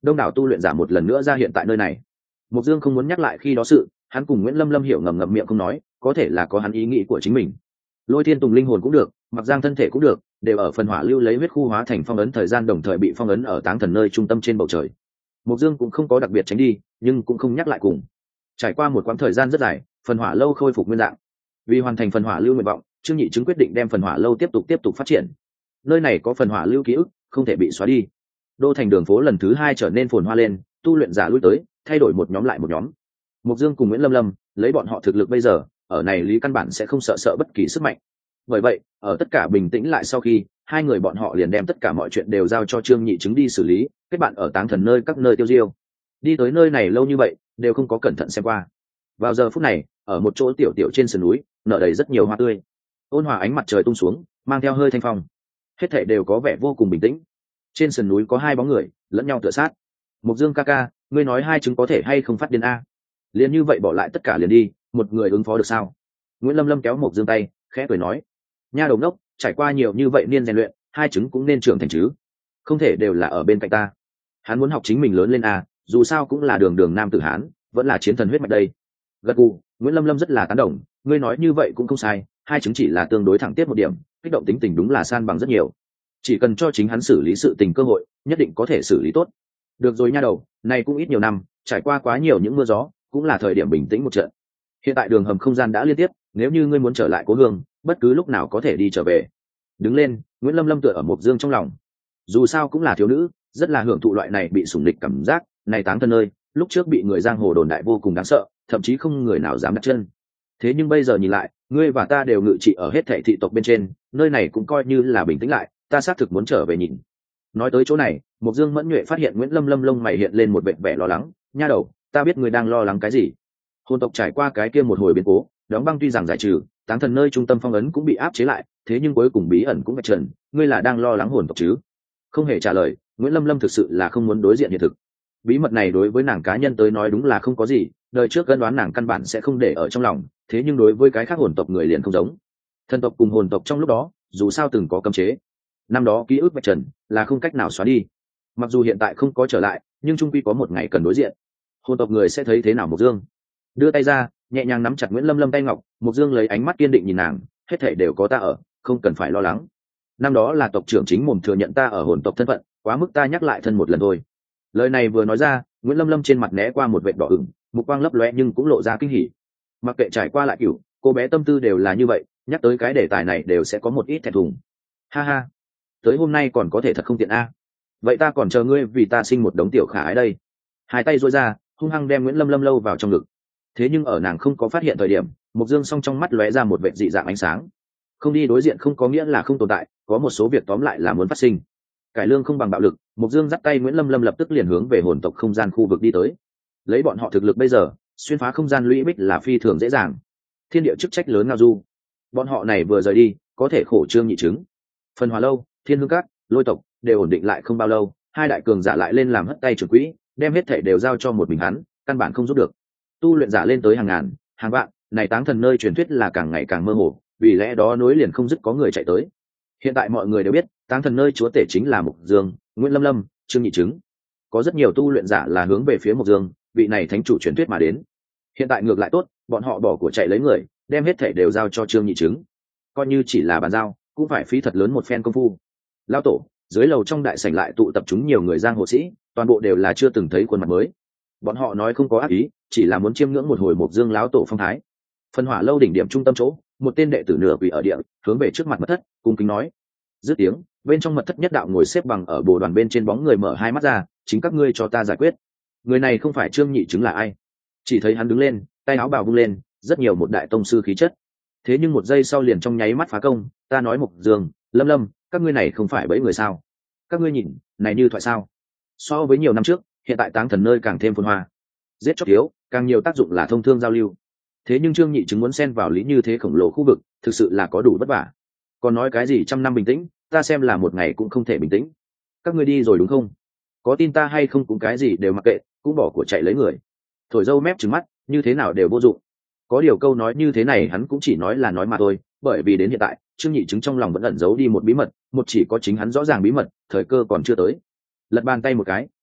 đông đảo tu luyện giả một lần nữa ra hiện tại nơi này. Mục Dương không muốn nhắc lại khi đó sự, hắn cùng Nguyễn Lâm Lâm hiểu ngầm ngậm miệng không nói, có thể là có hắn ý nghĩ của chính mình. Lôi Thiên Tùng linh hồn cũng được, Mặc Giang thân thể cũng được, đều ở phần hỏa lưu lấy huyết khu hóa thành phong ấn, thời gian đồng thời bị phong ấn ở táng thần nơi trung tâm trên bầu trời. Mục Dương cũng không có đặc biệt tránh đi, nhưng cũng không nhắc lại cùng. Trải qua một quãng thời gian rất dài, phần hỏa lâu khôi phục nguyên dạng. Vì hoàn thành phần hỏa lưu nguyện vọng, Trương Nhị Chứng quyết định đem phần hỏa lâu tiếp tục tiếp tục phát triển. Nơi này có phần hỏa lưu ký ức, không thể bị xóa đi. Đô thành đường phố lần thứ hai trở nên phồn hoa lên, tu luyện giả lui tới, thay đổi một nhóm lại một nhóm. Mục Dương cùng Nguyễn Lâm Lâm, lấy bọn họ thực lực bây giờ, ở này lý căn bản sẽ không sợ sợ bất kỳ sức mạnh. Bởi vậy, ở tất cả bình tĩnh lại sau khi, hai người bọn họ liền đem tất cả mọi chuyện đều giao cho Trương Nhị Chứng đi xử lý, kết bạn ở táng thần nơi các nơi tiêu diêu. Đi tới nơi này lâu như vậy, đều không có cẩn thận xem qua. Vào giờ phút này, ở một chỗ tiểu tiểu trên sườn núi, nở đầy rất nhiều hoa tươi. Ôn hòa ánh mặt trời tung xuống, mang theo hơi thanh phong. Hết thảy đều có vẻ vô cùng bình tĩnh. Trên sườn núi có hai bóng người, lẫn nhau tựa sát. Mục Dương ca ca, ngươi nói hai chứng có thể hay không phát điên a? Liền như vậy bỏ lại tất cả liền đi, một người ứng phó được sao? Nguyễn Lâm Lâm kéo Mục Dương tay, khẽ cười nói: nha đầu đốc, trải qua nhiều như vậy niên rèn luyện, hai chứng cũng nên trưởng thành chứ, không thể đều là ở bên cạnh ta. Hắn muốn học chính mình lớn lên a, dù sao cũng là đường đường nam tử hán, vẫn là chiến thần huyết mạch đây. Gật gù, Nguyễn Lâm Lâm rất là tán đồng, ngươi nói như vậy cũng không sai, hai chứng chỉ là tương đối thẳng tiếp một điểm, kích động tính tình đúng là san bằng rất nhiều. Chỉ cần cho chính hắn xử lý sự tình cơ hội, nhất định có thể xử lý tốt. Được rồi nha đầu, này cũng ít nhiều năm, trải qua quá nhiều những mưa gió, cũng là thời điểm bình tĩnh một trận. Hiện tại đường hầm không gian đã liên tiếp, nếu như ngươi muốn trở lại cố hương, bất cứ lúc nào có thể đi trở về. Đứng lên, Nguyễn Lâm Lâm tựa ở Mộc Dương trong lòng. Dù sao cũng là thiếu nữ, rất là hưởng thụ loại này bị sủng địch cảm giác, này táng thân nơi, lúc trước bị người giang hồ đồn đại vô cùng đáng sợ, thậm chí không người nào dám đặt chân. Thế nhưng bây giờ nhìn lại, ngươi và ta đều ngự trị ở hết thảy thị tộc bên trên, nơi này cũng coi như là bình tĩnh lại, ta xác thực muốn trở về nhìn. Nói tới chỗ này, Mộc Dương mẫn nhuệ phát hiện Nguyễn Lâm Lâm lông mày hiện lên một vẻ vẻ lo lắng, nha đầu, ta biết ngươi đang lo lắng cái gì. Hồn tộc trải qua cái kia một hồi biến cố, đóng băng tuy rằng giải trừ, táng thần nơi trung tâm phong ấn cũng bị áp chế lại, thế nhưng cuối cùng bí ẩn cũng vạch trần, ngươi là đang lo lắng hồn tộc chứ? Không hề trả lời, Nguyễn Lâm Lâm thực sự là không muốn đối diện hiện thực. Bí mật này đối với nàng cá nhân tới nói đúng là không có gì, đời trước gân đoán nàng căn bản sẽ không để ở trong lòng, thế nhưng đối với cái khác hồn tộc người liền không giống. Thần tộc cùng hồn tộc trong lúc đó, dù sao từng có cấm chế. Năm đó ký ức vạch trần là không cách nào xóa đi. Mặc dù hiện tại không có trở lại, nhưng trung quy có một ngày cần đối diện. Hồn tộc người sẽ thấy thế nào Mộc Dương? Đưa tay ra, nhẹ nhàng nắm chặt Nguyễn Lâm Lâm tay ngọc, Mộc Dương lấy ánh mắt kiên định nhìn nàng, hết thảy đều có ta ở, không cần phải lo lắng. Năm đó là tộc trưởng chính mồm thừa nhận ta ở hồn tộc thân phận, quá mức ta nhắc lại thân một lần thôi. Lời này vừa nói ra, Nguyễn Lâm Lâm trên mặt né qua một vệt đỏ ửng, mục quang lấp lóe nhưng cũng lộ ra kinh hỉ. Mặc kệ trải qua lại cửu, cô bé tâm tư đều là như vậy, nhắc tới cái đề tài này đều sẽ có một ít thẹn thùng. Ha ha, tới hôm nay còn có thể thật không tiện a. Vậy ta còn chờ ngươi vì ta sinh một đống tiểu khả ái đây. Hai tay duỗi ra, hung hăng đem Nguyễn Lâm Lâm lâu vào trong ngực. Thế nhưng ở nàng không có phát hiện thời điểm, Mộc Dương song trong mắt lóe ra một vệt dị dạng ánh sáng. Không đi đối diện không có nghĩa là không tồn tại, có một số việc tóm lại là muốn phát sinh. Cải lương không bằng bạo lực, Mộc Dương dắt tay Nguyễn Lâm Lâm lập tức liền hướng về hồn tộc không gian khu vực đi tới. Lấy bọn họ thực lực bây giờ, xuyên phá không gian lũy bích là phi thường dễ dàng. Thiên địa chức trách lớn ngao du, bọn họ này vừa rời đi, có thể khổ Trương Nhị Chứng. Phần Hòa lâu, Thiên Hương Các, Lôi tộc đều ổn định lại không bao lâu, hai đại cường giả lại lên làm hất tay trưởng quỹ, đem hết thảy đều giao cho một mình hắn, căn bản không giúp được. Tu luyện giả lên tới hàng ngàn, hàng vạn, này táng thần nơi truyền thuyết là càng ngày càng mơ hồ, vì lẽ đó nối liền không dứt có người chạy tới. Hiện tại mọi người đều biết, táng thần nơi chúa tể chính là Mộc Dương, Nguyễn Lâm Lâm, Trương Nhị Chứng. Có rất nhiều tu luyện giả là hướng về phía Mộc Dương, vị này thánh chủ truyền thuyết mà đến. Hiện tại ngược lại tốt, bọn họ bỏ của chạy lấy người, đem hết thảy đều giao cho Trương Nhị Chứng. Coi như chỉ là bàn giao, cũng phải phí thật lớn một phen công phu. Lão tổ, dưới lầu trong đại sảnh lại tụ tập chúng nhiều người giang hồ sĩ, toàn bộ đều là chưa từng thấy khuôn mặt mới. Bọn họ nói không có ác ý, chỉ là muốn chiêm ngưỡng một hồi Mộc Dương lão tổ phong thái. Phân Hỏa lâu đỉnh điểm trung tâm chỗ, một tên đệ tử nửa quỳ ở địa, hướng về trước mặt mật thất, cung kính nói. Dứt tiếng, bên trong mật thất nhất đạo ngồi xếp bằng ở bồ đoàn bên trên bóng người mở hai mắt ra, chính các ngươi cho ta giải quyết. Người này không phải Trương Nhị Chứng là ai? Chỉ thấy hắn đứng lên, tay áo bào vung lên, rất nhiều một đại tông sư khí chất. Thế nhưng một giây sau liền trong nháy mắt phá công, ta nói Mộc Dương, Lâm Lâm, các ngươi này không phải bẫy người sao? Các ngươi nhìn, này như thoại sao? So với nhiều năm trước, hiện tại táng thần nơi càng thêm phồn hoa. Giết chóc thiếu, càng nhiều tác dụng là thông thương giao lưu. Thế nhưng Trương Nhị Chứng muốn xen vào lý như thế khổng lồ khu vực, thực sự là có đủ vất vả. Còn nói cái gì trăm năm bình tĩnh, ta xem là một ngày cũng không thể bình tĩnh. Các ngươi đi rồi đúng không? Có tin ta hay không cũng cái gì đều mặc kệ, cũng bỏ của chạy lấy người. Thổi dâu mép trừng mắt, như thế nào đều vô dụng. Có điều câu nói như thế này hắn cũng chỉ nói là nói mà thôi, bởi vì đến hiện tại, Trương Nhị Chứng trong lòng vẫn ẩn giấu đi một bí mật, một chỉ có chính hắn rõ ràng bí mật, thời cơ còn chưa tới. Lật bàn tay một cái,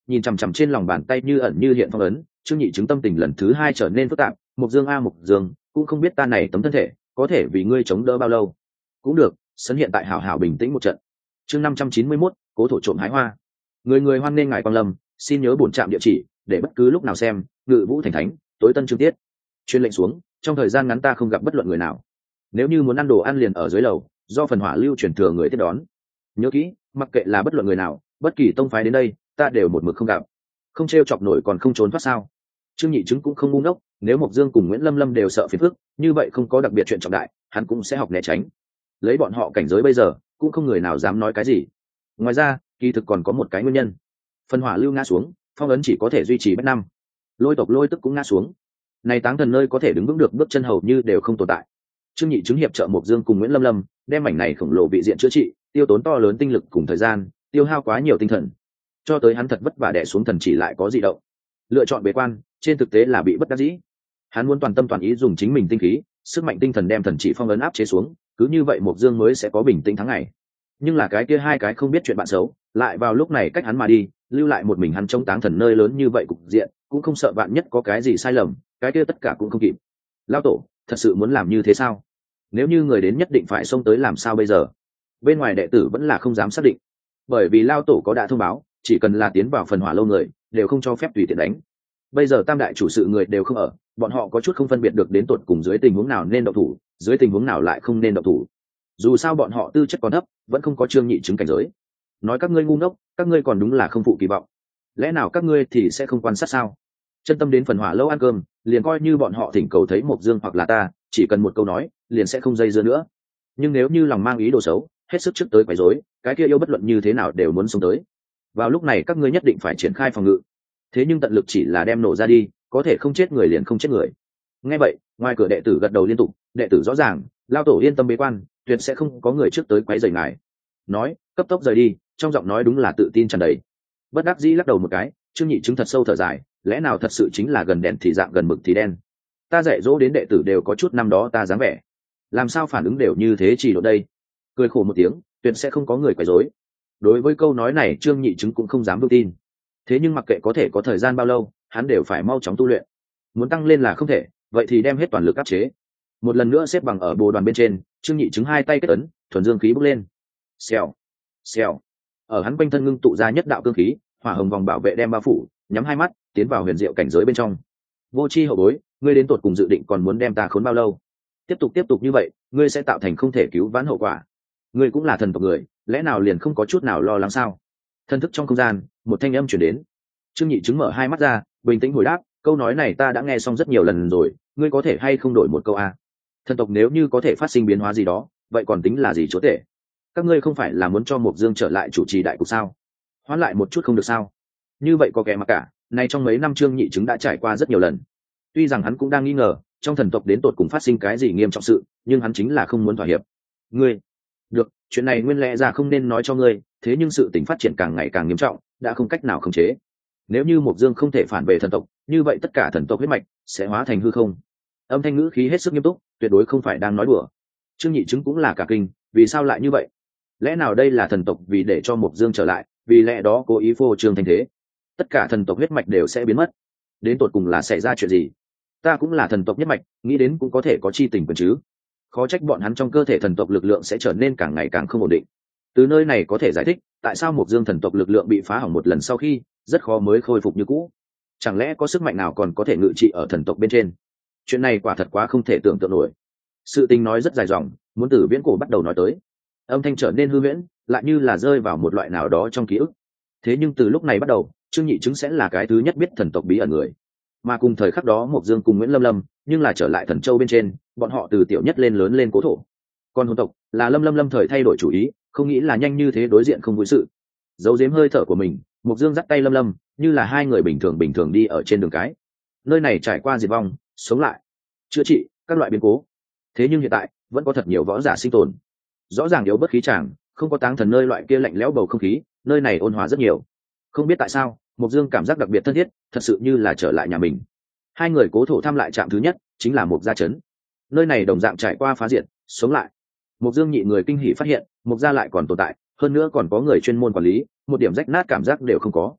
nhìn chằm chằm trên lòng bàn tay như ẩn như hiện phong ấn, trương nhị chứng tâm tình lần thứ hai trở nên phức tạp. Mục Dương a Mục Dương, cũng không biết ta này tấm thân thể có thể vì ngươi chống đỡ bao lâu. Cũng được, sân hiện tại hảo hảo bình tĩnh một trận. Chương năm trăm chín mươi mốt, cố thổ trộm hái hoa. Người người hoan nghênh ngài quang lâm, xin nhớ bổn trạm địa chỉ để bất cứ lúc nào xem. Ngự Vũ Thành Thánh, tối tân chương tiết. Chuyên lệnh xuống, trong thời gian ngắn ta không gặp bất luận người nào. Nếu như muốn ăn đồ ăn liền ở dưới lầu, do phần hỏa lưu chuyển thừa người tiếp đón. Nhớ kỹ, mặc kệ là bất luận người nào, bất kỳ tông phái đến đây, ta đều một mực không gặp. Không trêu chọc nổi còn không trốn thoát sao? Trương Nhị Chứng cũng không ngu ngốc, nếu Mộc Dương cùng Nguyễn Lâm Lâm đều sợ phiền phức, như vậy không có đặc biệt chuyện trọng đại, hắn cũng sẽ học né tránh. Lấy bọn họ cảnh giới bây giờ, cũng không người nào dám nói cái gì. Ngoài ra, kỳ thực còn có một cái nguyên nhân. Phần hỏa lưu ngã xuống, phong ấn chỉ có thể duy trì bách năm. Lôi tộc Lôi Tức cũng ngã xuống. Này táng thần nơi có thể đứng vững được bước chân hầu như đều không tồn tại. Trương Nhị Chứng hiệp trợ Mộc Dương cùng Nguyễn Lâm Lâm, đem mảnh này khổng lồ vị diện chữa trị, tiêu tốn to lớn tinh lực cùng thời gian, tiêu hao quá nhiều tinh thần. Cho tới hắn thật vất vả đè xuống thần chỉ lại có dị động. Lựa chọn bế quan, trên thực tế là bị bất đắc dĩ. Hắn muốn toàn tâm toàn ý dùng chính mình tinh khí, sức mạnh tinh thần đem thần chỉ phong ấn áp chế xuống, cứ như vậy Mộc Dương mới sẽ có bình tĩnh tháng ngày. Nhưng là cái kia hai cái không biết chuyện bạn xấu, lại vào lúc này cách hắn mà đi, lưu lại một mình hắn trong táng thần nơi lớn như vậy cục diện, cũng không sợ bạn nhất có cái gì sai lầm, cái kia tất cả cũng không kịp. Lão tổ, thật sự muốn làm như thế sao? Nếu như người đến nhất định phải xông tới làm sao bây giờ? Bên ngoài đệ tử vẫn là không dám xác định, bởi vì Lão tổ có đã thông báo, chỉ cần là tiến vào phần hỏa lâu người, đều không cho phép tùy tiện đánh. Bây giờ tam đại chủ sự người đều không ở, bọn họ có chút không phân biệt được đến tột cùng dưới tình huống nào nên động thủ, dưới tình huống nào lại không nên động thủ. Dù sao bọn họ tư chất còn thấp, vẫn không có Trương Nhị Chứng cảnh giới. Nói các ngươi ngu ngốc, các ngươi còn đúng là không phụ kỳ vọng. Lẽ nào các ngươi thì sẽ không quan sát sao? Chân tâm đến phần hỏa lâu ăn cơm, liền coi như bọn họ thỉnh cầu thấy Mộc Dương hoặc là ta, chỉ cần một câu nói, liền sẽ không dây dưa nữa. Nhưng nếu như lòng mang ý đồ xấu, hết sức trước tới quấy rối, cái kia yêu bất luận như thế nào đều muốn xông tới. Vào lúc này các ngươi nhất định phải triển khai phòng ngự. Thế nhưng tận lực chỉ là đem nổ ra đi, có thể không chết người liền không chết người. Nghe vậy, ngoài cửa đệ tử gật đầu liên tục, đệ tử rõ ràng, Lão tổ yên tâm bế quan, tuyệt sẽ không có người trước tới quấy rầy ngài. Nói, cấp tốc rời đi, trong giọng nói đúng là tự tin tràn đầy. Bất đắc dĩ lắc đầu một cái, Trương Nhị Chứng thật sâu thở dài, lẽ nào thật sự chính là gần đèn thì dạng gần mực thì đen. Ta dạy dỗ đến đệ tử đều có chút năm đó ta dáng vẻ, làm sao phản ứng đều như thế chỉ độ đây. Cười khổ một tiếng, tuyệt sẽ không có người quấy rối. Đối với câu nói này Trương Nhị Chứng cũng không dám vững tin. Thế nhưng mặc kệ có thể có thời gian bao lâu, hắn đều phải mau chóng tu luyện. Muốn tăng lên là không thể, vậy thì đem hết toàn lực áp chế. Một lần nữa xếp bằng ở bồ đoàn bên trên, Trương Nhị Chứng hai tay kết ấn, thuần dương khí bốc lên. Xèo, xèo. Ở hắn quanh thân ngưng tụ ra nhất đạo cương khí, hỏa hồng vòng bảo vệ đem bao phủ, nhắm hai mắt, tiến vào huyền diệu cảnh giới bên trong. Vô chi hậu bối, ngươi đến tột cùng dự định còn muốn đem ta khốn bao lâu? Tiếp tục tiếp tục như vậy, ngươi sẽ tạo thành không thể cứu vãn hậu quả. Ngươi cũng là thần tộc người, lẽ nào liền không có chút nào lo lắng sao? Thân thức trong không gian, một thanh âm truyền đến. Trương Nhị Chứng mở hai mắt ra, bình tĩnh hồi đáp, câu nói này ta đã nghe xong rất nhiều lần rồi, ngươi có thể hay không đổi một câu a? Thần tộc nếu như có thể phát sinh biến hóa gì đó, vậy còn tính là gì chúa tể? Các ngươi không phải là muốn cho Mộc Dương trở lại chủ trì đại cục sao? Hoán lại một chút không được sao? Như vậy có kẻ mà cả, nay trong mấy năm Trương Nhị Chứng đã trải qua rất nhiều lần. Tuy rằng hắn cũng đang nghi ngờ, trong thần tộc đến tột cùng phát sinh cái gì nghiêm trọng sự, nhưng hắn chính là không muốn thỏa hiệp. Ngươi, được, chuyện này nguyên lẽ ra không nên nói cho ngươi, thế nhưng sự tình phát triển càng ngày càng nghiêm trọng, đã không cách nào khống chế. Nếu như Mộc Dương không thể phản về thần tộc, như vậy tất cả thần tộc huyết mạch sẽ hóa thành hư không. Âm thanh ngữ khí hết sức nghiêm túc, tuyệt đối không phải đang nói đùa. Trương Nhị Chứng cũng là cả kinh, vì sao lại như vậy? Lẽ nào đây là thần tộc vì để cho Mộc Dương trở lại, vì lẽ đó cố ý phô trương thành thế? Tất cả thần tộc huyết mạch đều sẽ biến mất. Đến tột cùng là xảy ra chuyện gì? Ta cũng là thần tộc nhất mạch, nghĩ đến cũng có thể có chi tình quần chứ. Khó trách bọn hắn trong cơ thể thần tộc lực lượng sẽ trở nên càng ngày càng không ổn định. Từ nơi này có thể giải thích tại sao Mộc Dương thần tộc lực lượng bị phá hỏng một lần sau khi rất khó mới khôi phục như cũ. Chẳng lẽ có sức mạnh nào còn có thể ngự trị ở thần tộc bên trên? Chuyện này quả thật quá không thể tưởng tượng nổi. Sự tình nói rất dài dòng, muốn từ viễn cổ bắt đầu nói tới. Âm thanh trở nên hư huyễn, lại như là rơi vào một loại nào đó trong ký ức. Thế nhưng từ lúc này bắt đầu, Trương Nhị Chứng sẽ là cái thứ nhất biết thần tộc bí ẩn người. Mà cùng thời khắc đó Mộc Dương cùng Nguyễn Lâm Lâm, nhưng là trở lại Thần Châu bên trên, bọn họ từ tiểu nhất lên lớn lên cố thổ. Còn hồn tộc là Lâm Lâm Lâm thời thay đổi chủ ý, không nghĩ là nhanh như thế đối diện không vui sự. Giấu giếm hơi thở của mình, Mộc Dương dắt tay Lâm Lâm, như là hai người bình thường bình thường đi ở trên đường cái. Nơi này trải qua diệt vong, sống lại, chữa trị các loại biến cố. Thế nhưng hiện tại vẫn có thật nhiều võ giả sinh tồn. Rõ ràng yếu bất khí chàng, không có táng thần nơi loại kia lạnh lẽo bầu không khí, nơi này ôn hòa rất nhiều. Không biết tại sao, Mộc Dương cảm giác đặc biệt thân thiết, thật sự như là trở lại nhà mình. Hai người cố thổ thăm lại trạm thứ nhất, chính là Mộc Gia trấn. Nơi này đồng dạng trải qua phá diệt, sống lại. Mộc Dương nhị người kinh hỉ phát hiện, Mộc Gia lại còn tồn tại, hơn nữa còn có người chuyên môn quản lý, một điểm rách nát cảm giác đều không có.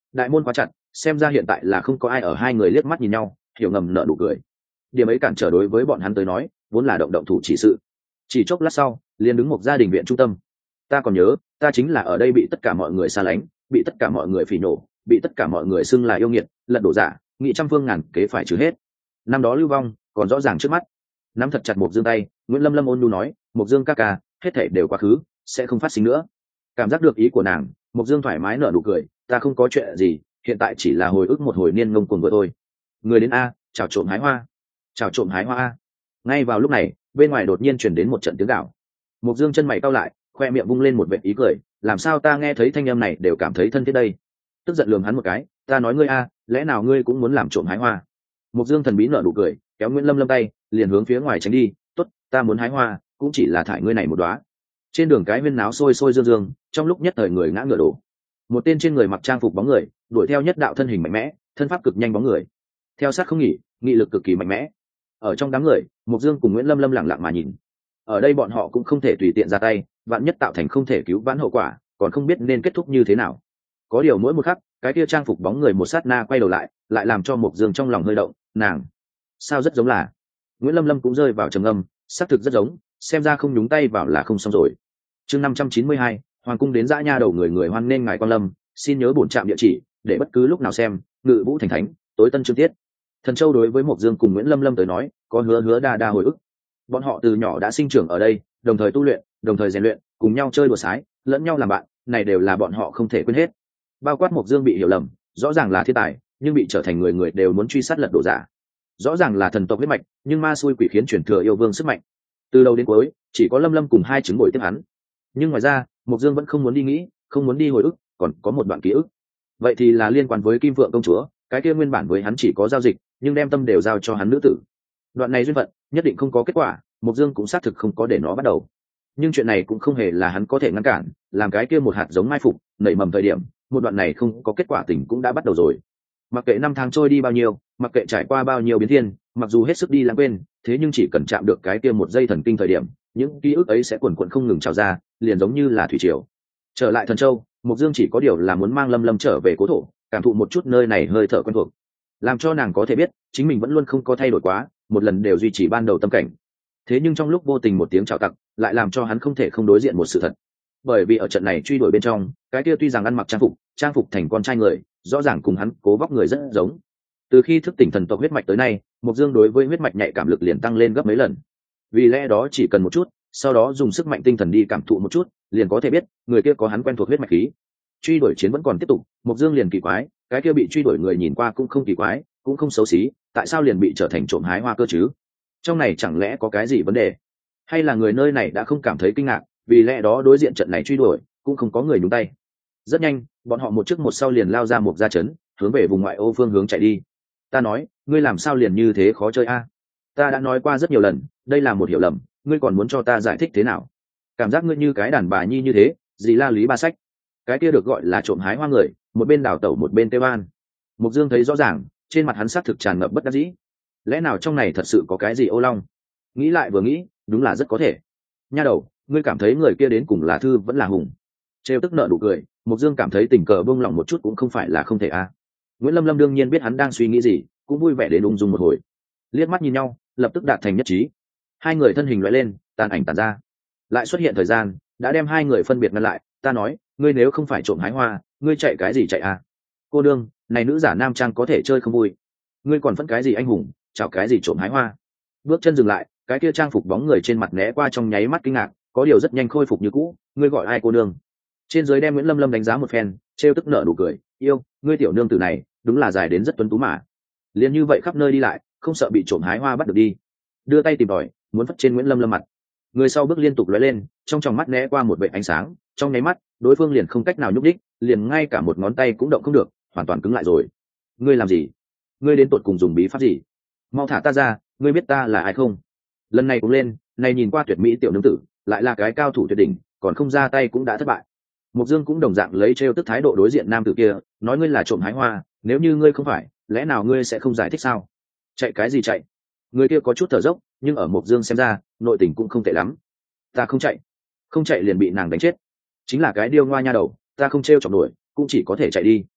đại môn khóa chặt, xem ra hiện tại là không có ai ở. Hai người liếc mắt nhìn nhau, hiểu ngầm nở nụ cười. Điểm ấy cản trở đối với bọn hắn tới nói vốn là động động thủ chỉ sự. Chỉ chốc lát sau liền đứng một gia đình viện trung tâm. Ta còn nhớ, ta chính là ở đây bị tất cả mọi người xa lánh, bị tất cả mọi người phỉ nổ, bị tất cả mọi người xưng là yêu nghiệt, lật đổ giả, nghị trăm phương ngàn kế phải trừ hết. Năm đó lưu vong còn rõ ràng trước mắt. Nắm thật chặt Mộc Dương tay, Nguyễn Lâm Lâm ôn nhu nói, Mộc Dương ca ca, hết thảy đều quá khứ, sẽ không phát sinh nữa. Cảm giác được ý của nàng, Mộc Dương thoải mái nở nụ cười, ta không có chuyện gì, hiện tại chỉ là hồi ức một hồi niên ngông cuồng vừa thôi. Người đến a, chào trộm hái hoa, chào trộm hái hoa a. Ngay vào lúc này, bên ngoài đột nhiên truyền đến một trận tiếng gào. Mộc Dương chân mày cau lại, khoe miệng vung lên một vệt ý cười, làm sao ta nghe thấy thanh âm này đều cảm thấy thân thiết đây. Tức giận lườm hắn một cái, ta nói ngươi a, lẽ nào ngươi cũng muốn làm trộm hái hoa? Mộc Dương thần bí nở nụ cười, kéo Nguyễn Lâm Lâm tay, liền hướng phía ngoài tránh đi. Tốt, ta muốn hái hoa, cũng chỉ là thải ngươi này một đóa. Trên đường cái huyên náo sôi sôi dương dương, trong lúc nhất thời người ngã ngựa đổ. Một tên trên người mặc trang phục bóng người, đuổi theo nhất đạo thân hình mạnh mẽ, thân pháp cực nhanh bóng người. Theo sát không nghỉ, nghị lực cực kỳ mạnh mẽ. Ở trong đám người, Mộc Dương cùng Nguyễn Lâm Lâm lặng lặng mà nhìn. Ở đây bọn họ cũng không thể tùy tiện ra tay, vạn nhất tạo thành không thể cứu vãn hậu quả, còn không biết nên kết thúc như thế nào. Có điều mỗi một khắc, cái kia trang phục bóng người một sát na quay đầu lại, lại làm cho Mộc Dương trong lòng hơi động, nàng sao rất giống là. Nguyễn Lâm Lâm cũng rơi vào trầm ngâm, xác thực rất giống, xem ra không nhúng tay vào là không xong rồi. Chương năm trăm chín mươi hai, hoàng cung đến dã nha đầu, người người hoan nên ngài quan lâm, xin nhớ bổn trạm địa chỉ, để bất cứ lúc nào xem. Ngự Vũ Thành Thánh, tối tân chương tiết. Thần Châu đối với Mộc Dương cùng Nguyễn Lâm Lâm tới nói, có hứa hứa đa đa hồi ức. Bọn họ từ nhỏ đã sinh trưởng ở đây, đồng thời tu luyện, đồng thời rèn luyện, cùng nhau chơi đùa sái, lẫn nhau làm bạn, này đều là bọn họ không thể quên hết. Bao quát Mộc Dương bị hiểu lầm, rõ ràng là thiên tài, nhưng bị trở thành người người đều muốn truy sát lật đổ giả. Rõ ràng là thần tộc huyết mạch, nhưng ma xui quỷ khiến chuyển thừa yêu vương sức mạnh. Từ đầu đến cuối, chỉ có Lâm Lâm cùng hai chứng bồi tiếp hắn. Nhưng ngoài ra, Mộc Dương vẫn không muốn đi nghĩ, không muốn đi hồi ức, còn có một đoạn ký ức. Vậy thì là liên quan với Kim Phượng công chúa, cái kia nguyên bản với hắn chỉ có giao dịch, nhưng đem tâm đều giao cho hắn nữ tử. Đoạn này duyên phận, nhất định không có kết quả, Mộc Dương cũng xác thực không có để nó bắt đầu. Nhưng chuyện này cũng không hề là hắn có thể ngăn cản, làm cái kia một hạt giống mai phục, nảy mầm thời điểm, một đoạn này không có kết quả tình cũng đã bắt đầu rồi. Mặc kệ năm tháng trôi đi bao nhiêu, mặc kệ trải qua bao nhiêu biến thiên, mặc dù hết sức đi lãng quên, thế nhưng chỉ cần chạm được cái kia một giây thần kinh thời điểm, những ký ức ấy sẽ quần quần không ngừng trào ra, liền giống như là thủy triều. Trở lại Thần Châu, Mộc Dương chỉ có điều là muốn mang Lâm Lâm trở về cố thổ, cảm thụ một chút nơi này hơi thở quen thuộc, làm cho nàng có thể biết chính mình vẫn luôn không có thay đổi quá, một lần đều duy trì ban đầu tâm cảnh. Thế nhưng trong lúc vô tình một tiếng chào tặc, lại làm cho hắn không thể không đối diện một sự thật. Bởi vì ở trận này truy đuổi bên trong, cái kia tuy rằng ăn mặc trang phục, trang phục thành con trai người, rõ ràng cùng hắn cố vóc người rất giống. Từ khi thức tỉnh thần tộc huyết mạch tới nay, Mộc Dương đối với huyết mạch nhạy cảm lực liền tăng lên gấp mấy lần. Vì lẽ đó chỉ cần một chút, sau đó dùng sức mạnh tinh thần đi cảm thụ một chút, liền có thể biết người kia có hắn quen thuộc huyết mạch khí. Truy đuổi chiến vẫn còn tiếp tục, Mộc Dương liền kỳ quái, cái kia bị truy đuổi người nhìn qua cũng không kỳ quái, cũng không xấu xí, tại sao liền bị trở thành trộm hái hoa cơ chứ? Trong này chẳng lẽ có cái gì vấn đề, hay là người nơi này đã không cảm thấy kinh ngạc, vì lẽ đó đối diện trận này truy đuổi cũng không có người nhúng tay. Rất nhanh, bọn họ một trước một sau liền lao ra một gia trấn, hướng về vùng ngoại ô phương hướng chạy đi. Ta nói, ngươi làm sao liền như thế khó chơi a? Ta đã nói qua rất nhiều lần, đây là một hiểu lầm, ngươi còn muốn cho ta giải thích thế nào? Cảm giác ngươi như cái đàn bà nhi như thế, gì la lý ba sách. Cái kia được gọi là trộm hái hoa người, một bên đào tẩu một bên tê van. Mộc Dương thấy rõ ràng, trên mặt hắn xác thực tràn ngập bất đắc dĩ. Lẽ nào trong này thật sự có cái gì ô long? Nghĩ lại vừa nghĩ, đúng là rất có thể. Nha đầu, ngươi cảm thấy người kia đến cùng là Thư vẫn là Hùng? Trêu tức nợ nụ cười, Mộc Dương cảm thấy tình cờ bông lòng một chút cũng không phải là không thể a. Nguyễn Lâm Lâm đương nhiên biết hắn đang suy nghĩ gì, cũng vui vẻ đến ung dung một hồi. Liếc mắt nhìn nhau, lập tức đạt thành nhất trí. Hai người thân hình lóe lên, tàn ảnh tàn ra. Lại xuất hiện thời gian, đã đem hai người phân biệt ngăn lại. Ta nói, ngươi nếu không phải trộm hái hoa, ngươi chạy cái gì chạy a? Cô đương, này nữ giả nam trang có thể chơi không vui. Ngươi còn phẫn cái gì anh hùng, chào cái gì trộm hái hoa? Bước chân dừng lại, cái kia trang phục bóng người trên mặt né qua trong nháy mắt kinh ngạc, có điều rất nhanh khôi phục như cũ. Ngươi gọi ai cô nương? Trên dưới đem Nguyễn Lâm Lâm đánh giá một phen, trêu tức nở nụ cười, yêu, ngươi tiểu nương tử này, đúng là dài đến rất tuấn tú mà. Liền như vậy khắp nơi đi lại, không sợ bị trộm hái hoa bắt được đi. Đưa tay tìm tòi, muốn vắt trên Nguyễn Lâm Lâm mặt. Người sau bước liên tục lóe lên, trong tròng mắt né qua một vệt ánh sáng, trong nháy mắt, đối phương liền không cách nào nhúc đích, liền ngay cả một ngón tay cũng động không được, hoàn toàn cứng lại rồi. Ngươi làm gì? Ngươi đến tột cùng dùng bí pháp gì? Mau thả ta ra, ngươi biết ta là ai không? Lần này cũng lên, này nhìn qua tuyệt mỹ tiểu nương tử, lại là cái cao thủ tuyệt đỉnh, còn không ra tay cũng đã thất bại. Mộc Dương cũng đồng dạng lấy trêu tức thái độ đối diện nam tử kia, nói ngươi là trộm hái hoa, nếu như ngươi không phải, lẽ nào ngươi sẽ không giải thích sao? Chạy cái gì chạy? Người kia có chút thở dốc, nhưng ở Mộc Dương xem ra, nội tình cũng không tệ lắm. Ta không chạy, không chạy liền bị nàng đánh chết. Chính là cái điêu ngoa nha đầu, ta không trêu chọc nổi, cũng chỉ có thể chạy đi.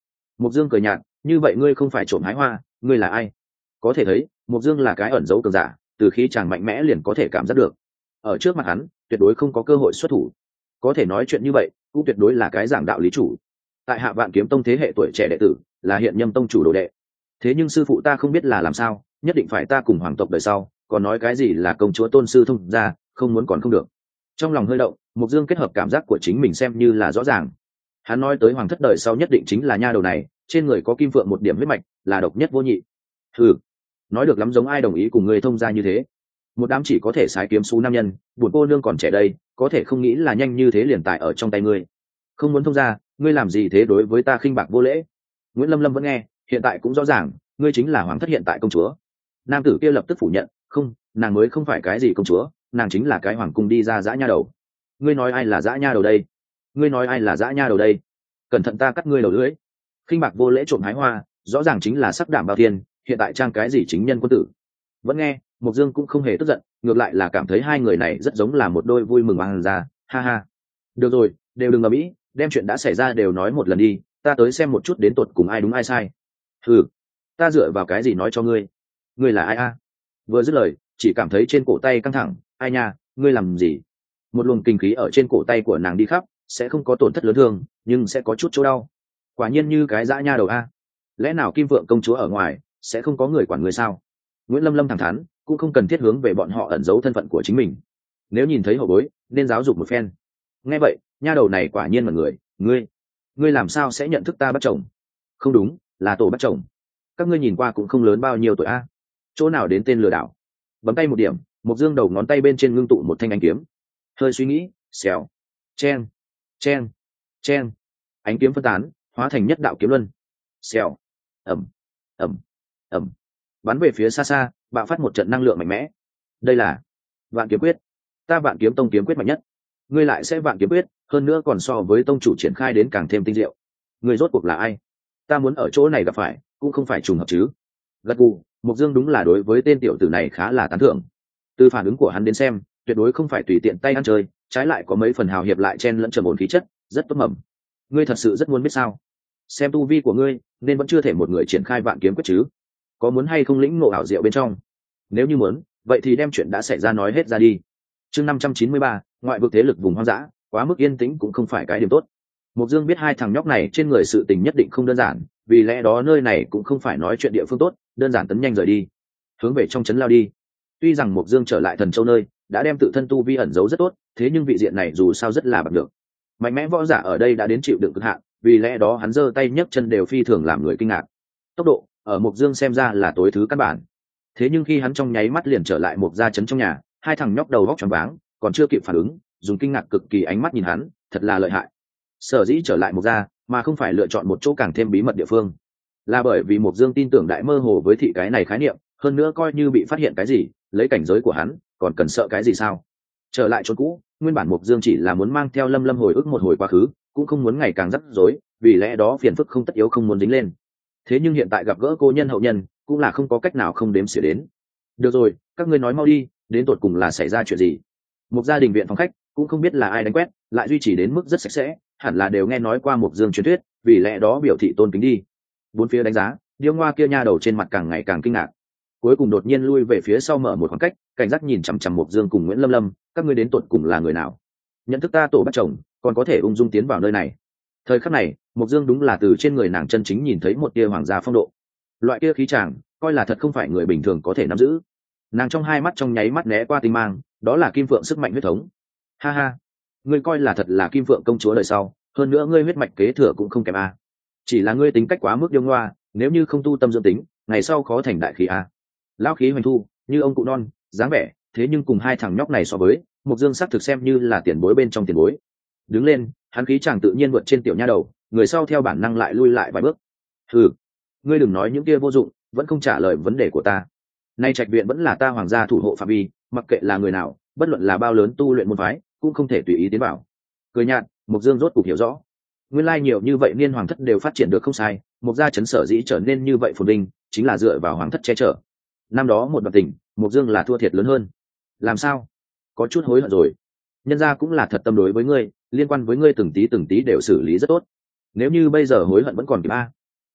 Mục Dương cười nhạt, như vậy ngươi không phải trộm hái hoa, ngươi là ai? Có thể thấy Mục Dương là cái ẩn giấu cường giả, từ khí chàng mạnh mẽ liền có thể cảm giác được. Ở trước mặt hắn tuyệt đối không có cơ hội xuất thủ, có thể nói chuyện như vậy cũng tuyệt đối là cái giảng đạo lý chủ. Tại Hạ Vạn Kiếm Tông thế hệ tuổi trẻ đệ tử, là hiện nhâm tông chủ đồ đệ, thế nhưng sư phụ ta không biết là làm sao, nhất định phải ta cùng hoàng tộc đời sau, còn nói cái gì là công chúa tôn sư thông ra, không muốn còn không được. Trong lòng hơi động, Mục Dương kết hợp cảm giác của chính mình xem như là rõ ràng. Hắn nói tới hoàng thất đời sau nhất định chính là nha đầu này, trên người có kim phượng một điểm huyết mạch, là độc nhất vô nhị. Ừ, nói được lắm, giống ai đồng ý cùng người thông gia như thế. Một đám chỉ có thể sái kiếm xú nam nhân, buồn cô nương còn trẻ đây, có thể không nghĩ là nhanh như thế liền tại ở trong tay ngươi. Không muốn thông gia, ngươi làm gì thế đối với ta khinh bạc vô lễ. Nguyễn Lâm Lâm vẫn nghe, hiện tại cũng rõ ràng, ngươi chính là hoàng thất hiện tại công chúa. Nam tử kia lập tức phủ nhận, không, nàng mới không phải cái gì công chúa, nàng chính là cái hoàng cung đi ra dã nha đầu. Ngươi nói ai là dã nha đầu đây? Ngươi nói ai là dã nha đầu đây? Cẩn thận ta cắt ngươi đầu lưỡi. Khinh bạc vô lễ trộm hái hoa, rõ ràng chính là sắc đảm bao thiên, hiện tại trang cái gì chính nhân quân tử. Vẫn nghe, Mộc Dương cũng không hề tức giận, ngược lại là cảm thấy hai người này rất giống là một đôi vui mừng mang ra, ha ha. Được rồi, đều đừng ở mỹ, đem chuyện đã xảy ra đều nói một lần đi, ta tới xem một chút đến tột cùng ai đúng ai sai. Ừ, ta dựa vào cái gì nói cho ngươi? Ngươi là ai a? Vừa dứt lời, chỉ cảm thấy trên cổ tay căng thẳng, ai nha, ngươi làm gì? Một luồng kinh khí ở trên cổ tay của nàng đi khắp, sẽ không có tổn thất lớn thương, nhưng sẽ có chút chỗ đau. Quả nhiên như cái dã nha đầu a. Lẽ nào Kim Vượng công chúa ở ngoài sẽ không có người quản người sao? Nguyễn Lâm Lâm thẳng thắn, cũng không cần thiết hướng về bọn họ ẩn giấu thân phận của chính mình. Nếu nhìn thấy hậu bối, nên giáo dục một phen. Nghe vậy, nha đầu này quả nhiên là người, ngươi, ngươi làm sao sẽ nhận thức ta bắt chồng? Không đúng, là tổ bắt chồng. Các ngươi nhìn qua cũng không lớn bao nhiêu tuổi a. Chỗ nào đến tên lừa đảo? Bấm tay một điểm, Mộc Dương đầu ngón tay bên trên ngưng tụ một thanh ánh kiếm. Hơi suy nghĩ, xèo, chen, chen, chen, ánh kiếm phân tán, hóa thành nhất đạo kiếm luân. Xèo, ầm, ầm, ầm, bắn về phía xa xa, bạo phát một trận năng lượng mạnh mẽ. Đây là Vạn Kiếm Quyết, ta Vạn Kiếm Tông kiếm quyết mạnh nhất. Ngươi lại sẽ Vạn Kiếm Quyết, hơn nữa còn so với tông chủ triển khai đến càng thêm tinh diệu. Ngươi rốt cuộc là ai? Ta muốn ở chỗ này gặp phải, cũng không phải trùng hợp chứ? Gật gù, Mộc Dương đúng là đối với tên tiểu tử này khá là tán thưởng. Từ phản ứng của hắn đến xem, tuyệt đối không phải tùy tiện tay ăn chơi, trái lại có mấy phần hào hiệp lại chen lẫn trầm ổn khí chất, rất tốt mầm. Ngươi thật sự rất muốn biết sao? Xem tu vi của ngươi, nên vẫn chưa thể một người triển khai Vạn Kiếm Quyết chứ? Có muốn hay không lĩnh ngộ ảo diệu bên trong? Nếu như muốn, vậy thì đem chuyện đã xảy ra nói hết ra đi. Chương năm trăm chín mươi ba, ngoại vực thế lực vùng hoang dã, quá mức yên tĩnh cũng không phải cái điểm tốt. Mộc Dương biết hai thằng nhóc này trên người sự tình nhất định không đơn giản, vì lẽ đó nơi này cũng không phải nói chuyện địa phương tốt, đơn giản tấn nhanh rời đi, hướng về trong trấn lao đi. Tuy rằng Mộc Dương trở lại Thần Châu nơi, đã đem tự thân tu vi ẩn giấu rất tốt, thế nhưng vị diện này dù sao rất là bạc được. Mạnh mẽ võ giả ở đây đã đến chịu đựng cực hạn, vì lẽ đó hắn giơ tay nhấc chân đều phi thường làm người kinh ngạc. Tốc độ ở Mộc Dương xem ra là tối thứ căn bản. Thế nhưng khi hắn trong nháy mắt liền trở lại Mộc gia trấn trong nhà, hai thằng nhóc đầu góc choáng váng, còn chưa kịp phản ứng, dùng kinh ngạc cực kỳ ánh mắt nhìn hắn, thật là lợi hại. Sở dĩ trở lại Mộc gia, mà không phải lựa chọn một chỗ càng thêm bí mật địa phương, là bởi vì Mộc Dương tin tưởng đại mơ hồ với thị cái này khái niệm, hơn nữa coi như bị phát hiện cái gì, lấy cảnh giới của hắn, còn cần sợ cái gì sao? Trở lại chỗ cũ, nguyên bản Mộc Dương chỉ là muốn mang theo Lâm Lâm hồi ức một hồi quá khứ, cũng không muốn ngày càng rắc rối, vì lẽ đó phiền phức không tất yếu không muốn dính lên. Thế nhưng hiện tại gặp gỡ cô nhân hậu nhân, cũng là không có cách nào không đếm xỉa đến. Được rồi, các ngươi nói mau đi, đến tột cùng là xảy ra chuyện gì? Một gia đình viện phòng khách, cũng không biết là ai đánh quét, lại duy trì đến mức rất sạch sẽ, hẳn là đều nghe nói qua Mộc Dương truyền thuyết, vì lẽ đó biểu thị tôn kính đi. Bốn phía đánh giá, điêu ngoa kia nha đầu trên mặt càng ngày càng kinh ngạc, cuối cùng đột nhiên lui về phía sau mở một khoảng cách, cảnh giác nhìn chằm chằm Mộc Dương cùng Nguyễn Lâm Lâm, các ngươi đến tột cùng là người nào? Nhận thức ta tổ bắt chồng, còn có thể ung dung tiến vào nơi này. Thời khắc này, Mộc Dương đúng là từ trên người nàng chân chính nhìn thấy một tia hoàng gia phong độ. Loại kia khí chàng, coi là thật không phải người bình thường có thể nắm giữ. Nàng trong hai mắt trong nháy mắt né qua tinh mang, đó là Kim Phượng sức mạnh huyết thống. Ha ha, ngươi coi là thật là Kim Phượng công chúa đời sau, hơn nữa ngươi huyết mạch kế thừa cũng không kém a. Chỉ là ngươi tính cách quá mức điêu ngoa, nếu như không tu tâm dưỡng tính, ngày sau khó thành đại khí a. Lão khí hoành thu, như ông cụ non, dáng vẻ, thế nhưng cùng hai thằng nhóc này so với, Mộc Dương xác thực xem như là tiền bối bên trong tiền bối. Đứng lên, hắn khí chàng tự nhiên vượt trên tiểu nha đầu, người sau theo bản năng lại lui lại vài bước. Hừ, ngươi đừng nói những kia vô dụng, vẫn không trả lời vấn đề của ta. Nay trạch viện vẫn là ta hoàng gia thủ hộ phạm vi, mặc kệ là người nào, bất luận là bao lớn tu luyện môn phái, cũng không thể tùy ý tiến vào. Cười nhạt, Mộc Dương rốt cục hiểu rõ, nguyên lai nhiều như vậy niên hoàng thất đều phát triển được không sai, Mộc gia trấn sở dĩ trở nên như vậy phồn vinh, chính là dựa vào hoàng thất che chở. Năm đó một đoạn tình, Mộc Dương là thua thiệt lớn hơn. Làm sao? Có chút hối hận rồi. Nhân gia cũng là thật tâm đối với ngươi, liên quan với ngươi từng tí từng tí đều xử lý rất tốt. Nếu như bây giờ hối hận vẫn còn kịp a.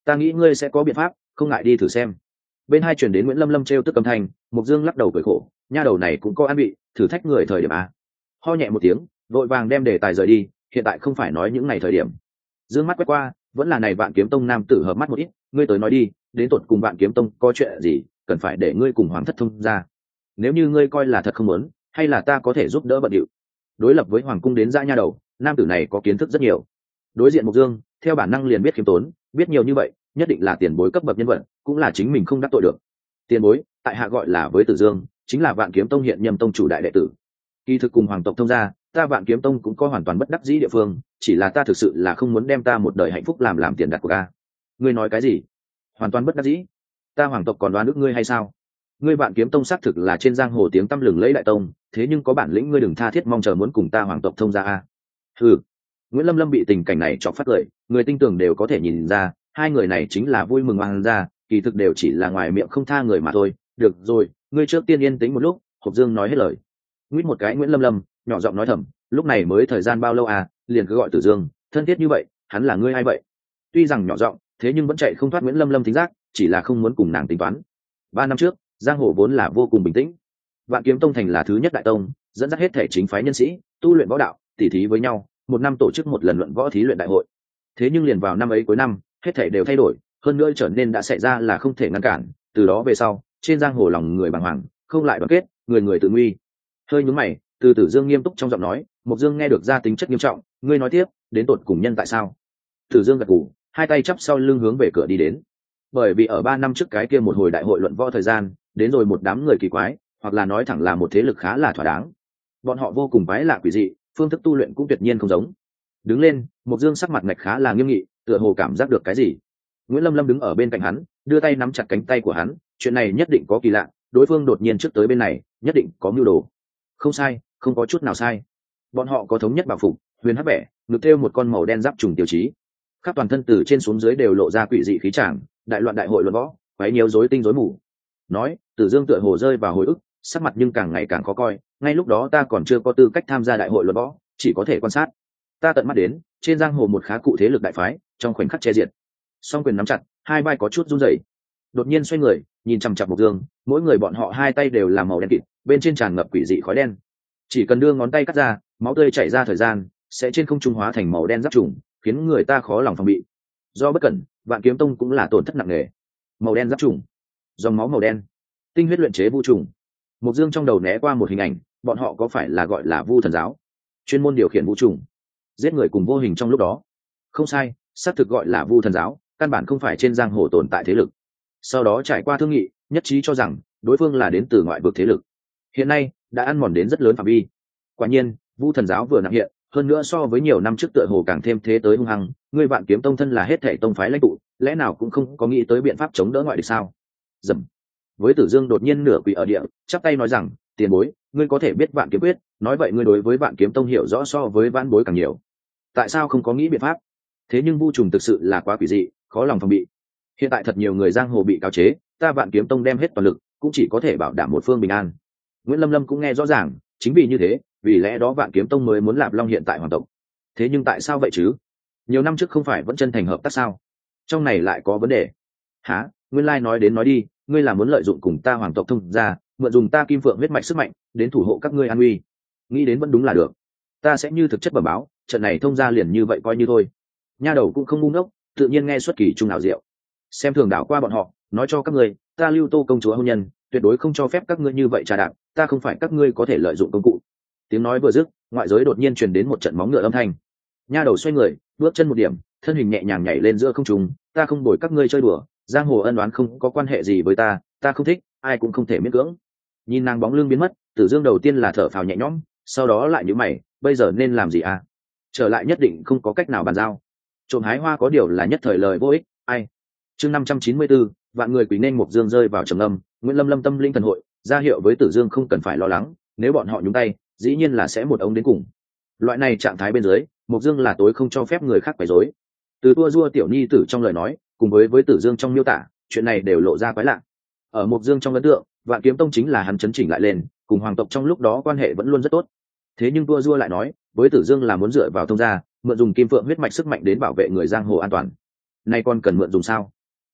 ta nghĩ ngươi sẽ có biện pháp, không ngại đi thử xem. Bên hai chuyển đến Nguyễn Lâm Lâm trêu tức âm thanh, Mục Dương lắc đầu cười khổ, nha đầu này cũng có an bị, thử thách người thời điểm à. Ho nhẹ một tiếng, vội vàng đem đề tài rời đi, hiện tại không phải nói những ngày thời điểm. Dương mắt quét qua, vẫn là này Vạn Kiếm Tông nam tử hợp mắt một ít, ngươi tới nói đi, đến tột cùng Vạn Kiếm Tông có chuyện gì, cần phải để ngươi cùng Hoàng thất thông ra. Nếu như ngươi coi là thật không muốn, hay là ta có thể giúp đỡ bận điệu. Đối lập với Hoàng cung đến dã nha đầu, nam tử này có kiến thức rất nhiều. Đối diện Mục Dương, theo bản năng liền biết khiêm tốn, biết nhiều như vậy, nhất định là tiền bối cấp bậc nhân vật, cũng là chính mình không đắc tội được. Tiền bối, tại hạ gọi là với Tử Dương, chính là Vạn Kiếm Tông hiện nhâm tông chủ đại đệ tử. Kỳ thực cùng hoàng tộc thông gia, ta Vạn Kiếm Tông cũng có hoàn toàn bất đắc dĩ địa phương, chỉ là ta thực sự là không muốn đem ta một đời hạnh phúc làm làm tiền đặt của ta. Ngươi nói cái gì? Hoàn toàn bất đắc dĩ? Ta hoàng tộc còn đoán nước ngươi hay sao? Ngươi Vạn Kiếm Tông xác thực là trên giang hồ tiếng tăm lừng lẫy đại tông, thế nhưng có bản lĩnh ngươi đừng tha thiết mong chờ muốn cùng ta hoàng tộc thông gia a. Ừ. Nguyễn Lâm Lâm bị tình cảnh này chọc phát cười, người tinh tường đều có thể nhìn ra, hai người này chính là vui mừng hoàng gia, kỳ thực đều chỉ là ngoài miệng không tha người mà thôi. Được rồi, ngươi trước tiên yên tĩnh một lúc. Hộc Dương nói hết lời. Nguyết một cái Nguyễn Lâm Lâm, nhỏ giọng nói thầm, lúc này mới thời gian bao lâu à, liền cứ gọi Tử Dương, thân thiết như vậy, hắn là ngươi hay vậy? Tuy rằng nhỏ giọng, thế nhưng vẫn chạy không thoát Nguyễn Lâm Lâm thính giác, chỉ là không muốn cùng nàng tính toán. Ba năm trước, giang hồ vốn là vô cùng bình tĩnh. Vạn Kiếm Tông thành là thứ nhất đại tông, dẫn dắt hết thể chính phái nhân sĩ, tu luyện võ đạo, tỉ thí với nhau, một năm tổ chức một lần luận võ thí luyện đại hội. Thế nhưng liền vào năm ấy cuối năm, hết thể đều thay đổi, hơn nữa trở nên đã xảy ra là không thể ngăn cản, từ đó về sau, trên giang hồ lòng người bàng hoàng, không lại đoàn kết, người người tự nguy. Hơi nhướng mày, từ Tử Dương nghiêm túc trong giọng nói, Mục Dương nghe được ra tính chất nghiêm trọng, ngươi nói tiếp, đến tột cùng nhân tại sao? Tử Dương gật gù, hai tay chắp sau lưng hướng về cửa đi đến. Bởi vì ở ba năm trước cái kia một hồi đại hội luận võ thời gian, đến rồi một đám người kỳ quái, hoặc là nói thẳng là một thế lực khá là thỏa đáng. Bọn họ vô cùng quái lạ quỷ dị, phương thức tu luyện cũng tuyệt nhiên không giống. Đứng lên, Mục Dương sắc mặt ngạch khá là nghiêm nghị, tựa hồ cảm giác được cái gì. Nguyễn Lâm Lâm đứng ở bên cạnh hắn, đưa tay nắm chặt cánh tay của hắn, chuyện này nhất định có kỳ lạ, đối phương đột nhiên trước tới bên này, nhất định có mưu đồ. Không sai, không có chút nào sai. Bọn họ có thống nhất bảo phục, huyền hắc bẻ, ngực thêu một con màu đen giáp trùng tiêu chí. Khắp toàn thân từ trên xuống dưới đều lộ ra quỷ dị khí tràng, đại loạn đại hội luận võ, quấy nhiều rối tinh rối mù. Nói, Tử Dương tựa hồ rơi vào hồi ức, sắc mặt nhưng càng ngày càng khó coi, ngay lúc đó ta còn chưa có tư cách tham gia đại hội luận võ, chỉ có thể quan sát. Ta tận mắt đến, trên giang hồ một khá cụ thế lực đại phái, trong khoảnh khắc che diệt. Song quyền nắm chặt, hai vai có chút run rẩy. Đột nhiên xoay người, nhìn chằm chằm Mục Dương, mỗi người bọn họ hai tay đều là màu đen kịt, bên trên tràn ngập quỷ dị khói đen. Chỉ cần đưa ngón tay cắt ra, máu tươi chảy ra thời gian, sẽ trên không trung hóa thành màu đen giáp trùng, khiến người ta khó lòng phòng bị. Do bất cẩn, Vạn Kiếm Tông cũng là tổn thất nặng nề. Màu đen giáp trùng, dòng máu màu đen, tinh huyết luyện chế vu trùng. Mục Dương trong đầu né qua một hình ảnh, bọn họ có phải là gọi là Vu Thần giáo, chuyên môn điều khiển vũ trùng, giết người cùng vô hình trong lúc đó. Không sai, xác thực gọi là Vu Thần giáo, căn bản không phải trên giang hồ tồn tại thế lực. Sau đó trải qua thương nghị, nhất trí cho rằng đối phương là đến từ ngoại vực thế lực, hiện nay đã ăn mòn đến rất lớn phạm vi. Quả nhiên, Vu Thần giáo vừa nặng hiện, hơn nữa so với nhiều năm trước tựa hồ càng thêm thế tới hung hăng. Ngươi Vạn Kiếm Tông thân là hết thảy tông phái lãnh tụ, lẽ nào cũng không có nghĩ tới biện pháp chống đỡ ngoại địch sao? Dầm. Với Tử Dương đột nhiên nửa quỳ ở địa, chắp tay nói rằng, tiền bối, ngươi có thể biết Vạn Kiếm quyết, nói vậy ngươi đối với Vạn Kiếm Tông hiểu rõ so với vãn bối càng nhiều. Tại sao không có nghĩ biện pháp? Thế nhưng vu trùng thực sự là quá quỷ dị, khó lòng phòng bị. Hiện tại thật nhiều người giang hồ bị cáo chế, ta Vạn Kiếm Tông đem hết toàn lực, cũng chỉ có thể bảo đảm một phương bình an. Nguyễn Lâm Lâm cũng nghe rõ ràng, chính vì như thế, vì lẽ đó Vạn Kiếm Tông mới muốn Lạp Long hiện tại hoàng tộc. Thế nhưng tại sao vậy chứ? Nhiều năm trước không phải vẫn chân thành hợp tác sao? Trong này lại có vấn đề. Hả? Nguyên lai nói đến nói đi, ngươi là muốn lợi dụng cùng ta hoàng tộc thông ra, mượn dùng ta Kim Phượng huyết mạch sức mạnh, đến thủ hộ các ngươi an uy. Nghĩ đến vẫn đúng là được. Ta sẽ như thực chất bẩm báo, trận này thông ra liền như vậy coi như thôi. Nha đầu cũng không ngu ngốc, tự nhiên nghe xuất kỳ trung nào diệu. Xem thường đảo qua bọn họ, nói cho các ngươi, ta Lưu Tô công chúa hôn nhân, tuyệt đối không cho phép các ngươi như vậy trà đạp, ta không phải các ngươi có thể lợi dụng công cụ. Tiếng nói vừa dứt, ngoại giới đột nhiên truyền đến một trận móng ngựa âm thanh. Nha đầu xoay người, bước chân một điểm, thân hình nhẹ nhàng nhảy lên giữa không trung. Ta không bồi các ngươi chơi đùa, giang hồ ân oán không có quan hệ gì với ta, ta không thích, ai cũng không thể miễn cưỡng. Nhìn nàng bóng lưng biến mất, Tử Dương đầu tiên là thở phào nhẹ nhõm, sau đó lại nhíu mày, bây giờ nên làm gì à? Trở lại nhất định không có cách nào bàn giao. Trộm hái hoa có điều là nhất thời lời vô ích, ai. Chương năm trăm chín mươi bốn, vạn người quý nên Mục Dương rơi vào trầm âm, Nguyễn Lâm Lâm tâm linh thần hội, ra hiệu với Tử Dương không cần phải lo lắng, nếu bọn họ nhúng tay, dĩ nhiên là sẽ một ống đến cùng. Loại này trạng thái bên dưới, Mục Dương là tối không cho phép người khác quấy rối. Từ tua dua tiểu nhi tử trong lời nói, cùng với với Tử Dương trong miêu tả, chuyện này đều lộ ra quái lạ. Ở Mục Dương trong ấn tượng, Vạn Kiếm Tông chính là hắn chấn chỉnh lại lên, cùng hoàng tộc trong lúc đó quan hệ vẫn luôn rất tốt. Thế nhưng tua dua lại nói, với Tử Dương là muốn dựa vào thông gia, mượn dùng Kim Phượng huyết mạch sức mạnh đến bảo vệ người giang hồ an toàn. Nay còn cần mượn dùng sao?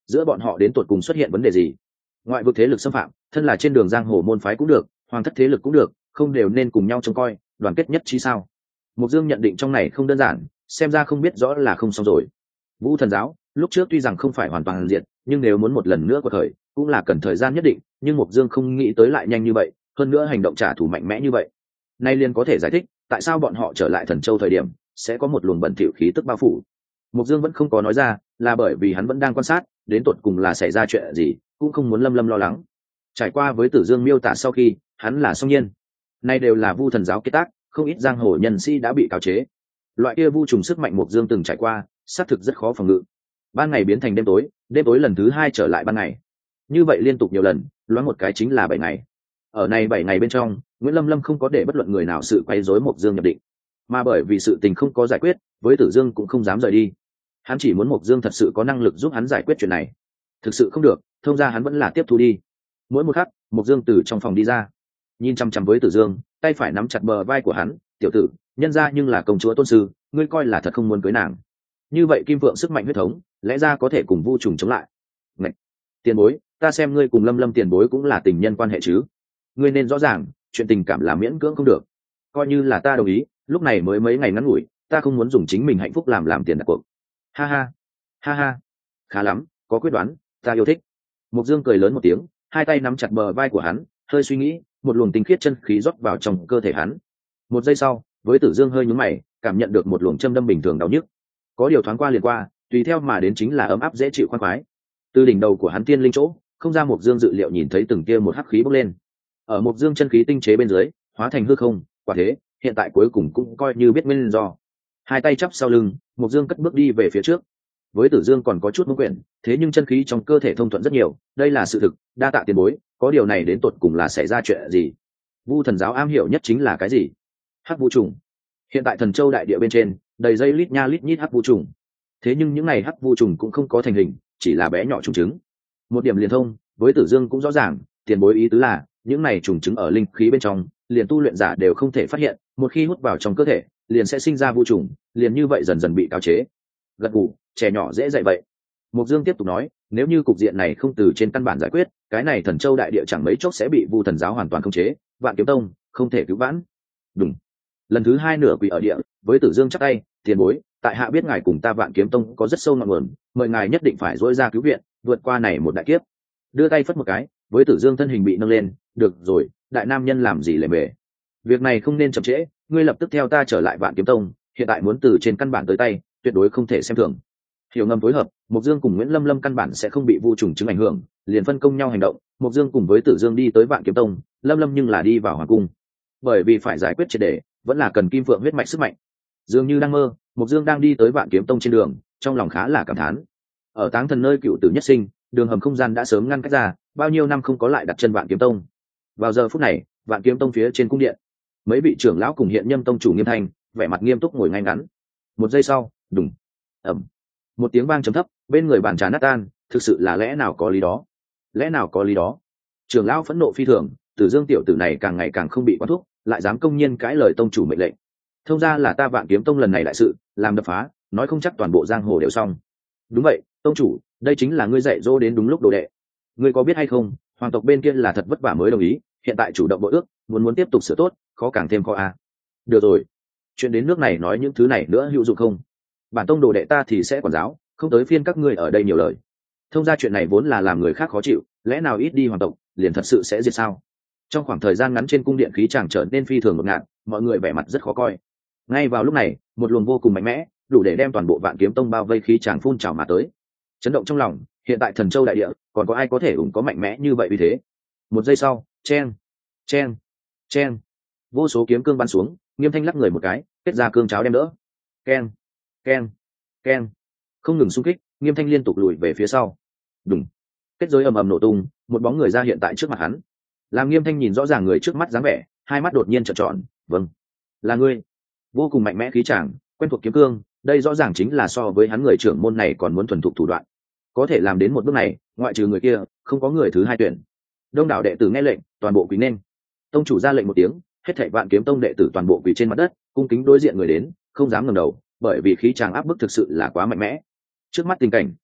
giữa bọn họ đến tột cùng xuất hiện vấn đề gì? Ngoại vực thế lực xâm phạm, thân là trên đường giang hồ môn phái cũng được, hoàng thất thế lực cũng được, không đều nên cùng nhau trông coi, đoàn kết nhất trí sao? Mục Dương nhận định trong này không đơn giản, xem ra không biết rõ là không xong rồi. Vũ Thần giáo lúc trước tuy rằng không phải hoàn toàn diệt, nhưng nếu muốn một lần nữa quật khởi cũng là cần thời gian nhất định, nhưng Mục Dương không nghĩ tới lại nhanh như vậy, hơn nữa hành động trả thù mạnh mẽ như vậy. Nay liền có thể giải thích tại sao bọn họ trở lại Thần Châu thời điểm sẽ có một luồng bẩn thỉu khí tức bao phủ. Mục Dương vẫn không có nói ra, là bởi vì hắn vẫn đang quan sát, đến tột cùng là xảy ra chuyện gì, cũng không muốn Lâm Lâm lo lắng. Trải qua với Tử Dương miêu tả sau khi, hắn là song nhiên. Nay đều là Vu Thần giáo kết tác, không ít giang hồ nhân sĩ đã bị cáo chế. Loại kia vu trùng sức mạnh Mục Dương từng trải qua, xác thực rất khó phòng ngự. Ban ngày biến thành đêm tối, đêm tối lần thứ hai trở lại ban ngày. Như vậy liên tục nhiều lần, loáng một cái chính là bảy ngày. Ở này bảy ngày bên trong, Nguyễn Lâm Lâm không có để bất luận người nào sự quấy rối Mục Dương nhập định, mà bởi vì sự tình không có giải quyết, với Tử Dương cũng không dám rời đi. Hắn chỉ muốn Mục Dương thật sự có năng lực giúp hắn giải quyết chuyện này. Thực sự không được, thông ra hắn vẫn là tiếp thu đi. Mỗi một khắc, Mục Dương từ trong phòng đi ra, nhìn chăm chăm với Tử Dương, tay phải nắm chặt bờ vai của hắn, "Tiểu tử, nhân ra nhưng là công chúa tôn sư, ngươi coi là thật không muốn cưới nàng. Như vậy Kim Vượng sức mạnh huyết thống, lẽ ra có thể cùng Vu trùng chống lại." "Ngạch, tiền bối, ta xem ngươi cùng Lâm Lâm tiền bối cũng là tình nhân quan hệ chứ. Ngươi nên rõ ràng, chuyện tình cảm là miễn cưỡng không được. Coi như là ta đồng ý, lúc này mới mấy ngày ngắn ngủi, ta không muốn dùng chính mình hạnh phúc làm làm tiền đặt cuộc." "Ha ha, ha ha, khá lắm, có quyết đoán, ta yêu thích." Mục Dương cười lớn một tiếng, hai tay nắm chặt bờ vai của hắn, hơi suy nghĩ, một luồng tinh khiết chân khí rót vào trong cơ thể hắn. Một giây sau, với Tử Dương hơi nhướng mày, cảm nhận được một luồng châm đâm bình thường đau nhức. Có điều thoáng qua liền qua, tùy theo mà đến chính là ấm áp dễ chịu khoan khoái. Từ đỉnh đầu của hắn tiên linh chỗ, không ra Mục Dương dự liệu nhìn thấy từng tia một hắc khí bốc lên. Ở Mục Dương chân khí tinh chế bên dưới, hóa thành hư không, quả thế, hiện tại cuối cùng cũng coi như biết nguyên do. Hai tay chắp sau lưng, Mục Dương cất bước đi về phía trước. Với Tử Dương còn có chút mông quyển, thế nhưng chân khí trong cơ thể thông thuận rất nhiều, đây là sự thực, đa tạ tiền bối, có điều này đến tột cùng là xảy ra chuyện gì? Vu Thần giáo am hiểu nhất chính là cái gì? Hắc vu trùng. Hiện tại Thần Châu đại địa bên trên, đầy dây lít nha lít nhít hắc vu trùng. Thế nhưng những này hắc vu trùng cũng không có thành hình, chỉ là bé nhỏ trùng trứng. Một điểm liền thông, với Tử Dương cũng rõ ràng, tiền bối ý tứ là, những này trùng trứng ở linh khí bên trong, liền tu luyện giả đều không thể phát hiện, một khi hút vào trong cơ thể, liền sẽ sinh ra vu trùng, liền như vậy dần dần bị cáo chế. Gật gù, trẻ nhỏ dễ dạy vậy. Mục Dương tiếp tục nói, nếu như cục diện này không từ trên căn bản giải quyết, cái này Thần Châu đại địa chẳng mấy chốc sẽ bị Vu Thần giáo hoàn toàn khống chế, Vạn Kiếm Tông không thể cứu vãn. Đúng. Lần thứ hai nửa quỷ ở địa, với Tử Dương chắp tay, tiền bối, tại hạ biết ngài cùng ta Vạn Kiếm Tông có rất sâu ngọn nguồn, mời ngài nhất định phải dỗi ra cứu viện, vượt qua này một đại kiếp. Đưa tay phất một cái, với Tử Dương thân hình bị nâng lên, được rồi, đại nam nhân làm gì lề mề. Việc này không nên chậm trễ, ngươi lập tức theo ta trở lại Vạn Kiếm Tông, hiện tại muốn từ trên căn bản tới tay, tuyệt đối không thể xem thường. Hiểu ngầm phối hợp, Mục Dương cùng Nguyễn Lâm Lâm căn bản sẽ không bị vu trùng chứng ảnh hưởng, liền phân công nhau hành động. Mục Dương cùng với Tử Dương đi tới Vạn Kiếm Tông, Lâm Lâm nhưng là đi vào hoàng cung. Bởi vì phải giải quyết triệt để, vẫn là cần kim phượng huyết mạch sức mạnh. Dường như đang mơ, Mục Dương đang đi tới Vạn Kiếm Tông trên đường, trong lòng khá là cảm thán. Ở Táng Thần nơi cựu tử nhất sinh, đường hầm không gian đã sớm ngăn cách ra, bao nhiêu năm không có lại đặt chân Vạn Kiếm Tông. Vào giờ phút này, Vạn Kiếm Tông phía trên cung điện, mấy vị trưởng lão cùng hiện nhâm tông chủ Nghiêm Thanh, vẻ mặt nghiêm túc ngồi ngay ngắn. Một giây sau, đùng, ầm, một tiếng vang trầm thấp, bên người bàn trà nát tan, thực sự là lẽ nào có lý đó, lẽ nào có lý đó. Trưởng lão phẫn nộ phi thường, Tử Dương tiểu tử này càng ngày càng không bị quán thúc, lại dám công nhiên cãi lời tông chủ mệnh lệnh. Thông ra là ta Vạn Kiếm Tông lần này đại sự, làm đập phá, nói không chắc toàn bộ giang hồ đều xong. Đúng vậy, tông chủ, đây chính là ngươi dạy dỗ đến đúng lúc đồ đệ. Ngươi có biết hay không, hoàng tộc bên kia là thật vất vả mới đồng ý, hiện tại chủ động bội ước, muốn muốn tiếp tục sửa tốt, khó càng thêm khó a. Được rồi, chuyện đến nước này nói những thứ này nữa hữu dụng không? Bản tông đồ đệ ta thì sẽ quản giáo, không tới phiên các ngươi ở đây nhiều lời. Thông ra chuyện này vốn là làm người khác khó chịu, lẽ nào ít đi hoàng tộc liền thật sự sẽ diệt sao? Trong khoảng thời gian ngắn trên cung điện khí tràng trở nên phi thường ngột ngạt, mọi người vẻ mặt rất khó coi. Ngay vào lúc này, một luồng vô cùng mạnh mẽ, đủ để đem toàn bộ Vạn Kiếm Tông bao vây khí tràng phun trào mà tới. Chấn động trong lòng, hiện tại Thần Châu đại địa, còn có ai có thể ủng có mạnh mẽ như vậy vì thế? Một giây sau, chen, chen, chen, vô số kiếm cương bắn xuống, Nghiêm Thanh lắc người một cái, kết ra cương cháo đem đỡ. Keng, keng, keng, không ngừng xung kích, Nghiêm Thanh liên tục lùi về phía sau. Đùng, kết giới ầm ầm nổ tung, một bóng người ra hiện tại trước mặt hắn. Làm Nghiêm Thanh nhìn rõ ràng người trước mắt dáng vẻ, hai mắt đột nhiên trợn tròn, vâng, là ngươi. Vô cùng mạnh mẽ khí tràng, quen thuộc kiếm cương, đây rõ ràng chính là so với hắn người trưởng môn này còn muốn thuần thục thủ đoạn. Có thể làm đến một bước này, ngoại trừ người kia, không có người thứ hai tuyển. Đông đảo đệ tử nghe lệnh, toàn bộ quỳ nên. Tông chủ ra lệnh một tiếng, hết thảy Vạn Kiếm Tông đệ tử toàn bộ quỳ trên mặt đất, cung kính đối diện người đến, không dám ngẩng đầu, bởi vì khí tràng áp bức thực sự là quá mạnh mẽ. Trước mắt tình cảnh,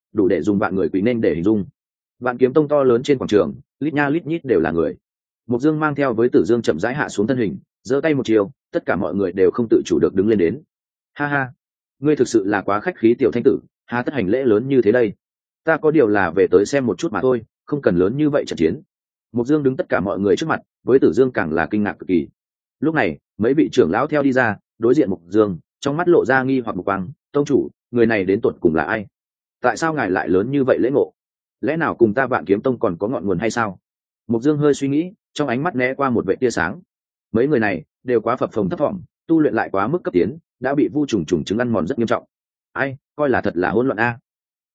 đủ để dùng vạn người quỳ nên để hình dung. Vạn Kiếm Tông to lớn trên quảng trường, lít nha lít nhít đều là người. Mục Dương mang theo với Tử Dương chậm rãi hạ xuống thân hình, giơ tay một chiều, tất cả mọi người đều không tự chủ được đứng lên đến. Ha ha, ngươi thực sự là quá khách khí tiểu thanh tử, hà tất hành lễ lớn như thế đây. Ta có điều là về tới xem một chút mà thôi, không cần lớn như vậy trận chiến. Mục Dương đứng tất cả mọi người trước mặt, với Tử Dương càng là kinh ngạc cực kỳ. Lúc này, mấy vị trưởng lão theo đi ra, đối diện Mục Dương, trong mắt lộ ra nghi hoặc mục quang, tông chủ, người này đến tuột cùng là ai? Tại sao ngài lại lớn như vậy lễ ngộ? Lẽ nào cùng ta Vạn Kiếm Tông còn có ngọn nguồn hay sao? Mục Dương hơi suy nghĩ, trong ánh mắt né qua một vệ tia sáng. Mấy người này đều quá phập phồng thấp thỏm, tu luyện lại quá mức cấp tiến, đã bị vu trùng trùng chứng ăn mòn rất nghiêm trọng. Ai, coi là thật là hỗn loạn a.